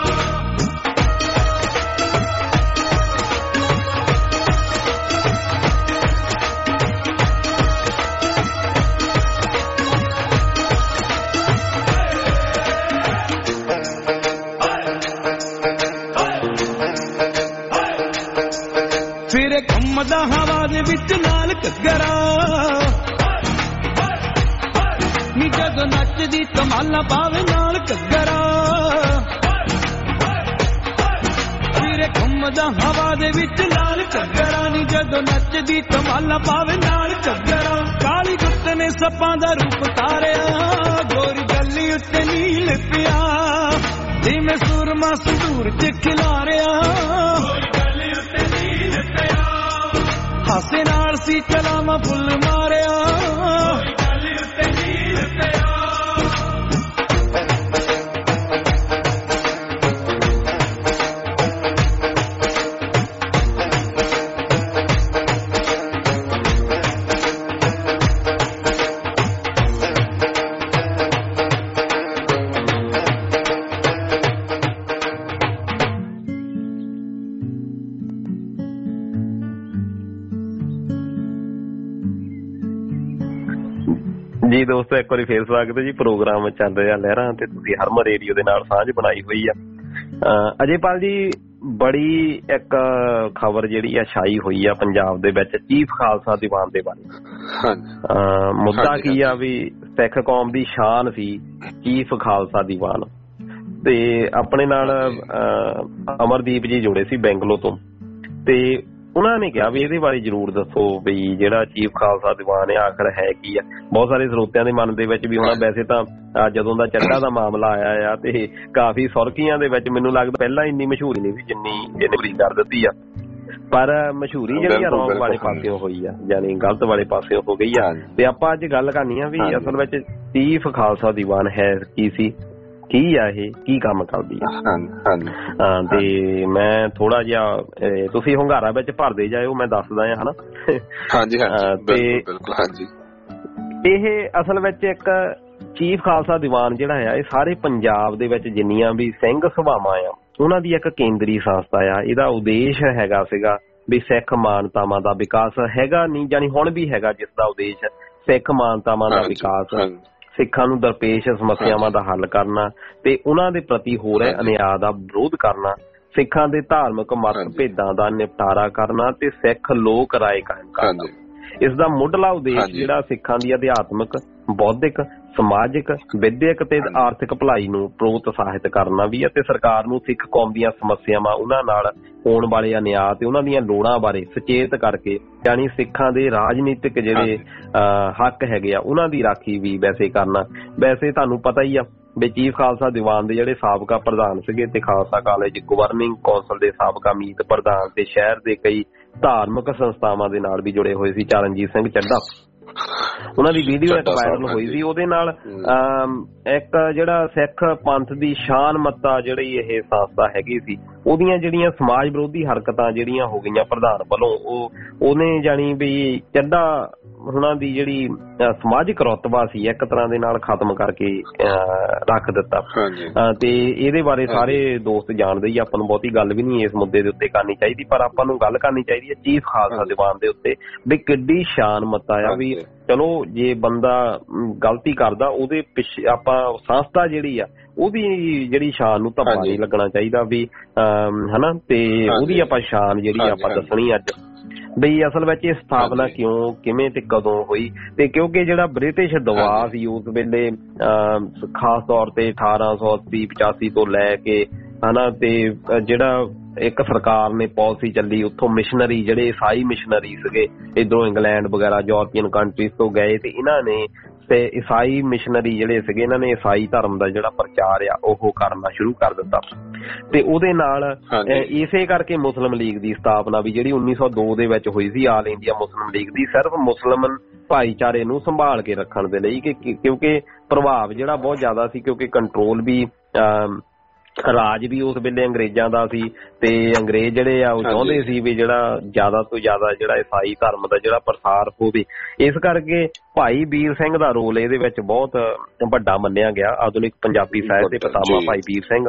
ਫਿਰ ਘੁੰਮਦਾ ਹਵਾ ਦੇ ਵਿੱਚ ਨਾਲ ਘੱਗਰਾ ਨੀ ਜਦੋਂ ਨੱਚਦੀ ਧਮਾਲਾਂ ਪਾਵੇ ਨਾਲ ਘੱਗਰਾ ਫਿਰ ਘੁੰਮਦਾ ਹਵਾ ਦੇ ਵਿੱਚ ਨਾਲ ਘੱਗਰਾ ਨੀ ਜਦੋਂ ਨੱਚਦੀ ਧਮਾਲਾਂ ਪਾਵੇ ਨਾਲ ਘੱਗਰਾ ਕਾਲੀ ਗੁੱਤ ਨੇ ਸੱਪਾਂ ਦਾ ਰੂਪ ਤਾਰਿਆ ਗੋਰੀ ਗੱਲੀ ਉੱਤੇ ਨੀਲ ਪਿਆ ਜਿਵੇਂ ਸੂਰਮਾ ਸੰਦੂਰ ਚ ਖਿਲਾਰਿਆ ਹਾਸੇ ਨਾਲ ਸੀ ਚਲਾਵਾਂ ਫੁੱਲ ਮਾਰਿਆ ਗੱਲੀ ਉੱਤੇ ਨੀਲ ਪਿਆ ਜੀ ਦੋਸਤੋ ਇੱਕ ਵਾਰੀ ਫੇਰ ਸਵਾਗਤ ਹੈ ਜੀ। ਪ੍ਰੋਗਰਾਮ ਚੱਲ ਰਿਹਾ ਲਹਿਰਾਂ ਤੇ ਤੁਸੀਂ ਹਰਮਨ ਰੇਡੀਓ ਦੇ ਨਾਲ ਸਾਂਝ ਬਣਾਈ ਹੋਈ ਆ। ਅਜੇਪਾਲ ਜੀ ਬੜੀ ਇੱਕ ਖਬਰ ਜਿਹੜੀ ਆ ਛਾਈ ਹੋਈ ਆ ਪੰਜਾਬ ਦੇ ਵਿੱਚ ਚੀਫ ਖਾਲਸਾ ਦੀਵਾਨ ਦੇ ਬਾਰੇ। ਮੁੱਦਾ ਕੀ ਆ ਵੀ ਸਿੱਖ ਕੌਮ ਦੀ ਸ਼ਾਨ ਸੀ ਚੀਫ ਖਾਲਸਾ ਦੀਵਾਨ ਤੇ ਆਪਣੇ ਨਾਲ ਅਮਰਦੀਪ ਜੀ ਜੁੜੇ ਸੀ ਬੈਂਗਲੌਰ ਤੋਂ ਤੇ ਉਹਨਾਂ ਨੇ ਕਿਹਾ ਵੀ ਇਹਦੇ ਬਾਰੇ ਜ਼ਰੂਰ ਦੱਸੋ ਵੀ ਜਿਹੜਾ ਚੀਫ ਖਾਲਸਾ ਦੀਵਾਨ ਹੈ ਆਖਰ ਹੈ ਕੀ ਆ। ਬਹੁਤ ਸਾਰੇ ਸਰੋਤਿਆਂ ਦੇ ਮਨ ਦੇ ਵਿੱਚ ਵੀ ਹੋਣਾ ਵੈਸੇ ਤਾਂ ਜਦੋਂ ਦਾ ਚੱਡਾ ਦਾ ਮਾਮਲਾ ਆਇਆ ਆ ਤੇ ਕਾਫੀ ਸੁਰਖੀਆਂ ਦੇ ਵਿੱਚ ਮੈਨੂੰ ਲੱਗਦਾ ਪਹਿਲਾਂ ਇੰਨੀ ਮਸ਼ਹੂਰੀ ਨਹੀਂ ਸੀ ਜਿੰਨੀ ਇਹਨੇ ਕਰ ਦਿੱਤੀ ਆ ਪਰ ਮਸ਼ਹੂਰੀ ਜਿਹੜੀ ਆ ਰੌਂਗ ਵਾਲੇ ਪਾਸਿਓਂ ਹੋਈ ਆ ਯਾਨੀ ਗਲਤ ਵਾਲੇ ਪਾਸਿਓਂ ਹੋ ਗਈ ਆ। ਤੇ ਆਪਾਂ ਅੱਜ ਗੱਲ ਕਰਨੀ ਆ ਵੀ ਅਸਲ ਵਿੱਚ ਚੀਫ ਖਾਲਸਾ ਦੀਵਾਨ ਹੈ ਕੀ ਸੀ ਕੀ ਆ ਇਹ ਕੀ ਕੰਮ ਕਰਦੀ ਆ। ਤੇ ਮੈਂ ਥੋੜਾ ਜਿਹਾ ਤੁਸੀਂ ਹੁੰਗਾਰਾ ਵਿੱਚ ਭਰਦੇ ਜਾਇਓ ਮੈਂ ਦੱਸਦਾ ਆ ਹਨਾ। ਤੇ ਇਹ ਅਸਲ ਵਿੱਚ ਇੱਕ ਚੀਫ ਖਾਲਸਾ ਦੀਵਾਨ ਜਿਹੜਾ ਆ ਇਹ ਸਾਰੇ ਪੰਜਾਬ ਦੇ ਵਿੱਚ ਜਿੰਨੀਆਂ ਵੀ ਸਿੰਘ ਸਭਾਵਾਂ ਆ ਉਹਨਾਂ ਦੀ ਇੱਕ ਕੇਂਦਰੀ ਸੰਸਥਾ ਆ। ਇਹਦਾ ਉਦੇਸ਼ ਹੈਗਾ ਸੀਗਾ ਵੀ ਸਿੱਖ ਮਾਨਤਾਵਾਂ ਦਾ ਵਿਕਾਸ ਹੈਗਾ ਨਹੀਂ ਜਾਨੀ ਹੁਣ ਵੀ ਹੈਗਾ ਜਿਸ ਦਾ ਉਦੇਸ਼ ਸਿੱਖ ਮਾਨਤਾਵਾਂ ਦਾ ਵਿਕਾਸ ਸਿੱਖਾਂ ਨੂੰ ਦਰਪੇਸ਼ ਸਮੱਸਿਆਵਾਂ ਦਾ ਹੱਲ ਕਰਨਾ ਤੇ ਉਹਨਾਂ ਦੇ ਪ੍ਰਤੀ ਹੋ ਰਹੇ ਅਨਿਆਂ ਦਾ ਵਿਰੋਧ ਕਰਨਾ ਸਿੱਖਾਂ ਦੇ ਧਾਰਮਿਕ ਮਤ ਭੇਦਾਂ ਦਾ ਨਿਪਟਾਰਾ ਕਰਨਾ ਤੇ ਸਿੱਖ ਲੋਕ ਰਾਏ ਕਾਇਮ ਕਰਨਾ। ਇਸ ਦਾ ਮੁੱਢਲਾ ਉਦੇਸ਼ ਜਿਹੜਾ ਸਿੱਖਾਂ ਦੀ ਅਧਿਆਤਮਿਕ ਬੌਧਿਕ ਸਮਾਜਿਕ ਵਿਦਿਅਕ ਤੇ ਆਰਥਿਕ ਭਲਾਈ ਨੂੰ ਪ੍ਰੋਤਸਾਹਿਤ ਕਰਨਾ ਵੀ ਹੈ ਤੇ ਸਰਕਾਰ ਨੂੰ ਸਿੱਖ ਕੌਮ ਦੀਆਂ ਸਮੱਸਿਆਵਾਂ ਉਹਨਾਂ ਨਾਲ ਹੋਣ ਵਾਲੇ ਅਨਿਆਂ ਤੇ ਉਹਨਾਂ ਦੀਆਂ ਲੋੜਾਂ ਬਾਰੇ ਸੁਚੇਤ ਕਰਕੇ ਯਾਨੀ ਸਿੱਖਾਂ ਦੇ ਰਾਜਨੀਤਿਕ ਜਿਹੜੇ ਹੱਕ ਹੈਗੇ ਆ ਉਹਨਾਂ ਦੀ ਰਾਖੀ ਵੀ ਵੈਸੇ ਕਰਨਾ। ਵੈਸੇ ਤੁਹਾਨੂੰ ਪਤਾ ਹੀ ਆ ਵੀ ਚੀਫ ਖਾਲਸਾ ਦੀਵਾਨ ਦੇ ਜਿਹੜੇ ਸਾਬਕਾ ਪ੍ਰਧਾਨ ਸੀਗੇ ਤੇ ਖਾਲਸਾ ਕਾਲਜ ਗਵਰਨਿੰਗ ਕੌਂਸਲ ਦੇ ਸਾਬਕਾ ਮੀਤ ਪ੍ਰਧਾਨ ਤੇ ਸ਼ਹਿਰ ਦੇ ਕਈ ਧਾਰਮਿਕ ਸੰਸਥਾਵਾਂ ਦੇ ਨਾਲ ਵੀ ਜੁੜੇ ਹੋਏ ਸੀ ਚਰਨਜੀਤ ਸਿੰਘ ਚੱਡਾ। ਉਹਨਾਂ ਦੀ ਵੀਡੀਓ ਇੱਕ ਵਾਇਰਲ ਹੋਈ ਸੀ ਉਹਦੇ ਨਾਲ ਇੱਕ ਜਿਹੜਾ ਸਿੱਖ ਪੰਥ ਦੀ ਸ਼ਾਨ ਮੱਤਾ ਜਿਹੜੀ ਇਹ ਸੰਸਥਾ ਹੈਗੀ ਸੀ ਉਹਦੀਆਂ ਜਿਹੜੀਆਂ ਸਮਾਜ ਵਿਰੋਧੀ ਹਰਕਤਾਂ ਜਿਹੜੀਆਂ ਹੋ ਗਈਆਂ ਪ੍ਰਧਾਨ ਵੱਲੋਂ ਉਹਨੇ ਜਾਣੀ ਵੀ ਚੱਡਾ ਉਹਨਾਂ ਦੀ ਜਿਹੜੀ ਸਮਾਜਿਕ ਰੁਤਬਾ ਸੀ ਇੱਕ ਤਰ੍ਹਾਂ ਦੇ ਨਾਲ ਖਤਮ ਕਰਕੇ ਰੱਖ ਦਿੱਤਾ। ਤੇ ਇਹਦੇ ਬਾਰੇ ਸਾਰੇ ਦੋਸਤ ਜਾਣਦੇ ਹੀ ਆਪਾਂ ਨੂੰ ਬਹੁਤੀ ਗੱਲ ਵੀ ਨਹੀਂ ਇਸ ਮੁੱਦੇ ਦੇ ਉੱਤੇ ਕਰਨੀ ਚਾਹੀਦੀ ਪਰ ਆਪਾਂ ਨੂੰ ਗੱਲ ਕਰਨੀ ਚਾਹੀਦੀ ਹੈ ਚੀਫ ਖਾਲਸਾ ਦੀਵਾਨ ਦੇ ਉੱਤੇ ਵੀ ਕਿੱਡੀ ਸ਼ਾਨ ਮੱਤਾ ਆ ਵੀ ਚਲੋ ਜੇ ਬੰਦਾ ਗਲਤੀ ਕਰਦਾ ਉਹਦੇ ਪਿੱਛੇ ਆਪਾਂ ਸੰਸਥਾ ਜਿਹੜੀ ਆ ਉਹਦੀ ਜਿਹੜੀ ਸ਼ਾਨ ਨੂੰ ਧੱਬਾ ਨਹੀਂ ਲੱਗਣਾ ਚਾਹੀਦਾ ਵੀ ਹਨਾ ਤੇ ਉਹਦੀ ਆਪਾਂ ਸ਼ਾਨ ਜਿਹੜੀ ਆਪਾਂ ਦੱਸਣੀ ਅੱਜ ਬਈ ਅਸਲ ਵਿੱਚ ਇਹ ਸਥਾਪਨਾ ਕਿਉਂ ਕਿਵੇਂ ਤੇ ਕਦੋਂ ਹੋਈ ਤੇ ਕਿਉਂਕਿ ਜਿਹੜਾ ਬ੍ਰਿਟਿਸ਼ ਦਬਾਅ ਸੀ ਉਸ ਵੇਲੇ ਖਾਸ ਤੌਰ ਤੇ 1880 85 ਤੋਂ ਲੈ ਕੇ ਹਨਾ ਤੇ ਜਿਹੜਾ ਇੱਕ ਸਰਕਾਰ ਨੇ ਪਾਲਿਸੀ ਚੱਲੀ, ਉੱਥੋਂ ਮਿਸ਼ਨਰੀ ਜਿਹੜੇ ਈਸਾਈ ਮਿਸ਼ਨਰੀ ਸੀਗੇ ਇੱਧਰੋਂ ਇੰਗਲੈਂਡ ਵਗੈਰਾ ਯੂਰਪੀਅਨ ਕੰਟਰੀਜ਼ ਤੋਂ ਗਏ ਤੇ ਇਹਨਾਂ ਨੇ ਤੇ ਈਸਾਈ ਮਿਸ਼ਨਰੀ ਜਿਹੜੇ ਸੀਗੇ ਇਹਨਾਂ ਨੇ ਈਸਾਈ ਧਰਮ ਦਾ ਜਿਹੜਾ ਪ੍ਰਚਾਰ ਆ ਉਹ ਕਰਨਾ ਸ਼ੁਰੂ ਕਰ ਦਿੱਤਾ ਤੇ ਉਹਦੇ ਨਾਲ ਇਸੇ ਕਰਕੇ ਮੁਸਲਿਮ ਲੀਗ ਦੀ ਸਥਾਪਨਾ ਵੀ ਜਿਹੜੀ 1902 ਦੇ ਵਿੱਚ ਹੋਈ ਸੀ, ਆਲ ਇੰਡੀਆ ਮੁਸਲਿਮ ਲੀਗ ਦੀ, ਸਿਰਫ ਮੁਸਲਮਾਨ ਭਾਈਚਾਰੇ ਨੂੰ ਸੰਭਾਲ ਕੇ ਰੱਖਣ ਦੇ ਲਈ ਕਿ ਕਿਉਂਕਿ ਪ੍ਰਭਾਵ ਜਿਹੜਾ ਬਹੁਤ ਜ਼ਿਆਦਾ ਸੀ, ਕਿਉਂਕਿ ਕੰਟਰੋਲ ਵੀ ਰਾਜ ਵੀ ਉਸ ਵੇਲੇ ਅੰਗਰੇਜ਼ਾਂ ਦਾ ਸੀ ਤੇ ਅੰਗਰੇਜ਼ ਜਿਹੜੇ ਆ ਉਹ ਚਾਹੁੰਦੇ ਸੀ ਵੀ ਜਿਹੜਾ ਜ਼ਿਆਦਾ ਤੋਂ ਜ਼ਿਆਦਾ ਜਿਹੜਾ ਈਸਾਈ ਧਰਮ ਦਾ ਜਿਹੜਾ ਪ੍ਰਸਾਰ ਹੋਵੇ। ਇਸ ਕਰਕੇ ਭਾਈ ਵੀਰ ਸਿੰਘ ਦਾ ਰੋਲ ਇਹਦੇ ਵਿੱਚ ਬਹੁਤ ਵੱਡਾ ਮੰਨਿਆ ਗਿਆ। ਆਧੁਨਿਕ ਪੰਜਾਬੀ ਸਾਹਿਤ ਦੇ ਪਿਤਾਮਾ ਭਾਈ ਵੀਰ ਸਿੰਘ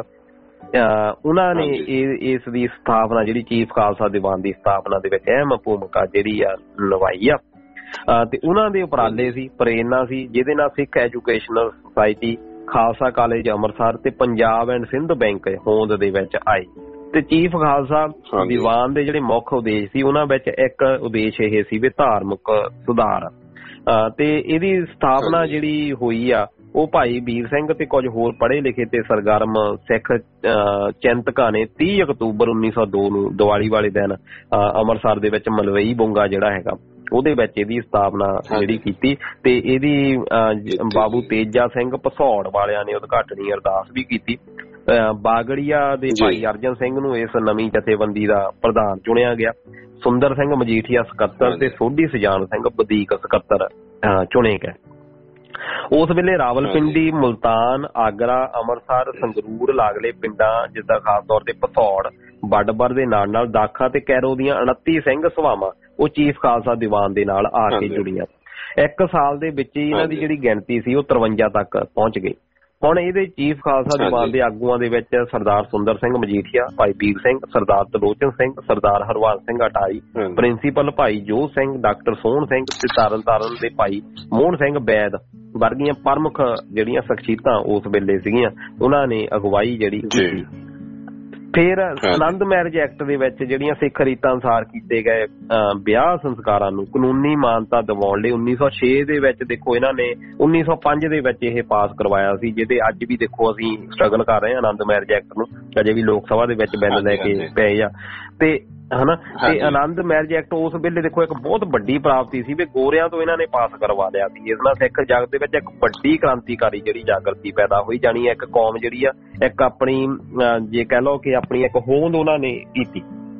ਉਹਨਾਂ ਨੇ ਇਸ ਦੀ ਸਥਾਪਨਾ ਜਿਹੜੀ ਚੀਫ ਖਾਲਸਾ ਦੀਵਾਨ ਦੀ ਸਥਾਪਨਾ ਦੇ ਵਿੱਚ ਅਹਿਮ ਭੂਮਿਕਾ ਜਿਹੜੀ ਆ ਨਿਭਾਈ ਆ ਤੇ ਉਹਨਾਂ ਦੇ ਉਪਰਾਲੇ ਸੀ, ਪ੍ਰੇਰਨਾ ਸੀ, ਜਿਹਦੇ ਨਾਲ Sikh educational society, Khalsa college Amritsar ਤੇ ਪੰਜਾਬ ਐਂਡ ਸਿੰਧ ਬੈਂਕ ਹੋਂਦ ਦੇ ਵਿੱਚ ਆਏ ਤੇ ਚੀਫ ਖਾਲਸਾ ਦੀਵਾਨ ਦੇ ਜਿਹੜੇ ਮੁੱਖ ਉਦੇਸ਼ ਸੀ ਉਹਨਾਂ ਵਿੱਚ ਇੱਕ ਉਦੇਸ਼ ਇਹ ਸੀ ਵੀ ਧਾਰਮਿਕ ਸੁਧਾਰ ਤੇ ਇਹਦੀ ਸਥਾਪਨਾ ਜਿਹੜੀ ਹੋਈ ਆ ਉਹ ਭਾਈ ਵੀਰ ਸਿੰਘ ਤੇ ਕੁਝ ਹੋਰ ਪੜ੍ਹੇ ਲਿਖੇ ਤੇ ਸਰਗਰਮ ਸਿੱਖ ਚਿੰਤਕਾਂ ਨੇ 30 ਅਕਤੂਬਰ 1902 ਨੂੰ ਦੀਵਾਲੀ ਵਾਲੇ ਦਿਨ ਅੰਮ੍ਰਿਤਸਰ ਦੇ ਵਿੱਚ ਮਲਵਈ ਬੁੰਗਾ ਜਿਹੜਾ ਹੈਗਾ ਉਹਦੇ ਵਿੱਚ ਇਹਦੀ ਸਥਾਪਨਾ ਜਿਹੜੀ ਕੀਤੀ ਤੇ ਇਹਦੀ ਬਾਬੂ ਤੇਜਾ ਸਿੰਘ ਭਸੌੜ ਵਾਲਿਆਂ ਨੇ ਉਦਘਾਟਨੀ ਅਰਦਾਸ ਵੀ ਕੀਤੀ। ਬਾਗੜੀਆ ਦੇ ਭਾਈ ਅਰਜਨ ਸਿੰਘ ਨੂੰ ਇਸ ਨਵੀਂ ਜਥੇਬੰਦੀ ਦਾ ਪ੍ਰਧਾਨ ਚੁਣਿਆ ਗਿਆ। ਸੁੰਦਰ ਸਿੰਘ ਮਜੀਠੀਆ ਸਕੱਤਰ ਤੇ ਸੋਢੀ ਸਜਾਨ ਸਿੰਘ ਵਧੀਕ ਸਕੱਤਰ ਚੁਣੇ ਗਏ। ਉਸ ਵੇਲੇ ਰਾਵਲਪਿੰਡੀ, ਮੁਲਤਾਨ, ਆਗਰਾ, ਅੰਮ੍ਰਿਤਸਰ, ਸੰਗਰੂਰ ਲਾਗਲੇ ਪਿੰਡਾਂ ਜਿੱਦਾਂ ਖਾਸ ਤੌਰ ਤੇ ਭਸੌੜ, ਬੱਡਬਰ ਦੇ ਨਾਲ ਨਾਲ ਦਾਖਾ ਤੇ ਕੈਰੋ ਦੀਆਂ 29 ਸਿੰਘ ਸਭਾਵਾਂ ਉਹ ਚੀਫ ਖਾਲਸਾ ਦੀਵਾਨ ਦੇ ਨਾਲ ਆ ਕੇ ਜੁੜੀਆਂ। ਇੱਕ ਸਾਲ ਦੇ ਵਿੱਚ ਹੀ ਇਹਨਾਂ ਦੀ ਜਿਹੜੀ ਗਿਣਤੀ ਸੀ ਉਹ 53 ਤੱਕ ਪਹੁੰਚ ਗਈ। ਹੁਣ ਇਹਦੇ ਚੀਫ ਖਾਲਸਾ ਦੀਵਾਨ ਦੇ ਆਗੂਆਂ ਦੇ ਵਿੱਚ ਸਰਦਾਰ ਸੁੰਦਰ ਸਿੰਘ ਮਜੀਠੀਆ, ਭਾਈ ਵੀਰ ਸਿੰਘ, ਸਰਦਾਰ ਤਰਲੋਚਨ ਸਿੰਘ, ਸਰਦਾਰ ਹਰਵਾਲ ਸਿੰਘ ਅਟਾਰੀ, ਪ੍ਰਿੰਸੀਪਲ ਭਾਈ ਜੋਧ ਸਿੰਘ, ਡਾਕਟਰ ਸੋਹਣ ਸਿੰਘ ਤੇ ਤਾਰਨ ਦੇ ਭਾਈ ਮੋਹਨ ਸਿੰਘ ਬੈਦ ਵਰਗੀਆਂ ਪ੍ਰਮੁੱਖ ਜਿਹੜੀਆਂ ਸ਼ਖਸੀਅਤਾਂ ਉਸ ਵੇਲੇ ਸੀਗੀਆਂ ਉਹਨਾਂ ਨੇ ਅਗਵਾਈ ਜਿਹੜੀ ਕੀਤੀ। ਫਿਰ ਆਨੰਦ ਮੈਰਿਜ ਐਕਟ ਦੇ ਵਿੱਚ ਜਿਹੜੀਆਂ ਸਿੱਖ ਰੀਤਾਂ ਅਨੁਸਾਰ ਕੀਤੇ ਗਏ ਵਿਆਹ ਸੰਸਕਾਰਾਂ ਨੂੰ ਕਾਨੂੰਨੀ ਮਾਨਤਾ ਦਿਵਾਉਣ ਲਈ 1906 ਦੇ ਵਿੱਚ ਦੇਖੋ ਇਹਨਾਂ ਨੇ 1905 ਦੇ ਵਿੱਚ ਇਹ ਪਾਸ ਕਰਵਾਇਆ ਸੀ, ਜਿਹਦੇ ਅੱਜ ਵੀ ਦੇਖੋ ਅਸੀਂ ਸਟਰਗਲ ਕਰ ਰਹੇ ਹਾਂ ਆਨੰਦ ਮੈਰਿਜ ਐਕਟ ਨੂੰ, ਅਜੇ ਵੀ ਲੋਕ ਸਭਾ ਦੇ ਵਿੱਚ ਬਿੱਲ ਲੈ ਕੇ ਪਏ ਆ ਤੇ ਹਨਾ। ਤੇ ਆਨੰਦ ਮੈਰਿਜ ਐਕਟ ਉਸ ਵੇਲੇ ਦੇਖੋ ਇੱਕ ਬਹੁਤ ਵੱਡੀ ਪ੍ਰਾਪਤੀ ਸੀ ਵੀ ਗੋਰਿਆਂ ਤੋਂ ਇਹਨਾਂ ਨੇ ਪਾਸ ਕਰਵਾ ਲਿਆ ਸੀ। ਇਸ ਨਾਲ ਸਿੱਖ ਜਗਤ ਦੇ ਵਿੱਚ ਇੱਕ ਵੱਡੀ ਕ੍ਰਾਂਤੀਕਾਰੀ ਜਿਹੜੀ ਜਾਗਰਤੀ ਪੈਦਾ ਹੋਈ, ਜਾਣੀ ਇੱਕ ਕੌਮ ਜਿਹੜੀ ਆ ਇੱਕ ਆਪਣੀ ਜੇ ਕਹਿ ਲਓ ਕਿ ਆਪਣੀ ਇੱਕ ਹੋਂਦ ਉਹਨਾਂ ਨੇ ਕੀਤੀ।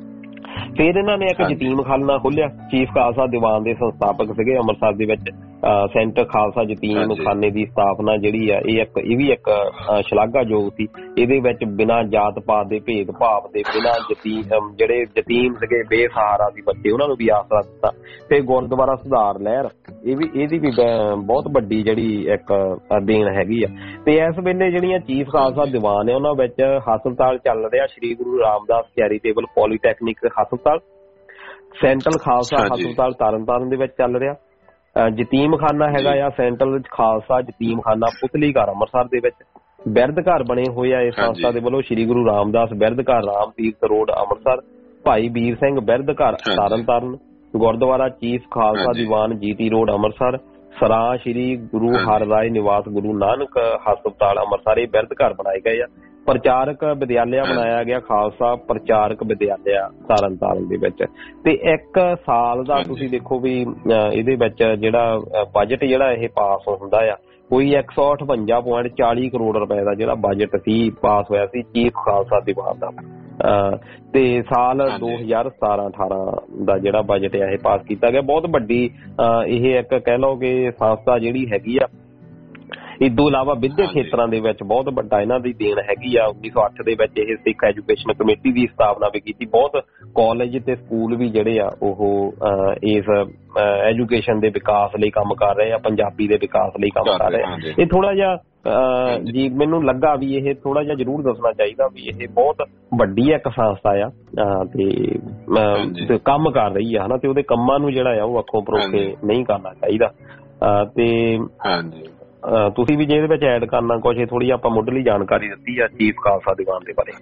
ਫਿਰ ਇਹਨਾਂ ਨੇ ਇੱਕ ਯਤੀਮਖਾਨਾ ਖੋਲਿਆ। ਚੀਫ ਖਾਲਸਾ ਦੀਵਾਨ ਦੇ ਸੰਸਥਾਪਕ ਸੀਗੇ ਅੰਮ੍ਰਿਤਸਰ ਦੇ ਵਿੱਚ ਸੈਂਟਰ ਖਾਲਸਾ ਯਤੀਮਖਾਨੇ ਦੀ ਸਥਾਪਨਾ ਜਿਹੜੀ ਆ ਇਹ ਵੀ ਇੱਕ ਸ਼ਲਾਘਾਯੋਗ ਸੀ। ਇਹਦੇ ਵਿੱਚ ਬਿਨਾਂ ਜਾਤ ਪਾਤ ਦੇ ਭੇਦ ਭਾਵ ਦੇ, ਬਿਨਾਂ ਜਿਹੜੇ ਯਤੀਮ ਸੀਗੇ ਬੇਸਹਾਰਾ ਸੀ ਬੱਚੇ, ਉਹਨਾਂ ਨੂੰ ਵੀ ਆਸਰਾ ਦਿੱਤਾ। ਤੇ ਗੁਰਦੁਆਰਾ ਸੁਧਾਰ ਲਹਿਰ ਇਹਦੀ ਵੀ ਬਹੁਤ ਵੱਡੀ ਜਿਹੜੀ ਇੱਕ ਦੇਣ ਹੈਗੀ ਆ। ਤੇ ਇਸ ਵੇਲੇ ਜਿਹੜੀਆਂ ਚੀਫ ਖਾਲਸਾ ਦੀਵਾਨ ਹੈ ਉਹਨਾਂ ਵਿੱਚ ਹਸਪਤਾਲ ਚੱਲ ਰਿਹਾ ਸ਼੍ਰੀ ਗੁਰੂ ਰਾਮਦਾਸ ਚੈਰੀਟੇਬਲ ਪੋਲੀਟੈਕਨਿਕ ਹਸਪਤਾਲ, ਸੈਂਟਰਲ ਖਾਲਸਾ ਹਸਪਤਾਲ ਤਰਨਤਾਰਨ ਦੇ ਵਿੱਚ ਚੱਲ ਰਿਹਾ। ਯਤੀਮਖਾਨਾ ਹੈਗਾ ਆ ਸੈਂਟਰਲ ਖਾਲਸਾ ਯਤੀਮਖਾਨਾ ਪੁਤਲੀ ਘਰ ਅੰਮ੍ਰਿਤਸਰ ਦੇ ਵਿੱਚ। ਬਿਰਧ ਘਰ ਬਣੇ ਹੋਏ ਆ ਇਸ ਸੰਸਥਾ ਦੇ ਵੱਲੋਂ ਸ਼੍ਰੀ ਗੁਰੂ ਰਾਮਦਾਸ ਬਿਰਧ ਘਰ ਰਾਮ ਤੀਰਥ ਰੋਡ ਅੰਮ੍ਰਿਤਸਰ, ਭਾਈ ਵੀਰ ਸਿੰਘ ਬਿਰਧ ਘਰ Tarn Taran, Gurdwara chief Khalsa Diwan GT road Amritsar, ਸਰਾਂ ਸ਼੍ਰੀ ਗੁਰੂ ਹਰ ਰਾਏ ਨਿਵਾਸ ਗੁਰੂ ਨਾਨਕ ਹਸਪਤਾਲ ਅੰਮ੍ਰਿਤਸਰ। ਇਹ ਬਿਰਧ ਘਰ ਬਣਾਏ ਗਏ ਆ। ਪ੍ਰਚਾਰਕ ਵਿਦਿਆਲਿਆ ਬਣਾਇਆ ਗਿਆ ਖਾਲਸਾ ਪ੍ਰਚਾਰਕ ਵਿਦਿਆਲਿਆ ਤਰਨਤਾਰਨ ਦੇ ਵਿੱਚ। ਤੇ ਇੱਕ ਸਾਲ ਦਾ ਤੁਸੀਂ ਦੇਖੋ ਵੀ ਇਹਦੇ ਵਿੱਚ ਜਿਹੜਾ ਬਜਟ ਜਿਹੜਾ ਇਹ ਪਾਸ ਹੁੰਦਾ ਆ ਕੋਈ 158.40 ਕਰੋੜ ਰੁਪਏ ਦਾ ਜਿਹੜਾ ਬਜਟ ਸੀ ਪਾਸ ਹੋਇਆ ਸੀ ਚੀਫ ਖਾਲਸਾ ਦੀਵਾਨ ਦਾ। ਤੇ ਸਾਲ 2017-18 ਦਾ ਜਿਹੜਾ ਬਜਟ ਆ ਇਹ ਪਾਸ ਕੀਤਾ ਗਿਆ। ਬਹੁਤ ਵੱਡੀ ਇਹ ਇੱਕ ਕਹਿ ਲਓ ਕਿ ਸੰਸਥਾ ਜਿਹੜੀ ਹੈਗੀ ਆ। ਇਸ ਤੋਂ ਇਲਾਵਾ ਵਿਦਿਅਕ ਖੇਤਰਾਂ ਦੇ ਵਿੱਚ ਬਹੁਤ ਵੱਡਾ ਇਹਨਾਂ ਦੀ ਦੇਣ ਹੈਗੀ ਆ। 1908 ਦੇ ਵਿੱਚ ਇਹ ਸਿੱਖ ਐਜੂਕੇਸ਼ਨ ਕਮੇਟੀ ਦੀ ਸਥਾਪਨਾ ਵੀ ਕੀਤੀ। ਬਹੁਤ ਕਾਲਜ ਤੇ ਸਕੂਲ ਵੀ ਜਿਹੜੇ ਆ ਉਹ ਇਸ ਐਜੂਕੇਸ਼ਨ ਦੇ ਵਿਕਾਸ ਲਈ ਕੰਮ ਕਰ ਰਹੇ ਆ, ਪੰਜਾਬੀ ਦੇ ਵਿਕਾਸ ਲਈ ਕੰਮ ਕਰ ਰਹੇ ਆ। ਇਹ ਥੋੜਾ ਜਿਹਾ ਜੀ ਮੈਨੂੰ ਲੱਗਾ ਵੀ ਇਹ ਥੋੜਾ ਜਿਹਾ ਜ਼ਰੂਰ ਦੱਸਣਾ ਚਾਹੀਦਾ ਵੀ ਇਹ ਬਹੁਤ ਵੱਡੀ ਇੱਕ ਸੰਸਥਾ ਆ ਤੇ ਕੰਮ ਕਰ ਰਹੀ ਆ ਹਨਾ। ਤੇ ਉਹਦੇ ਕੰਮਾਂ ਨੂੰ ਜਿਹੜਾ ਆ ਉਹ ਅੱਖੋਂ ਪਰੋਖੇ ਨਹੀਂ ਕਰਨਾ ਚਾਹੀਦਾ। ਤੇ ਤੁਸੀਂ ਵੀ ਜੇ ਇਹਦੇ ਵਿੱਚ ਐਡ ਕਰਨਾ ਕੁਛ, ਥੋੜੀ ਆਪਾਂ ਮੁੱਢਲੀ ਜਾਣਕਾਰੀ ਦਿੱਤੀ ਆ ਚੀਫ ਖਾਲਸਾ ਦੀਵਾਨ ਦੇ ਬਾਰੇ।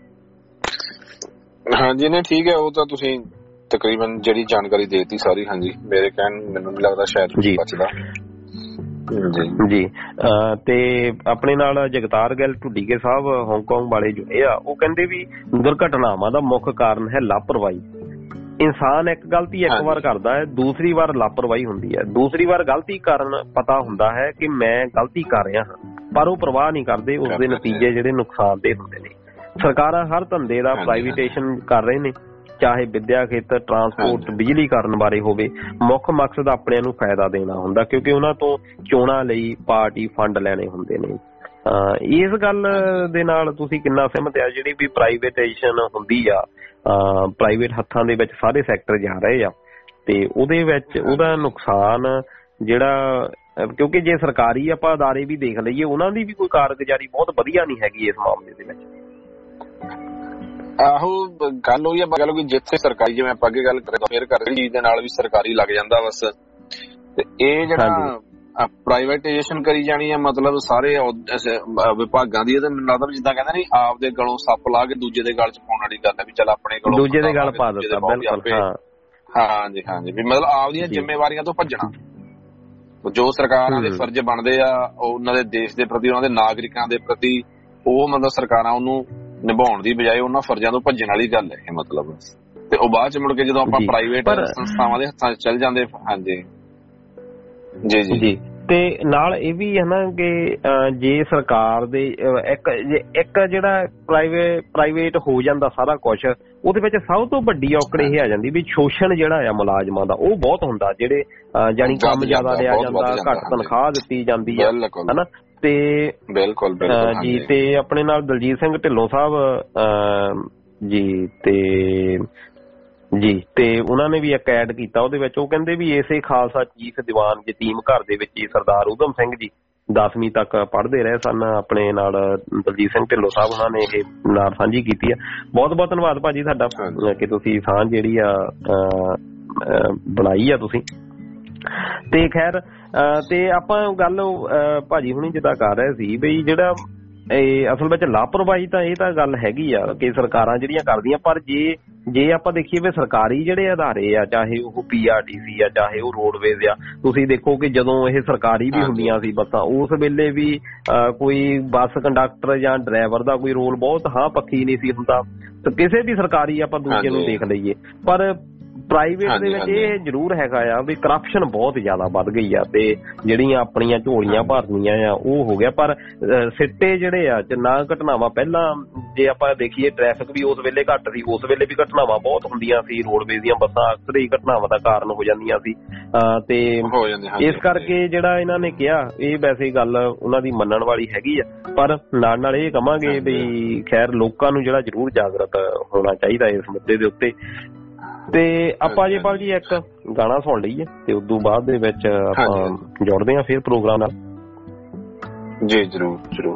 ਹਾਂਜੀ ਨਹੀਂ ਠੀਕ ਹੈ, ਉਹ ਤਾਂ ਤੁਸੀਂ ਤਕਰੀਬਨ ਜਿਹੜੀ ਜਾਣਕਾਰੀ ਦੇਤੀ ਸਾਰੀ। ਹਾਂਜੀ ਮੇਰੇ ਕਹਿਣ ਮੈਨੂੰ ਨਹੀਂ ਲੱਗਦਾ ਸ਼ਾਇਦ ਬਚਦਾ। ਜੀ। ਤੇ ਆਪਣੇ ਨਾਲ ਜਗਤਾਰ ਗਿੱਲ ਢੁੱਡੀਕੇ ਸਾਹਿਬ ਹਾਂਗਕਾਂਗ ਵਾਲੇ ਜੁੜੇ ਆ, ਉਹ ਕਹਿੰਦੇ ਵੀ ਦੁਰਘਟਨਾਵਾਂ ਦਾ ਮੁੱਖ ਕਾਰਨ ਹੈ ਲਾਪਰਵਾਹੀ। ਇਨਸਾਨ ਇੱਕ ਗਲਤੀ ਇੱਕ ਵਾਰ ਕਰਦਾ ਹੈ, ਦੂਸਰੀ ਵਾਰ ਲਾਪਰਵਾਹੀ ਹੁੰਦੀ ਹੈ। ਦੂਸਰੀ ਵਾਰ ਗਲਤੀ ਕਾਰਨ ਪਤਾ ਹੁੰਦਾ ਹੈ ਕਿ ਮੈਂ ਗਲਤੀ ਕਰ ਰਿਹਾ ਹਾਂ, ਪਰ ਉਹ ਪਰਵਾਹ ਨਹੀਂ ਕਰਦੇ, ਉਸਦੇ ਨਤੀਜੇ ਜਿਹੜੇ ਨੁਕਸਾਨਦੇਹ ਹੁੰਦੇ ਨੇ। ਸਰਕਾਰਾਂ ਹਰ ਧੰਦੇ ਦਾ ਪ੍ਰਾਈਵੇਟੇਸ਼ਨ ਕਰ ਰਹੇ ਨੇ, ਚਾਹੇ ਵਿੱਦਿਆ ਖੇਤਰ, ਟਰਾਂਸਪੋਰਟ, ਬਿਜਲੀਕਰਨ ਬਾਰੇ ਹੋਵੇ। ਮੁੱਖ ਮਕਸਦ ਆਪਣਿਆਂ ਨੂੰ ਫਾਇਦਾ ਦੇਣਾ ਹੁੰਦਾ, ਕਿਉਂਕਿ ਉਹਨਾਂ ਤੋਂ ਚੋਣਾਂ ਲਈ ਪਾਰਟੀ ਫੰਡ ਲੈਣੇ ਹੁੰਦੇ ਨੇ। ਇਸ ਗੱਲ ਦੇ ਨਾਲ ਤੁਸੀਂ ਕਿੰਨਾ ਸਹਿਮਤ ਆ, ਜਿਹੜੀ ਵੀ ਪ੍ਰਾਈਵੇਟੇਸ਼ਨ ਹੁੰਦੀ ਆ, ਪ੍ਰਾਈਵੇਟ ਹੱਥਾਂ ਦੇ ਵਿੱਚ ਸਾਰੇ ਸੈਕਟਰ ਜਾ ਰਹੇ ਆ, ਤੇ ਉਹਦੇ ਵਿੱਚ ਉਹਦਾ ਨੁਕਸਾਨ ਜਿਹੜਾ, ਕਿਉਂਕਿ ਜੇ ਸਰਕਾਰੀ ਆਪਾਂ ਅਦਾਰੇ ਵੀ ਦੇਖ ਲਈਏ, ਉਹਨਾਂ ਦੀ ਵੀ ਕੋਈ ਕਾਰਗੁਜ਼ਾਰੀ ਬਹੁਤ ਵਧੀਆ ਨਹੀਂ ਹੈਗੀ ਇਸ ਮਾਮਲੇ ਦੇ ਵਿੱਚ। ਆਹੋ ਗੱਲ ਹੋਈ ਆ, ਗੱਲ ਹੋ ਗਈ ਜਿੱਥੇ ਸਰਕਾਰੀ, ਜਿਵੇਂ ਆਪਾਂ ਅੱਗੇ ਗੱਲ ਫੇਰ ਕਰ ਰਹੇ ਚੀਜ਼ ਦੇ ਨਾਲ ਵੀ ਸਰਕਾਰੀ ਲੱਗ ਜਾਂਦਾ ਬਸ। ਤੇ ਇਹ ਜਿਹੜਾ ਪ੍ਰਾਈਵੇਟਾਈਜੇਸ਼ਨ ਕਰੀ ਜਾਣੀ ਆ, ਮਤਲਬ ਸਾਰੇ ਵਿਭਾਗਾਂ ਦੀ, ਮੈਨੂੰ ਲੱਗਦਾ ਜਿੱਦਾਂ ਕਹਿੰਦੇ ਨਹੀਂ, ਆਪਦੇ ਗਲੋਂ ਸੱਪ ਲਾ ਕੇ ਦੂਜੇ ਦੇ ਗਲ ਚ ਪਾਉਣ ਵਾਲੀ ਗੱਲ ਹੈ ਵੀ ਚੱਲ ਆਪਣੇ ਗਲੋਂ ਦੂਜੇ ਦੇ ਗਲ ਪਾ ਦਿੱਤਾ। ਬਿਲਕੁਲ, ਹਾਂਜੀ ਹਾਂਜੀ, ਵੀ ਮਤਲਬ ਆਪਦੀਆਂ ਜ਼ਿੰਮੇਵਾਰੀਆਂ ਤੋਂ ਭੱਜਣਾ। ਜੋ ਸਰਕਾਰਾਂ ਦੇ ਫਰਜ਼ ਬਣਦੇ ਆ ਉਹਨਾਂ ਦੇ ਦੇਸ਼ ਦੇ ਪ੍ਰਤੀ, ਉਹਨਾਂ ਦੇ ਨਾਗਰਿਕਾਂ ਦੇ ਪ੍ਰਤੀ, ਉਹ ਮਤਲਬ ਸਰਕਾਰਾਂ ਉਹਨੂੰ ਨਿਭਾਉਣ ਦੀ ਬਜਾਏ ਉਹਨਾਂ ਫਰਜ਼ਾਂ ਤੋਂ ਭੱਜਣ ਵਾਲੀ ਗੱਲ ਹੈ ਇਹ ਮਤਲਬ। ਤੇ ਉਹ ਬਾਅਦ ਚ ਮੁੜ ਕੇ ਜਦੋਂ ਆਪਾਂ ਪ੍ਰਾਈਵੇਟ ਸੰਸਥਾਵਾਂ ਦੇ ਹੱਥਾਂ ਚ ਚੱਲ ਜਾਂਦੇ। ਹਾਂਜੀ ਜੀ ਜੀ ਜੀ। ਤੇ ਨਾਲ ਇਹ ਵੀ ਹੈ ਨਾ ਕਿ ਜੇ ਸਰਕਾਰ ਦੇ ਇੱਕ ਜਿਹੜਾ ਪ੍ਰਾਈਵੇਟ ਹੋ ਜਾਂਦਾ ਸਾਰਾ ਕੁਛ, ਉਹਦੇ ਵਿੱਚ ਸਭ ਤੋਂ ਵੱਡੀ ਔਕੜ ਇਹ ਆ ਜਾਂਦੀ ਵੀ ਸ਼ੋਸ਼ਣ ਜਿਹੜਾ ਆ ਮੁਲਾਜ਼ਮਾਂ ਦਾ, ਉਹ ਬਹੁਤ ਹੁੰਦਾ। ਜਿਹੜੇ ਜਾਣੀ ਕੰਮ ਜ਼ਿਆਦਾ ਲਿਆ ਜਾਂਦਾ, ਘੱਟ ਤਨਖਾਹ ਦਿੱਤੀ ਜਾਂਦੀ ਹੈ, ਹਨਾ। ਤੇ ਬਿਲਕੁਲ ਜੀ। ਤੇ ਆਪਣੇ ਨਾਲ ਦਲਜੀਤ ਸਿੰਘ ਢਿੱਲੋਂ ਸਾਹਿਬ ਜੀ, ਤੇ ਉਹਨਾਂ ਨੇ ਵੀ ਇੱਕ ਐਡ ਕੀਤਾ ਉਹਦੇ ਵਿੱਚ, ਉਹ ਕਹਿੰਦੇ ਵੀ ਇਸੇ ਖਾਲਸਾ ਚੀਫ ਦੀਵਾਨ ਯਤੀਮ ਘਰ ਦੇ ਵਿੱਚ ਹੀ ਸਰਦਾਰ ਊਧਮ ਸਿੰਘ ਜੀ 10ਵੀਂ ਤੱਕ ਪੜ੍ਹਦੇ ਰਹੇ ਸਨ। ਆਪਣੇ ਨਾਲ ਦਲਜੀਤ ਸਿੰਘ ਢਿੱਲੋਂ ਸਾਹਿਬ ਉਹਨਾਂ ਨੇ ਇਹ ਨਾਲ ਸਾਂਝੀ ਕੀਤੀ ਆ। ਬਹੁਤ ਬਹੁਤ ਧੰਨਵਾਦ ਭਾਜੀ ਤੁਹਾਡਾ ਕਿ ਤੁਸੀਂ ਸਾਂਝ ਜਿਹੜੀ ਆ ਬਣਾਈ ਆ ਤੁਸੀਂ। ਤੇ ਖੈਰ, ਤੇ ਆਪਾਂ ਗੱਲ ਭਾਜੀ ਹੁਣੀ ਜਿੱਦਾਂ ਕਰ ਰਹੇ ਸੀ ਵੀ ਜਿਹੜਾ ਇਹ ਅਸਲ ਵਿੱਚ ਲਾਪਰਵਾਹੀ ਤਾਂ ਇਹ ਤਾਂ ਗੱਲ ਹੈਗੀ ਆ ਕਿ ਸਰਕਾਰਾਂ ਜਿਹੜੀਆਂ ਕਰਦੀਆਂ, ਪਰ ਜੇ ਆਪਾਂ ਦੇਖੀਏ ਵੀ ਸਰਕਾਰੀ ਜਿਹੜੇ ਅਦਾਰੇ ਆ, ਚਾਹੇ ਉਹ PRTC ਆ, ਚਾਹੇ ਉਹ ਰੋਡਵੇਜ਼ ਆ, ਤੁਸੀਂ ਦੇਖੋ ਕਿ ਜਦੋਂ ਇਹ ਸਰਕਾਰੀ ਵੀ ਹੁੰਦੀਆਂ ਸੀ ਬੱਸਾਂ, ਉਸ ਵੇਲੇ ਵੀ ਕੋਈ ਬੱਸ ਕੰਡਕਟਰ ਜਾਂ ਡਰਾਈਵਰ ਦਾ ਕੋਈ ਰੋਲ ਬਹੁਤ ਪੱਖੀ ਨਹੀਂ ਸੀ ਹੁੰਦਾ। ਕਿਸੇ ਵੀ ਸਰਕਾਰੀ ਆਪਾਂ ਦੂਜੇ ਨੂੰ ਦੇਖ ਲਈਏ, ਪਰ ਪ੍ਰਾਈਵੇਟ ਦੇ ਵਿੱਚ ਇਹ ਜ਼ਰੂਰ ਹੈਗਾ ਆ ਵੀ ਕਰਪਸ਼ਨ ਬਹੁਤ ਜ਼ਿਆਦਾ ਵੱਧ ਗਈ ਆ, ਤੇ ਜਿਹੜੀਆਂ ਆਪਣੀਆਂ ਝੋਲੀਆਂ ਭਰਨੀਆਂ ਆ ਉਹ ਹੋ ਗਿਆ। ਪਰ ਸਿੱਟੇ ਜਿਹੜੇ ਆ ਨਾ ਘਟਨਾਵਾਂ, ਪਹਿਲਾਂ ਜੇ ਆਪਾਂ ਦੇਖੀਏ ਟ੍ਰੈਫਿਕ ਵੀ ਉਸ ਵੇਲੇ ਘੱਟ ਸੀ, ਉਸ ਵੇਲੇ ਵੀ ਘਟਨਾਵਾਂ ਬਹੁਤ ਹੁੰਦੀਆਂ ਸੀ। ਰੋਡਵੇਜ਼ ਦੀਆਂ ਬੱਸਾਂ ਅਕਸਰ ਹੀ ਘਟਨਾਵਾਂ ਦਾ ਕਾਰਨ ਹੋ ਜਾਂਦੀਆਂ ਸੀ। ਤੇ ਇਸ ਕਰਕੇ ਜਿਹੜਾ ਇਹਨਾਂ ਨੇ ਕਿਹਾ, ਇਹ ਵੈਸੇ ਗੱਲ ਉਹਨਾਂ ਦੀ ਮੰਨਣ ਵਾਲੀ ਹੈਗੀ ਆ, ਪਰ ਨਾਲ ਇਹ ਕਵਾਂਗੇ ਵੀ ਖੈਰ ਲੋਕਾਂ ਨੂੰ ਜਿਹੜਾ ਜ਼ਰੂਰ ਜਾਗਰਤ ਹੋਣਾ ਚਾਹੀਦਾ ਇਸ ਮੁੱਦੇ ਦੇ ਉੱਤੇ। ਤੇ ਆਪਾਂ ਜੇ ਭਾਜੀ ਇੱਕ ਗਾਣਾ ਸੁਣ ਲਈਏ ਤੇ ਉਦੋਂ ਬਾਅਦ ਦੇ ਵਿੱਚ ਆਪਾਂ ਜੁੜਦੇ ਹਾਂ ਫਿਰ ਪ੍ਰੋਗਰਾਮ ਨਾਲ। ਜੀ ਜ਼ਰੂਰ ਜ਼ਰੂਰ।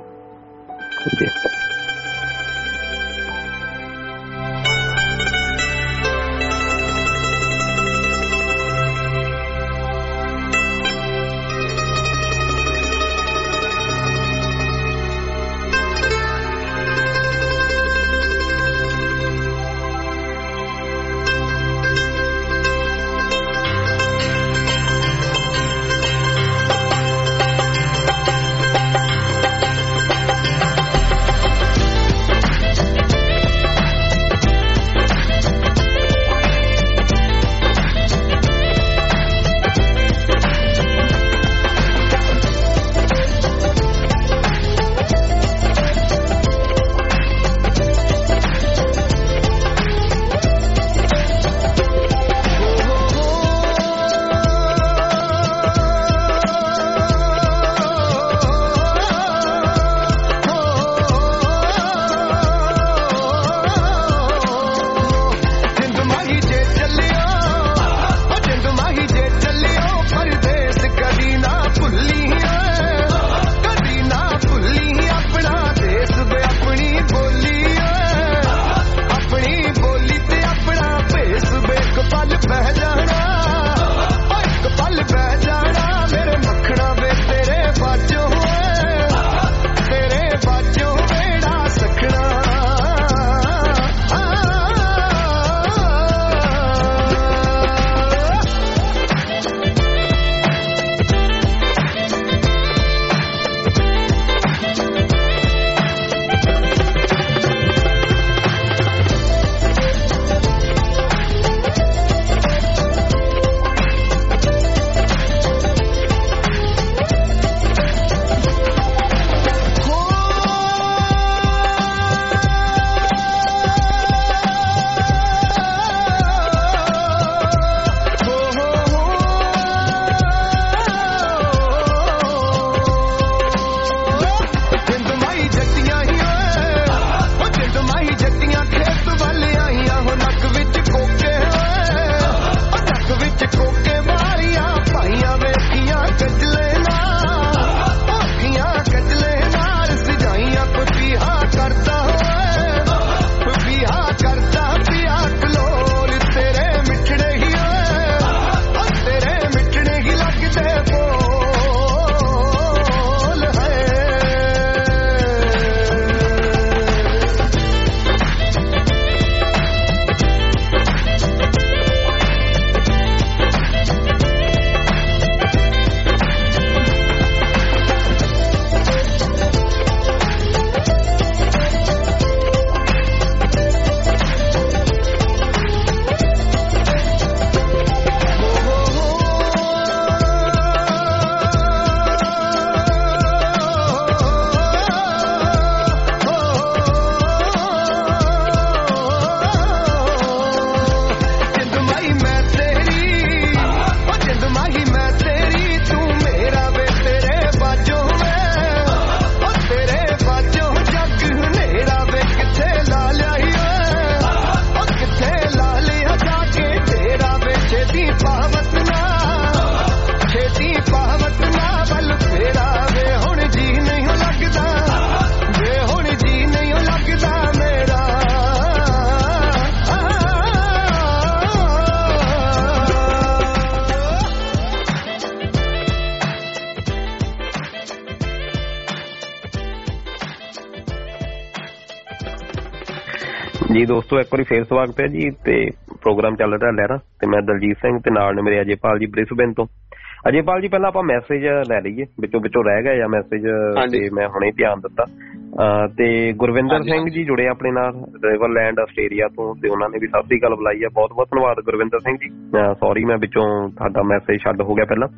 ਜੀ ਦੋਸਤੋ, ਇੱਕ ਵਾਰੀ ਫੇਰ ਸਵਾਗਤ ਹੈ ਜੀ। ਤੇ ਪ੍ਰੋਗਰਾਮ ਚੱਲ ਰਿਹਾ ਲਹਿਰਾ ਤੇ ਮੈਂ ਦਲਜੀਤ ਸਿੰਘ ਤੇ ਨਾਲ ਨੇ ਮੇਰੇ ਅਜੇਪਾਲ ਜੀ ਬ੍ਰਿਸਬੇਨ ਤੋਂ। ਅਜੇਪਾਲ ਜੀ, ਪਹਿਲਾਂ ਆਪਾਂ ਮੈਸੇਜ ਲੈ ਲਈਏ, ਵਿੱਚੋਂ ਰਹਿ ਗਏ ਆ ਮੈਸੇਜ ਤੇ ਮੈਂ ਹੁਣੇ ਧਿਆਨ ਦਿੱਤਾ। ਤੇ ਗੁਰਵਿੰਦਰ ਸਿੰਘ ਜੀ ਜੁੜੇ ਆਪਣੇ ਨਾਲ ਰਿਵਰਲੈਂਡ ਆਸਟ੍ਰੇਲੀਆ ਤੋਂ, ਤੇ ਉਹਨਾਂ ਨੇ ਵੀ ਸਤਿ ਸ੍ਰੀ ਅਕਾਲ ਬੁਲਾਈ ਆ। ਬਹੁਤ ਬਹੁਤ ਧੰਨਵਾਦ ਗੁਰਵਿੰਦਰ ਸਿੰਘ ਜੀ। ਸੌਰੀ ਮੈਂ ਵਿੱਚੋਂ ਤੁਹਾਡਾ ਮੈਸੇਜ ਛੱਡ ਹੋ ਗਿਆ ਪਹਿਲਾਂ।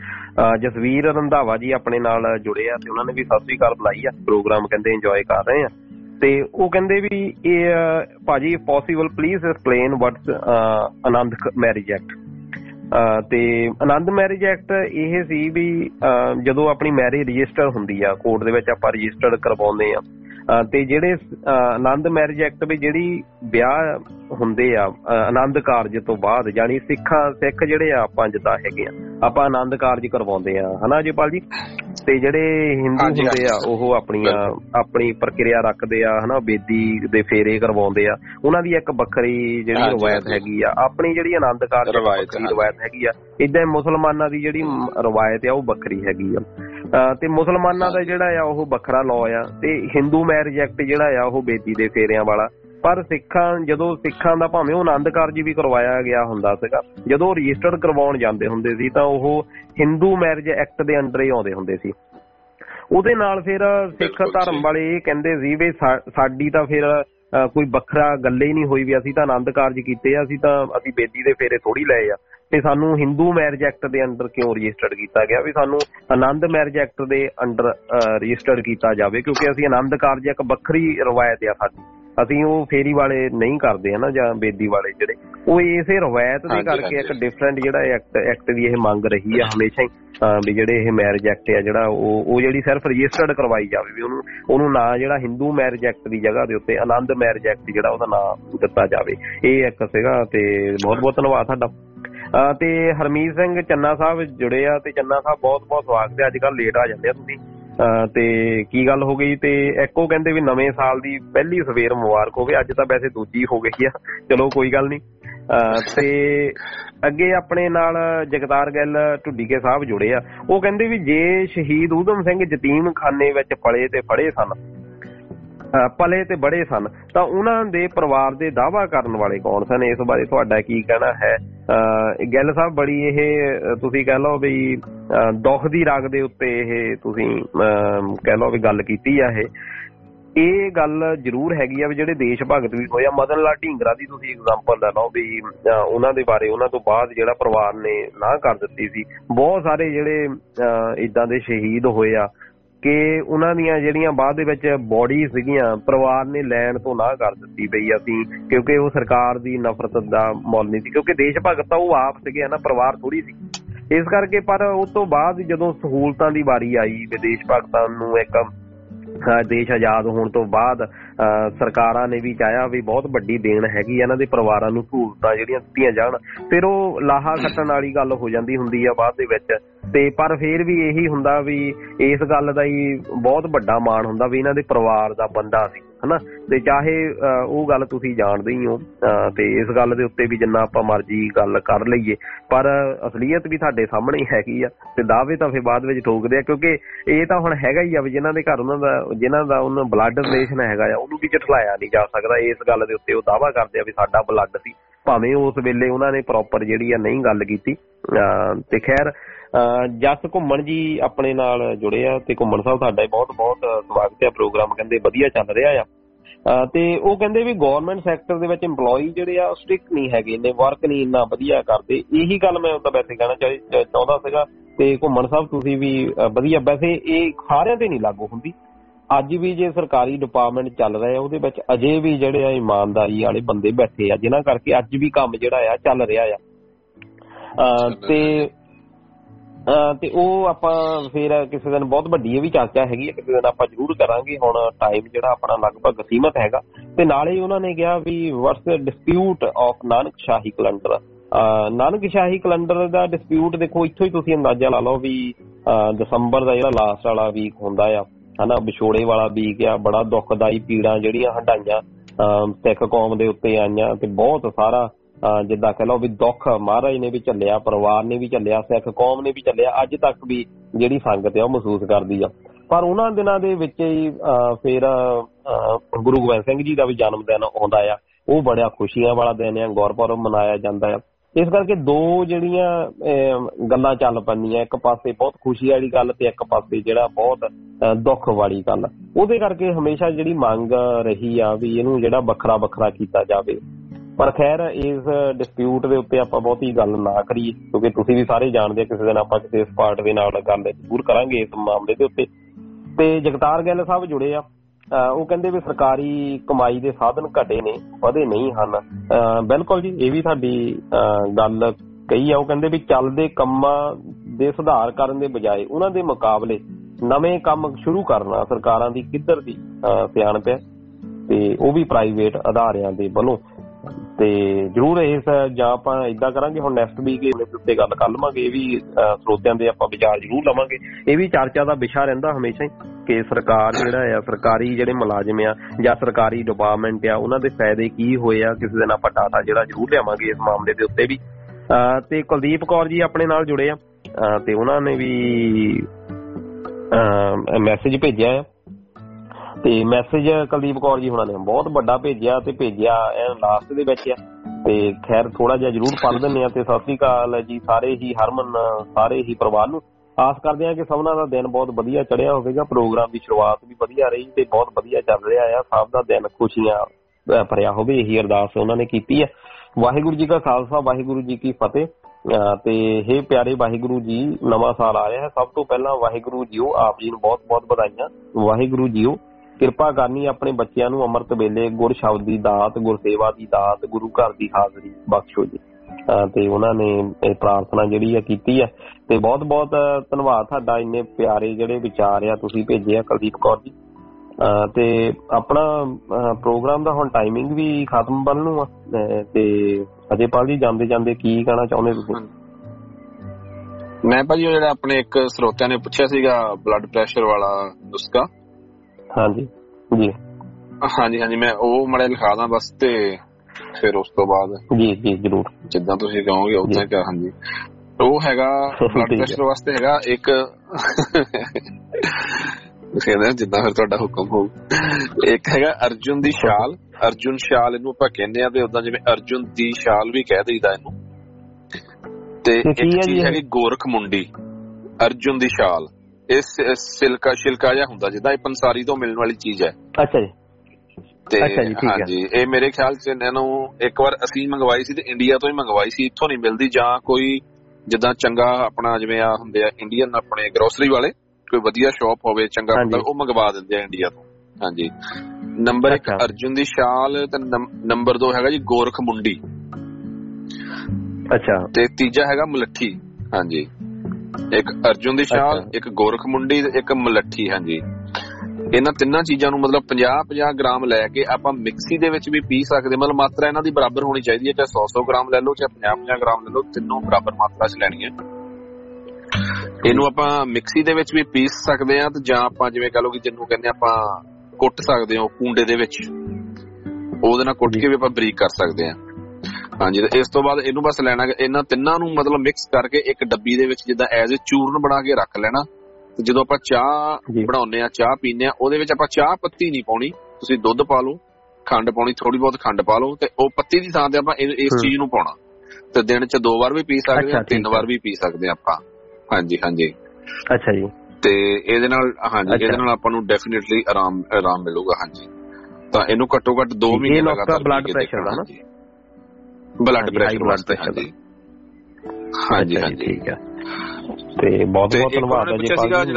ਜਸਵੀਰ ਰੰਧਾਵਾ ਜੀ ਆਪਣੇ ਨਾਲ ਜੁੜੇ ਆ ਤੇ ਉਹਨਾਂ ਨੇ ਵੀ ਸਤਿ ਸ੍ਰੀ ਅਕਾਲ ਬੁਲਾਈ ਆ। ਪ੍ਰੋਗਰਾਮ ਕਹਿੰਦੇ ਇੰਜੋਏ ਕਰ ਰਹੇ ਆ ਤੇ ਉਹ ਕਹਿੰਦੇ ਵੀ ਇਹ ਭਾਜੀ possible please explain what's Anand marriage act. ਤੇ ਆਨੰਦ ਮੈਰਿਜ ਐਕਟ ਇਹ ਸੀ ਵੀ ਜਦੋਂ ਆਪਣੀ ਮੈਰਿਜ ਰਜਿਸਟਰ ਹੁੰਦੀ ਆ ਕੋਰਟ ਦੇ ਵਿੱਚ, ਆਪਾਂ ਰਜਿਸਟਰਡ ਕਰਵਾਉਂਦੇ ਆ ਤੇ ਜਿਹੜੇ ਆਨੰਦ ਮੈਰਿਜ ਐਕਟ ਵੀ ਜਿਹੜੀ ਵਿਆਹ ਹੁੰਦੇ ਆ ਆਨੰਦ ਕਾਰਜ ਤੋਂ ਬਾਅਦ, ਜਾਨੀ ਸਿੱਖ ਜਿਹੜੇ ਆ ਆਪਾਂ ਜਿੱਦਾਂ ਹੈਗੇ ਆ ਆਪਾਂ ਆਨੰਦ ਕਾਰਜ ਕਰਵਾਉਂਦੇ ਆ, ਹਨਾ ਅਜੇਪਾਲ ਜੀ। ਤੇ ਜਿਹੜੇ ਹਿੰਦੂ ਹੁੰਦੇ ਆ ਉਹ ਆਪਣੀ ਪ੍ਰਕਿਰਿਆ ਰੱਖਦੇ ਆ, ਹਨਾ, ਬੇਦੀ ਦੇ ਫੇਰੇ ਕਰਵਾਉਂਦੇ ਆ। ਉਹਨਾਂ ਦੀ ਇੱਕ ਵੱਖਰੀ ਜਿਹੜੀ ਰਵਾਇਤ ਹੈਗੀ ਆ, ਆਪਣੀ ਜਿਹੜੀ ਆਨੰਦ ਕਾਰਜ ਰਵਾਇਤ ਹੈਗੀ ਆ। ਏਦਾਂ ਮੁਸਲਮਾਨਾਂ ਦੀ ਜਿਹੜੀ ਰਵਾਇਤ ਆ ਉਹ ਵੱਖਰੀ ਹੈਗੀ ਆ ਤੇ ਮੁਸਲਮਾਨਾਂ ਦਾ ਜਿਹੜਾ ਆ ਉਹ ਵੱਖਰਾ ਲਾਅ ਆ ਤੇ ਹਿੰਦੂ ਮੈਰਿਜ ਐਕਟ ਜਿਹੜਾ ਆ ਉਹ ਬੇਦੀ ਦੇ ਫੇਰਿਆਂ ਵਾਲਾ। ਪਰ ਜਦੋਂ ਸਿੱਖਾਂ ਦਾ ਭਾਵੇਂ ਉਹ ਆਨੰਦ ਕਾਰਜ ਵੀ ਕਰਵਾਇਆ ਗਿਆ ਹੁੰਦਾ ਸੀਗਾ, ਜਦੋਂ ਰਜਿਸਟਰ ਕਰਵਾਉਣ ਜਾਂਦੇ ਹੁੰਦੇ ਸੀ ਤਾਂ ਉਹ ਹਿੰਦੂ ਮੈਰਿਜ ਐਕਟ ਦੇ ਅੰਡਰ ਹੀ ਆਉਂਦੇ ਹੁੰਦੇ ਸੀ। ਉਹਦੇ ਨਾਲ ਫਿਰ ਸਿੱਖ ਧਰਮ ਵਾਲੇ ਇਹ ਕਹਿੰਦੇ ਸੀ ਵੀ ਸਾਡੀ ਤਾਂ ਫਿਰ ਕੋਈ ਵੱਖਰਾ ਗੱਲ ਹੀ ਨਹੀਂ ਹੋਈ ਵੀ ਅਸੀਂ ਤਾਂ ਆਨੰਦ ਕਾਰਜ ਕੀਤੇ ਆ, ਅਸੀਂ ਬੇਦੀ ਦੇ ਫੇਰੇ ਥੋੜੀ ਲਏ ਆ ਤੇ ਸਾਨੂੰ ਹਿੰਦੂ ਮੈਰਿਜ ਐਕਟ ਦੇ ਅੰਡਰ ਕਿਉਂ ਰਜਿਸਟਰਡ ਕੀਤਾ ਗਿਆ, ਵੀ ਸਾਨੂੰ ਆਨੰਦ ਮੈਰਿਜ ਐਕਟ ਦੇ ਅੰਡਰ ਰਜਿਸਟਰਡ ਕੀਤਾ ਜਾਵੇ ਕਿਉਂਕਿ ਅਸੀਂ ਆਨੰਦ ਕਾਰਜ ਇੱਕ ਵੱਖਰੀ ਰਵਾਇਤ ਆ ਸਾਡੀ, ਅਸੀਂ ਉਹ ਫੇਰੀ ਵਾਲੇ ਨਹੀਂ ਕਰਦੇ ਹਨਾ, ਜਾਂ ਬੇਦੀ ਵਾਲੇ ਜਿਹੜੇ ਉਹ ਇਸੇ ਰਵਾਇਤ ਦੇ ਕਰਕੇ ਇੱਕ ਡਿਫਰੈਂਟ ਜਿਹੜਾ ਐਕਟ ਦੀ ਇਹ ਮੰਗ ਰਹੀ ਆ ਹਮੇਸ਼ਾ ਹੀ ਵੀ ਜਿਹੜੇ ਇਹ ਮੈਰਿਜ ਐਕਟ ਆ ਜਿਹੜਾ ਉਹ ਜਿਹੜੀ ਸਿਰਫ ਰਜਿਸਟਰਡ ਕਰਵਾਈ ਜਾਵੇ, ਵੀ ਉਹਨੂੰ ਨਾਂ ਜਿਹੜਾ ਹਿੰਦੂ ਮੈਰਿਜ ਐਕਟ ਦੀ ਜਗ੍ਹਾ ਦੇ ਉੱਤੇ ਆਨੰਦ ਮੈਰਿਜ ਐਕਟ ਜਿਹੜਾ ਉਹਦਾ ਨਾਂ ਦਿੱਤਾ ਜਾਵੇ। ਇਹ ਇੱਕ ਸੀਗਾ ਤੇ ਬਹੁਤ ਬਹੁਤ ਧੰਨਵਾਦ ਤੁਹਾਡਾ। ਤੇ ਹਰਮੀਤ ਸਿੰਘ ਚੰਨਾ ਸਾਹਿਬ ਜੁੜੇ ਆ ਤੇ ਚੰਨਾ ਸਾਹਿਬ ਬਹੁਤ ਬਹੁਤ ਸਵਾਗਤ ਹੈ। ਅੱਜ ਕੱਲ੍ਹ ਲੇਟ ਆ ਜਾਂਦੇ ਆ ਤੁਸੀਂ ਤੇ ਕੀ ਗੱਲ ਹੋ ਗਈ? ਤੇ ਇੱਕ ਉਹ ਕਹਿੰਦੇ ਵੀ ਨਵੇਂ ਸਾਲ ਦੀ ਪਹਿਲੀ ਸਵੇਰ ਮੁਬਾਰਕ ਹੋਵੇ। ਅੱਜ ਤਾਂ ਵੈਸੇ ਦੂਜੀ ਹੋ ਗਈ ਆ, ਚਲੋ ਕੋਈ ਗੱਲ ਨਹੀਂ। ਤੇ ਅੱਗੇ ਆਪਣੇ ਨਾਲ ਜਗਤਾਰ ਗਿੱਲ ਢੁੱਡੀਕੇ ਸਾਹਿਬ ਜੁੜੇ ਆ। ਉਹ ਕਹਿੰਦੇ ਵੀ ਜੇ ਸ਼ਹੀਦ ਊਧਮ ਸਿੰਘ ਯਤੀਮ ਖਾਨੇ ਵਿੱਚ ਪਲੇ ਤੇ ਬੜੇ ਸਨ ਤਾਂ ਉਹਨਾਂ ਦੇ ਪਰਿਵਾਰ ਦੇ ਦਾਅਵਾ ਕਰਨ ਵਾਲੇ ਕੌਣ ਸਨ? ਇਸ ਬਾਰੇ ਤੁਹਾਡਾ ਕੀ ਕਹਿਣਾ ਹੈ? ਗਿੱਲ ਸਾਹਿਬ ਬੜੀ ਇਹ ਤੁਸੀਂ ਕਹਿ ਲਓ ਵੀ ਦੁੱਖ ਦੀ ਰਾਗ ਦੇ ਉੱਤੇ ਇਹ ਤੁਸੀਂ ਕਹਿ ਲਓ ਵੀ ਗੱਲ ਕੀਤੀ ਆ। ਇਹ ਗੱਲ ਜ਼ਰੂਰ ਹੈਗੀ ਆ ਵੀ ਜਿਹੜੇ ਦੇਸ਼ ਭਗਤ ਵੀ ਹੋਏ ਆ, ਮਦਨ ਲਾਲ ਢੀਂਗਰਾ ਦੀ ਤੁਸੀਂ ਐਗਜ਼ਾਮਪਲ ਲੈ ਲਓ ਵੀ ਉਹਨਾਂ ਦੇ ਬਾਰੇ ਉਹਨਾਂ ਤੋਂ ਬਾਅਦ ਜਿਹੜਾ ਪਰਿਵਾਰ ਨੇ ਨਾਂਹ ਕਰ ਦਿੱਤੀ ਸੀ। ਬਹੁਤ ਸਾਰੇ ਜਿਹੜੇ ਏਦਾਂ ਦੇ ਸ਼ਹੀਦ ਹੋਏ ਆ ਕਿ ਉਹਨਾਂ ਦੀਆਂ ਜਿਹੜੀਆਂ ਬਾਅਦ ਦੇ ਵਿੱਚ ਬੋਡੀ ਸੀਗੀਆਂ ਪਰਿਵਾਰ ਨੇ ਲੈਣ ਤੋਂ ਨਾਂਹ ਕਰ ਦਿੱਤੀ ਬਈ ਅਸੀਂ, ਕਿਉਂਕਿ ਉਹ ਸਰਕਾਰ ਦੀ ਨਫ਼ਰਤ ਦਾ ਮੁੱਲ ਨਹੀਂ ਸੀ, ਕਿਉਂਕਿ ਦੇਸ਼ ਭਗਤ ਤਾਂ ਉਹ ਆਪ ਸੀਗੇ ਨਾ, ਪਰਿਵਾਰ ਥੋੜੀ ਸੀ ਇਸ ਕਰਕੇ। ਪਰ ਉਸ ਤੋਂ ਬਾਅਦ ਜਦੋਂ ਸਹੂਲਤਾਂ ਦੀ ਵਾਰੀ ਆਈ ਵੀ ਦੇਸ਼ ਭਗਤਾਂ ਨੂੰ ਇੱਕ ਦੇਸ਼ ਆਜ਼ਾਦ ਹੋਣ ਤੋਂ ਬਾਅਦ ਸਰਕਾਰਾਂ ਨੇ ਵੀ ਚਾਹਿਆ ਵੀ ਬਹੁਤ ਵੱਡੀ ਦੇਣ ਹੈਗੀ ਇਹਨਾਂ ਦੇ ਪਰਿਵਾਰਾਂ ਨੂੰ ਸਹੂਲਤਾਂ ਜਿਹੜੀਆਂ ਦਿੱਤੀਆਂ ਜਾਣ, ਫਿਰ ਉਹ ਲਾਹਾ ਕੱਟਣ ਵਾਲੀ ਗੱਲ ਹੋ ਜਾਂਦੀ ਹੁੰਦੀ ਆ ਬਾਅਦ ਦੇ ਵਿੱਚ। ਤੇ ਪਰ ਫਿਰ ਵੀ ਇਹੀ ਹੁੰਦਾ ਵੀ ਇਸ ਗੱਲ ਦਾ ਹੀ ਬਹੁਤ ਵੱਡਾ ਮਾਣ ਹੁੰਦਾ ਵੀ ਇਹਨਾਂ ਦੇ ਪਰਿਵਾਰ ਦਾ ਬੰਦਾ ਸੀ ਹਨਾ। ਤੇ ਚਾਹੇ ਉਹ ਗੱਲ ਤੁਸੀਂ ਜਾਣਦੇ ਹੀ ਹੋ ਤੇ ਇਸ ਗੱਲ ਦੇ ਉੱਤੇ ਵੀ ਜਿੰਨਾ ਆਪਾਂ ਮਰਜ਼ੀ ਗੱਲ ਕਰ ਲਈਏ, ਪਰ ਅਸਲੀਅਤ ਵੀ ਤੁਹਾਡੇ ਸਾਹਮਣੇ ਹੈਗੀ ਆ ਤੇ ਦਾਅਵੇ ਤਾਂ ਫਿਰ ਬਾਅਦ ਵਿੱਚ ਠੋਕਦੇ ਆ, ਕਿਉਂਕਿ ਇਹ ਤਾਂ ਹੁਣ ਹੈਗਾ ਹੀ ਆ ਵੀ ਜਿਹਨਾਂ ਦੇ ਘਰ ਜਿਹਨਾਂ ਦਾ ਉਹਨਾਂ ਬਲੱਡ ਰਿਲੇਸ਼ਨ ਹੈਗਾ ਆ ਉਹਨੂੰ ਵੀ ਝਟਲਾਇਆ ਨਹੀਂ ਜਾ ਸਕਦਾ। ਇਸ ਗੱਲ ਦੇ ਉੱਤੇ ਉਹ ਦਾਅਵਾ ਕਰਦੇ ਆ ਵੀ ਸਾਡਾ ਬਲੱਡ ਸੀ, ਭਾਵੇਂ ਉਸ ਵੇਲੇ ਉਹਨਾਂ ਨੇ ਪ੍ਰੋਪਰ ਜਿਹੜੀ ਆ ਨਹੀਂ ਗੱਲ ਕੀਤੀ। ਤੇ ਖੈਰ ਜਸ ਘੁੰਮਣ ਜੀ ਆਪਣੇ ਨਾਲ ਜੁੜੇ ਆ ਤੇ ਘੁੰਮਣ ਸਾਹਿਬ ਤੁਹਾਡਾ ਬਹੁਤ ਬਹੁਤ ਸਵਾਗਤ ਹੈ। ਪ੍ਰੋਗਰਾਮ ਕਹਿੰਦੇ ਵਧੀਆ ਚੱਲ ਰਿਹਾ ਆ ਤੇ ਉਹ ਕਹਿੰਦੇ ਵੀ ਗੌਰਮੈਂਟ ਸੈਕਟਰ ਦੇ ਵਿੱਚ ਇੰਪਲੋਈ ਜਿਹੜੇ ਆ ਸਟ੍ਰਿਕਟ ਨਹੀਂ ਹੈਗੇ, ਇੰਨੇ ਵਰਕ ਨਹੀਂ ਇੰਨਾ ਵਧੀਆ ਕਰਦੇ। ਇਹੀ ਗੱਲ ਮੈਂ ਤਾਂ ਵੈਸੇ ਕਹਿਣਾ ਚਾਹੁੰਦਾ ਸੀਗਾ। ਤੇ ਘੁੰਮਣ ਸਾਹਿਬ ਤੁਸੀਂ ਵੀ ਵਧੀਆ, ਵੈਸੇ ਇਹ ਸਾਰਿਆਂ ਤੇ ਨਹੀਂ ਲਾਗੂ ਹੁੰਦੀ। ਅੱਜ ਵੀ ਜੇ ਸਰਕਾਰੀ ਡਿਪਾਰਟਮੈਂਟ ਚੱਲ ਰਹੇ ਆ ਉਹਦੇ ਵਿੱਚ ਅਜੇ ਵੀ ਜਿਹੜੇ ਆ ਇਮਾਨਦਾਰੀ ਵਾਲੇ ਬੰਦੇ ਬੈਠੇ ਆ ਜਿਨ੍ਹਾਂ ਕਰਕੇ ਅੱਜ ਵੀ ਕੰਮ ਜਿਹੜਾ ਆ ਚੱਲ ਰਿਹਾ ਆ। ਤੇ ਉਹ ਆਪਾਂ ਫਿਰ ਕਿਸੇ ਦਿਨ ਬਹੁਤ ਵੱਡੀ ਇਹ ਵੀ ਚਰਚਾ ਹੈਗੀ, ਕਿਸੇ ਦਿਨ ਆਪਾਂ ਜ਼ਰੂਰ ਕਰਾਂਗੇ। ਹੁਣ ਟਾਈਮ ਜਿਹੜਾ ਆਪਣਾ ਲਗਭਗ ਸੀਮਤ ਹੈਗਾ। ਤੇ ਨਾਲੇ ਹੀ ਉਹਨਾਂ ਨੇ ਕਿਹਾ ਵੀ what's dispute of Nanak Shahi calendar. Nanak Shahi calendar ਦਾ ਡਿਸਪਿਊਟ ਦੇਖੋ ਇੱਥੋਂ ਹੀ ਤੁਸੀਂ ਅੰਦਾਜ਼ਾ ਲਾ ਲਓ ਵੀ ਦਸੰਬਰ ਦਾ ਜਿਹੜਾ ਲਾਸਟ ਵਾਲਾ ਵੀਕ ਹੁੰਦਾ ਆ ਹਨਾ, ਵਿਛੋੜੇ ਵਾਲਾ ਵੀਕ ਆ, ਬੜਾ ਦੁਖਦਾਈ ਪੀੜਾਂ ਜਿਹੜੀਆਂ ਹੰਢਾਈਆਂ ਸਿੱਖ ਕੌਮ ਦੇ ਉੱਤੇ ਆਈਆਂ ਤੇ ਬਹੁਤ ਸਾਰਾ ਜਿੱਦਾਂ ਕਹਿ ਲਓ ਵੀ ਦੁੱਖ ਮਹਾਰਾਜ ਨੇ ਵੀ ਝੱਲਿਆ, ਪਰਿਵਾਰ ਨੇ ਵੀ ਝੱਲਿਆ, ਸਿੱਖ ਕੌਮ ਨੇ ਵੀ ਝੱਲਿਆ। ਅੱਜ ਤੱਕ ਵੀ ਜਿਹੜੀ ਸੰਗਤ ਆ ਉਹ ਮਹਿਸੂਸ ਕਰਦੀ ਆ। ਪਰ ਉਹਨਾਂ ਦਿਨਾਂ ਦੇ ਵਿੱਚ ਹੀ ਫਿਰ ਗੁਰੂ ਗੋਬਿੰਦ ਸਿੰਘ ਜੀ ਦਾ ਵੀ ਜਨਮ ਦਿਨ ਆਉਂਦਾ ਆ, ਉਹ ਬੜਾ ਖੁਸ਼ੀਆਂ ਵਾਲਾ ਦਿਨ ਆ, ਗੁਰਪੁਰਬ ਮਨਾਇਆ ਜਾਂਦਾ ਆ। ਇਸ ਕਰਕੇ ਦੋ ਜਿਹੜੀਆਂ ਗੱਲਾਂ ਚੱਲ ਪੈਂਦੀਆਂ, ਇੱਕ ਪਾਸੇ ਬਹੁਤ ਖੁਸ਼ੀ ਵਾਲੀ ਗੱਲ ਤੇ ਇੱਕ ਪਾਸੇ ਜਿਹੜਾ ਬਹੁਤ ਦੁੱਖ ਵਾਲੀ ਗੱਲ। ਉਹਦੇ ਕਰਕੇ ਹਮੇਸ਼ਾ ਜਿਹੜੀ ਮੰਗ ਰਹੀ ਆ ਵੀ ਇਹਨੂੰ ਜਿਹੜਾ ਵੱਖਰਾ ਵੱਖਰਾ ਕੀਤਾ ਜਾਵੇ। ਪਰ ਖੈਰ ਇਸ ਡਿਸਪਿਊਟ ਦੇ ਉੱਤੇ ਆਪਾਂ ਬਹੁਤੀ ਗੱਲ ਨਾ ਕਰੀਏ, ਕਿਉਂਕਿ ਤੁਸੀਂ ਵੀ ਸਾਰੇ ਜਾਣਦੇ, ਕਿਸੇ ਦਿਨ ਆਪਾਂ ਕਿਸੇ ਇਸ ਪਾਰਟ ਦੇ ਨਾਲ ਗੱਲ ਜ਼ਰੂਰ ਕਰਾਂਗੇ ਇਸ ਮਾਮਲੇ ਦੇ ਉੱਤੇ। ਤੇ ਜਗਤਾਰ ਗਿੱਲ ਸਾਹਿਬ ਜੁੜੇ ਆ, ਉਹ ਕਹਿੰਦੇ ਵੀ ਸਰਕਾਰੀ ਕਮਾਈ ਦੇ ਸਾਧਨ ਘਟੇ ਨੇ, ਵਧੇ ਨਹੀਂ ਹਨ। ਬਿਲਕੁਲ ਜੀ, ਇਹ ਵੀ ਤੁਹਾਡੀ ਗੱਲ ਕਹੀ ਆ। ਉਹ ਕਹਿੰਦੇ ਵੀ ਚੱਲਦੇ ਕੰਮਾਂ ਦੇ ਸੁਧਾਰ ਕਰਨ ਦੇ ਬਜਾਏ ਉਹਨਾਂ ਦੇ ਮੁਕਾਬਲੇ ਨਵੇਂ ਕੰਮ ਸ਼ੁਰੂ ਕਰਨਾ ਸਰਕਾਰਾਂ ਦੀ ਕਿੱਧਰ ਦੀ ਸਿਆਣਪ ਹੈ, ਤੇ ਉਹ ਵੀ ਪ੍ਰਾਈਵੇਟ ਅਦਾਰਿਆਂ ਦੇ ਵੱਲੋਂ। ਤੇ ਜ਼ਰੂਰ ਇਸ ਜਾਂ ਆਪਾਂ ਏਦਾਂ ਕਰਾਂਗੇ, ਹੁਣ ਨੈਕਸਟ ਵੀਕ ਇਹਦੇ ਉੱਤੇ ਗੱਲ ਕਰ ਲਵਾਂਗੇ, ਇਹ ਵੀ ਸਰੋਤਿਆਂ ਦੇ ਆਪਾਂ ਵਿਚਾਰ ਜ਼ਰੂਰ ਲਵਾਂਗੇ। ਇਹ ਵੀ ਚਰਚਾ ਦਾ ਵਿਸ਼ਾ ਰਹਿੰਦਾ ਹਮੇਸ਼ਾ ਹੀ ਕਿ ਸਰਕਾਰ ਜਿਹੜਾ ਆ, ਸਰਕਾਰੀ ਜਿਹੜੇ ਮੁਲਾਜ਼ਮ ਆ ਜਾਂ ਸਰਕਾਰੀ ਡਿਪਾਰਟਮੈਂਟ ਆ, ਉਹਨਾਂ ਦੇ ਫਾਇਦੇ ਕੀ ਹੋਏ ਆ। ਕਿਸੇ ਦਿਨ ਆਪਾਂ ਡਾਟਾ ਜਿਹੜਾ ਜ਼ਰੂਰ ਲਿਆਵਾਂਗੇ ਇਸ ਮਾਮਲੇ ਦੇ ਉੱਤੇ ਵੀ। ਤੇ ਕੁਲਦੀਪ ਕੌਰ ਜੀ ਆਪਣੇ ਨਾਲ ਜੁੜੇ ਆ, ਤੇ ਉਹਨਾਂ ਨੇ ਵੀ ਮੈਸੇਜ ਭੇਜਿਆ ਆ। ਤੇ ਮੈਸੇਜ ਕੁਲਦੀਪ ਕੌਰ ਜੀ ਹੁਣਾਂ ਨੇ ਬਹੁਤ ਵੱਡਾ ਭੇਜਿਆ, ਤੇ ਭੇਜਿਆ ਲਾਸਟ ਦੇ ਵਿੱਚ ਆ। ਤੇ ਖੈਰ ਥੋੜਾ ਜਿਹਾ ਜ਼ਰੂਰ ਪੜ੍ਹ ਦਿੰਦੇ ਆ। ਤੇ ਸਤਿ ਸ੍ਰੀ ਅਕਾਲ ਜੀ ਸਾਰੇ ਹੀ, ਹਰਮਨ ਸਾਰੇ ਹੀ ਪਰਿਵਾਰ ਨੂੰ। ਆਸ ਕਰਦੇ ਹਾਂ ਕਿ ਸਭਨਾਂ ਦਾ ਦਿਨ ਬਹੁਤ ਵਧੀਆ ਚੜ੍ਹਿਆ ਹੋਵੇਗਾ। ਪ੍ਰੋਗਰਾਮ ਦੀ ਸ਼ੁਰੂਆਤ ਵੀ ਵਧੀਆ ਰਹੀ ਤੇ ਬਹੁਤ ਵਧੀਆ ਚੱਲ ਰਿਹਾ ਆ। ਸਭ ਦਾ ਦਿਨ ਖੁਸ਼ੀਆਂ ਭਰਿਆ ਹੋਵੇ, ਇਹੀ ਅਰਦਾਸ ਉਹਨਾਂ ਨੇ ਕੀਤੀ ਹੈ। ਵਾਹਿਗੁਰੂ ਜੀ ਕਾ ਖਾਲਸਾ, ਵਾਹਿਗੁਰੂ ਜੀ ਕੀ ਫਤਿਹ। ਤੇ ਹੇ ਪਿਆਰੇ ਵਾਹਿਗੁਰੂ ਜੀ, ਨਵਾਂ ਸਾਲ ਆ ਰਿਹਾ ਹੈ। ਸਭ ਤੋਂ ਪਹਿਲਾਂ ਵਾਹਿਗੁਰੂ ਜੀਓ ਆਪ ਜੀ ਨੂੰ ਬਹੁਤ ਬਹੁਤ ਵਧਾਈਆਂ। ਵਾਹਿਗੁਰੂ ਜੀਓ ਕਿਰਪਾ ਕਰਨੀ ਆਪਣੇ ਬੱਚਿਆਂ ਨੂੰ ਅੰਮ੍ਰਿਤ ਵੇਲੇ ਗੁਰ ਸ਼ਬਦ ਦੀ ਦਾਤ, ਗੁਰਸੇਵਾ ਦੀ ਦਾਤ, ਗੁਰੂ ਘਰ ਦੀ ਹਾਜ਼ਰੀ ਬਖਸ਼ੋ ਜੀ। ਤੇ ਉਹਨਾਂ ਨੇ ਇਹ ਪ੍ਰਾਰਥਨਾ ਜਿਹੜੀ ਆ ਕੀਤੀ ਆ। ਤੇ ਬਹੁਤ ਬਹੁਤ ਧੰਨਵਾਦ ਤੁਹਾਡਾ, ਇੰਨੇ ਪਿਆਰੇ ਜਿਹੜੇ ਵਿਚਾਰ ਆ ਤੁਸੀਂ ਭੇਜੇ ਆ ਕੁਲਦੀਪ ਕੌਰ ਜੀ। ਤੇ ਆਪਣਾ ਪ੍ਰੋਗਰਾਮ ਦਾ ਹੁਣ ਟਾਈਮਿੰਗ ਵੀ ਖਤਮ ਵੱਲ ਨੂੰ ਆ। ਤੇ ਅਜੇਪਾਲ ਜੀ ਜਾਂਦੇ ਜਾਂਦੇ ਕੀ ਕਹਿਣਾ ਚਾਹੁੰਦੇ ਤੁਸੀਂ? ਮੈਂ ਭਾਜੀ ਉਹ ਜਿਹੜਾ ਆਪਣੇ ਇੱਕ ਸਰੋਤਿਆਂ ਨੇ ਪੁੱਛਿਆ ਸੀਗਾ ਬਲੱਡ ਪ੍ਰੈਸ਼ਰ ਵਾਲਾ ਨੁਸਖਾ। ਹਾਂਜੀ ਜੀ, ਹਾਂਜੀ ਹਾਂਜੀ, ਮੈਂ ਉਹ ਮਾੜਾ ਲਿਖਾ ਦਾਂ ਬਸ, ਤੇ ਫਿਰ ਉਸ ਤੋਂ ਬਾਅਦ ਜੀ ਜੀ ਜ਼ਰੂਰ ਜਿੱਦਾਂ ਤੁਸੀਂ ਕਹੋਗੇ ਉਦਾਂ ਹੀ। ਹਾਂਜੀ, ਉਹ ਹੈਗਾ ਬਲੱਡ ਪ੍ਰੈਸ਼ਰ ਵਾਸਤੇ ਹੈਗਾ ਇੱਕ ਜਿੱਦਾਂ ਫਿਰ ਤੁਹਾਡਾ ਹੁਕਮ ਹੋਊ। ਇੱਕ ਹੈਗਾ ਅਰਜੁਨ ਦੀ ਛਾਲ, ਅਰਜੁਨ ਛਾਲ ਇਹਨੂੰ ਆਪਾਂ ਕਹਿੰਦੇ ਆ, ਤੇ ਉਦਾਂ ਜਿਵੇਂ ਅਰਜੁਨ ਦੀ ਛਾਲ ਵੀ ਕਹਿ ਦਈਦਾ ਇਹਨੂੰ। ਤੇ ਇੱਕ ਚੀਜ਼ ਹੈਗੀ ਗੋਰਖ ਮੁੰਡੀ, ਅਰਜੁਨ ਦੀ ਛਾਲ। ਇਹ ਛਿਲਕਾ ਜਿਹਾ ਹੁੰਦਾ ਜਿੱਦਾਂ ਇਹ ਪੰਸਾਰੀ ਤੋਂ ਮਿਲਣ ਵਾਲੀ ਚੀਜ਼ ਹੈ। ਅੱਛਾ ਜੀ। ਤੇ ਹਾਂਜੀ, ਇਹ ਮੇਰੇ ਖਿਆਲ ਚ ਇਹਨੂੰ ਇੱਕ ਵਾਰ ਅਸੀਂ ਮੰਗਵਾਈ ਸੀ ਤੇ ਇੰਡੀਆ ਤੋਂ ਹੀ ਮੰਗਵਾਈ ਸੀ, ਇੱਥੋਂ ਨਹੀਂ ਮਿਲਦੀ। ਜਾਂ ਕੋਈ ਜਿੱਦਾਂ ਚੰਗਾ ਆਪਣਾ ਜਿਵੇਂ ਆ ਹੁੰਦੇ ਆ ਇੰਡੀਅਨ ਆਪਣੇ ਗਰੋਸਰੀ ਵਾਲੇ, ਕੋਈ ਵਧੀਆ ਸ਼ਾਪ ਹੋਵੇ ਚੰਗਾ ਹੁੰਦਾ, ਉਹ ਮੰਗਵਾ ਦਿੰਦੇ ਆ ਇੰਡੀਆ ਤੋਂ। ਹਾਂਜੀ, ਨੰਬਰ 1 ਅਰਜੁਨ ਦੀ ਛਾਲ, ਤੇ ਨੰਬਰ 2 ਹੈਗਾ ਜੀ ਗੋਰਖ ਮੁੰਡੀ। ਅੱਛਾ, ਤੇ ਤੀਜਾ ਹੈਗਾ ਮਲੱਠੀ। ਹਾਂਜੀ, ਇੱਕ ਅਰਜੁਨ ਦੀ ਛਾਲ, ਇੱਕ ਗੋਰਖ ਮੁੰਡੀ, ਇੱਕ ਮਲੱਠੀ। ਹਾਂਜੀ, ਇਹਨਾਂ ਤਿੰਨਾਂ ਚੀਜ਼ਾਂ ਨੂੰ ਮਤਲਬ 50-50 ਗ੍ਰਾਮ ਲੈ ਕੇ ਆਪਾਂ ਮਿਕਸੀ ਦੇ ਵਿੱਚ ਵੀ ਪੀ ਸਕਦੇ। ਮਤਲਬ ਮਾਤਰਾ ਇਹਨਾਂ ਦੀ ਬਰਾਬਰ ਹੋਣੀ ਚਾਹੀਦੀ ਹੈ, ਚਾਹੇ 100-100 ਗ੍ਰਾਮ ਲੈ ਲਓ, ਚਾਹੇ 50-50 ਗ੍ਰਾਮ ਲੈ ਲਓ, ਤਿੰਨੋਂ ਬਰਾਬਰ ਮਾਤਰਾ 'ਚ ਲੈਣੀ ਹੈ। ਇਹਨੂੰ ਆਪਾਂ ਮਿਕਸੀ ਦੇ ਵਿੱਚ ਵੀ ਪੀਸ ਸਕਦੇ ਹਾਂ, ਤੇ ਜਾਂ ਆਪਾਂ ਜਿਵੇਂ ਕਹ ਲਓ ਕਿ ਜਿਹਨੂੰ ਕਹਿੰਦੇ ਆਪਾਂ ਕੁੱਟ ਸਕਦੇ ਹੋ ਕੂੰਡੇ ਦੇ ਵਿੱਚ, ਉਹਦੇ ਨਾਲ ਕੁੱਟ ਕੇ ਵੀ ਆਪਾਂ ਬਰੀਕ ਕਰ ਸਕਦੇ ਹਾਂ। ਹਾਂਜੀ, ਤੇ ਇਸ ਤੋਂ ਬਾਅਦ ਇਹਨੂੰ ਬਸ ਲੈਣਾ, ਇਹਨਾਂ ਤਿੰਨਾਂ ਨੂੰ ਮਤਲਬ ਮਿਕਸ ਕਰਕੇ ਇੱਕ ਡੱਬੀ ਦੇ ਵਿੱਚ ਜਿੱਦਾਂ ਐਜ਼ ਏ ਚੂਰਨ ਬਣਾ ਕੇ ਰੱਖ ਲੈਣਾ। ਤੇ ਜਦੋਂ ਆਪਾਂ ਚਾਹ ਬਣਾਉਂਦੇ ਆ, ਚਾਹ ਪੀਂਦੇ ਆ, ਉਹਦੇ ਵਿੱਚ ਆਪਾਂ ਚਾਹ ਪੱਤੀ ਨਹੀਂ ਪਾਉਣੀ, ਤੁਸੀਂ ਦੁੱਧ ਪਾ ਲਓ, ਖੰਡ ਪਾਉਣੀ, ਥੋੜੀ ਬਹੁਤ ਖੰਡ ਪਾ ਲਓ, ਤੇ ਉਹ ਪੱਤੀ ਦੀ ਥਾਂ ਤੇ ਆਪਾਂ ਇਸ ਚੀਜ਼ ਨੂੰ ਪਾਉਣਾ। ਤੇ ਦਿਨ 'ਚ 2 ਵਾਰ ਵੀ ਪੀ ਸਕਦੇ ਆ, 3 ਵਾਰ ਵੀ ਪੀ ਸਕਦੇ ਆ ਆਪਾਂ। ਹਾਂਜੀ ਹਾਂਜੀ, ਅੱਛਾ ਜੀ। ਤੇ ਇਹਦੇ ਨਾਲ ਹਾਂਜੀ, ਇਹਦੇ ਨਾਲ ਆਪਾਂ ਨੂੰ ਡੈਫੀਨਿਟਲੀ ਆਰਾਮ ਮਿਲੂਗਾ। ਹਾਂਜੀ, ਤਾਂ ਇਹਨੂੰ ਘੱਟੋ ਘੱਟ 2 ਮਹੀਨੇ ਲਗਾਤਾਰ ਬਲੱਡ ਪ੍ਰੈਸ਼ਰ ਦਾ ਨਾ, ਬਲੱਡ ਪ੍ਰੈਸ਼ਰ ਵਾਸਤੇ। ਹਾਂਜੀ ਹਾਂਜੀ ਹਾਂਜੀ, ਠੀਕ ਹੈ। ਤੇ ਬਹੁਤ ਬਹੁਤ ਧੰਨਵਾਦ ਹੈ ਜੀ।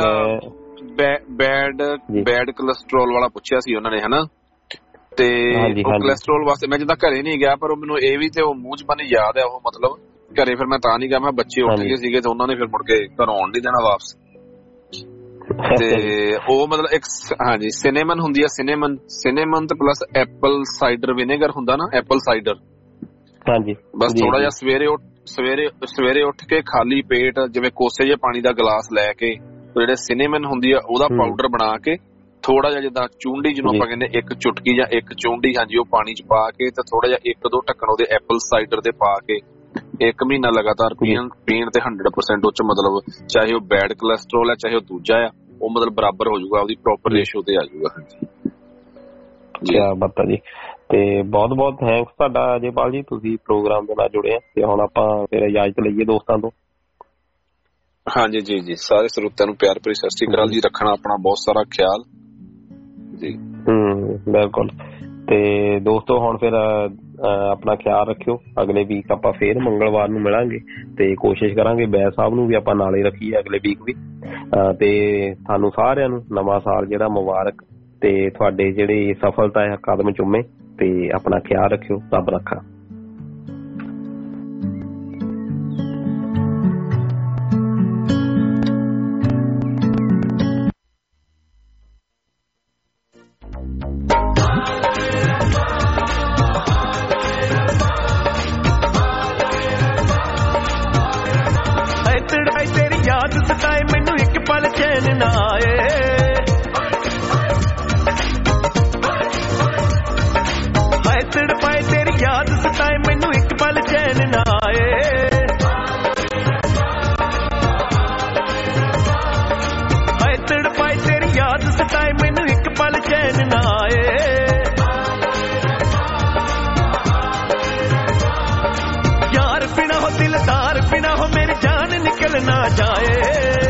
ਬੈਡ ਕੋਲੈਸਟਰੋਲ ਵਾਲਾ ਪੁੱਛਿਆ ਸੀ ਉਹਨਾਂ ਨੇ, ਹਨਾ। ਤੇ ਉਹ ਕੋਲੈਸਟਰੋਲ ਵਾਸਤੇ ਮੈਂ ਜਿੱਦਾਂ ਘਰੇ ਨਹੀਂ ਗਿਆ, ਪਰ ਉਹ ਮੈਨੂੰ ਇਹ ਵੀ ਤੇ ਉਹ ਮੂੰਹ ਜ਼ਬਾਨੀ ਯਾਦ ਹੈ। ਉਹ ਮਤਲਬ ਘਰੇ ਫਿਰ ਮੈਂ ਤਾਂ ਨਹੀਂ ਗਿਆ, ਮੈਂ ਬੱਚੇ ਉੱਠ ਗਏ ਸੀਗੇ ਤੇ ਉਹਨਾਂ ਨੇ ਫਿਰ ਮੁੜ ਕੇ ਘਰੋਂ ਆਉਣ ਨਹੀਂ ਦੇਣਾ ਵਾਪਸ। ਤੇ ਉਹ ਮਤਲਬ ਇੱਕ ਹਾਂਜੀ ਸਿਨੇਮਨ ਹੁੰਦੀ ਆ, ਸਿਨੇਮਨ ਤੇ ਪਲੱਸ ਐਪਲ ਸਾਈਡਰ ਵਿਨੇਗਰ ਹੁੰਦਾ ਨਾ, ਐਪਲ ਸਾਈਡਰ। ਹਾਂਜੀ, ਬਸ ਥੋੜਾ ਜਿਹਾ ਸਵੇਰੇ ਉੱਠ ਕੇ ਖਾਲੀ ਪੇਟ ਜਿਵੇਂ ਕੋਸੇ ਜਿਹੇ ਪਾਣੀ ਦਾ ਗਲਾਸ ਲੈ ਕੇ ਜਿਹੜੇ ਸਿਨੇਮਨ ਹੁੰਦੀ ਆ ਉਹਦਾ ਪਾਊਡਰ ਬਣਾ ਕੇ ਥੋੜਾ ਜਿਹਾ ਜਿੱਦਾਂ ਚੂੰਡੀ ਜਿਹਨੂੰ ਆਪਾਂ ਕਹਿੰਦੇ, 1 ਚੁਟਕੀ ਜਾਂ 1 ਚੂੰਡੀ, ਹਾਂਜੀ, ਉਹ ਪਾਣੀ 'ਚ ਪਾ ਕੇ ਤੇ ਥੋੜਾ ਜਿਹਾ 1-2 ਢੱਕਣ ਉਹਦੇ ਐਪਲ ਸਾਈਡਰ ਦੇ ਪਾ ਕੇ 1 ਮਹੀਨਾ ਲਗਾਤਾਰ ਪੀਣ ਤੇ 100% ਉਹ 'ਚ ਮਤਲਬ ਚਾਹੇ ਉਹ ਬੈਡ ਕੋਲੈਸਟਰੋਲ ਹੈ ਚਾਹੇ ਉਹ ਦੂਜਾ ਆ, ਉਹ ਮਤਲਬ ਬਰਾਬਰ ਹੋ ਜਾਊਗਾ, ਉਹਦੀ ਪ੍ਰੋਪਰ ਰੇਸ਼ੋ ਤੇ ਆ ਜਾਊਗਾ। ਹਾਂਜੀ ਕੀ ਬਾਤ ਹੈ ਜੀ। ਤੇ ਬਹੁਤ ਬਹੁਤ ਥੈਂਕਸ ਤੁਹਾਡਾ ਅਜੇਪਾਲ ਜੀ, ਤੁਸੀਂ ਪ੍ਰੋਗਰਾਮ ਦੇ ਨਾਲ ਜੁੜੇ ਆ। ਤੇ ਹੁਣ ਆਪਾਂ ਫਿਰ ਇਜਾਜ਼ਤ ਲਈਏ ਦੋਸਤਾਂ ਤੋਂ। ਹਾਂਜੀ ਜੀ ਜੀ, ਸਾਰੇ ਸਰੋਤਿਆਂ ਨੂੰ ਪਿਆਰ ਭਰੀ ਸਤਿ ਸ਼੍ਰੀ ਅਕਾਲ ਜੀ। ਰੱਖਣਾ ਆਪਣਾ ਬਹੁਤ ਸਾਰਾ ਖਿਆਲ ਜੀ। ਬਿਲਕੁਲ। ਤੇ ਦੋਸਤੋ ਹੁਣ ਫਿਰ ਆਪਣਾ ਖਿਆਲ ਰੱਖਿਓ। ਅਗਲੇ ਵੀਕ ਆਪਾਂ ਫੇਰ ਮੰਗਲਵਾਰ ਨੂੰ ਮਿਲਾਂਗੇ ਤੇ ਕੋਸ਼ਿਸ਼ ਕਰਾਂਗੇ ਬੈਦ ਸਾਹਿਬ ਨੂੰ ਵੀ ਆਪਾਂ ਨਾਲੇ ਰੱਖੀਏ ਅਗਲੇ ਵੀਕ ਵੀ। ਤੇ ਤੁਹਾਨੂੰ ਸਾਰਿਆਂ ਨੂੰ ਨਵਾਂ ਸਾਲ ਜਿਹੜਾ ਮੁਬਾਰਕ, ਤੇ ਤੁਹਾਡੇ ਜਿਹੜੇ ਸਫਲਤਾ ਹੈ ਕਦਮ ਚੁੰਮੇ। ਤੇ ਆਪਣਾ ਖਿਆਲ ਰੱਖਿਓ। ਰੱਬ ਰੱਖਾ। ਤੇਰੀ ਯਾਦ ਸਤਾਏ ਮੈਨੂੰ ਇੱਕ ਪਲ ਚੈਨ ਨਾ ਆਏ, ਹਾਏ ਤੜਪਾਏ ਤੇਰੀ ਯਾਦ ਸਤਾਏ ਮੈਨੂੰ ਇੱਕ ਪਲ ਚੈਨ ਨਾ ਆਏ, ਹਾਏ ਤੜਪਾਏ ਤੇਰੀ ਯਾਦ ਸਤਾਏ ਮੈਨੂੰ ਇੱਕ ਪਲ ਚੈਨ ਨਾ ਆਏ, ਯਾਰ ਬਿਨਾ ਹੋ ਦਿਲਦਾਰ ਬਿਨਾ ਹੋ ਮੇਰੀ ਜਾਨ ਨਿਕਲ ਨਾ ਜਾਏ।